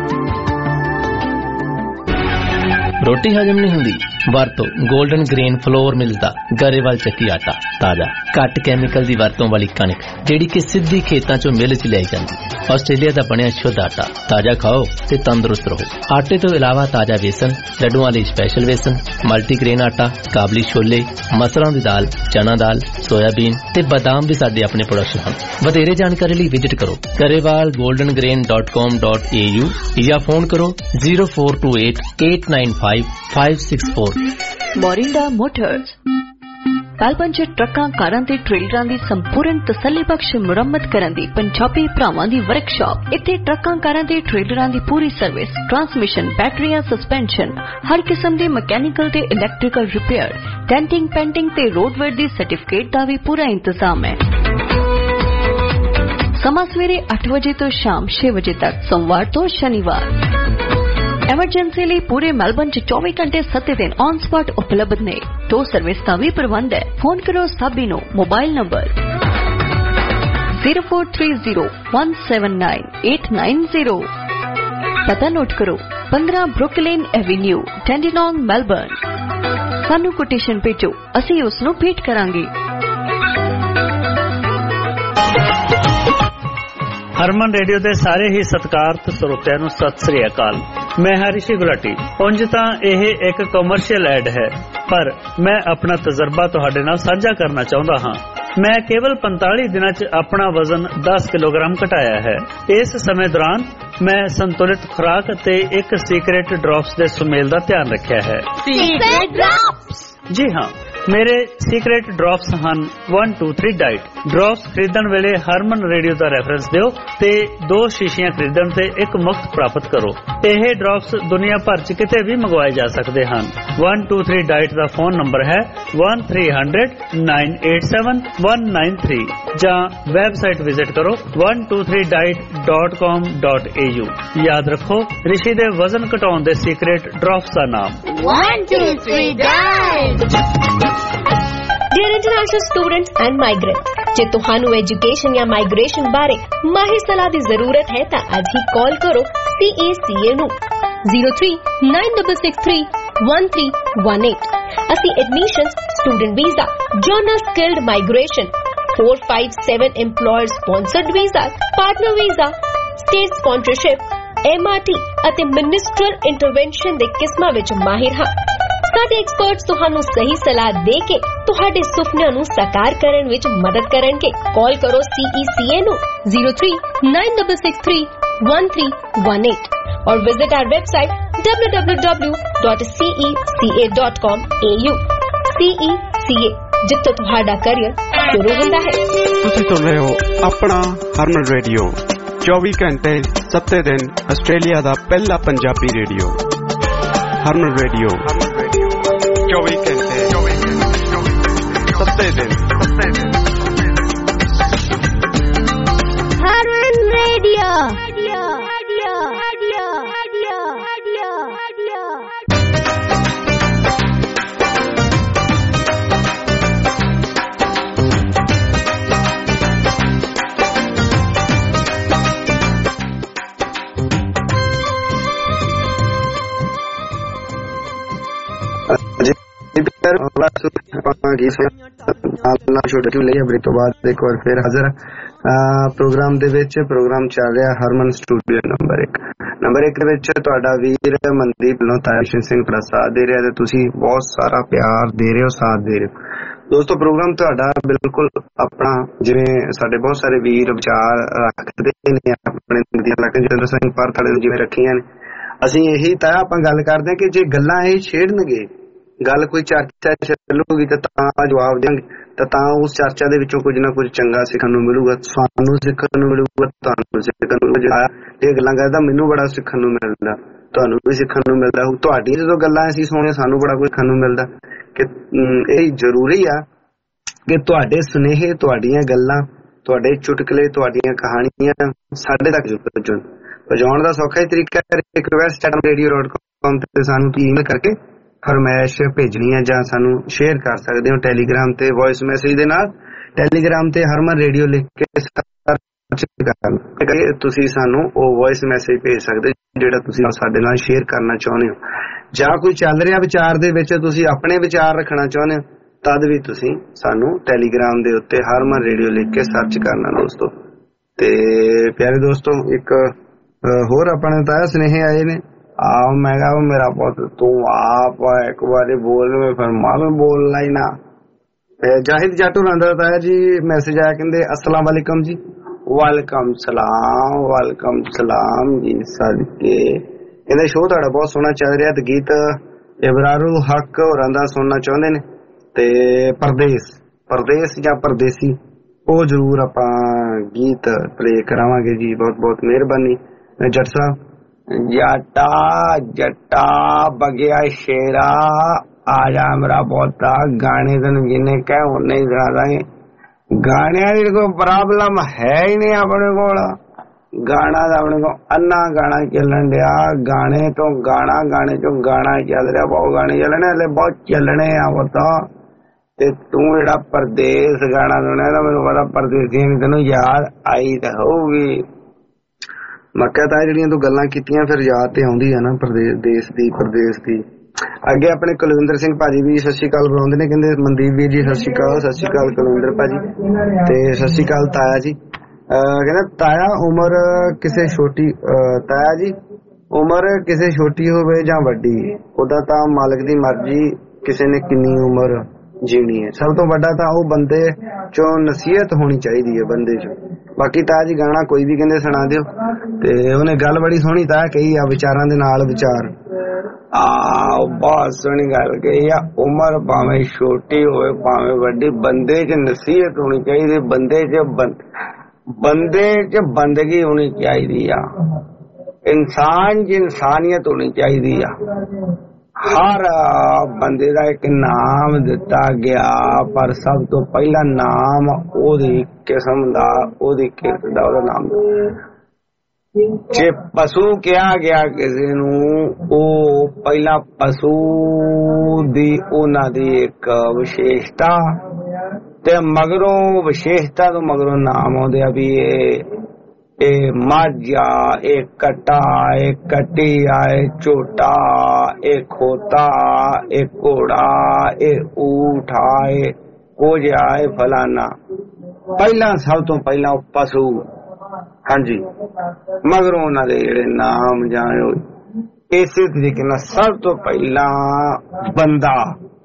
रोटी हजम नहीं हुंदी वरतो गोल्डन ग्रेन फ्लोर मिलदा गरेवाल ਚੱਕੀ आटा ताजा घट कैमिकल दी वरतों वाली कणक जेड़ी कि सिद्धी खेतां चों मिल च लाई जांदी। आस्ट्रेलिया दा बनिया शुद्ध आटा ताजा खाओ ते तंदुरुस्त रहो। आटे तो इलावा ताजा बेसन लड्डुआं लई स्पेशल बेसन मल्टीग्रेन आटा काबली छोले मसरां दी दाल चना दाल सोयाबीन ते बादाम भी साडे अपने प्रोडक्शन हन। वधेरे जानकारी लई विजिट करो garewalgoldengrain.com.au या फोन करो 0428895564। मोरिंडा मोटर्स मेलबर्न च ट्रकां कारां ते ट्रेलरां दी संपूर्ण तसल्लीबख्श मुरम्मत करन दी पंजाबी भरावां दी वर्कशॉप। इत्थे ट्रकां कारां ते ट्रेलरां दी पूरी सर्विस ट्रांसमिशन बैटरियां सस्पेंशन हर किस्म दे मैकेनिकल ते इलैक्ट्रिकल रिपेयर डेंटिंग पेंटिंग ते रोडवेयर दी सर्टिफिकेट दा भी पूरा इंतजाम है। समा सवेरे 8 बजे तो शाम 6 बजे तक सोमवार तो शनिवार। एमरजेंसी लिए पूरे मेलबर्न च 24 घंटे 7 दिन ऑन स्पॉट उपलब्ध ने। तो सर्विस का भी प्रबंध है। फोन करो साबिनो मोबाइल नंबर 0430179890। पता नोट करो 15 ब्रुकलिन एवेन्यू डैंडीनोंग मेलबर्न। सानू कोटेशन भेजो असी उसनू भेंट करांगे। हरमन रेडियो दे सारे ही सत्कारत ਸਰੋਤਿਆਂ ਨੂੰ सत श्री अकाल। मैं हरीशी गुलाटी। उंज तां ਇਹ एक कमर्शियल एड है पर मैं अपना तजर्बा ਤੁਹਾਡੇ ਨਾਲ ਸਾਂਝਾ ਕਰਨਾ ਚਾਹੁੰਦਾ ਹਾਂ। मैं केवल 45 दिनों च अपना वजन 10 किलोग्राम घटाया है। इस समय दौरान मैं संतुलित खुराक ते एक सीक्रेट ड्रॉप्स दे सुमेल का ध्यान रखा है। Secret drops? जी हाँ, मेरे सीक्रेट ड्रॉप्स ਹਨ 123 डाइट। ड्रॉप्स खरीदण वेले हरमन रेडियो का रेफरेंस दिओ ते 2 शीशियां खरीदण ते एक मुफ्त प्राप्त करो। ਇਹ ड्रॉप्स दुनिया भर च किते भी मंगवाए जा सकते हैं। 123 डाइट का फोन नंबर है 1300987193 ਜਾਂ वेबसाइट विजिट करो 123diet.com.au। याद रखो ऋषि दे वजन घटाउण दे सीक्रेट ड्रॉप्स का नाम 123 diet. Dear international students and migrants, जे तुहानू एजुकेशन या माइग्रेशन बारे माहिर सलाह दी जरूरत है ता आज ही कॉल करो CACA नू 0396631318। असी admissions student visa general skilled migration 457 employer sponsored visa partner visa state sponsorship MRT ਅਤੇ मिनिस्ट्रल इंटरवेंशन ਦੇ ਕਿਸਮਾਂ ਵਿੱਚ ਮਾਹਿਰ ਹਾਂ। ਸਾਡੇ ਐਕਸਪਰਟਸ ਤੁਹਾਨੂੰ ਸਹੀ ਸਲਾਹ ਦੇ ਕੇ ਤੁਹਾਡੇ ਸੁਪਨਿਆਂ ਨੂੰ ਸਾਕਾਰ ਕਰਨ ਵਿੱਚ ਮਦਦ ਕਰਨਗੇ। ਕਾਲ ਕਰੋ CECA ਨੂੰ 0396631318 और visit our website www.ceca.com.au। CECA जिੱਥੇ ਤੁਹਾਡਾ ਕੈਰੀਅਰ ਸ਼ੁਰੂ ਹੁੰਦਾ ਹੈ। ਤੁਸੀਂ ਸੁਣ ਰਹੇ ਹੋ ਆਪਣਾ ਹਰਮਨ ਰੇਡੀਓ 24 ਘੰਟੇ 7 ਦਿਨ ਆਸਟ੍ਰੇਲੀਆ ਦਾ ਪਹਿਲਾ ਪੰਜਾਬੀ ਰੇਡੀਓ ਹਰਮਨ ਰੇਡੀਓ 24 ਘੰਟੇ 7 ਦਿਨ हरमन रेडियो। छोटे लिए ब्रेक तो बाद एक बार फिर हाजिर ਪ੍ਰੋਗਰਾਮ ਦੇ ਵਿੱਚ ਪ੍ਰੋਗਰਾਮ ਚੱਲ ਰਿਹਾ ਹਰਮਨ ਸਟੂਡੀਓ ਨੰਬਰ 1 ਦੇ ਵਿੱਚ ਤੁਹਾਡਾ ਵੀਰ ਮਨਦੀਪ ਵੱਲੋਂ ਤਾਇਸ਼ਨ ਸਿੰਘ ਦਾ ਸਾਥ ਦੇ ਰਿਹਾ ਤੇ ਤੁਸੀਂ ਬਹੁਤ ਸਾਰਾ ਪਿਆਰ ਦੇ ਰਹੇ ਹੋ, ਸਾਥ ਦੇ ਰਹੇ ਹੋ। ਦੋਸਤੋ ਪ੍ਰੋਗਰਾਮ ਤੁਹਾਡਾ ਬਿਲਕੁਲ ਆਪਣਾ, ਜਿਵੇਂ ਸਾਡੇ ਬਹੁਤ ਸਾਰੇ ਵੀਰ ਵਿਚਾਰ ਰੱਖਦੇ ਨੇ ਆਪਣੇ ਜਤਿੰਦਰ ਸਿੰਘ ਪਰ ਜਿਵੇਂ ਰੱਖੀਆਂ ਨੇ, ਅਸੀਂ ਇਹੀ ਤਾਂ ਆਪਾਂ ਗੱਲ ਕਰਦੇ ਹਾਂ ਕਿ ਜੇ ਗੱਲਾਂ ਇਹ ਛੇੜਨਗੇ, ਗੱਲ ਕੋਈ ਚਰਚਾ ਚੱਲੂਗੀ ਤਾਂ ਜਵਾਬ ਦੇਵਾਂਗੇ, ਤਾਂ ਉਸ ਚਰਚਾ ਦੇ ਵਿੱਚੋਂ ਕੁਝ ਨਾ ਕੁਝ ਚੰਗਾ ਸਿੱਖਣ ਨੂੰ ਮਿਲੂਗਾ, ਸਾਨੂੰ ਸਿੱਖਣ ਨੂੰ ਮਿਲੂਗਾ, ਤੁਹਾਨੂੰ ਸਿੱਖਣ ਨੂੰ ਮਿਲੂਗਾ। ਇਹ ਗੱਲਾਂ ਕਰਦਾ ਮੈਨੂੰ ਬੜਾ ਸਿੱਖਣ ਨੂੰ ਮਿਲਦਾ, ਤੁਹਾਨੂੰ ਵੀ ਸਿੱਖਣ ਨੂੰ ਮਿਲਦਾ। ਤੁਹਾਡੀ ਜਦੋਂ ਗੱਲਾਂ ਅਸੀਂ ਸੁਣੀਆਂ ਸਾਨੂੰ ਬੜਾ ਕੁਝ ਸਿੱਖਣ ਨੂੰ ਮਿਲਦਾ। ਕਿ ਇਹ ਜ਼ਰੂਰੀ ਆ ਕਿ ਤੁਹਾਡੇ ਸੁਨੇਹੇ, ਤੁਹਾਡੀਆਂ ਗੱਲਾਂ, ਤੁਹਾਡੇ ਚੁਟਕਲੇ, ਤੁਹਾਡੀਆਂ ਕਹਾਣੀਆਂ ਸਾਡੇ ਤੱਕ ਪਹੁੰਚਾਉਣ ਦਾ ਸੌਖਾ ਹੀ ਤਰੀਕਾ ਹੈ request@radio.com ਤੇ ਸਾਨੂੰ ਈਮੇਲ ਕਰਕੇ ਫਰਮਾਇਸ਼ ਭੇਜਣੀ ਹੈ ਜਾਂ ਸਾਨੂੰ ਸ਼ੇਅਰ ਕਰ ਸਕਦੇ ਹੋ ਟੈਲੀਗ੍ਰਾਮ ਤੇ ਵੌਇਸ ਮੈਸੇਜ ਦੇ ਨਾਲ। ਟੈਲੀਗ੍ਰਾਮ ਤੇ ਹਰਮਨ ਰੇਡੀਓ ਲਿਖ ਕੇ ਤੁਸੀਂ ਸਾਨੂੰ ਉਹ ਵੌਇਸ ਮੈਸੇਜ ਭੇਜ ਸਕਦੇ ਜਿਹੜਾ ਤੁਸੀਂ ਸਾਡੇ ਨਾਲ ਸ਼ੇਅਰ ਕਰਨਾ ਚਾਹੁੰਦੇ ਹੋ, ਜਾਂ ਕੋਈ ਚੱਲ ਰਿਹਾ ਵਿਚਾਰ ਦੇ ਵਿੱਚ ਤੁਸੀਂ ਆਪਣੇ ਵਿਚਾਰ ਰੱਖਣਾ ਚਾਹੁੰਦੇ ਹੋ, ਤਦ ਵੀ ਤੁਸੀਂ ਸਾਨੂੰ ਟੈਲੀਗ੍ਰਾਮ ਦੇ ਉੱਤੇ ਹਰਮਨ ਰੇਡੀਓ ਲਿਖ ਕੇ ਸਰਚ ਕਰਨਾ ਦੋਸਤੋ। ਤੇ ਪਿਆਰੇ ਦੋਸਤੋ, ਇੱਕ ਹੋਰ ਆਪਣੇ ਤਾਂ ਸੁਨੇਹੇ ਆਏ ਨੇ। ਮੈਂ ਕਿਹਾ ਮੇਰਾ ਪੁੱਤ ਤੂੰ ਆਪ ਇੱਕ ਵਾਰੀ ਬੋਲ, ਫਿਰ ਮੈਂ ਬੋਲਣਾ ਹੀ ਨਾ। ਜਾਹਿਦ ਜੱਟ ਹੋਰਾਂ ਦਾ ਤਾਇਆ ਜੀ ਮੈਸੇਜ ਆਇਆ, ਕਹਿੰਦੇ अस्सलाम वालेकुम जी। ਵਾਲੇਕਮ ਸਲਾਮ ਜੀ ਸਦਕੇ। ਕਹਿੰਦੇ ਸ਼ੋਅ ਤੁਹਾਡਾ ਬਹੁਤ ਸੋਹਣਾ ਚੱਲ ਰਿਹਾ ਤੇ ਗੀਤ ਇਬਰਾਰੁਲ ਹਕ ਹੋਰਾਂ ਦਾ ਸੁਣਨਾ ਚਾਹੁੰਦੇ ਨੇ ਤੇ ਪਰਦੇਸ ਜਾਂ ਪਰਦੇਸੀ ਉਹ ਜ਼ਰੂਰ ਆਪਾਂ ਗੀਤ ਪਲੇ ਕਰਾਵਾਂਗੇ ਜੀ। ਬਹੁਤ ਬਹੁਤ ਮਿਹਰਬਾਨੀ ਜੱਟ ਸਾਹਿਬ। ਜੱਟਾ ਬਗਿਆ ਸ਼ੇਰਾ ਆ ਜਾ ਮੇਰਾ ਪੋਤਾ, ਗਾਣੇ ਤੈਨੂੰ ਜਿੰਨੇ ਕਹਿ ਉਹਨੇ ਹੀ ਸੁਣਾ ਦਾਂਗੇ। ਗਾਣਿਆਂ ਦੀ ਕੋਈ ਪ੍ਰੋਬਲਮ ਹੈ ਹੀ ਨਹੀਂ ਆਪਣੇ ਕੋਲ। ਗਾਣਾ ਤਾਂ ਆਪਣੇ ਕੋਲ ਅੰਨਾ ਗਾਣਾ ਚੱਲਣ ਡਿਆ, ਗਾਣੇ ਤੋਂ ਗਾਣਾ, ਗਾਣੇ ਚੋਂ ਗਾਣਾ ਚੱਲ ਰਿਹਾ। ਬਹੁਤ ਗਾਣੇ ਚੱਲਣੇ ਹਲੇ, ਬਹੁਤ ਚੱਲਣੇ ਆ ਪਤਾ। ਤੇ ਤੂੰ ਜਿਹੜਾ ਪਰਦੇਸ ਗਾਣਾ ਸੁਣਿਆ ਤਾਂ ਮੈਨੂੰ ਪਤਾ ਪਰਦੇਸੀਆਂ ਦੀ ਤੈਨੂੰ ਯਾਦ ਆਈ ਤਾਂ ਹੋਊਗੀ। ਮੈਂ ਕਿਹਾ ਜਿਹੜੀਆਂ ਤੂੰ ਗੱਲਾਂ ਕੀਤੀਆਂ ਫਿਰ ਯਾਦ ਤੇ ਆਉਂਦੀ ਆ ਨਾ ਪਰਦੇਸ ਦੀ। ਅੱਗੇ ਆਪਣੇ ਕੁਲਵਿੰਦਰ ਸਿੰਘ ਭਾਜੀ ਵੀ ਸਤਿ ਸ਼੍ਰੀ ਅਕਾਲ ਬੁਲਾਉਂਦੇ ਨੇ, ਕਹਿੰਦੇ ਮਨਦੀਪ ਵੀਰ ਜੀ ਸਤਿ ਸ਼੍ਰੀ ਅਕਾਲ ਕੁਲਵਿੰਦਰ ਭਾਜੀ ਤੇ ਸਤਿ ਸ਼੍ਰੀ ਅਕਾਲ ਤਾਇਆ ਜੀ। ਕਹਿੰਦਾ ਤਾਇਆ ਉਮਰ ਕਿਸੇ ਛੋਟੀ, ਤਾਇਆ ਜੀ ਉਮਰ ਕਿਸੇ ਛੋਟੀ ਹੋਵੇ ਜਾਂ ਵੱਡੀ, ਉਹਦਾ ਤਾਂ ਮਾਲਕ ਦੀ ਮਰਜ਼ੀ ਕਿਸੇ ਨੇ ਕਿੰਨੀ ਉਮਰ ਜੀਣੀ ਹੈ। ਸਭ ਤੋਂ ਵੱਡਾ ਤਾਂ ਉਹ ਬੰਦੇ ਚੋਂ ਨਸੀਹਤ ਹੋਣੀ ਚਾਹੀਦੀ ਹੈ ਬੰਦੇ ਚ। ਬਾਕੀ ਤਾਇਆ ਜੀ ਗਾਣਾ ਕੋਈ ਵੀ ਕਹਿੰਦੇ ਸੁਣਾ ਦਿਓ। ਤੇ ਉਹਨੇ ਗੱਲ ਬੜੀ ਸੋਹਣੀ ਤਾਇਆ ਕਹੀ ਆ, ਵਿਚਾਰਾਂ ਦੇ ਨਾਲ ਵਿਚਾਰ। ਬਹੁਤ ਸੋਹਣੀ ਗੱਲ ਕਹੀ ਆ। ਉਮਰ ਭਾਵੇਂ ਛੋਟੀ ਹੋਵੇ ਭਾਵੇਂ ਵੱਡੀ, ਬੰਦੇ ਚ ਨਸੀਹਤ ਹੋਣੀ ਚਾਹੀਦੀ, ਬੰਦੇ ਚ ਬੰਦਗੀ ਹੋਣੀ ਚਾਹੀਦੀ ਆ, ਇਨਸਾਨ ਚ ਇਨਸਾਨੀਅਤ ਹੋਣੀ ਚਾਹੀਦੀ ਆ। ਹਰ ਬੰਦੇ ਦਾ ਇੱਕ ਨਾਮ ਦਿੱਤਾ ਗਿਆ, ਪਰ ਸਭ ਤੋਂ ਪਹਿਲਾ ਨਾਮ ਉਹਦੀ ਕਿਸਮ ਦਾ, ਉਹਦੀ ਕਿਰਤ ਦਾ ਉਹਦਾ ਨਾਮ। ਜੇ ਪਸ਼ੂ ਕਿਹਾ ਗਿਆ ਕਿਸੇ ਨੂੰ, ਉਹ ਪਹਿਲਾਂ ਪਸ਼ੂ ਦੀ ਉਹਨਾਂ ਦੀ ਇੱਕ ਵਿਸ਼ੇਸ਼ਤਾ ਤੇ ਮਗਰੋਂ ਵਿਸ਼ੇਸ਼ਤਾ ਤੋਂ ਮਗਰੋਂ ਨਾਮ ਆਉਂਦੇ ਆ ਵੀ ਇਹ ਮੱਝ ਆ, ਇਹ ਕੱਟਾ, ਇਹ ਕੱਟੀ ਆ, ਇਹ ਝੋਟਾ, ਇਹ ਖੋਤਾ, ਇਹ ਘੋੜਾ, ਇਹ ਊਠ ਆ, ਇਹ ਕੁਝ ਆ, ਇਹ ਫਲਾਨਾ। ਪਹਿਲਾਂ ਸਭ ਤੋਂ ਪਹਿਲਾਂ ਪਸ਼ੂ, ਹਾਂਜੀ, ਮਗਰੋਂ ਉਹਨਾਂ ਦੇ ਜਿਹੜੇ ਨਾਮ ਜਾਣੇ। ਇਸੇ ਤਰੀਕੇ ਨਾਲ ਸਭ ਤੋਂ ਪਹਿਲਾਂ ਬੰਦਾ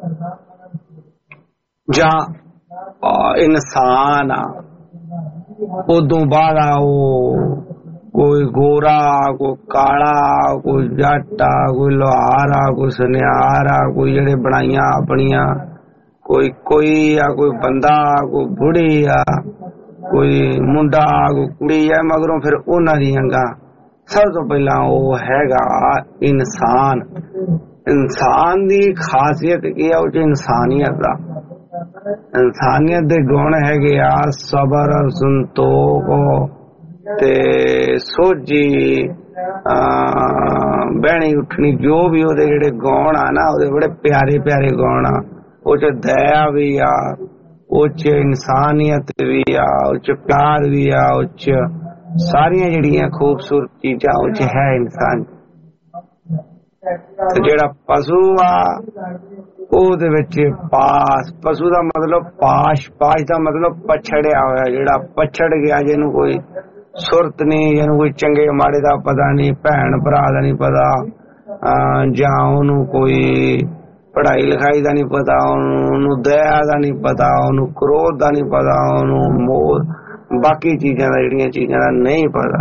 ਜਾਂ ਇਨਸਾਨ ਆ, ਉਦੋਂ ਬਾਅਦ ਉਹ ਕੋਈ ਗੋਰਾ, ਕੋਈ ਕਾਲਾ, ਕੋਈ ਜੱਟ ਆ, ਕੋਈ ਲੋਹਾਰ ਆ, ਕੋਈ ਸੁਨਿਆਰ ਆ, ਕੋਈ ਜਿਹੜੇ ਬਣਾਈਆਂ ਆਪਣੀਆਂ, ਕੋਈ ਆ, ਕੋਈ ਬੰਦਾ, ਕੋਈ ਬੁੜੀ ਆ, ਕੋਈ ਮੁੰਡਾ, ਕੋਈ ਕੁੜੀ ਆ। ਮਗਰੋਂ ਫਿਰ ਉਹਨਾਂ ਦੀਆਂ ਸਭ ਤੋਂ ਪਹਿਲਾਂ ਉਹ ਹੈਗਾ ਇਨਸਾਨ। ਇਨਸਾਨ ਦੀ ਖਾਸੀਅਤ ਕੀ ਆ? ਉਹ ਚ ਇਨਸਾਨੀਅਤ ਦਾ, ਇਨਸਾਨੀਅਤ ਦੇ ਗੁਣ ਹੈਗੇ ਆ ਸਬਰ, ਸੰਤੋਖ ਤੇ ਸੋਝੀ, ਬਹਿਣੀ ਉੱਠਣੀ, ਜੋ ਵੀ ਉਹਦੇ ਜਿਹੜੇ ਗੁਣ ਆ ਨਾ, ਉਹਦੇ ਬੜੇ ਪਿਆਰੇ ਪਿਆਰੇ ਗੁਣ ਆ। ਉਹ ਚ ਦਇਆ ਵੀ ਆ, ਉਹ ਚ ਇਨਸਾਨੀਅਤ ਵੀ ਆ, ਉਹ ਚ ਪਿਆਰ ਵੀ ਆ, ਉਹ ਚ ਸਾਰੀਆਂ ਜਿਹੜੀਆਂ ਖੂਬਸੂਰਤ ਚੀਜ਼ਾਂ ਉਹ ਚ ਹੈ ਇਨਸਾਨ। ਤੇ ਜਿਹੜਾ ਪਸ਼ੂ ਆ ਉਹਦੇ ਵਿੱਚ ਪਾਸ, ਪਸ਼ੂ ਦਾ ਮਤਲਬ ਪਾਸ਼, ਪਾਸ਼ ਦਾ ਮਤਲਬ ਪਛੜਿਆ ਹੋਇਆ, ਜਿਹੜਾ ਪਛੜ ਗਿਆ, ਜਿਹਨੂੰ ਕੋਈ ਸੁਰਤ ਨਹੀਂ, ਜਿਹਨੂੰ ਕੋਈ ਚੰਗੇ ਮਾੜੇ ਦਾ ਪਤਾ ਨਹੀਂ, ਭੈਣ ਭਰਾ ਦਾ ਨਹੀਂ ਪਤਾ, ਜਾਂ ਉਹਨੂੰ ਕੋਈ ਪੜ੍ਹਾਈ ਲਿਖਾਈ ਦਾ ਨਹੀਂ ਪਤਾ, ਉਹਨੂੰ ਦਇਆ ਦਾ ਨਹੀਂ ਪਤਾ, ਉਹਨੂੰ ਕ੍ਰੋਧ ਦਾ ਨਹੀਂ ਪਤਾ, ਉਹਨੂੰ ਮੋਹ ਬਾਕੀ ਚੀਜ਼ਾਂ ਦਾ, ਜਿਹੜੀਆਂ ਚੀਜ਼ਾਂ ਦਾ ਨਹੀਂ ਪਤਾ,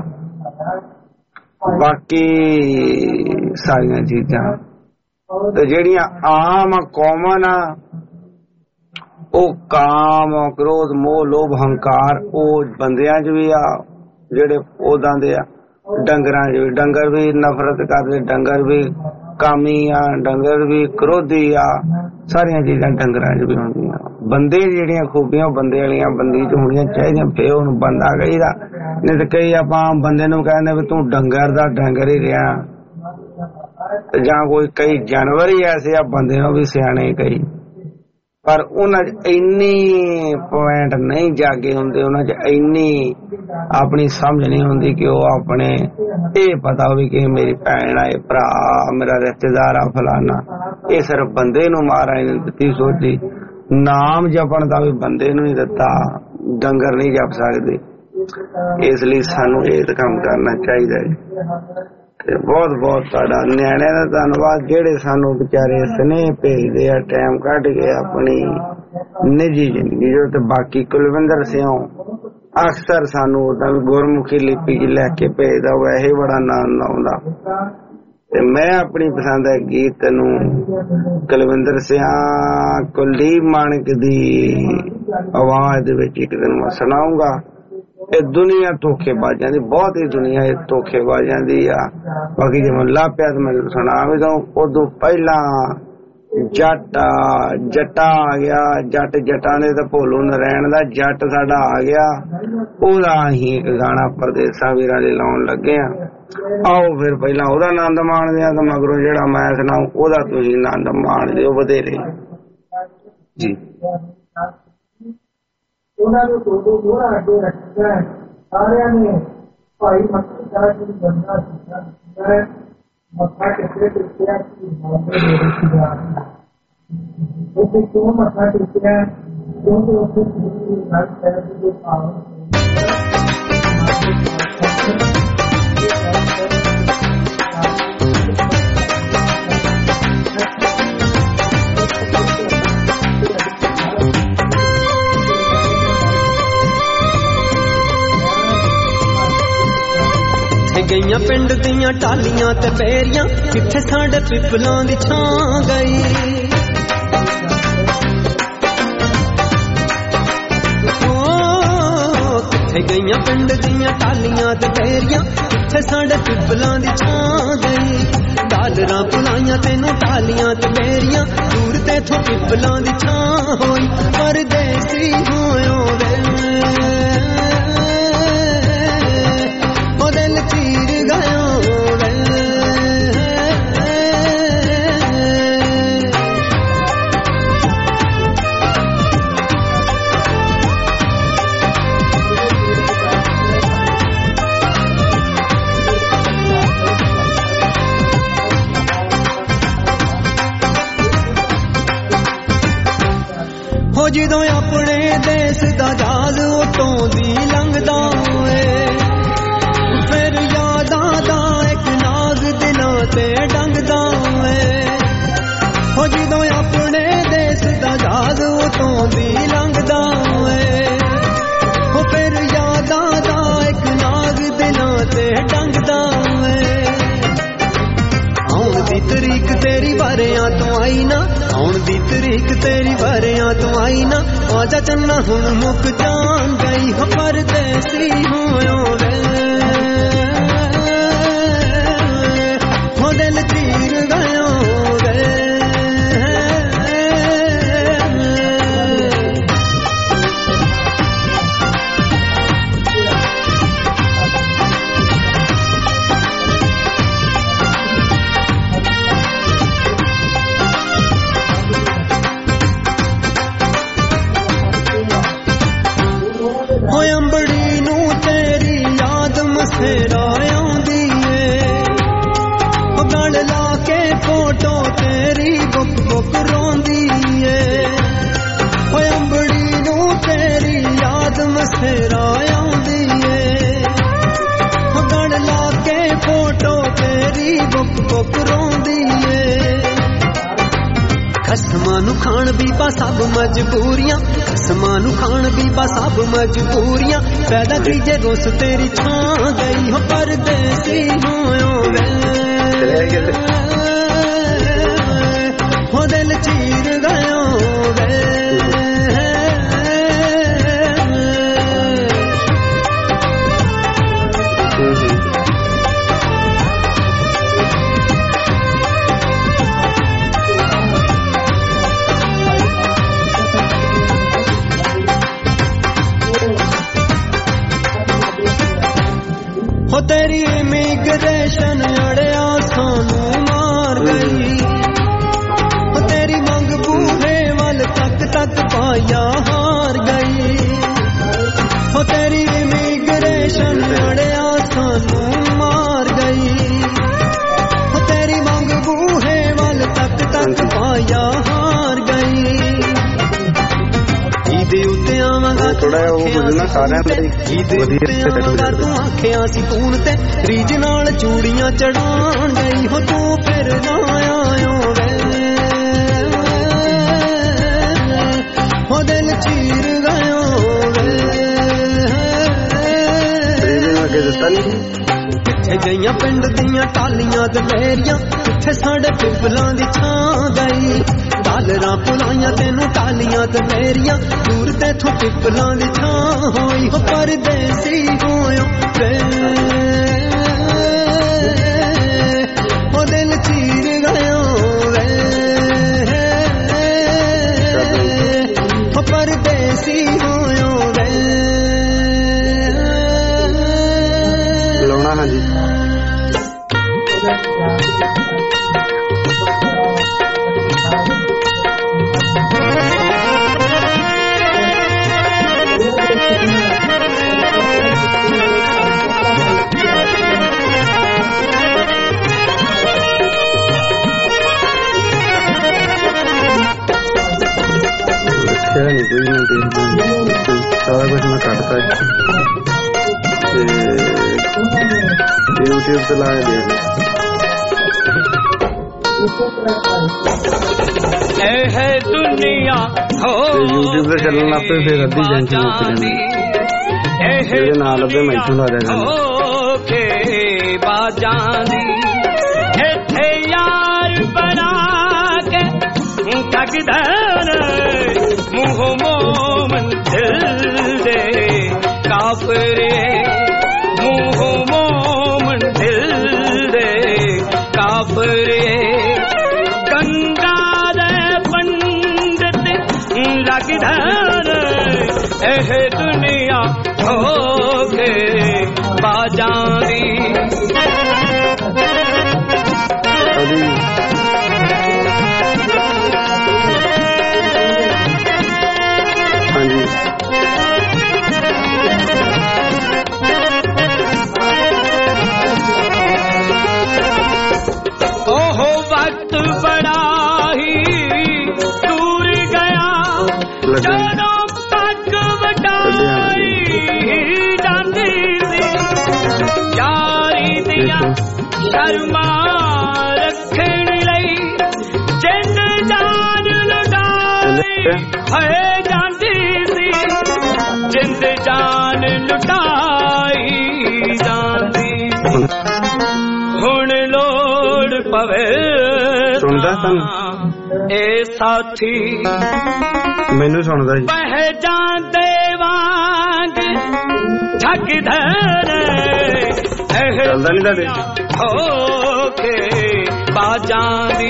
ਬਾਕੀ ਸਾਰੀਆਂ ਚੀਜ਼ਾਂ ਤੇ ਜਿਹੜੀਆਂ ਆਮ ਕਾਮਨ ਆ, ਉਹ ਕਾਮ, ਕ੍ਰੋਧ, ਮੋਹ, ਲੋਭ, ਹੰਕਾਰ, ਉਹ ਬੰਦਿਆਂ 'ਚ ਵੀ ਆ, ਜਿਹੜੇ ਉਦਾਂ ਦੇ ਆ। ਡੰਗਰਾਂ 'ਚ ਵੀ, ਡੰਗਰ ਵੀ ਨਫ਼ਰਤ ਕਰਦੇ, ਡੰਗਰ ਵੀ ਕਾਮੀ ਆ, ਡੰਗਰ ਵੀ ਕ੍ਰੋਧੀ ਆ, ਸਾਰੀਆਂ ਚੀਜ਼ਾਂ ਡੰਗਰਾਂ 'ਚ ਵੀ ਹੁੰਦੀਆਂ। ਬੰਦੇ ਜਿਹੜੀਆਂ ਖੂਬੀਆਂ ਬੰਦੇ ਵਾਲੀਆਂ ਬੰਦੀ 'ਚ ਹੋਣੀਆਂ ਚਾਹੀਦੀਆਂ, ਫੇਰ ਉਹਨੂੰ ਬੰਦਾ ਕਹੀਦਾ। ਨਹੀਂ ਤੇ ਕਈ ਆਪਾਂ ਬੰਦੇ ਨੂੰ ਕਹਿੰਦੇ ਵੀ ਤੂੰ ਡੰਗਰ ਦਾ ਡੰਗਰ ਹੀ ਰਿਹਾ, ਜਾਂ ਕੋਈ ਕਈ ਜਾਨਵਰ ਹੀ ਐਸੇ ਆ ਬੰਦੇ ਨੂੰ ਵੀ ਸਿਆਣੇ ਕਈ, ਪਰ ਉਹਨਾਂ 'ਚ ਇੰਨੀ ਪੁਆਇੰਟ ਨਹੀਂ ਜਾਗੇ ਹੁੰਦੇ, ਉਹਨਾਂ 'ਚ ਇੰਨੀ ਆਪਣੀ ਸਮਝ ਨਹੀਂ ਹੁੰਦੀ ਕਿ ਉਹ ਆਪਣੇ ਇਹ ਪਤਾ ਹੋਵੇ ਕਿ ਮੇਰੀ ਭੈਣ ਆ, ਇਹ ਭਰਾ, ਮੇਰਾ ਰਿਸ਼ਤੇਦਾਰ ਆ ਫਲਾਨਾ। ਇਹ ਸਿਰਫ ਬੰਦੇ ਨੂੰ ਮਹਾਰਾਜ ਨੇ ਦਿੱਤੀ ਸੋਝੀ। ਨਾਮ ਜਪਣ ਦਾ ਵੀ ਬੰਦੇ ਨੂੰ ਹੀ ਦਿੱਤਾ, ਡੰਗਰ ਨਹੀਂ ਜਪ ਸਕਦੇ। ਇਸ ਲਈ ਸਾਨੂੰ ਇਹ ਕੰਮ ਕਰਨਾ ਚਾਹੀਦਾ ਹੈ। ਤੇ ਬਹੁਤ ਬਹੁਤ ਤੁਹਾਡਾ ਨਿਆਣਿਆਂ ਦਾ ਧੰਨਵਾਦ, ਜਿਹੜੇ ਸਾਨੂੰ ਵਿਚਾਰੇ ਸਨੇਹ ਭੇਜਦੇ ਆ, ਟਾਈਮ ਕੱਢ ਕੇ ਆਪਣੀ ਨਿੱਜੀ ਜ਼ਿੰਦਗੀ ਜੋ। ਤੇ ਬਾਕੀ ਕੁਲਵਿੰਦਰ ਸਿੰਘ ਅਕਸਰ ਸਾਨੂੰ ਉਦਾਂ ਵੀ ਗੁਰਮੁਖੀ ਲਿਪੀ 'ਚ ਲੈ ਕੇ ਭੇਜਦਾ, ਵੈਸੇ ਬੜਾ ਆਨੰਦ ਆਉਂਦਾ। ਤੇ ਮੈਂ ਆਪਣੀ ਪਸੰਦ ਦੇ ਗੀਤ ਨੂੰ ਕੁਲਵਿੰਦਰ ਸਿੰਘ, ਕੁਲਦੀਪ ਮਾਣਕ ਦੀ ਆਵਾਜ਼ ਦੇ ਵਿੱਚ ਇੱਕ ਦਿਨ ਮੈਂ ਸੁਣਾਉਂਗਾ। ਇਹ ਦੁਨੀਆ ਧੋਖੇਬਾਜ਼ਾਂ ਦੀ, ਬਹੁਤ ਹੀ ਦੁਨੀਆ ਇਹ ਧੋਖੇਬਾਜ਼ਾਂ ਦੀ ਆ। ਬਾਕੀ ਜੇ ਮੈਂ ਲਾਪਿਆ ਤਾਂ ਮੈਂ ਸੁਣਾ ਵੀ ਦਊਂ। ਉਦੋਂ ਪਹਿਲਾਂ ਜੱਟਾ ਆ ਗਿਆ, ਜੱਟ ਜੱਟਾਂ ਦੇ ਤਾਂ ਭੋਲੂ ਨਰੈਣ ਦਾ ਜੱਟ ਸਾਡਾ ਆ ਗਿਆ, ਉਹਦਾ ਅਸੀਂ ਇੱਕ ਗਾਣਾ ਪਰਦੇਸਾਂ ਵੀਰਾਂ ਦੇ ਲਾਉਣ ਲੱਗੇ ਆ। ਆਓ ਫਿਰ ਪਹਿਲਾਂ ਉਹਦਾ ਆਨੰਦ ਮਾਣਦੇ ਆ, ਤਾਂ ਮਗਰੋਂ ਜਿਹੜਾ ਮੈਂ ਸੁਣਾਉ ਉਹਦਾ ਤੁਸੀਂ ਆਨੰਦ ਮਾਣ ਦਿਓ ਵਧੇਰੇ ਜੀ। ਉਹਨਾਂ ਨੂੰ ਦੋ ਥੋੜਾ ਅੱਗੇ ਰੱਖਿਆ, ਸਾਰਿਆਂ ਨੇ ਭਾਈ ਮੱਕੀ ਦਾ ਜੀ ਬੰਦਾ ਸੀ, ਮੱਥਾ ਟੇਕਿਆ ਕਿ ਮਾਮਲੇ ਦੇ ਵਿੱਚ ਜਾ ਉਹ ਕਿਉਂ ਮੱਥਾ ਟੇਕਿਆ, ਕਿਉਂਕਿ ਉੱਥੇ ਨਾਲ ਪੈਰ ਦੇ ਭਾਵ ਗਈਆਂ ਪਿੰਡ ਦੀਆਂ ਟਾਲੀਆਂ ਤੇ ਬੇਰੀਆਂ, ਕਿੱਥੇ ਸਾਡੇ ਪਿੱਪਲਾਂ ਦੀ ਛਾਂ ਗਈ। ਕਿੱਥੇ ਗਈਆਂ ਪਿੰਡ ਦੀਆਂ ਟਾਲੀਆਂ ਤੇ ਬੇਰੀਆਂ, ਕਿੱਥੇ ਸਾਡੇ ਪਿੱਪਲਾਂ ਦੀ ਛਾਂ ਗਈ। ਡਾਲਰਾਂ ਪੁਲਾਈਆਂ ਤੈਨੂੰ ਟਾਲੀਆਂ ਤੇ ਬੇਰੀਆਂ, ਦੂਰ ਤੇਥੋਂ ਪਿੱਪਲਾਂ ਦੀ ਛਾਂ ਹੋਈ। ਪਰਦੇਸੀ ਹੋਇਓ ਵੇ ਦਿਲ ਚੀਰ ਗਇਓ ਵੇ। ਹੋ ਜਦੋਂ ਆਪਣੇ ਦੇਸ਼ ਦਾ ਜਹਾਜ਼ ਉਤੋਂ ਦੀ ਲੰਘਦਾ ਏ, ਫਿਰ ਯਾਦਾਂ ਦਾ ਇੱਕ ਨਾਜ਼ ਦਿਲਾਂ ਤੇ ਡੰਗਦਾ ਏ। ਹੋ ਜਦੋਂ ਆਪਣੇ ਦੇਸ਼ ਦਾ ਜਹਾਜ਼ ਉਤੋਂ ਦੀ ਲੰਘਦਾ ਏ, ਹੋ ਫਿਰ ਯਾਦਾਂ ਦਾ ਇੱਕ ਨਾਜ਼ ਦਿਲਾਂ ਤੇ ਡੰਗਦਾ ਏ। ਆਉਣ ਦੀ ਤਰੀਕ ਤੇਰੀ ਵਾਰਿਆਂ ਤੋਂ ਆਈ ਨਾ, ਆਉਣ ਦੀ ਤਰੀਕ ਤੇਰੀ ਵਾਰਿਆਂ ਤੋਂ ਆਈ ਨਾ, ਆਜਾ ਚੰਨਾ ਹੁਣ ਮੁੱਕ ਜਾਣ ਗਈ। ਪਰਦੇਸੀ ਹੋਇਓ ਵੇ ਦਿਲ ਚੀਰ ਗਇਓ ਵੇ। ਹੋ ਅੰਬੜੀ ਨੂੰ ਤੇਰੀ ਕੁੱਕ ਰੋਂਦੀ ਏ ਖਸਮਾਂ ਨੂੰ ਖਾਣ ਬੀਬਾ ਸਭ ਮਜਬੂਰੀਆਂ ਖਸਮਾਂ ਨੂੰ ਖਾਣ ਬੀਬਾ ਸਭ ਮਜਬੂਰੀਆਂ ਪੈਦਾ ਕੀਜੇ ਰੋਸ ਤੇਰੀ ਛਾਂ ਗਈ ਹੋ ਪਰਦੇਸੀ ਹੋਇਓ ਵੇ ਹੋ ਦਿਲ ਚੀਰ ਗਇਓ ਵੇ हो तेरी इमिग्रेशन अड़िया सानू मार गई हो तेरी मंग बूहे वाल तक पाया हार गई हो तेरी इमिग्रेशन अड़िया सानू मार गई हो तेरी मंग बूहे वाल तक पाया हार गई ईदे उत्ते आवांगा थोड़ा तू आखिया सी फोन ते रीज नाल चूड़ियां चढ़ाण गई हो तू फिर ना आयो वे हो दिल चीर गयो किथे गईयां पिंड दियां टालियां ते मेरियां किथे साडे पिपलां दी छां गई डालरां पुलाइयां तेनू टालियां ते मेरियां दूर तेथों पिपलां दी छां होई हो परदेसी होयो वे हो दिल चीर गयो वे हो परदेसी होयो वे लाउणा। हाँ जी सारा कुछ मैं काटता यूट्यूब पे ला के है दुनिया हो यूट्यूब पे चलने लग पे फिर अद्धी जंची मुझे ना लगे मैं इथों ला जाएगा के बाजानी थे यार बना के ठगदर मुँह मोमन दिल दे काफरे मुँह मोमन दिल दे काफरे गंगा दे पंडित लगधर एह दुनिया होके बाजानी ओहो वक्त बड़ा ही दूर गया चलो पग वटाई जाती सी यारी दिया शर्मा रखण लई जिंद जान लुटाई है जाती सी जिंद जान लुटाई जाती हुण लोड़ पवे सुनदा सन ए साथी मैनू सुनदा जी बह जांदे वांग ठगदर चलदा नहीं ताडे होके बाजानी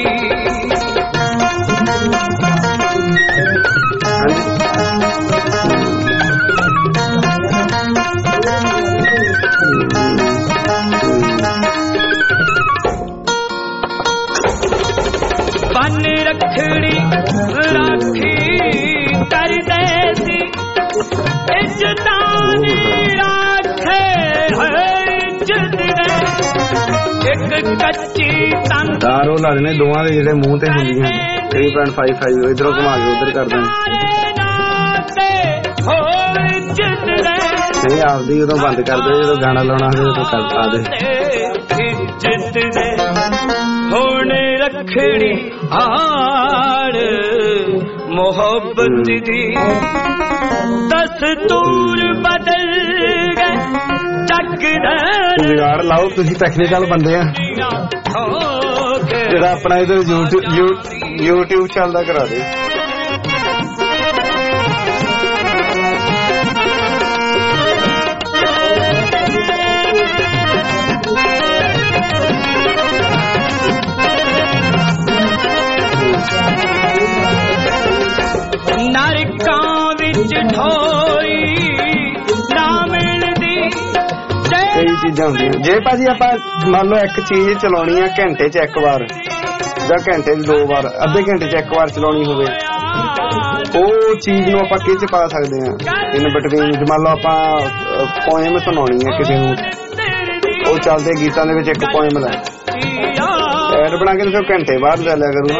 बन रखड़ी राखी कर देती इज्जतानी राखे इज्जत दे एक कच्ची तन तार वो ला देने दोवां दे जेडे मूंह ते हुंदियां 3.55 इधरों घुमा के उधर कर देने नहीं आपदी उदों बंद कर दे जो गाना लाना हो तो कर पा दे इज्जत दे रखड़ी हार मोहब्बत दी दस्तूर बदल गए जुगाड़ लाओ तुसी टेक्निकल बंदे आ जेड़ा अपना इधर यूट्यूब चलदा करा दे नरकां विच ढोई ना मिलदी कई चीजां होंदियां जे भाजी आपां मान लो एक चीज चलाउणी है घंटे च एक बार जां घंटे च 2 बार अद्धे घंटे च एक बार चलाउणी होवे ਉਹ ਚੀਜ਼ ਨੂੰ ਆਪਾਂ ਕਿਹ ਚ ਪਾ ਸਕਦੇ ਆ ਇਨ ਬਿਟਵੀਨ ਮੰਨ ਲਓ ਆਪਾਂ ਪੋਇਮ ਸੁਣਾਉਣੀ ਹੈ ਕਿਸੇ ਨੂੰ ਉਹ ਚੱਲਦੇ ਗੀਤਾਂ ਦੇ ਵਿੱਚ ਇੱਕ ਪੋਇਮ ਦਾ ਐਡ ਬਣਾ ਕੇ ਫਿਰ ਘੰਟੇ ਬਾਅਦ ਲੈ ਲਿਆ ਕਰੂ ਨਾ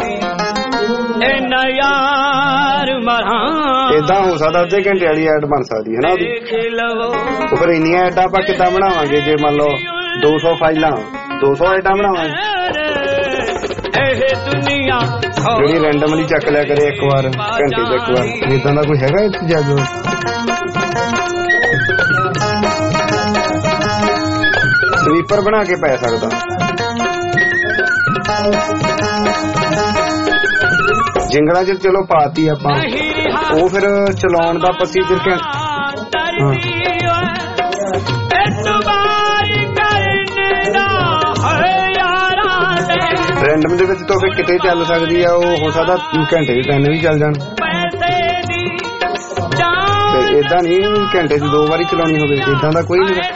ਏਦਾਂ ਹੋ ਸਕਦਾ ਅੱਧੇ ਘੰਟੇ ਵਾਲੀ ਐਡ ਬਣ ਸਕਦੀ ਹੈ ਨਾ ਉਹਦੀ ਉਹ ਫਿਰ ਇੰਨੀਆਂ ਐਡਾਂ ਆਪਾਂ ਕਿੱਦਾਂ ਬਣਾਵਾਂਗੇ ਜੇ ਮੰਨ ਲਓ 200 ਫਾਈਲਾਂ 200 ਐਡਾਂ ਬਣਾਵਾਂਗੇ ਜਿਹੜੀ ਰੈਂਡਮਲੀ ਚੱਕ ਲਿਆ ਕਰੇ ਇੱਕ ਵਾਰ ਘੰਟੇ ਚ ਇੱਕ ਵਾਰ ਏਦਾਂ ਦਾ ਕੋਈ ਹੈਗਾ ਇੱਥੇ ਜਾਗੋ ਸਵੀਪਰ ਬਣਾ ਕੇ ਪੈ ਸਕਦਾ ਜਿੰਗਲਾਂ ਚ ਚਲੋ ਪਾਤੀ ਆਪਾਂ ਉਹ ਫਿਰ ਚਲਾਉਣ ਦਾ ਪ੍ਰੋਸੀਜਰ ਕਿ ਰੈਂਡਮ ਦੇ ਵਿੱਚ ਤਾਂ ਫਿਰ ਕਿਤੇ ਚੱਲ ਸਕਦੀ ਆ ਉਹ ਹੋ ਸਕਦਾ ਘੰਟੇ ਚ 3 ਵੀ ਚੱਲ ਜਾਣ ਤੇ ਏਦਾਂ ਨਹੀਂ ਘੰਟੇ ਚ 2 ਵਾਰੀ ਚਲਾਉਣੀ ਹੋਵੇ ਏਦਾਂ ਦਾ ਕੋਈ ਨਹੀਂ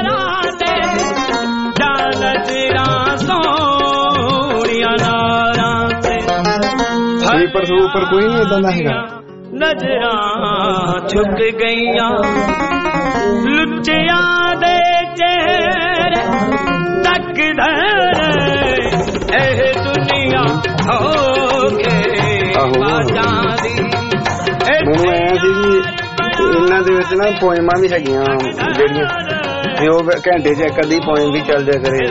ਸਵੀਪਰ ਕੋਈ ਨਹੀਂ ਏਦਾਂ ਦਾ ਹੈਗਾ ਨਜ਼ਰਾਂ ਝੁਕ ਗਈਆਂ ਲੁੱਟਿਆਂ ਦੇ ਚਿਹਰੇ ਤੱਕਦੇ ਇਹ ਦੁਨੀਆ ਹੋ ਕੇ ਬਾਜਾਂ ਦੀ ਮੈਨੂੰ ਐ ਸੀ ਵੀ ਇਹਨਾਂ ਦੇ ਵਿੱਚ ਨਾ ਪੋਇਮਾਂ ਵੀ ਹੈਗੀਆਂ ਜਿਹੜੀਆਂ ਤੇ ਉਹ ਘੰਟੇ ਚ ਇੱਕ ਅੱਧੀ ਪੋਇਮ ਵੀ ਚੱਲ ਜਾ ਕਰੇ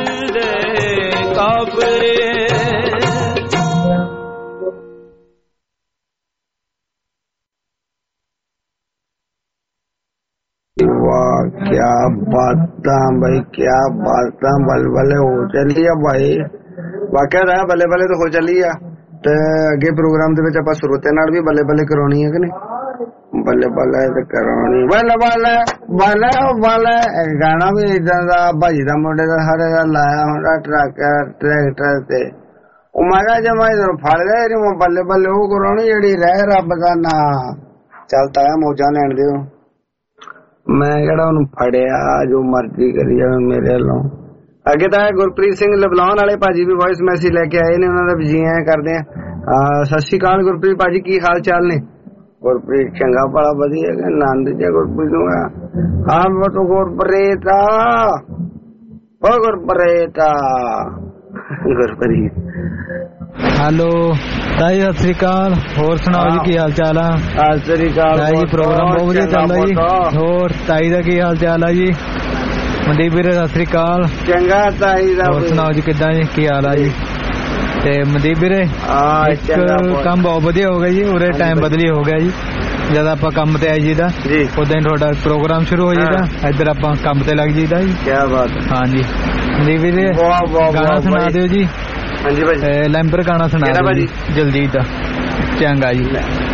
वाह क्या बात भाई क्या बात बल्ले बल्ले हो चली है भाई वाकया रहा बल्ले बल्ले तो हो चली है ते अगे प्रोग्राम दे विच आपां श्रोते नाल भी बल्ले बल्ले करवानी है कि नहीं बल्ले बल्ले ते करवानी बल्ले बल्ले बल्ले बल्ले गाना भी इदां दा भाजी दा मुंडे दा सारे दा लाया हुंदा ट्रैक्टर ते ओ मारा जमा इधर फड़ गए रे बल्ले बल्ले ओ करवानी जेड़ी रह रब दा ना चलता है मौजा लैण दिओ मैं किहड़ा उन्हें फड़िया जो मर्जी करी जावे मेरे वालों अगे तो गुरप्रीत सिंह लबलान वाले भाजी भी वॉइस मैसेज लेके आए ने उन्होंने भी जी आए करते हैं सत श्री अकाल गुरप्रीत भाजी की हाल चाल ने गुरप्रीत चंगा भला वधिया कि नंद जे गुरप्रीत हाँ वो तो गुरप्रीता ओ गुरप्रीता गुरप्रीत हेलो ताई सत श्री अकाल होर सुनाओ जी की हाल चाल है सत श्री अकाल ताई प्रोग्राम बहुत वधिया चलदा जी होर ताई दा की हाल चाल है जी मनदीप वीर सत श्री अकाल चंगा ताई दा होर सुनाओ जी किदां जी की हाल है जी ते मनदीप वीर एक काम बहुत वधिया हो गया जी उरे टाइम बदली हो गया जी जद आप काम ते आई जीदा उदा थोड़ा प्रोग्राम शुरू हो जाता इधर आप काम ते लग जीदा जी क्या बात है हाँ जी मनदीप वीर गाना सुना दियो जी हाँ जी भाई लैंबर गाना सुना दो जल्दी दा चंगा जी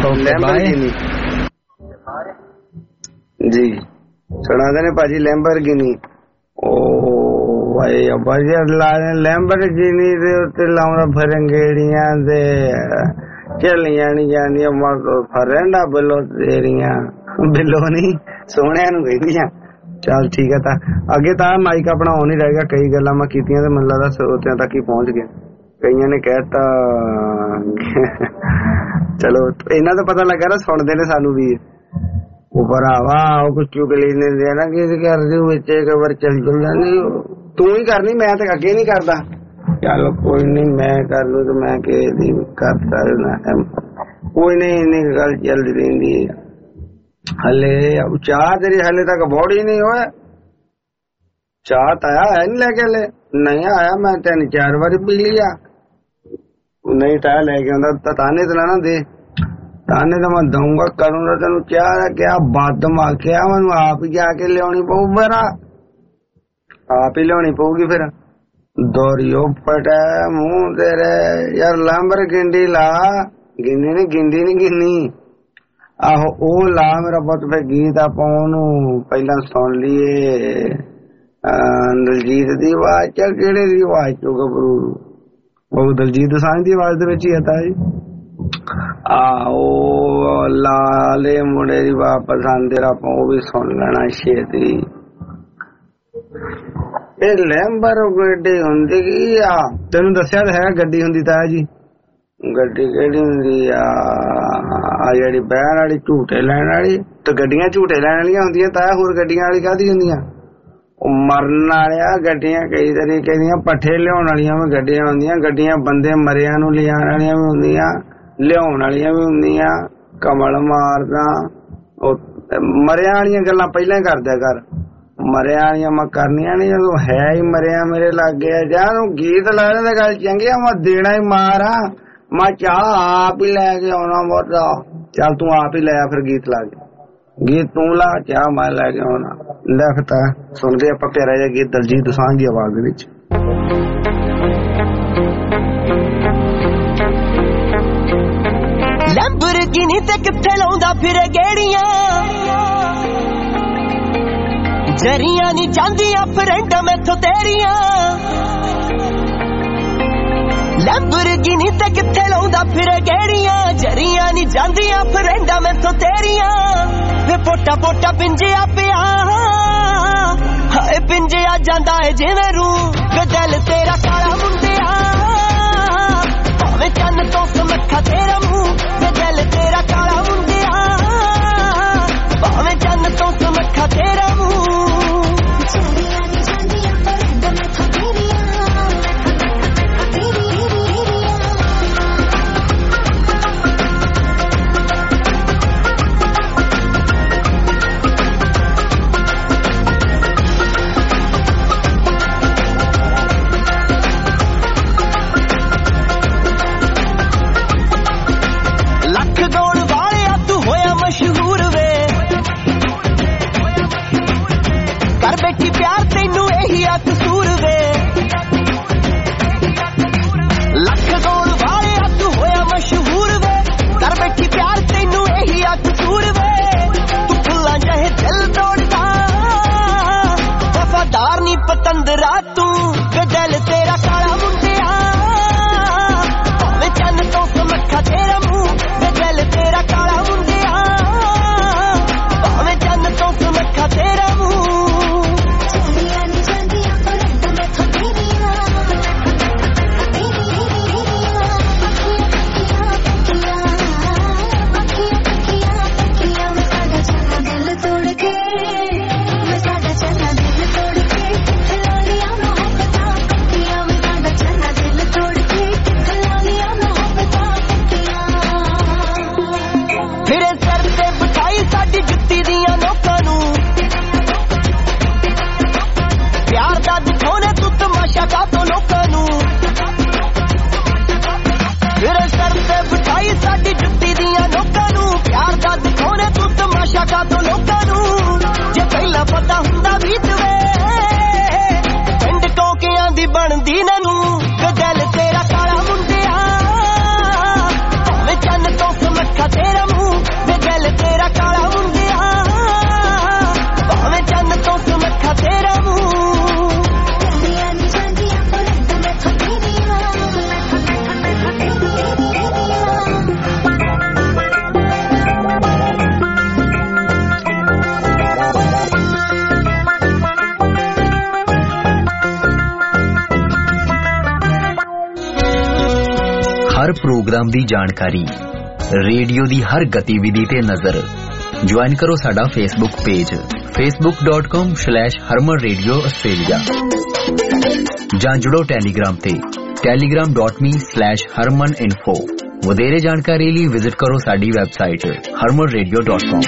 जी सुना देने भाजी लैंबरगिनी ओ भाई लैंबरगिनी दे उत्ते लाउणा फरंगेड़ियां दे चलियां नहीं जांदियां मर फरेंडा बिलो तेरियां बिलो नहीं सोहणियां नूं कहंदियां चल ठीक है ता अगे ता माइक अपना ऑन ही रह गया कई गल्लां मैं कीतियां ते मैनूं लगदा श्रोतियां तक ही पहुंच गए कईयां ने कहता चलो इन्हां दा पता लगा ना सुणदे ने सानू भी ਉਹ ਭਰਾਵਾ ਉਹ ਕੁਝ ਚੁਗ ਲੈਂਦੇ ਨੇ ਨਾ ਕਿ ਕਰਦੇ ਵਿੱਚ ਇੱਕ ਵਾਰ ਚੱਲ ਜਾਂਦੀ ਤੂੰ ਹੀ ਕਰਨੀ ਮੈਂ ਤੇ ਅੱਗੇ ਨਹੀਂ ਕਰਦਾ ਚੱਲ ਕੋਈ ਨਹੀਂ ਮੈਂ ਕਰ ਲੂ ਤੇ ਮੈਂ ਕਿ ਦੀ ਕਰਦਾ ਨਾ ਕੋਈ ਨਹੀਂ ਇੰਨੀ ਗੱਲ ਚੱਲਦੀ ਰਹਿੰਦੀ ਹਲੇ ਚਾਹ ਤੇਰੀ ਹਲੇ ਤੱਕ ਬੋੜੀ ਨਹੀਂ ਹੋਇਆ ਚਾਹ ਤਾਂ ਆਇਆ ਹੈ ਨਹੀਂ ਲੈ ਕੇ ਲੈ ਨਹੀਂ ਆਇਆ ਮੈਂ 3-4 ਵਾਰੀ ਪੀ ਲਿਆ नहीं ताया लेके आंदा ताने तो ना दे, ताने तो मैं दूंगा करूंगा तेन क्या बात क्या मैं आप ही जाके लियानी पऊ, मेरा आप ही लियानी पऊगी फिर। दौरियो पटा मुंह तेरे यार लंबर गिंडी ला, गिंदी नहीं गिनी आहो ओ ला मेरा बहुत फिर गीत आप पहला सुन लिए दलजीत दी आवाज च, केड़े दी आवाज चो गबरू, वो दलजीत दोसांझ दी आवाज दे विच ही आता जी। आओ लाले मुंडे दी वापस आंदे आप वो भी सुन लेना छेती। ਇਹ ਲੈਂਬਰ ਗੱਡੀ ਹੁੰਦੀ ਕੀ ਆ, ਤੈਨੂੰ ਦੱਸਿਆ ਤਾਂ ਹੈ ਗੱਡੀ ਹੁੰਦੀ ਤਾਇਆ ਜੀ। ਗੱਡੀ ਕਿਹੜੀ ਹੁੰਦੀ ਆ ਜਿਹੜੀ ਬਹਿਣ ਵਾਲੀ ਝੂਟੇ ਲੈਣ ਵਾਲੀ, ਤੇ ਗੱਡੀਆਂ ਝੂਟੇ ਲੈਣ ਵਾਲੀਆਂ ਹੁੰਦੀਆਂ ਤਾਇਆ, ਹੋਰ ਗੱਡੀਆਂ ਵਾਲੀ ਕਾਹਦੀ ਹੁੰਦੀਆਂ? ਉਹ ਮਰਨ ਵਾਲਿਆ ਗੱਡੀਆਂ ਕਈ ਤਰੀਕੇ ਦੀਆਂ, ਪੱਠੇ ਲਿਆਉਣ ਵਾਲੀਆਂ ਵੀ ਗੱਡੀਆਂ ਹੁੰਦੀਆਂ, ਗੱਡੀਆਂ ਬੰਦੇ ਮਰਿਆਂ ਨੂੰ ਲਿਆਉਣ ਵਾਲੀਆਂ ਵੀ ਹੁੰਦੀਆਂ, ਲਿਆਉਣ ਵਾਲੀਆਂ ਵੀ ਹੁੰਦੀਆਂ। ਕਮਲ ਮਾਰਦਾ ਉਹ ਮਰਿਆਂ ਵਾਲੀਆਂ ਗੱਲਾਂ ਪਹਿਲਾਂ ਹੀ ਕਰਦਿਆ ਕਰ, ਮਰਿਆਂ ਵਾਲੀਆਂ ਮੈਂ ਕਰਨੀਆਂ ਨੀ, ਜਦੋਂ ਹੈ ਹੀ ਮਰਿਆ ਮੇਰੇ ਲਾਗੇ ਜਾਂ ਨੂੰ ਗੀਤ ਲਾਣੇ ਤਾਂ ਗੱਲ ਚੰਗੀ ਆ, ਮੈਂ ਦੇਣਾ ਹੀ ਮਾਰ ਆ, ਮੈਂ ਚਾਹ ਆਪ ਹੀ ਲੈ ਕੇ ਆਉਣਾ ਮੋਟਾ। ਚੱਲ ਤੂੰ ਆਪ ਹੀ ਲੈ ਆ ਫਿਰ ਗੀਤ ਲਾ ਕੇ, ਗੀਤ ਤੂੰ ਲਾ, ਚਾਹ ਮੈਂ ਲੈ ਕੇ ਆਉਣਾ। ਲਿਖਤਾ ਸੁਣਦੇ ਆਪਾਂ ਪਿਆਰਾ ਜਿਹਾ ਗੀਤ ਦਲਜੀਤ ਦੋਸਾਂਝ ਦੀ ਆਵਾਜ਼ ਦੇ ਵਿੱਚ। ਲੈਂਬਰਗਿਨੀ ਤੇ ਕਿੱਥੇ ਲਾਉਂਦਾ ਫਿਰੇ ਗੇੜੀਆਂ, ਜਰੀਆਂ ਨੀ ਜਾਂਦੀਆਂ ਫਰੈਂਡ ਮੈਥੋਂ ਤੇਰੀਆਂ। ਲੈਂਬਰਗਿਨੀ ਤੇ ਕਿੱਥੇ ਲਾਉਂਦਾ ਫਿਰੇ ਗੇੜੀਆਂ, ਜਰੀਆਂ ਨੀ ਜਾਂਦੀਆਂ ਫਰੈਂਡ ਮੈਥੋਂ ਤੇਰੀਆਂ। ਵੇ ਪੋਟਾ ਪੋਟਾ ਪਿੰਜਿਆ ਪਿਆ, ਹਾਏ ਪਿੰਜਿਆ ਜਾਂਦਾ ਏ ਜਿਵੇਂ ਰੂ, ਵੇ ਦਿਲ ਤੇਰਾ ਕਾਲਾ ਮੁੰਡਿਆ, ਭਾਵੇਂ ਚੰਨ ਤੋਂ ਸਮੱਖਾ ਤੇਰਾ ਮੂੰਹ, ਵੇ ਦਿਲ ਤੇਰਾ ਕਾਲਾ ਮੁੰਡਿਆ, ਭਾਵੇਂ ਚੰਨ ਤੋਂ ਸਮੱਖਾ ਤੇਰਾ ਮੂੰਹ। ਪਤੰਦਰਾ ਤੂੰ ਵੇ ਦਿਲ ਤੇਰਾ ਕਾਲਾ ਮੁੰਡਿਆ, ਭਾਵੇਂ ਚੰਨ ਤੋਂ ਸਮੱਖਾ ਤੇਰਾ ਮੂੰਹ, ਵੇ ਦਿਲ ਤੇਰਾ ਕਾਲਾ ਮੁੰਡਿਆ, ਭਾਵੇਂ ਚੰਨ ਤੋਂ ਸਮੱਖਾ ਤੇਰਾ ਮੂੰਹ। ਜੇ ਪਹਿਲਾਂ ਪਤਾ ਹੁੰਦਾ ਵੀ ਤਵੇ ਪਿੰਡ ਕੋਕਿਆਂ ਦੀ ਬਣਦੀ ਨਾ ਨੂੰ, ਦਿਲ ਤੇਰਾ ਕਾਲਾ ਮੁੰਡਿਆ, ਭਾਵੇਂ ਚੰਨ ਤੋਂ ਸਮੱਖਾ ਤੇਰਾ ਮੂੰਹ, ਦਿਲ ਤੇਰਾ ਕਾਲਾ ਮੁੰਡਿਆ, ਭਾਵੇਂ ਚੰਨ ਤੋਂ ਸਮੱਖਾ ਤੇਰਾ ਮੂੰਹ। हर प्रोग्राम दी जानकारी, रेडियो दी हर गतिविधि ते नजर। ज्वाइन करो साडा फेसबुक पेज facebook.com/harmanradio Australia जां जुड़ो टेलीग्राम ते telegram.me/harmaninfo। वधेरे जानकारी लिए विजिट करो साडी वेबसाइट harmanradio.com।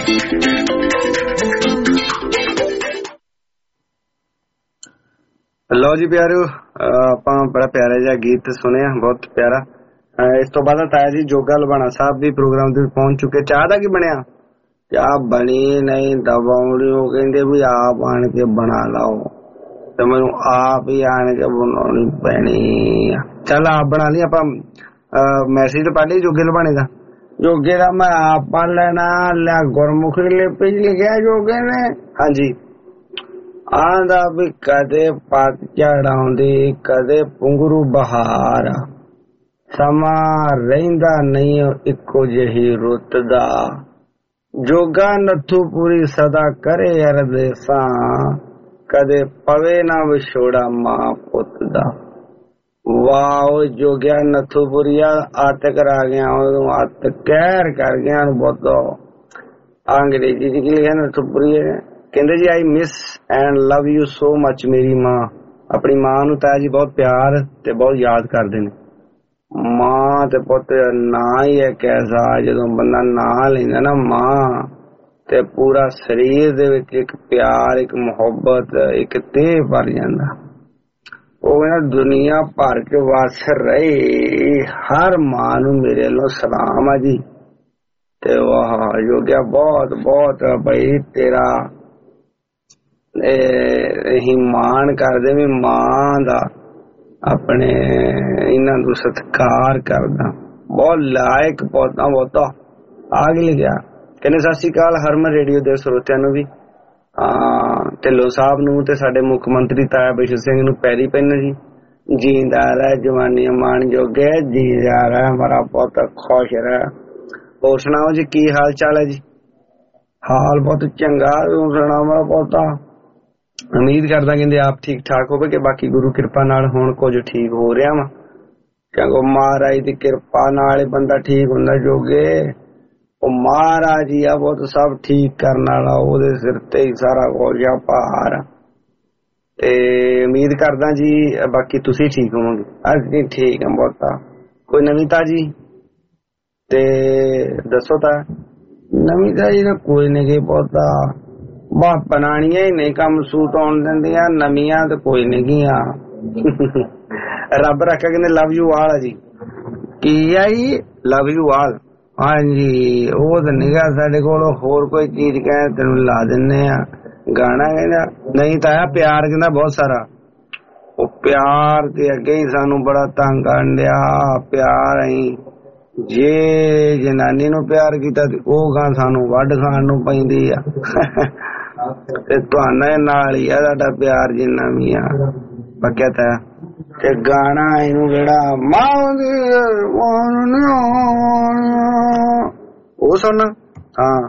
लो जी प्यारो, ਆਪਾਂ बड़ा प्यारा जिहा गीत सुनिया, बहुत प्यारा। ਇਸ ਤੋਂ ਬਾਅਦ ਤਾਇਆ ਜੀ ਜੋਗਾ ਲਵਾਣਾ ਸਾਹਿਬ ਵੀ ਪ੍ਰੋਗਰਾਮ ਤੇ ਪਹੁੰਚ ਚੁੱਕੇ। ਚਾਹ ਦਾ ਕੀ ਬਣਿਆ? ਚਾਹ ਬਣੀ ਨਹੀਂ, ਦਬਾਉਣੀ, ਉਹ ਕਹਿੰਦੇ ਵੀ ਆਪ ਆਣ ਕੇ ਬਣਾ ਲਾਓ ਤੇ ਮੈਨੂੰ ਆਪ ਹੀ ਆਣ ਕੇ ਬਣਾਉਣੀ ਪੈਣੀ। ਚੱਲ ਆਪ ਬਣਾ ਲਈ। ਆਪਾਂ ਮੈਸੇਜ ਪੜ੍ਹ ਲਈ ਜੋਗੇ ਲਵਾਣੇ ਦਾ। ਜੋਗੇ ਦਾ ਮੈਂ ਆਪ ਪੜ੍ਹ ਲੈਣਾ। ਲਿਆ ਗੁਰਮੁਖੀ ਲਿਪੀ ਲਿਖਿਆ ਜੋਗੇ ਨੇ। ਹਾਂਜੀ, ਆਂਦਾ ਵੀ ਕਦੇ ਪਤਝੜ ਆਉਂਦੀ ਕਦੇ ਪੁੰਗਰੂ ਬਹਾਰ, ਸਮਾਂ ਰਹਿੰਦਾ ਨਹੀਂ ਇੱਕੋ ਜਿਹੀ ਰੁੱਤ ਦਾ, ਜੋਗਾ ਨੱਥੂ ਪੂਰੀ ਸਦਾ ਕਰੇ ਅਰਦੇਸਾਂ, ਕਦੇ ਪਵੇ ਨਾ ਵਿਛੋੜਾ ਮਾਂ ਪੁੱਤ ਦਾ। ਵਾਹ ਜੋਗਿਆ ਨੱਥੂਪੁਰੀਆ ਅੱਤ ਕਰਾ ਗਿਆ, ਉਹਨੂੰ ਅੱਤ ਕਹਿਰ ਕਰ ਗਿਆ ਉਹਨੂੰ ਬਹੁਤ। ਅੰਗਰੇਜ਼ੀ ਚ ਕੀ ਲਿਖਿਆ ਨੱਥੂਪੁਰੀਏ? ਕਹਿੰਦੇ ਜੀ I miss and love you so much ਮੇਰੀ ਮਾਂ। ਆਪਣੀ ਮਾਂ ਨੂੰ ਤਾਇਆ ਜੀ ਬਹੁਤ ਪਿਆਰ ਤੇ ਬਹੁਤ ਯਾਦ ਕਰਦੇ ਨੇ। ਮਾਂ ਤੇ ਪੁੱਤ ਨਾਂ ਹੀ ਇੱਕ ਐਸਾ ਜਦੋਂ ਬੰਦਾ ਨਾਂ ਲੈਂਦਾ ਨਾ ਮਾਂ, ਤੇ ਪੂਰਾ ਸਰੀਰ ਦੇ ਵਿੱਚ ਇੱਕ ਪਿਆਰ, ਇੱਕ ਮੁਹੱਬਤ, ਇੱਕ ਤੇਹ ਭਰ ਜਾਂਦਾ। ਉਹ ਨਾ ਦੁਨੀਆ ਭਰ ਕੇ ਵਸ ਰਹੀ ਹਰ ਮਾਂ ਨੂੰ ਮੇਰੇ ਵੱਲੋਂ ਸਲਾਮ ਆ ਜੀ। ਤੇ ਵਾਹ ਜੋਗਿਆ ਬਹੁਤ ਬਹੁਤ ਬਈ ਤੇਰਾ ਅਸੀਂ ਮਾਣ ਕਰਦੇ ਵੀ ਮਾਂ ਦਾ ਆਪਣੇ ਇਹਨਾਂ ਨੂੰ ਸਤਿਕਾਰ ਕਰਦਾ। ਬਹੁਤ ਲਾਇਕ ਪੌਦਾ ਬਹੁਤਾ ਆ ਗਿਆ ਲਿਖਿਆ। ਕਹਿੰਦੇ ਸਤਿ ਸ਼੍ਰੀ ਅਕਾਲ ਹਰਮਨ ਰੇਡੀਓ ਦੇ ਸਰੋਤਿਆਂ ਨੂੰ ਵੀ, ਢਿੱਲੋਂ ਸਾਹਿਬ ਨੂੰ ਤੇ ਸਾਡੇ ਮੁੱਖ ਮੰਤਰੀ ਤਾਇਆ ਬਿਸ਼ਨ ਸਿੰਘ ਨੂੰ ਪੈਰੀ ਪੈਣ ਜੀ। ਜੀਂਦਾ ਰਹਿ ਜਵਾਨੀ ਮਾਣ ਜੋਗੇ, ਜੀ ਜਾ ਰਿਹਾ ਮੇਰਾ ਪੁੱਤ, ਖੁਸ਼ ਰਹਿ। ਹੋਰ ਸੁਣਾਓ ਜੀ, ਕੀ ਹਾਲ ਚਾਲ ਹੈ ਜੀ? ਹਾਲ ਬਹੁਤ ਚੰਗਾ। ਤੂੰ ਸੁਣਾ ਮੇਰਾ ਪੋਤਾ? ਉਮੀਦ ਕਰਦਾ ਕਹਿੰਦੇ ਆਪ ਠੀਕ ਠਾਕ ਹੋਵੇ ਕਿ ਬਾਕੀ ਗੁਰੂ ਕਿਰਪਾ ਨਾਲ ਹੁਣ ਕੁਝ ਠੀਕ ਹੋ ਰਿਹਾ ਵਾ। ਕਿਉਂਕਿ ਮਹਾਰਾਜ ਦੀ ਕਿਰਪਾ ਨਾਲ ਹੀ ਬੰਦਾ ਠੀਕ ਹੁੰਦਾ ਜੋਗੇ। ਉਹ ਮਹਾਰਾਜ ਹੀ ਆ ਬਹੁਤ ਸਭ ਠੀਕ ਕਰਨ ਵਾਲਾ, ਉਹਦੇ ਸਿਰ ਤੇ ਹੀ ਸਾਰਾ ਕੁਝ ਆ ਭਾਰ। ਤੇ ਉਮੀਦ ਕਰਦਾ ਜੀ ਬਾਕੀ ਤੁਸੀਂ ਠੀਕ ਹੋਵੋਗੇ। ਅਸੀਂ ਠੀਕ ਹਾਂ ਬਹੁਤਾ। ਕੋਈ ਨਵੀਂ ਤਾਜੀ ਤੇ ਦੱਸੋ ਤਾਂ। ਨਵੀਂ ਤਾਜੀ ਤਾਂ ਕੋਈ ਨਹੀਂ ਗਈ ਬਹੁਤਾ, ਬਹੁਤ ਬਣਾਣੀਆਂ ਹੀ ਨਹੀਂ ਕੰਮ ਸੂਟ ਆਉਣ ਦਿੰਦੀਆਂ, ਨਵੀਆਂ ਤੇ ਕੋਈ ਨਹੀਂ ਗੀਆਂ। ਰੱਬ ਰੱਖਿਆ ਕਹਿੰਦੇ ਲਵ ਯੂ ਆਲ ਆ ਜੀ। ਕੀ ਆ ਜੀ? Love you all. ਹਾਂਜੀ ਉਹ ਤਾਂ ਨਿਗਾ ਸਾਡੇ ਕੋਲ। ਹੋਰ ਕੋਈ ਚੀਜ਼ ਕਹੇ ਤੈਨੂੰ ਲਾ ਦਿੰਨੇ ਆ ਗਾਣਾ। ਕਹਿੰਦਾ ਨਹੀਂ ਤਾਇਆ ਪਿਆਰ ਕਹਿੰਦਾ ਬਹੁਤ ਸਾਰਾ। ਉਹ ਪਿਆਰ ਤੇ ਅੱਗੇ ਹੀ ਸਾਨੂੰ ਬੜਾ ਤੰਗ ਕਰਨ ਡਿਆ। ਪਿਆਰ ਅਸੀਂ ਜੇ ਜਨਾਨੀ ਨੂੰ ਪਿਆਰ ਕੀਤਾ ਤੇ ਉਹ ਗਾਂ ਸਾਨੂੰ ਵੱਢ ਖਾਣ ਨੂੰ ਪੈਂਦੀ ਆ। ਤੇ ਤੁਹਾਡੇ ਨਾਲ ਹੀ ਆ ਸਾਡਾ ਪਿਆਰ ਜਿੰਨਾ ਵੀ ਆ ਪੱਕਿਆ ਤਾਇਆ। ਤੇ ਗਾਣਾ ਇਹਨੂੰ ਜਿਹੜਾ ਉਹ ਸੁਣਨਾ। ਹਾਂ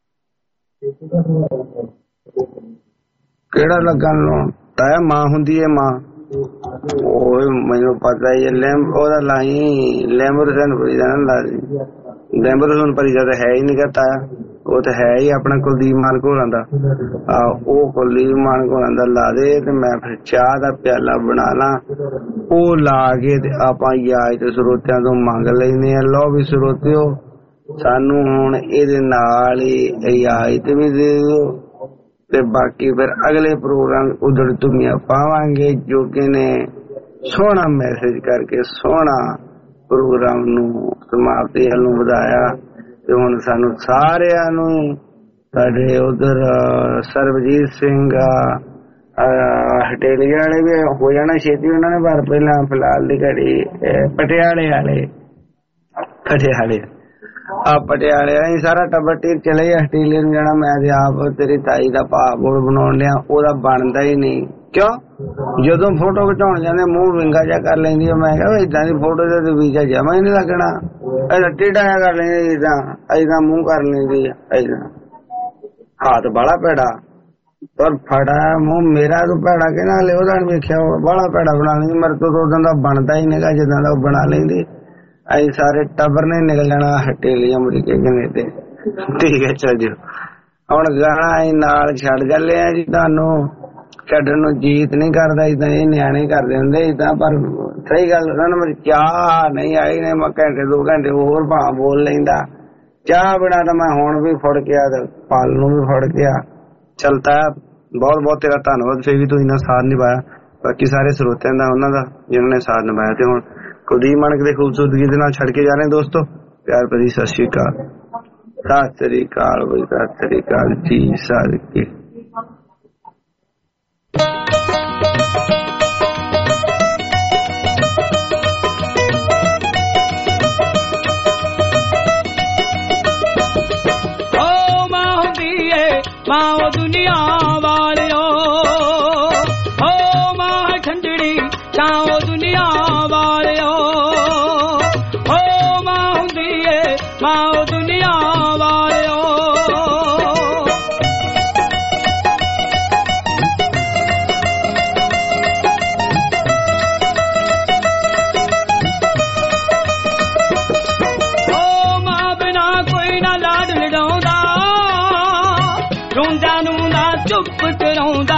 ਕਿਹੜਾ ਲੱਗਣ ਨੂੰ ਤਾਇਆ? ਮਾਂ ਹੁੰਦੀ ਹੈ ਮਾਂ। ਉਹ ਮੈਨੂੰ ਪਤਾ ਹੀ ਉਹਦਾ ਲਾਈ ਲੈਂਬਰਸਨਪੁਰੀ ਦਾ ਨਾ ਲਾ। ਲੈਂਬਰਸਨਪੁਰੀ ਦਾ ਤਾਂ ਹੈ ਹੀ ਨਹੀਂ ਤਾਇਆ, ਉਹ ਤਾਂ ਹੈ ਹੀ ਆਪਣਾ ਕੁਲਦੀਪ ਮਾਨਕ ਹੋਰਾਂ ਦਾ। ਉਹ ਕੁਲਦੀਪ ਮਾਨਕ ਹੋਰਾਂ ਦਾ ਲਾ ਦੇ ਤੇ ਮੈਂ ਫਿਰ ਚਾਹ ਦਾ ਪਿਆਲਾ ਬਣਾ ਲਾ। ਉਹ ਲਾ ਕੇ ਤੇ ਆਪਾਂ ਯਾਦ ਤੇ ਸਰੋਤਿਆਂ ਤੋਂ ਮੰਗ ਲੈਂਦੇ ਆ। ਲਓ ਵੀ ਸਰੋਤਿਓ ਸਾਨੂੰ ਹੁਣ ਇਹਦੇ ਨਾਲ ਹੀ ਇਜਾਜ਼ਤ ਵੀ ਦੇ ਦਿਓ ਤੇ ਬਾਕੀ ਫਿਰ ਅਗਲੇ ਪ੍ਰੋਗਰਾਮ ਉਧੜ ਧੁਮੀਆਂ ਪਾਵਾਂਗੇ। ਜੋਗੇ ਨੇ ਸੋਹਣਾ ਮੈਸੇਜ ਕਰਕੇ ਸੋਹਣਾ ਪ੍ਰੋਗਰਾਮ ਨੂੰ ਸਮਾਪਤੀ ਵੱਲ ਨੂੰ ਵਧਾਇਆ। ਤੇ ਹੁਣ ਸਾਨੂੰ ਸਾਰਿਆਂ ਨੂੰ ਸਾਡੇ ਉਧਰ ਸਰਬਜੀਤ ਸਿੰਘ ਹਟੇਲੀਆਂ ਵਾਲੇ ਵੀ ਹੋ ਜਾਣਾ ਛੇਤੀ ਉਹਨਾਂ ਨੇ, ਪਰ ਪਹਿਲਾਂ ਫਿਲਹਾਲ ਦੀ ਘੜੀ ਪਟਿਆਲੇ ਵਾਲੇ ਪਟਿਆਲੇ ਅਸੀਂ ਸਾਰਾ ਟੱਬਰ ਟੀਰ ਚਲੇ ਗਿਆ ਹਟੀਲੇ ਨੂੰ ਜਾਣਾ। ਮੈਂ ਤੇ ਆਪ ਤੇਰੀ ਤਾਈ ਦਾ ਭਾਅ ਬੋਲ ਬਣਾਉਣ ਡਿਆ, ਉਹਦਾ ਬਣਦਾ ਹੀ ਨਹੀਂ। ਕਿਉਂ? ਜਦੋਂ ਫੋਟੋ ਖਿਚਾਉਣ ਜਾਂਦੇ ਮੂੰਹ ਵਿੰਗਾ ਜਿਹਾ ਕਰ ਲੈਂਦੀ। ਮੈਂ ਕਿਹਾ ਏਦਾਂ ਦੀ ਫੋਟੋ ਤੇ ਵੀਜ਼ਾ ਜਮਾ ਹੀ ਨਹੀਂ ਲੱਗਣਾ। ਟੇਢਾ ਜਿਹਾ ਕਰ ਲੈਂਦੀ, ਏਦਾਂ ਮੂੰਹ ਕਰ ਲੈਂਦੀ, ਏਦਾਂ ਹੱਥ ਬਾਲਾ ਭੈੜਾ। ਪਰ ਫੜਾ ਮੂੰਹ ਮੇਰਾ ਤੂੰ ਭੈੜਾ ਕਹਿੰਦਾ ਹਲੇ ਉਹਦਾ ਨੀ ਵੇਖਿਆ, ਬਾਲਾ ਭੈੜਾ ਬਣਾ ਲੈਂਦੀ। ਮੇਰੇ ਤੋਂ ਉਦੋਂ ਦਾ ਬਣਦਾ ਹੀ ਨਹੀਂਗਾ ਜਿੱਦਾਂ ਦਾ ਉਹ ਬਣਾ ਲੈਂਦੀ। ਅਸੀਂ ਸਾਰੇ ਟੱਬਰ ਨੇ ਨਿਕਲ ਜਾਣਾ ਹਟੇਲੀਆਂ ਅਮਰੀਕੇ ਕਨੇ ਤੇ। ਠੀਕ ਹੈ ਚੱਲ ਜੀ। ਹੁਣ ਗਾਣਾ ਅਸੀਂ ਨਾਲ ਛੱਡ ਚੱਲੇ ਆ ਜੀ। ਤੁਹਾਨੂੰ ਛੱਡਣ ਨੂੰ ਜੀਤ ਨਹੀਂ ਕਰਦਾ, ਏਦਾਂ ਇਹ ਨਿਆਣੇ ਕਰਦੇ ਹੁੰਦੇ ਏਦਾਂ। ਪਰ ਸਹੀ ਗੱਲ ਉਹਨਾਂ ਨੂੰ ਮੇਰੀ ਚਾਹ ਨਹੀਂ ਆਈ ਨੇ, ਮੈਂ ਘੰਟੇ 2 ਘੰਟੇ ਹੋਰ ਭਾਂ ਬੋਲ ਲੈਂਦਾ। ਚਾਹ ਬਿਨਾਂ ਤਾਂ ਮੈਂ ਹੁਣ ਵੀ ਫੜ ਕੇ ਆ ਤੇ ਪਲ ਨੂੰ ਵੀ ਫੜ ਕੇ ਆ। ਚਲਤਾ ਬਹੁਤ ਬਹੁਤ ਤੇਰਾ ਧੰਨਵਾਦ, ਫਿਰ ਵੀ ਤੂੰ ਇੰਨਾ ਸਾਥ ਨਿਭਾਇਆ। ਬਾਕੀ ਸਾਰੇ ਸਰੋਤਿਆਂ ਦਾ ਉਹਨਾਂ ਦਾ ਜਿਨ੍ਹਾਂ ਨੇ ਸਾਥ ਨਿਭਾਇਆ। ਤੇ ਹੁਣ ਕੁਲਦੀਪ ਮਾਨਕ ਦੇ ਖੂਬਸੂਰਤੀ ਦੇ ਨਾਲ ਛੱਡ ਕੇ ਜਾ ਰਹੇ ਦੋਸਤੋ। ਪਿਆਰ ਭਰੀ ਸਤਿ ਸ਼੍ਰੀ ਅਕਾਲ। ਸਤਿ ਸ੍ਰੀ ਅਕਾਲ ਬਈ, ਸਤਿ ਸ੍ਰੀ ਅਕਾਲ ਜੀ ਸਾਰੇ ਕੇ। माओ दुनिया वालियो ओ मां ठंडड़ी चाओ दुनिया वालियो ओ मां हुंदी ए माओ दुनिया वालियो ओ मां बिना कोई ना लाड लड़ाउंदा रोंदा नू ना चुप कराउंदा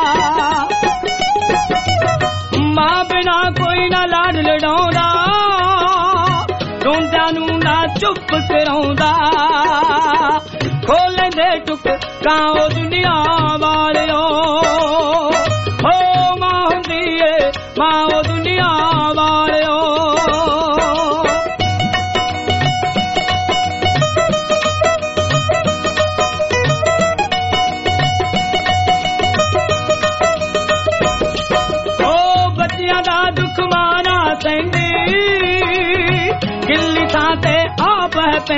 मां बिना कोई ना लाड लड़ाउंदा रोंदा नू ना चुप कराउंदा खोल दे टुक गाओ दुनिया वालियो हो मां हुंदी ए मां दुनिया वालियो दुख माना सैंदी गिल्ली थां ते आप है